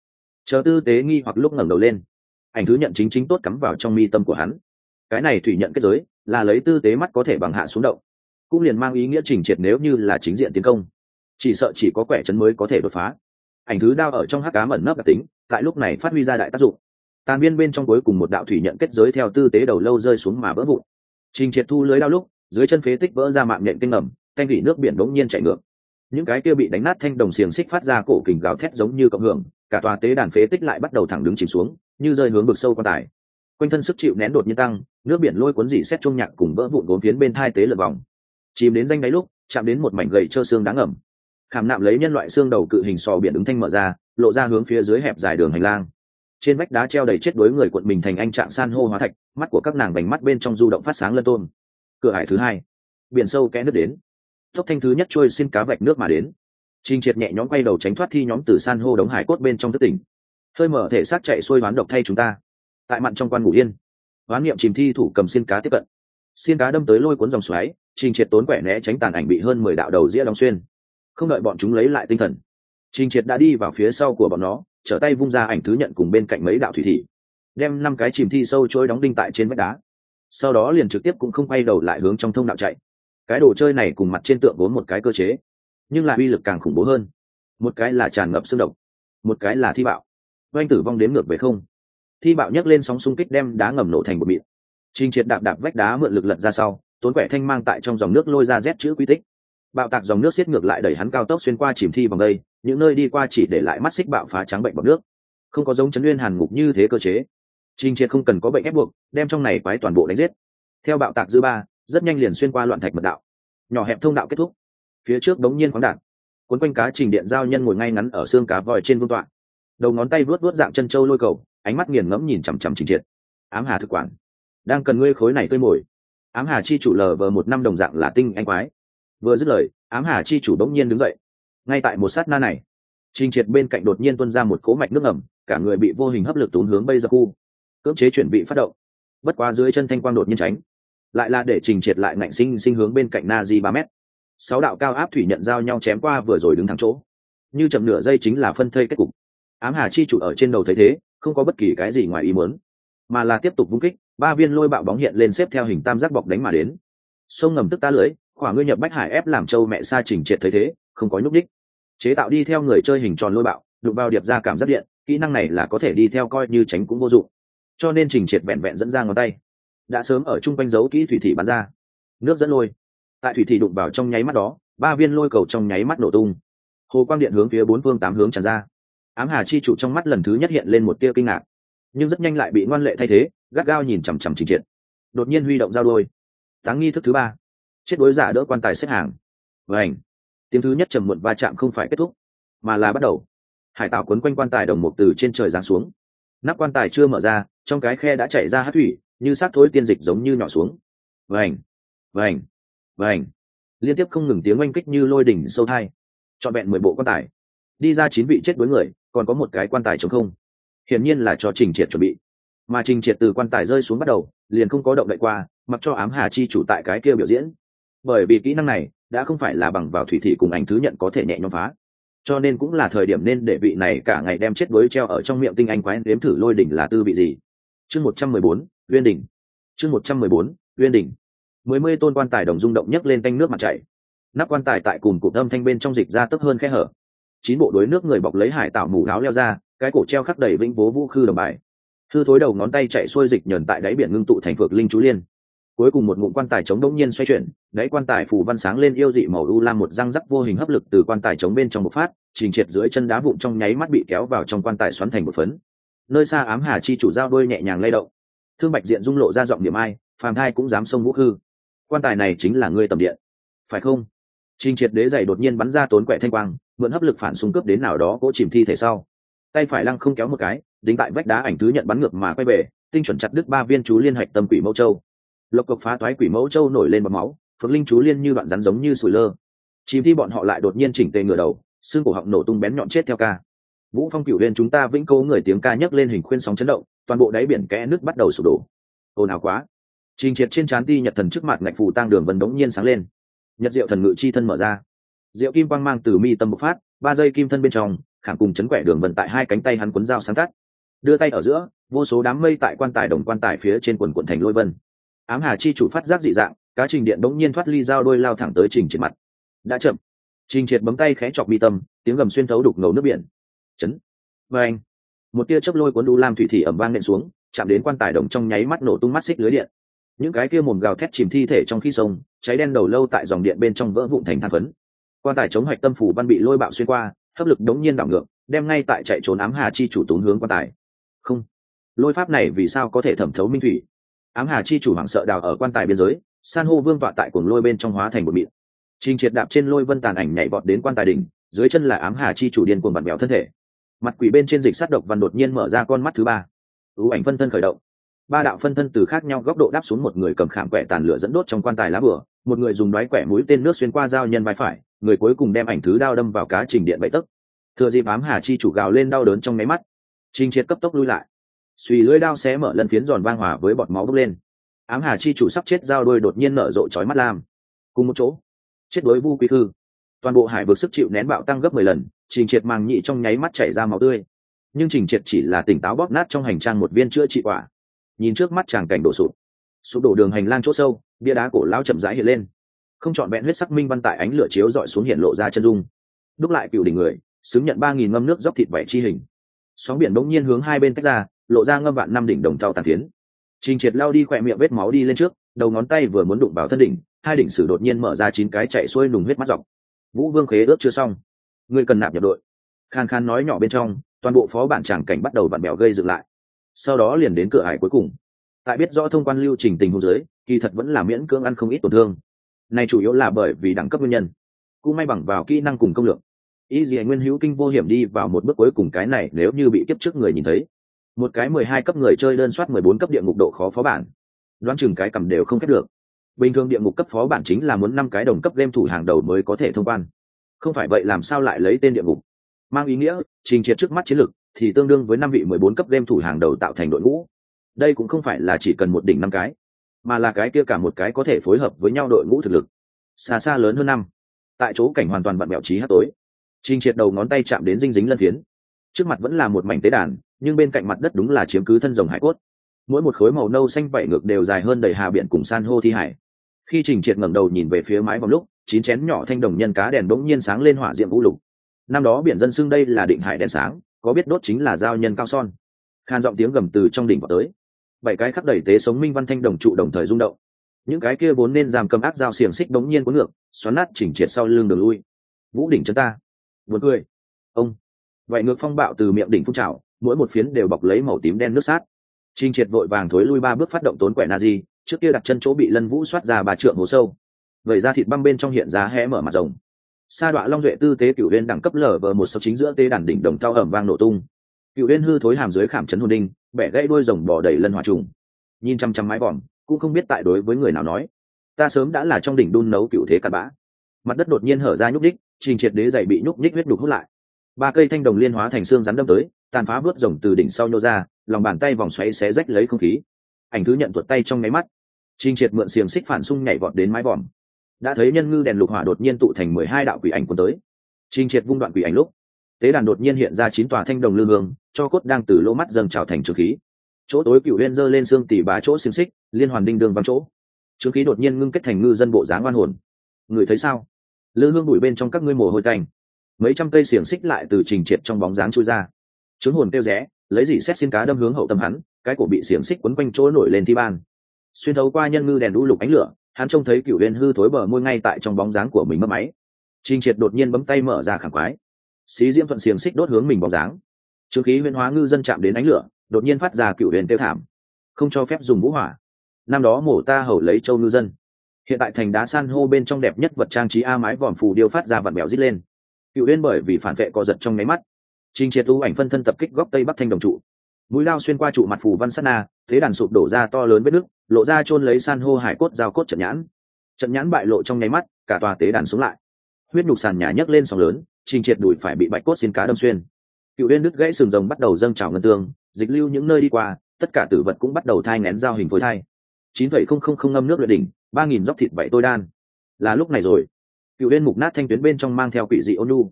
S1: Chờ tư tế nghi hoặc lúc ngẩng đầu lên, ảnh thứ nhận chính chính tốt cắm vào trong mi tâm của hắn. Cái này thủy nhận kết giới là lấy tư tế mắt có thể bằng hạ xuống động, cũng liền mang ý nghĩa Trình Triệt nếu như là chính diện tiến công, chỉ sợ chỉ có quẻ chấn mới có thể đột phá. Ảnh thứ đao ở trong hắc ám ẩn nấp đặc tính, tại lúc này phát huy ra đại tác dụng. Tàn biên bên trong cuối cùng một đạo thủy nhận kết giới theo tư tế đầu lâu rơi xuống mà vỡ vụn. Trình Triệt thu lưới đao lúc, dưới chân phế tích vỡ ra mạng nhện kênh ngầm, canh gỉ nước biển đống nhiên chảy ngược. Những cái kia bị đánh nát thanh đồng xiềng xích phát ra cổ kình gào thét giống như cộng hưởng, cả tòa tế đàn phế tích lại bắt đầu thẳng đứng chìm xuống, như rơi hướng vực sâu quan tài. Quanh thân sức chịu nén đột nhiên tăng, nước biển lôi cuốn dỉ xét trung nhạc cùng vỡ vụn gốm phiến bên thai tế lượn vòng, chìm đến danh đáy lúc chạm đến một mảnh gầy trơ xương đáng ngầm. Khảm nạm lấy nhân loại xương đầu cự hình sò biển ứng thanh mở ra, lộ ra hướng phía dưới hẹp dài đường hành lang. Trên vách đá treo đầy chết đuối người cuộn mình thành anh trạng san hô hóa thạch, mắt của các nàng vành mắt bên trong du động phát sáng lân tôn. Cửa hải thứ hai, biển sâu kẽ nước đến, tốc thanh thứ nhất trôi xin cá vạch nước mà đến. Trình Triệt nhẹ nhõm quay đầu tránh thoát thi nhóm từ san hô đống hải cốt bên trong thất tỉnh, hơi mở thể xác chạy xuôi đoán độc thay chúng ta. Tại mặn trong quan ngủ yên, đoán niệm chìm thi thủ cầm xin cá tiếp cận, xin cá đâm tới lôi cuốn dòng xoáy. Trình Triệt tốn quẻ né tránh tàn ảnh bị hơn 10 đạo đầu dĩa đóng xuyên, không đợi bọn chúng lấy lại tinh thần, Trình Triệt đã đi vào phía sau của bọn nó, trở tay vung ra ảnh thứ nhận cùng bên cạnh mấy đạo thủy thị, đem 5 cái chìm thi sâu trôi đóng đinh tại trên vách đá. Sau đó liền trực tiếp cũng không quay đầu lại hướng trong thông đạo chạy. Cái đồ chơi này cùng mặt trên tượng vốn một cái cơ chế, nhưng lại uy lực càng khủng bố hơn. Một cái là tràn ngập xương độc, một cái là thi bạo. Oanh tử vong đếm ngược về không. Thi bạo nhấc lên sóng xung kích đem đá ngầm nổ thành một mịn. Trình Triệt đạp vách đá mượn lực lật ra sau, tốn quẻ thanh mang tại trong dòng nước lôi ra Z chữ quy tích. Bạo tạc dòng nước xiết ngược lại đẩy hắn cao tốc xuyên qua chìm thi vòng đây, những nơi đi qua chỉ để lại mắt xích bạo phá trắng bệnh bọt nước. Không có giống chấn nguyên hàn ngục như thế cơ chế. Trình Triệt không cần có bệnh ép buộc, đem trong này quái toàn bộ đánh giết. Theo bạo tạc dư ba, rất nhanh liền xuyên qua loạn thạch mật đạo. Nhỏ hẹp thông đạo kết thúc. Phía trước đống nhiên khoáng đạn. Cuốn quanh cá trình điện giao nhân ngồi ngay ngắn ở xương cá vòi trên vương tọa. Đầu ngón tay vuốt dạng chân châu lôi cầu, ánh mắt nghiền ngẫm nhìn chằm chằm Trình Triệt. Ám Hà thực quản, đang cần ngươi khối này tươi mồi. Ám Hà chi chủ lờ vờ một năm đồng dạng là tinh anh quái. Vừa dứt lời, Ám Hà chi chủ đống nhiên đứng dậy. Ngay tại một sát na này, Trình Triệt bên cạnh đột nhiên tuôn ra một cỗ mạch nước ẩm, cả người bị vô hình hấp lực tốn hướng bây giờ khu, cưỡng chế chuẩn bị phát động. Bất quá dưới chân thanh quang đột nhiên tránh, lại là để Trình Triệt lại ngạnh sinh hướng bên cạnh Nazi 3 mét. 6 đạo cao áp thủy nhận giao nhau chém qua vừa rồi đứng thẳng chỗ, như chậm nửa giây chính là phân thây kết cục. Ám Hà chi chủ ở trên đầu thấy thế, không có bất kỳ cái gì ngoài ý muốn, mà là tiếp tục vung kích. 3 viên lôi bạo bóng hiện lên xếp theo hình tam giác bọc đánh mà đến. Sông ngầm tức tá lưới, khỏa ngươi nhập bách hải ép làm châu mẹ sa. Trình Triệt thấy thế, không có nhúc đích, chế tạo đi theo người chơi hình tròn lôi bạo, đụng vào điệp ra cảm giác điện. Kỹ năng này là có thể đi theo, coi như tránh cũng vô dụng, cho nên Trình Triệt vẹn vẹn dẫn ra ngón tay, đã sớm ở trung quanh dấu kỹ thủy thị bắn ra nước dẫn lôi. Tại thủy thị đụng vào trong nháy mắt đó, 3 viên lôi cầu trong nháy mắt nổ tung, hồ quang điện hướng phía 4 phương 8 hướng tràn ra. Ám Hà chi chủ trong mắt lần thứ nhất hiện lên một tia kinh ngạc, nhưng rất nhanh lại bị ngoan lệ thay thế, gắt gao nhìn chằm chằm Trình Triệt. Đột nhiên huy động dao đôi, táng nghi thức thứ 3, chết đối giả đỡ quan tài xếp hàng. Vành, tiếng thứ nhất trầm muộn va chạm không phải kết thúc, mà là bắt đầu. Hải tảo quấn quanh quan tài đồng mục từ trên trời giáng xuống, nắp quan tài chưa mở ra, trong cái khe đã chảy ra hắc thủy, như xác thối tiên dịch giống như nhỏ xuống. Vành, vành, vành, liên tiếp không ngừng tiếng oanh kích như lôi đỉnh sâu thai. Trọn vẹn 10 bộ quan tài, đi ra 9 vị chết đối người, còn có một cái quan tài trống không, hiển nhiên là cho Trình Triệt chuẩn bị. Mà Trình Triệt từ quan tài rơi xuống bắt đầu, liền không có động đậy qua, mặc cho Ám Hà chi chủ tại cái kia biểu diễn. Bởi vì kỹ năng này đã không phải là bằng vào thủy thị cùng ảnh thứ nhận có thể nhẹ nhõm phá, cho nên cũng là thời điểm nên để vị này cả ngày đem chết đuối treo ở trong miệng tinh anh quái nếm thử lôi đỉnh là tư vị gì. Chương 114, Uyên đỉnh. Chương 114, Uyên đỉnh. 10 tôn quan tài đồng rung động nhấc lên canh nước mặt chảy. Nắp quan tài tại cùng cụm âm thanh bên trong dịch ra tấp hơn khe hở. 9 bộ đối nước người bọc lấy hải tạo mũ áo leo ra, cái cổ treo khắc đầy vĩnh bố vũ khư đồng bài. Hư thối đầu ngón tay chạy xuôi dịch nhờn tại đáy biển ngưng tụ thành phược linh chú liên. Cuối cùng một ngụm quan tài trống đống nhiên xoay chuyển, đáy quan tài phủ văn sáng lên yêu dị màu u lam, một răng rắc vô hình hấp lực từ quan tài trống bên trong bộc phát, Trình Triệt dưới chân đá vụn trong nháy mắt bị kéo vào trong quan tài xoắn thành một phấn. Nơi xa Ám Hà chi chủ giao đôi nhẹ nhàng lay động, Thương Bạch Diện rung lộ ra giọng niệm ai, phàm thai cũng dám xông vũ khư. Quan tài này chính là ngươi tầm điện, phải không? Trình Triệt đế giày đột nhiên bắn ra tốn quẻ thanh quang, mượn hấp lực phản xung cướp đến nào đó cỗ chìm thi thể sau, tay phải lăng không kéo một cái, đính tại vách đá ảnh thứ nhận bắn ngược mà quay về, tinh chuẩn chặt đứt 3 viên chú liên hạch tâm quỷ mẫu châu. Lộc cộc phá toái quỷ mẫu châu nổi lên bọt máu, phượng linh chú liên như đoạn rắn giống như sủi lơ. Chìm thi bọn họ lại đột nhiên chỉnh tề ngửa đầu, xương cổ họng nổ tung bén nhọn chết theo ca. Vũ Phong Cửu Uyên chúng ta vĩnh cố người tiếng ca nhấc lên hình khuyên sóng chấn động, toàn bộ đáy biển kẽ nước bắt đầu sụp đổ. Ồn ào quá. Trình Triệt trên trán ti nhật thần trước mặt ngạch phù tang đường vân đống nhiên sáng lên. Nhật diệu thần ngự chi thân mở ra, diệu kim quang mang từ mi tâm bộc phát, 3 giây kim thân bên trong khảm cùng chấn quẻ đường vận tại hai cánh tay hắn cuốn dao sáng tắt, đưa tay ở giữa vô số đám mây tại quan tài đồng quan tài phía trên quần quận thành lôi vân. Ám Hà chi chủ phát giác dị dạng, cá trình điện bỗng nhiên thoát ly dao đôi lao thẳng tới Trình Triệt mặt. Đã chậm. Trình Triệt bấm tay khẽ chọc mi tâm, tiếng gầm xuyên thấu đục ngầu nước biển. Chấn. Và anh. Một tia chớp lôi cuốn đu lam thủy thị ẩm vang nện xuống, chạm đến quan tài đồng trong nháy mắt nổ tung mắt xích lưới điện. Những cái kia mồm gào thét chìm thi thể trong khi sông, cháy đen đầu lâu tại dòng điện bên trong vỡ vụn thành than phấn. Quan tài chống hoạch tâm phủ văn bị lôi bạo xuyên qua, hấp lực đống nhiên đảo ngược, đem ngay tại chạy trốn Ám Hà chi chủ tốn hướng quan tài. Không, lôi pháp này vì sao có thể thẩm thấu minh thủy? Ám Hà chi chủ hoảng sợ đào ở quan tài biên giới, san hô vương tọa tại cuồng lôi bên trong hóa thành một mịn. Trình Triệt đạp trên lôi vân tàn ảnh nhảy vọt đến quan tài đỉnh, dưới chân là Ám Hà chi chủ điên cuồng vặn bèo thân thể. Mặt quỷ bên trên dịch sát độc văn đột nhiên mở ra con mắt thứ ba. Ưu ảnh phân thân khởi động. Ba đạo phân thân từ khác nhau góc độ đáp xuống, một người cầm khảm quẻ tàn lửa dẫn đốt trong quan tài lá bửa, một người dùng đoái quẻ mũi tên nước xuyên qua dao nhân vai phải, người cuối cùng đem ảnh thứ đao đâm vào cá trình điện bậy tấc. Thừa dịp Ám Hà chi chủ gào lên đau đớn trong máy mắt, Trình Triệt cấp tốc lui lại. Suy lưỡi đao xé mở lần phiến giòn vang hòa với bọt máu bốc lên. Ám Hà chi chủ sắp chết dao đôi đột nhiên nở rộ chói mắt lam. Cùng một chỗ, chết đối vu quý khư. Toàn bộ hải vực sức chịu nén bạo tăng gấp 10 lần, Trình Triệt màng nhị trong nháy mắt chảy ra máu tươi. Nhưng Trình Triệt chỉ là tỉnh táo bóp nát trong hành trang một viên chữa trị quả. Nhìn trước mắt tràng cảnh đổ sụp đổ đường hành lang chỗ sâu, bia đá cổ lão chậm rãi hiện lên. Không trọn vẹn huyết sắc minh văn tại ánh lửa chiếu dọi xuống hiện lộ ra chân dung. Đúc lại cựu đỉnh người, xứng nhận 3000 ngâm nước dốc thịt vảy chi hình. Sóng biển bỗng nhiên hướng hai bên tách ra, lộ ra ngâm vạn năm đỉnh đồng trao tàn phiến. Trình Triệt lao đi khỏe miệng vết máu đi lên trước, đầu ngón tay vừa muốn đụng vào thân đỉnh, hai đỉnh sử đột nhiên mở ra 9 cái chạy xuôi nùng huyết mắt dọc. Vũ Vương khế ước chưa xong, ngươi cần nạp nhập đội. Khan Khan nói nhỏ bên trong, toàn bộ phó bản tràng cảnh bắt đầu vặn bèo gây dựng lại. Sau đó liền đến cửa ải cuối cùng. Tại biết rõ thông quan lưu trình tình huống dưới, kỳ thật vẫn là miễn cưỡng ăn không ít tổn thương. Này chủ yếu là bởi vì đẳng cấp nguyên nhân. Cũng may bằng vào kỹ năng cùng công lượng. Ý gì Nguyên Hữu kinh vô hiểm đi vào một bước cuối cùng, cái này nếu như bị kiếp trước người nhìn thấy. Một cái 12 cấp người chơi đơn soát 14 cấp địa ngục độ khó phó bản. Đoán chừng cái cầm đều không kết được. Bình thường địa ngục cấp phó bản chính là muốn 5 cái đồng cấp game thủ hàng đầu mới có thể thông quan. Không phải vậy làm sao lại lấy tên địa ngục? Mang ý nghĩa, Trình Triệt trước mắt chiến lực thì tương đương với 5 vị 14 cấp game thủ hàng đầu tạo thành đội ngũ. Đây cũng không phải là chỉ cần một đỉnh 5 cái, mà là cái kia cả một cái có thể phối hợp với nhau đội ngũ thực lực xa xa lớn hơn 5. Tại chỗ cảnh hoàn toàn vặn mẹo trí hát tối, Trình Triệt đầu ngón tay chạm đến dinh dính lân phiến. Trước mặt vẫn là một mảnh tế đàn, nhưng bên cạnh mặt đất đúng là chiếm cứ thân rồng hải cốt. Mỗi một khối màu nâu xanh vảy ngược đều dài hơn đầy hà biển cùng san hô thi hải. Khi Trình Triệt ngẩng đầu nhìn về phía mái vòm lúc, 9 chén nhỏ thanh đồng nhân cá đèn bỗng nhiên sáng lên hỏa diệm vũ lục. Năm đó biển dân xưng đây là định hải đèn sáng, có biết đốt chính là giao nhân cao son. Khan giọng tiếng gầm từ trong đỉnh vào tới. 7 cái khắc đẩy tế sống minh văn thanh đồng trụ đồng thời rung động. Những cái kia vốn nên giảm cầm ác dao xiềng xích bỗng nhiên cuốn ngược, xoắn nát Trình Triệt sau lưng đường lui. Vũ đỉnh chân ta. Buồn cười. Ông. Vậy ngược phong bạo từ miệng đỉnh phun trào, mỗi một phiến đều bọc lấy màu tím đen nước sát. Trình Triệt vội vàng thối lui 3 bước phát động tốn quẻ Nazi, trước kia đặt chân chỗ bị Lân Vũ xoát ra 3 trượng hố sâu. Vậy ra thịt băm bên trong hiện ra hé mở mặt rồng. Sa Đọa Long Duệ tư tế cửu uyên đẳng cấp LV1 sập chính giữa tế đàn đỉnh đồng cao ẩm vang nổ tung. Cửu uyên hư thối hàm dưới khảm chấn hồn đinh, bẻ gãy đuôi rồng bò đầy lân hỏa trùng. Nhìn chăm chăm mái vòm, cũng không biết tại đối với người nào nói. Ta sớm đã là trong đỉnh đun nấu cửu thế cặn bã. Mặt đất đột nhiên hở ra nhúc nhích, Trình Triệt đế giày bị nhúc nhích huyết đục hút lại. 3 cây thanh đồng liên hóa thành xương rắn đâm tới, tàn phá vớt rồng từ đỉnh sau nhô ra, lòng bàn tay vòng xoáy xé rách lấy không khí. Ảnh thứ nhận tuột tay trong máy mắt. Trình Triệt mượn xiềng xích phản xung nhảy vọt đến mái vòm. Đã thấy nhân ngư đèn lục hỏa đột nhiên tụ thành 12 đạo quỷ ảnh cuốn tới. Trình Triệt vung đoạn quỷ ảnh lúc, tế đàn đột nhiên hiện ra 9 tòa thanh đồng lư hương, cho cốt đang từ lỗ mắt dâng trào thành trường khí. Chỗ tối cửu uyên giơ lên xương tỷ bá chỗ xiềng xích, liên hoàn đinh đường văng chỗ. Trường khí đột nhiên ngưng kết thành ngư dân bộ dáng oan hồn. Người thấy sao? Lư hương bụi bên trong các ngươi mồ hôi tanh. Mấy trăm cây xiềng xích lại từ Trình Triệt trong bóng dáng chui ra. Trứng hồn tiêu rẽ, lấy dỉ xét xin cá đâm hướng hậu tâm hắn, cái cổ bị xiềng xích quấn quanh chỗ nổi lên thi ban. Xuyên thấu qua nhân ngư đèn đu lục ánh lửa, hắn trông thấy cửu uyên hư thối bờ môi ngay tại trong bóng dáng của mình mất máy. Trình Triệt đột nhiên bấm tay mở ra khảm quái, xí diễm thuận xiềng xích đốt hướng mình bóng dáng. Trương khí huyễn hóa ngư dân chạm đến ánh lửa, đột nhiên phát ra cửu huyền tiêu thảm, không cho phép dùng vũ hỏa. Năm đó mổ ta hầu lấy châu ngư dân, hiện tại thành đá san hô bên trong đẹp nhất vật trang trí a mái vòm phù điêu phát ra vặn bèo rít lên. Cửu huyền bởi vì phản vệ co giật trong nháy mắt. Trình Triệt u ảnh phân thân tập kích góc tây bắc thanh đồng trụ, mũi lao xuyên qua trụ mặt phù văn sát na, thế đàn sụp đổ ra to lớn vết nứt, lộ ra chôn lấy san hô hải cốt giao cốt trận nhãn. Trận nhãn bại lộ trong nháy mắt, cả tòa tế đàn xuống lại. Huyết nhục sàn nhà nhấc lên sóng lớn, Trình Triệt đùi phải bị bạch cốt xin cá đâm xuyên. Cựu uyên đứt gãy sừng rồng bắt đầu dâng trào ngân tương, dịch lưu những nơi đi qua, tất cả tử vật cũng bắt đầu thai nghén giao hình phôi thai. 9,000 ngâm nước luyện đỉnh, 3000 dốc thịt vậy tôi đan. Là lúc này rồi. Cựu uyên mục nát thanh tuyến bên trong mang theo quỷ dị ôn nhu.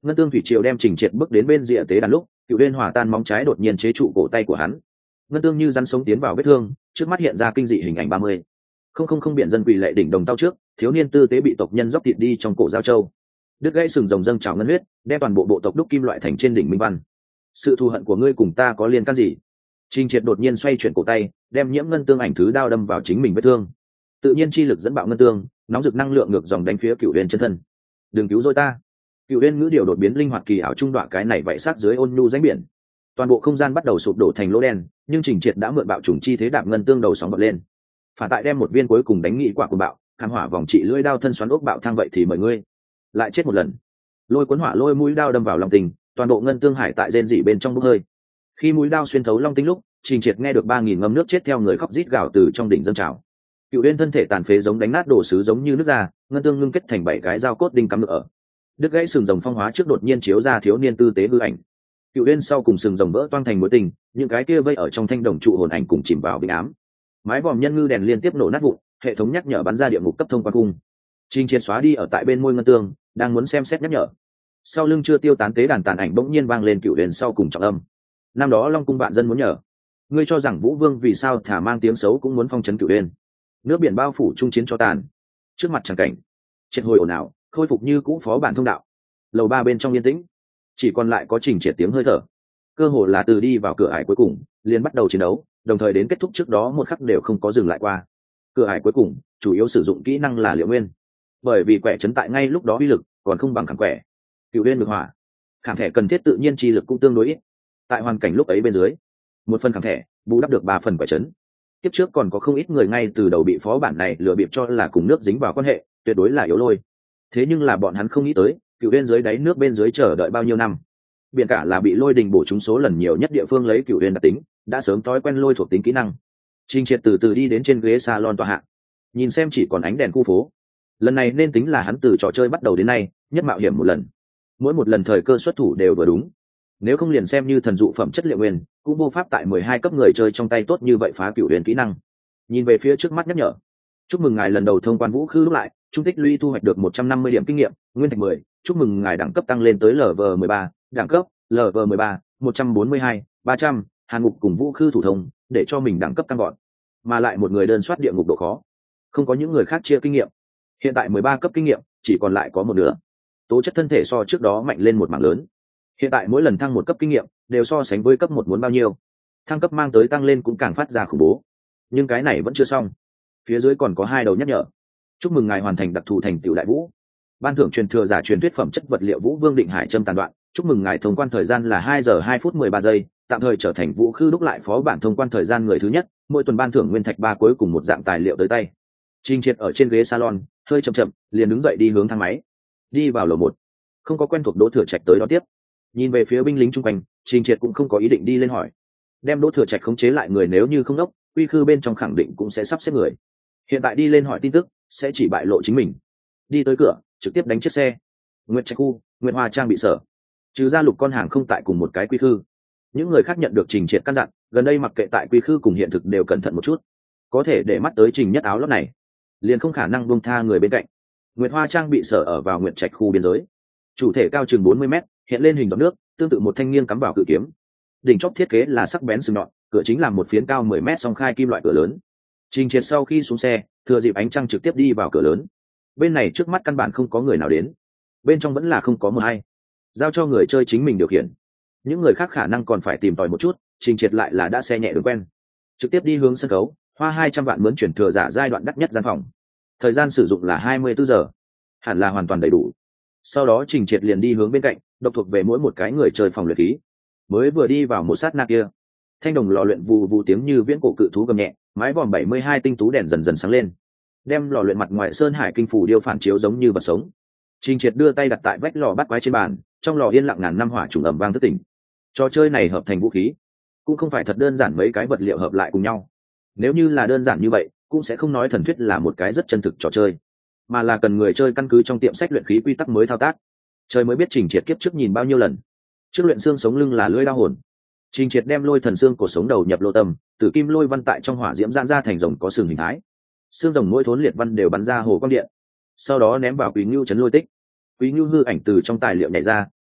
S1: ngân tương thủy triều đem Trình Triệt bước đến bên rìa tế đàn lúc, Cựu Uyên hòa tan móng trái đột nhiên chế trụ cổ tay của hắn. Ngân tương như rắn sống tiến vào vết thương, trước mắt hiện ra kinh dị hình ảnh 30. Không biển dân quỳ lệ đỉnh đồng tao trước, thiếu niên tư tế bị tộc nhân dốc thịt đi trong cổ giao châu. Đứt gãy sừng rồng dâng trào ngân huyết, đem toàn bộ bộ tộc đúc kim loại thành trên đỉnh minh văn. Sự thù hận của ngươi cùng ta có liên can gì? Trình Triệt đột nhiên xoay chuyển cổ tay, đem nhiễm ngân tương ảnh thứ đao đâm vào chính mình vết thương. Tự nhiên chi lực dẫn bạo ngân tương, nóng rực năng lượng ngược dòng đánh phía Cựu Uyên chân thân. Đừng cứu rỗi ta! Cựu Uyên ngữ điều đột biến linh hoạt kỳ ảo trung đoạn cái này vậy sát dưới ôn nhu rãnh biển. Toàn bộ không gian bắt đầu sụp đổ thành lỗ đen, nhưng Trình Triệt đã mượn bạo trùng chi thế đạp ngân tương đầu sóng bật lên. Phản tại đem một viên cuối cùng đánh nghị quả của bạo, kháng hỏa vòng trị lưỡi đao thân xoắn ốc bạo thang vậy thì mời ngươi lại chết một lần. Lôi cuốn hỏa lôi mũi đao đâm vào long tình, toàn bộ ngân tương hải tại rên rỉ bên trong bốc hơi. Khi mũi đao xuyên thấu long tinh lúc, Trình Triệt nghe được 3000 ngâm nước chết theo người khóc rít gào từ trong đỉnh dâng trào. Cựu Uyên thân thể tàn phế giống đánh nát đồ sứ giống như nước ra, ngân tương ngưng kết thành 7 cái dao cốt đinh cắm ngược ở. Đứt gãy sừng rồng phong hóa trước đột nhiên chiếu ra thiếu niên tư tế hư ảnh. Cựu Uyên sau cùng sừng rồng vỡ toang thành mối tình, những cái kia vây ở trong thanh đồng trụ hồn ảnh cùng chìm vào bình ám. Mái vòm nhân ngư đèn liên tiếp nổ nát vụn, hệ thống nhắc nhở bắn ra địa ngục cấp thông qua cung. Trình Triệt xóa đi ở tại bên môi ngân tương, đang muốn xem xét nhắc nhở. Sau lưng chưa tiêu tán tế đàn tàn ảnh bỗng nhiên vang lên Cựu Uyên sau cùng trọng âm. Năm đó Long cung vạn dân muốn nhờ, ngươi cho rằng Vũ Vương vì sao thả mang tiếng xấu cũng muốn phong trấn Cựu Uyên. Nước biển bao phủ trung chiến cho tàn. Trước mặt chẳng cảnh, triệt hồi ồn ào, khôi phục như cũ phó bản thông đạo. Lầu 3 bên trong yên tĩnh, chỉ còn lại có Trình Triệt tiếng hơi thở. Cơ hồ là từ đi vào cửa ải cuối cùng, liền bắt đầu chiến đấu, đồng thời đến kết thúc trước đó một khắc đều không có dừng lại qua. Cửa ải cuối cùng, chủ yếu sử dụng kỹ năng là Liệu Nguyên, bởi vì quẻ chấn tại ngay lúc đó uy lực còn không bằng kháng quẻ. Cựu Uyên được hỏa, kháng thẻ cần thiết tự nhiên chi lực cũng tương đối ít. Tại hoàn cảnh lúc ấy bên dưới, một phần kháng thẻ bù đắp được 3 phần quẻ chấn. Tiếp trước còn có không ít người ngay từ đầu bị phó bản này lừa bịp cho là cùng nước dính vào quan hệ, tuyệt đối là yếu lôi. Thế nhưng là bọn hắn không nghĩ tới, Cựu Uyên dưới đáy nước bên dưới chờ đợi bao nhiêu năm. Biển cả là bị lôi đình bổ trúng số lần nhiều nhất địa phương lấy Cựu Uyên đặc tính, đã sớm thói quen lôi thuộc tính kỹ năng. Trình Triệt từ từ đi đến trên ghế salon tọa hạ, nhìn xem chỉ còn ánh đèn khu phố. Lần này nên tính là hắn từ trò chơi bắt đầu đến nay nhất mạo hiểm một lần. Mỗi một lần thời cơ xuất thủ đều vừa đúng. Nếu không liền xem như thần dụ phẩm chất liệu nguyên, cũng vô pháp tại 12 cấp người chơi trong tay tốt như vậy phá Cựu Uyên kỹ năng. Nhìn về phía trước mắt nhắc nhở. Chúc mừng ngài lần đầu thông quan vũ khư lúc lại, trung tích lũy thu hoạch được 150 điểm kinh nghiệm, nguyên thạch 10. Chúc mừng ngài đẳng cấp tăng lên tới LV13, đẳng cấp LV13, 142, 300, hàn ngục cùng vũ khư thủ thông, để cho mình đẳng cấp tăng gọn. Mà lại một người đơn soát địa ngục độ khó, không có những người khác chia kinh nghiệm. Hiện tại 13 cấp kinh nghiệm, chỉ còn lại có một nửa. Tố chất thân thể so trước đó mạnh lên một mảng lớn. Hiện tại mỗi lần thăng một cấp kinh nghiệm, đều so sánh với cấp 1 muốn bao nhiêu. Thăng cấp mang tới tăng lên cũng càng phát ra khủng bố. Nhưng cái này vẫn chưa xong. Phía dưới còn có 2 đầu nhắc nhở. Chúc mừng ngài hoàn thành đặc thù thành tựu đại vũ. Ban thưởng truyền thừa giả truyền thuyết phẩm chất vật liệu Vũ Vương Định Hải châm tàn đoạn. Chúc mừng ngài thông quan thời gian là 2 giờ 2 phút 13 giây, tạm thời trở thành vũ khư đúc lại phó bản thông quan thời gian người thứ nhất, mỗi tuần ban thưởng nguyên thạch 3 cuối cùng một dạng tài liệu tới tay. Trình Triệt ở trên ghế salon, hơi chậm chậm, liền đứng dậy đi hướng thang máy. Đi vào lầu 1. Không có quen thuộc Đỗ Thừa Trạch tới đó tiếp. Nhìn về phía binh lính chung quanh, Trình Triệt cũng không có ý định đi lên hỏi. Đem Đỗ Thừa Trạch khống chế lại người nếu như không đốc, quy khư bên trong khẳng định cũng sẽ sắp xếp người. Hiện tại đi lên hỏi tin tức, sẽ chỉ bại lộ chính mình. Đi tới cửa, trực tiếp đánh chiếc xe. Nguyệt Trạch khu, Nguyệt Hoa trang bị sở. Trừ ra Lục con hàng không tại cùng một cái quy khư. Những người khác nhận được Trình Triệt căn dặn, gần đây mặc kệ tại quy khư cùng hiện thực đều cẩn thận một chút. Có thể để mắt tới Trình Nhất áo lót này, liền không khả năng buông tha người bên cạnh. Nguyệt Hoa trang bị sở ở vào Nguyệt Trạch khu biên giới. Chủ thể cao chừng 40m, hiện lên hình giọt nước, tương tự một thanh niên cắm vào cự kiếm. Đỉnh chóp thiết kế là sắc bén sừng nhọn, cửa chính là một phiến cao 10m song khai kim loại cửa lớn. Trình Triệt sau khi xuống xe, thừa dịp ánh trăng trực tiếp đi vào cửa lớn. Bên này trước mắt căn bản không có người nào đến, bên trong vẫn là không có một ai. Giao cho người chơi chính mình điều khiển. Những người khác khả năng còn phải tìm tòi một chút. Trình Triệt lại là đã xe nhẹ đường quen, trực tiếp đi hướng sân khấu, hoa 200 vạn mướn chuyển thừa giả giai đoạn đắt nhất gian phòng. Thời gian sử dụng là 24 giờ, hẳn là hoàn toàn đầy đủ. Sau đó Trình Triệt liền đi hướng bên cạnh, độc thuộc về mỗi một cái người chơi phòng luyện khí. Mới vừa đi vào một sát na kia, thanh đồng lò luyện vù vù tiếng như viễn cổ cự thú gầm nhẹ, mái vòm 72 tinh tú đèn dần dần sáng lên, đem lò luyện mặt ngoài sơn hải kinh phủ điêu phản chiếu giống như vật sống. Trình Triệt đưa tay đặt tại vách lò bắt quái trên bàn, trong lò yên lặng ngàn năm hỏa trùng ầm vang thức tỉnh. Trò chơi này hợp thành vũ khí, cũng không phải thật đơn giản mấy cái vật liệu hợp lại cùng nhau. Nếu như là đơn giản như vậy, cũng sẽ không nói thần thuyết là một cái rất chân thực trò chơi, mà là cần người chơi căn cứ trong tiệm sách luyện khí quy tắc mới thao tác. Trời mới biết Trình Triệt kiếp trước nhìn bao nhiêu lần. Trước luyện xương sống lưng là lưỡi đao hồn. Trình Triệt đem lôi thần xương cổ sống đầu nhập lô tâm, tử kim lôi văn tại trong hỏa diễm giãn ra thành rồng có sừng hình thái. Xương rồng mỗi thốn liệt văn đều bắn ra hồ quang điện. Sau đó ném vào Quý Ngưu chấn lôi tích. Quý Ngưu hư ảnh từ trong tài liệu nhảy ra,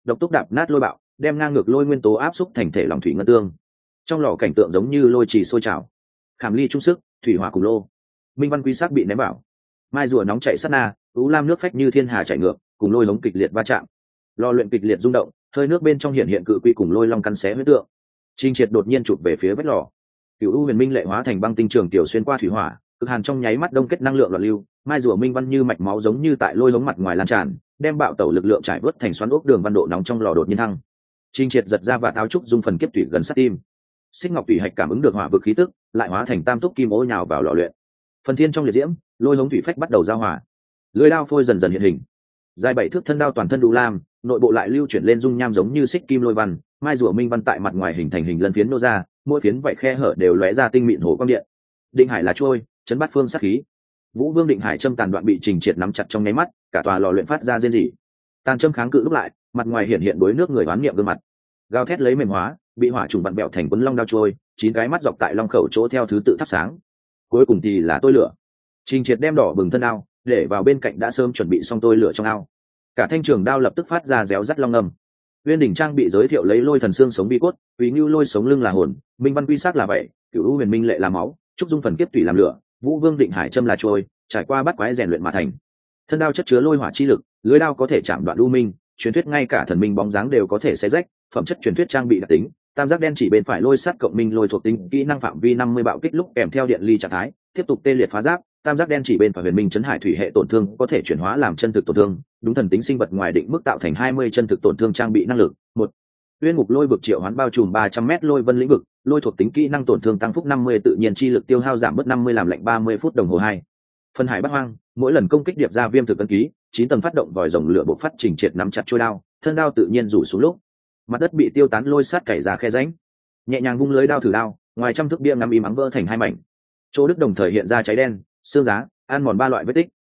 S1: độc túc đạp nát lôi bạo, đem ngang ngược lôi nguyên tố áp xúc thành thể lòng thủy ngân tương. Trong lò cảnh tượng giống như lôi trì sôi trào, khảm ly trung sức, thủy hỏa cùng lô. Minh văn quy sắc bị ném vào, mai rùa nóng chảy sát na, ú lam nước phách như thiên hà chảy ngược, cùng lôi hống kịch liệt va chạm. Lò luyện kịch liệt rung động, hơi nước bên trong hiện hiện cự quy cùng lôi long cắn xé huyết tượng. Trình Triệt đột nhiên chụp về phía vách lò, cửu u huyền minh lệ hóa thành băng tinh trường tiểu xuyên qua thủy hỏa, cực hàn trong nháy mắt đông kết năng lượng loạn lưu, mai rùa minh văn như mạch máu giống như tại lôi hống mặt ngoài lan tràn, đem bạo tẩu lực lượng trải vớt thành xoắn ốc đường văn độ nóng trong lò đột nhiên thăng. Trình Triệt giật ra và tháo trúc dung phần kiếp tủy gần sát tim. Xích ngọc tủy hạch cảm ứng được hỏa vực khí tức, lại hóa thành tam túc kim ô nhào vào lò luyện. Phần thiên trong liệt diễm, lôi hống thủy phách bắt đầu giao hỏa. Lưỡi đao phôi dần dần hiện hình. Dài 7 thước thân đao toàn thân đủ lam, nội bộ lại lưu chuyển lên dung nham giống như xích kim lôi văn, mai rùa minh văn tại mặt ngoài hình thành hình lân phiến nô ra, mỗi phiến vảy khe hở đều lóe ra tinh mịn hồ quang điện. Định hải là trôi, chấn bát phương sát khí. Vũ Vương Định Hải châm tàn đoạn bị Trình Triệt nắm chặt trong nháy mắt, cả tòa lò luyện phát ra rên rỉ. Tàn châm kháng cự lúc lại, mặt ngoài hiện hiện đối nước người oán niệm gương mặt. Gào thét lấy mềm hóa, bị hỏa trùng vặn bẹo thành quấn long đao trôi, 9 cái mắt dọc tại long khẩu chỗ theo thứ tự thắp sáng. Cuối cùng thì là tôi lửa. Trình Triệt đem đỏ bừng thân đao, để vào bên cạnh đã sớm chuẩn bị xong tôi lửa trong ao. Cả thanh trường đao lập tức phát ra réo rắt long ngầm. Uyên đỉnh trang bị giới thiệu lấy lôi thần xương sống bi cốt, Quý Nưu lôi sống lưng là hồn, Minh văn quy sắc là vậy, Cửu U huyền minh lệ là máu, trúc dung phần kiếp tủy làm lửa, Vũ Vương Định Hải châm là trôi, trải qua bắt quái rèn luyện mà thành. Thân đao chất chứa lôi hỏa chi lực, lưỡi đao có thể chạm đoạn u minh, truyền thuyết ngay cả thần minh bóng dáng đều có thể xé rách, phẩm chất truyền thuyết trang bị đặc tính, tam giác đen chỉ bên phải lôi sắt cộng minh lôi thuộc tính, kỹ năng phạm vi 50 bạo kích lúc kèm theo điện ly trạng thái, tiếp tục tê liệt phá giáp, tam giác đen chỉ bên phải huyền minh chấn hải thủy hệ tổn thương có thể chuyển hóa làm chân thực tổn thương, đúng thần tính sinh vật ngoài định mức tạo thành 20 chân thực tổn thương trang bị năng lực. Một, Uyên ngục lôi vực triệu hoán bao trùm 300m lôi vân lĩnh vực, lôi thuộc tính kỹ năng tổn thương tăng phúc 50, tự nhiên chi lực tiêu hao giảm bớt 50 làm lạnh 30 phút đồng hồ 2. Phân hải bát hoang, mỗi lần công kích điệp ra viêm thực ấn ký, 9 tầng phát động vòi rồng lửa bộc phát. Trình Triệt nắm chặt chuôi đao, thân đao tự nhiên rủ xuống lúc, mặt đất bị tiêu tán lôi sát cày ra khe rãnh. Nhẹ nhàng vung lưới đao thử đao, ngoài trăm thước bia ngắm im ắng vỡ thành hai mảnh. Chỗ đứt đồng thời hiện ra cháy đen, xương giá, ăn mòn 3 loại vết tích.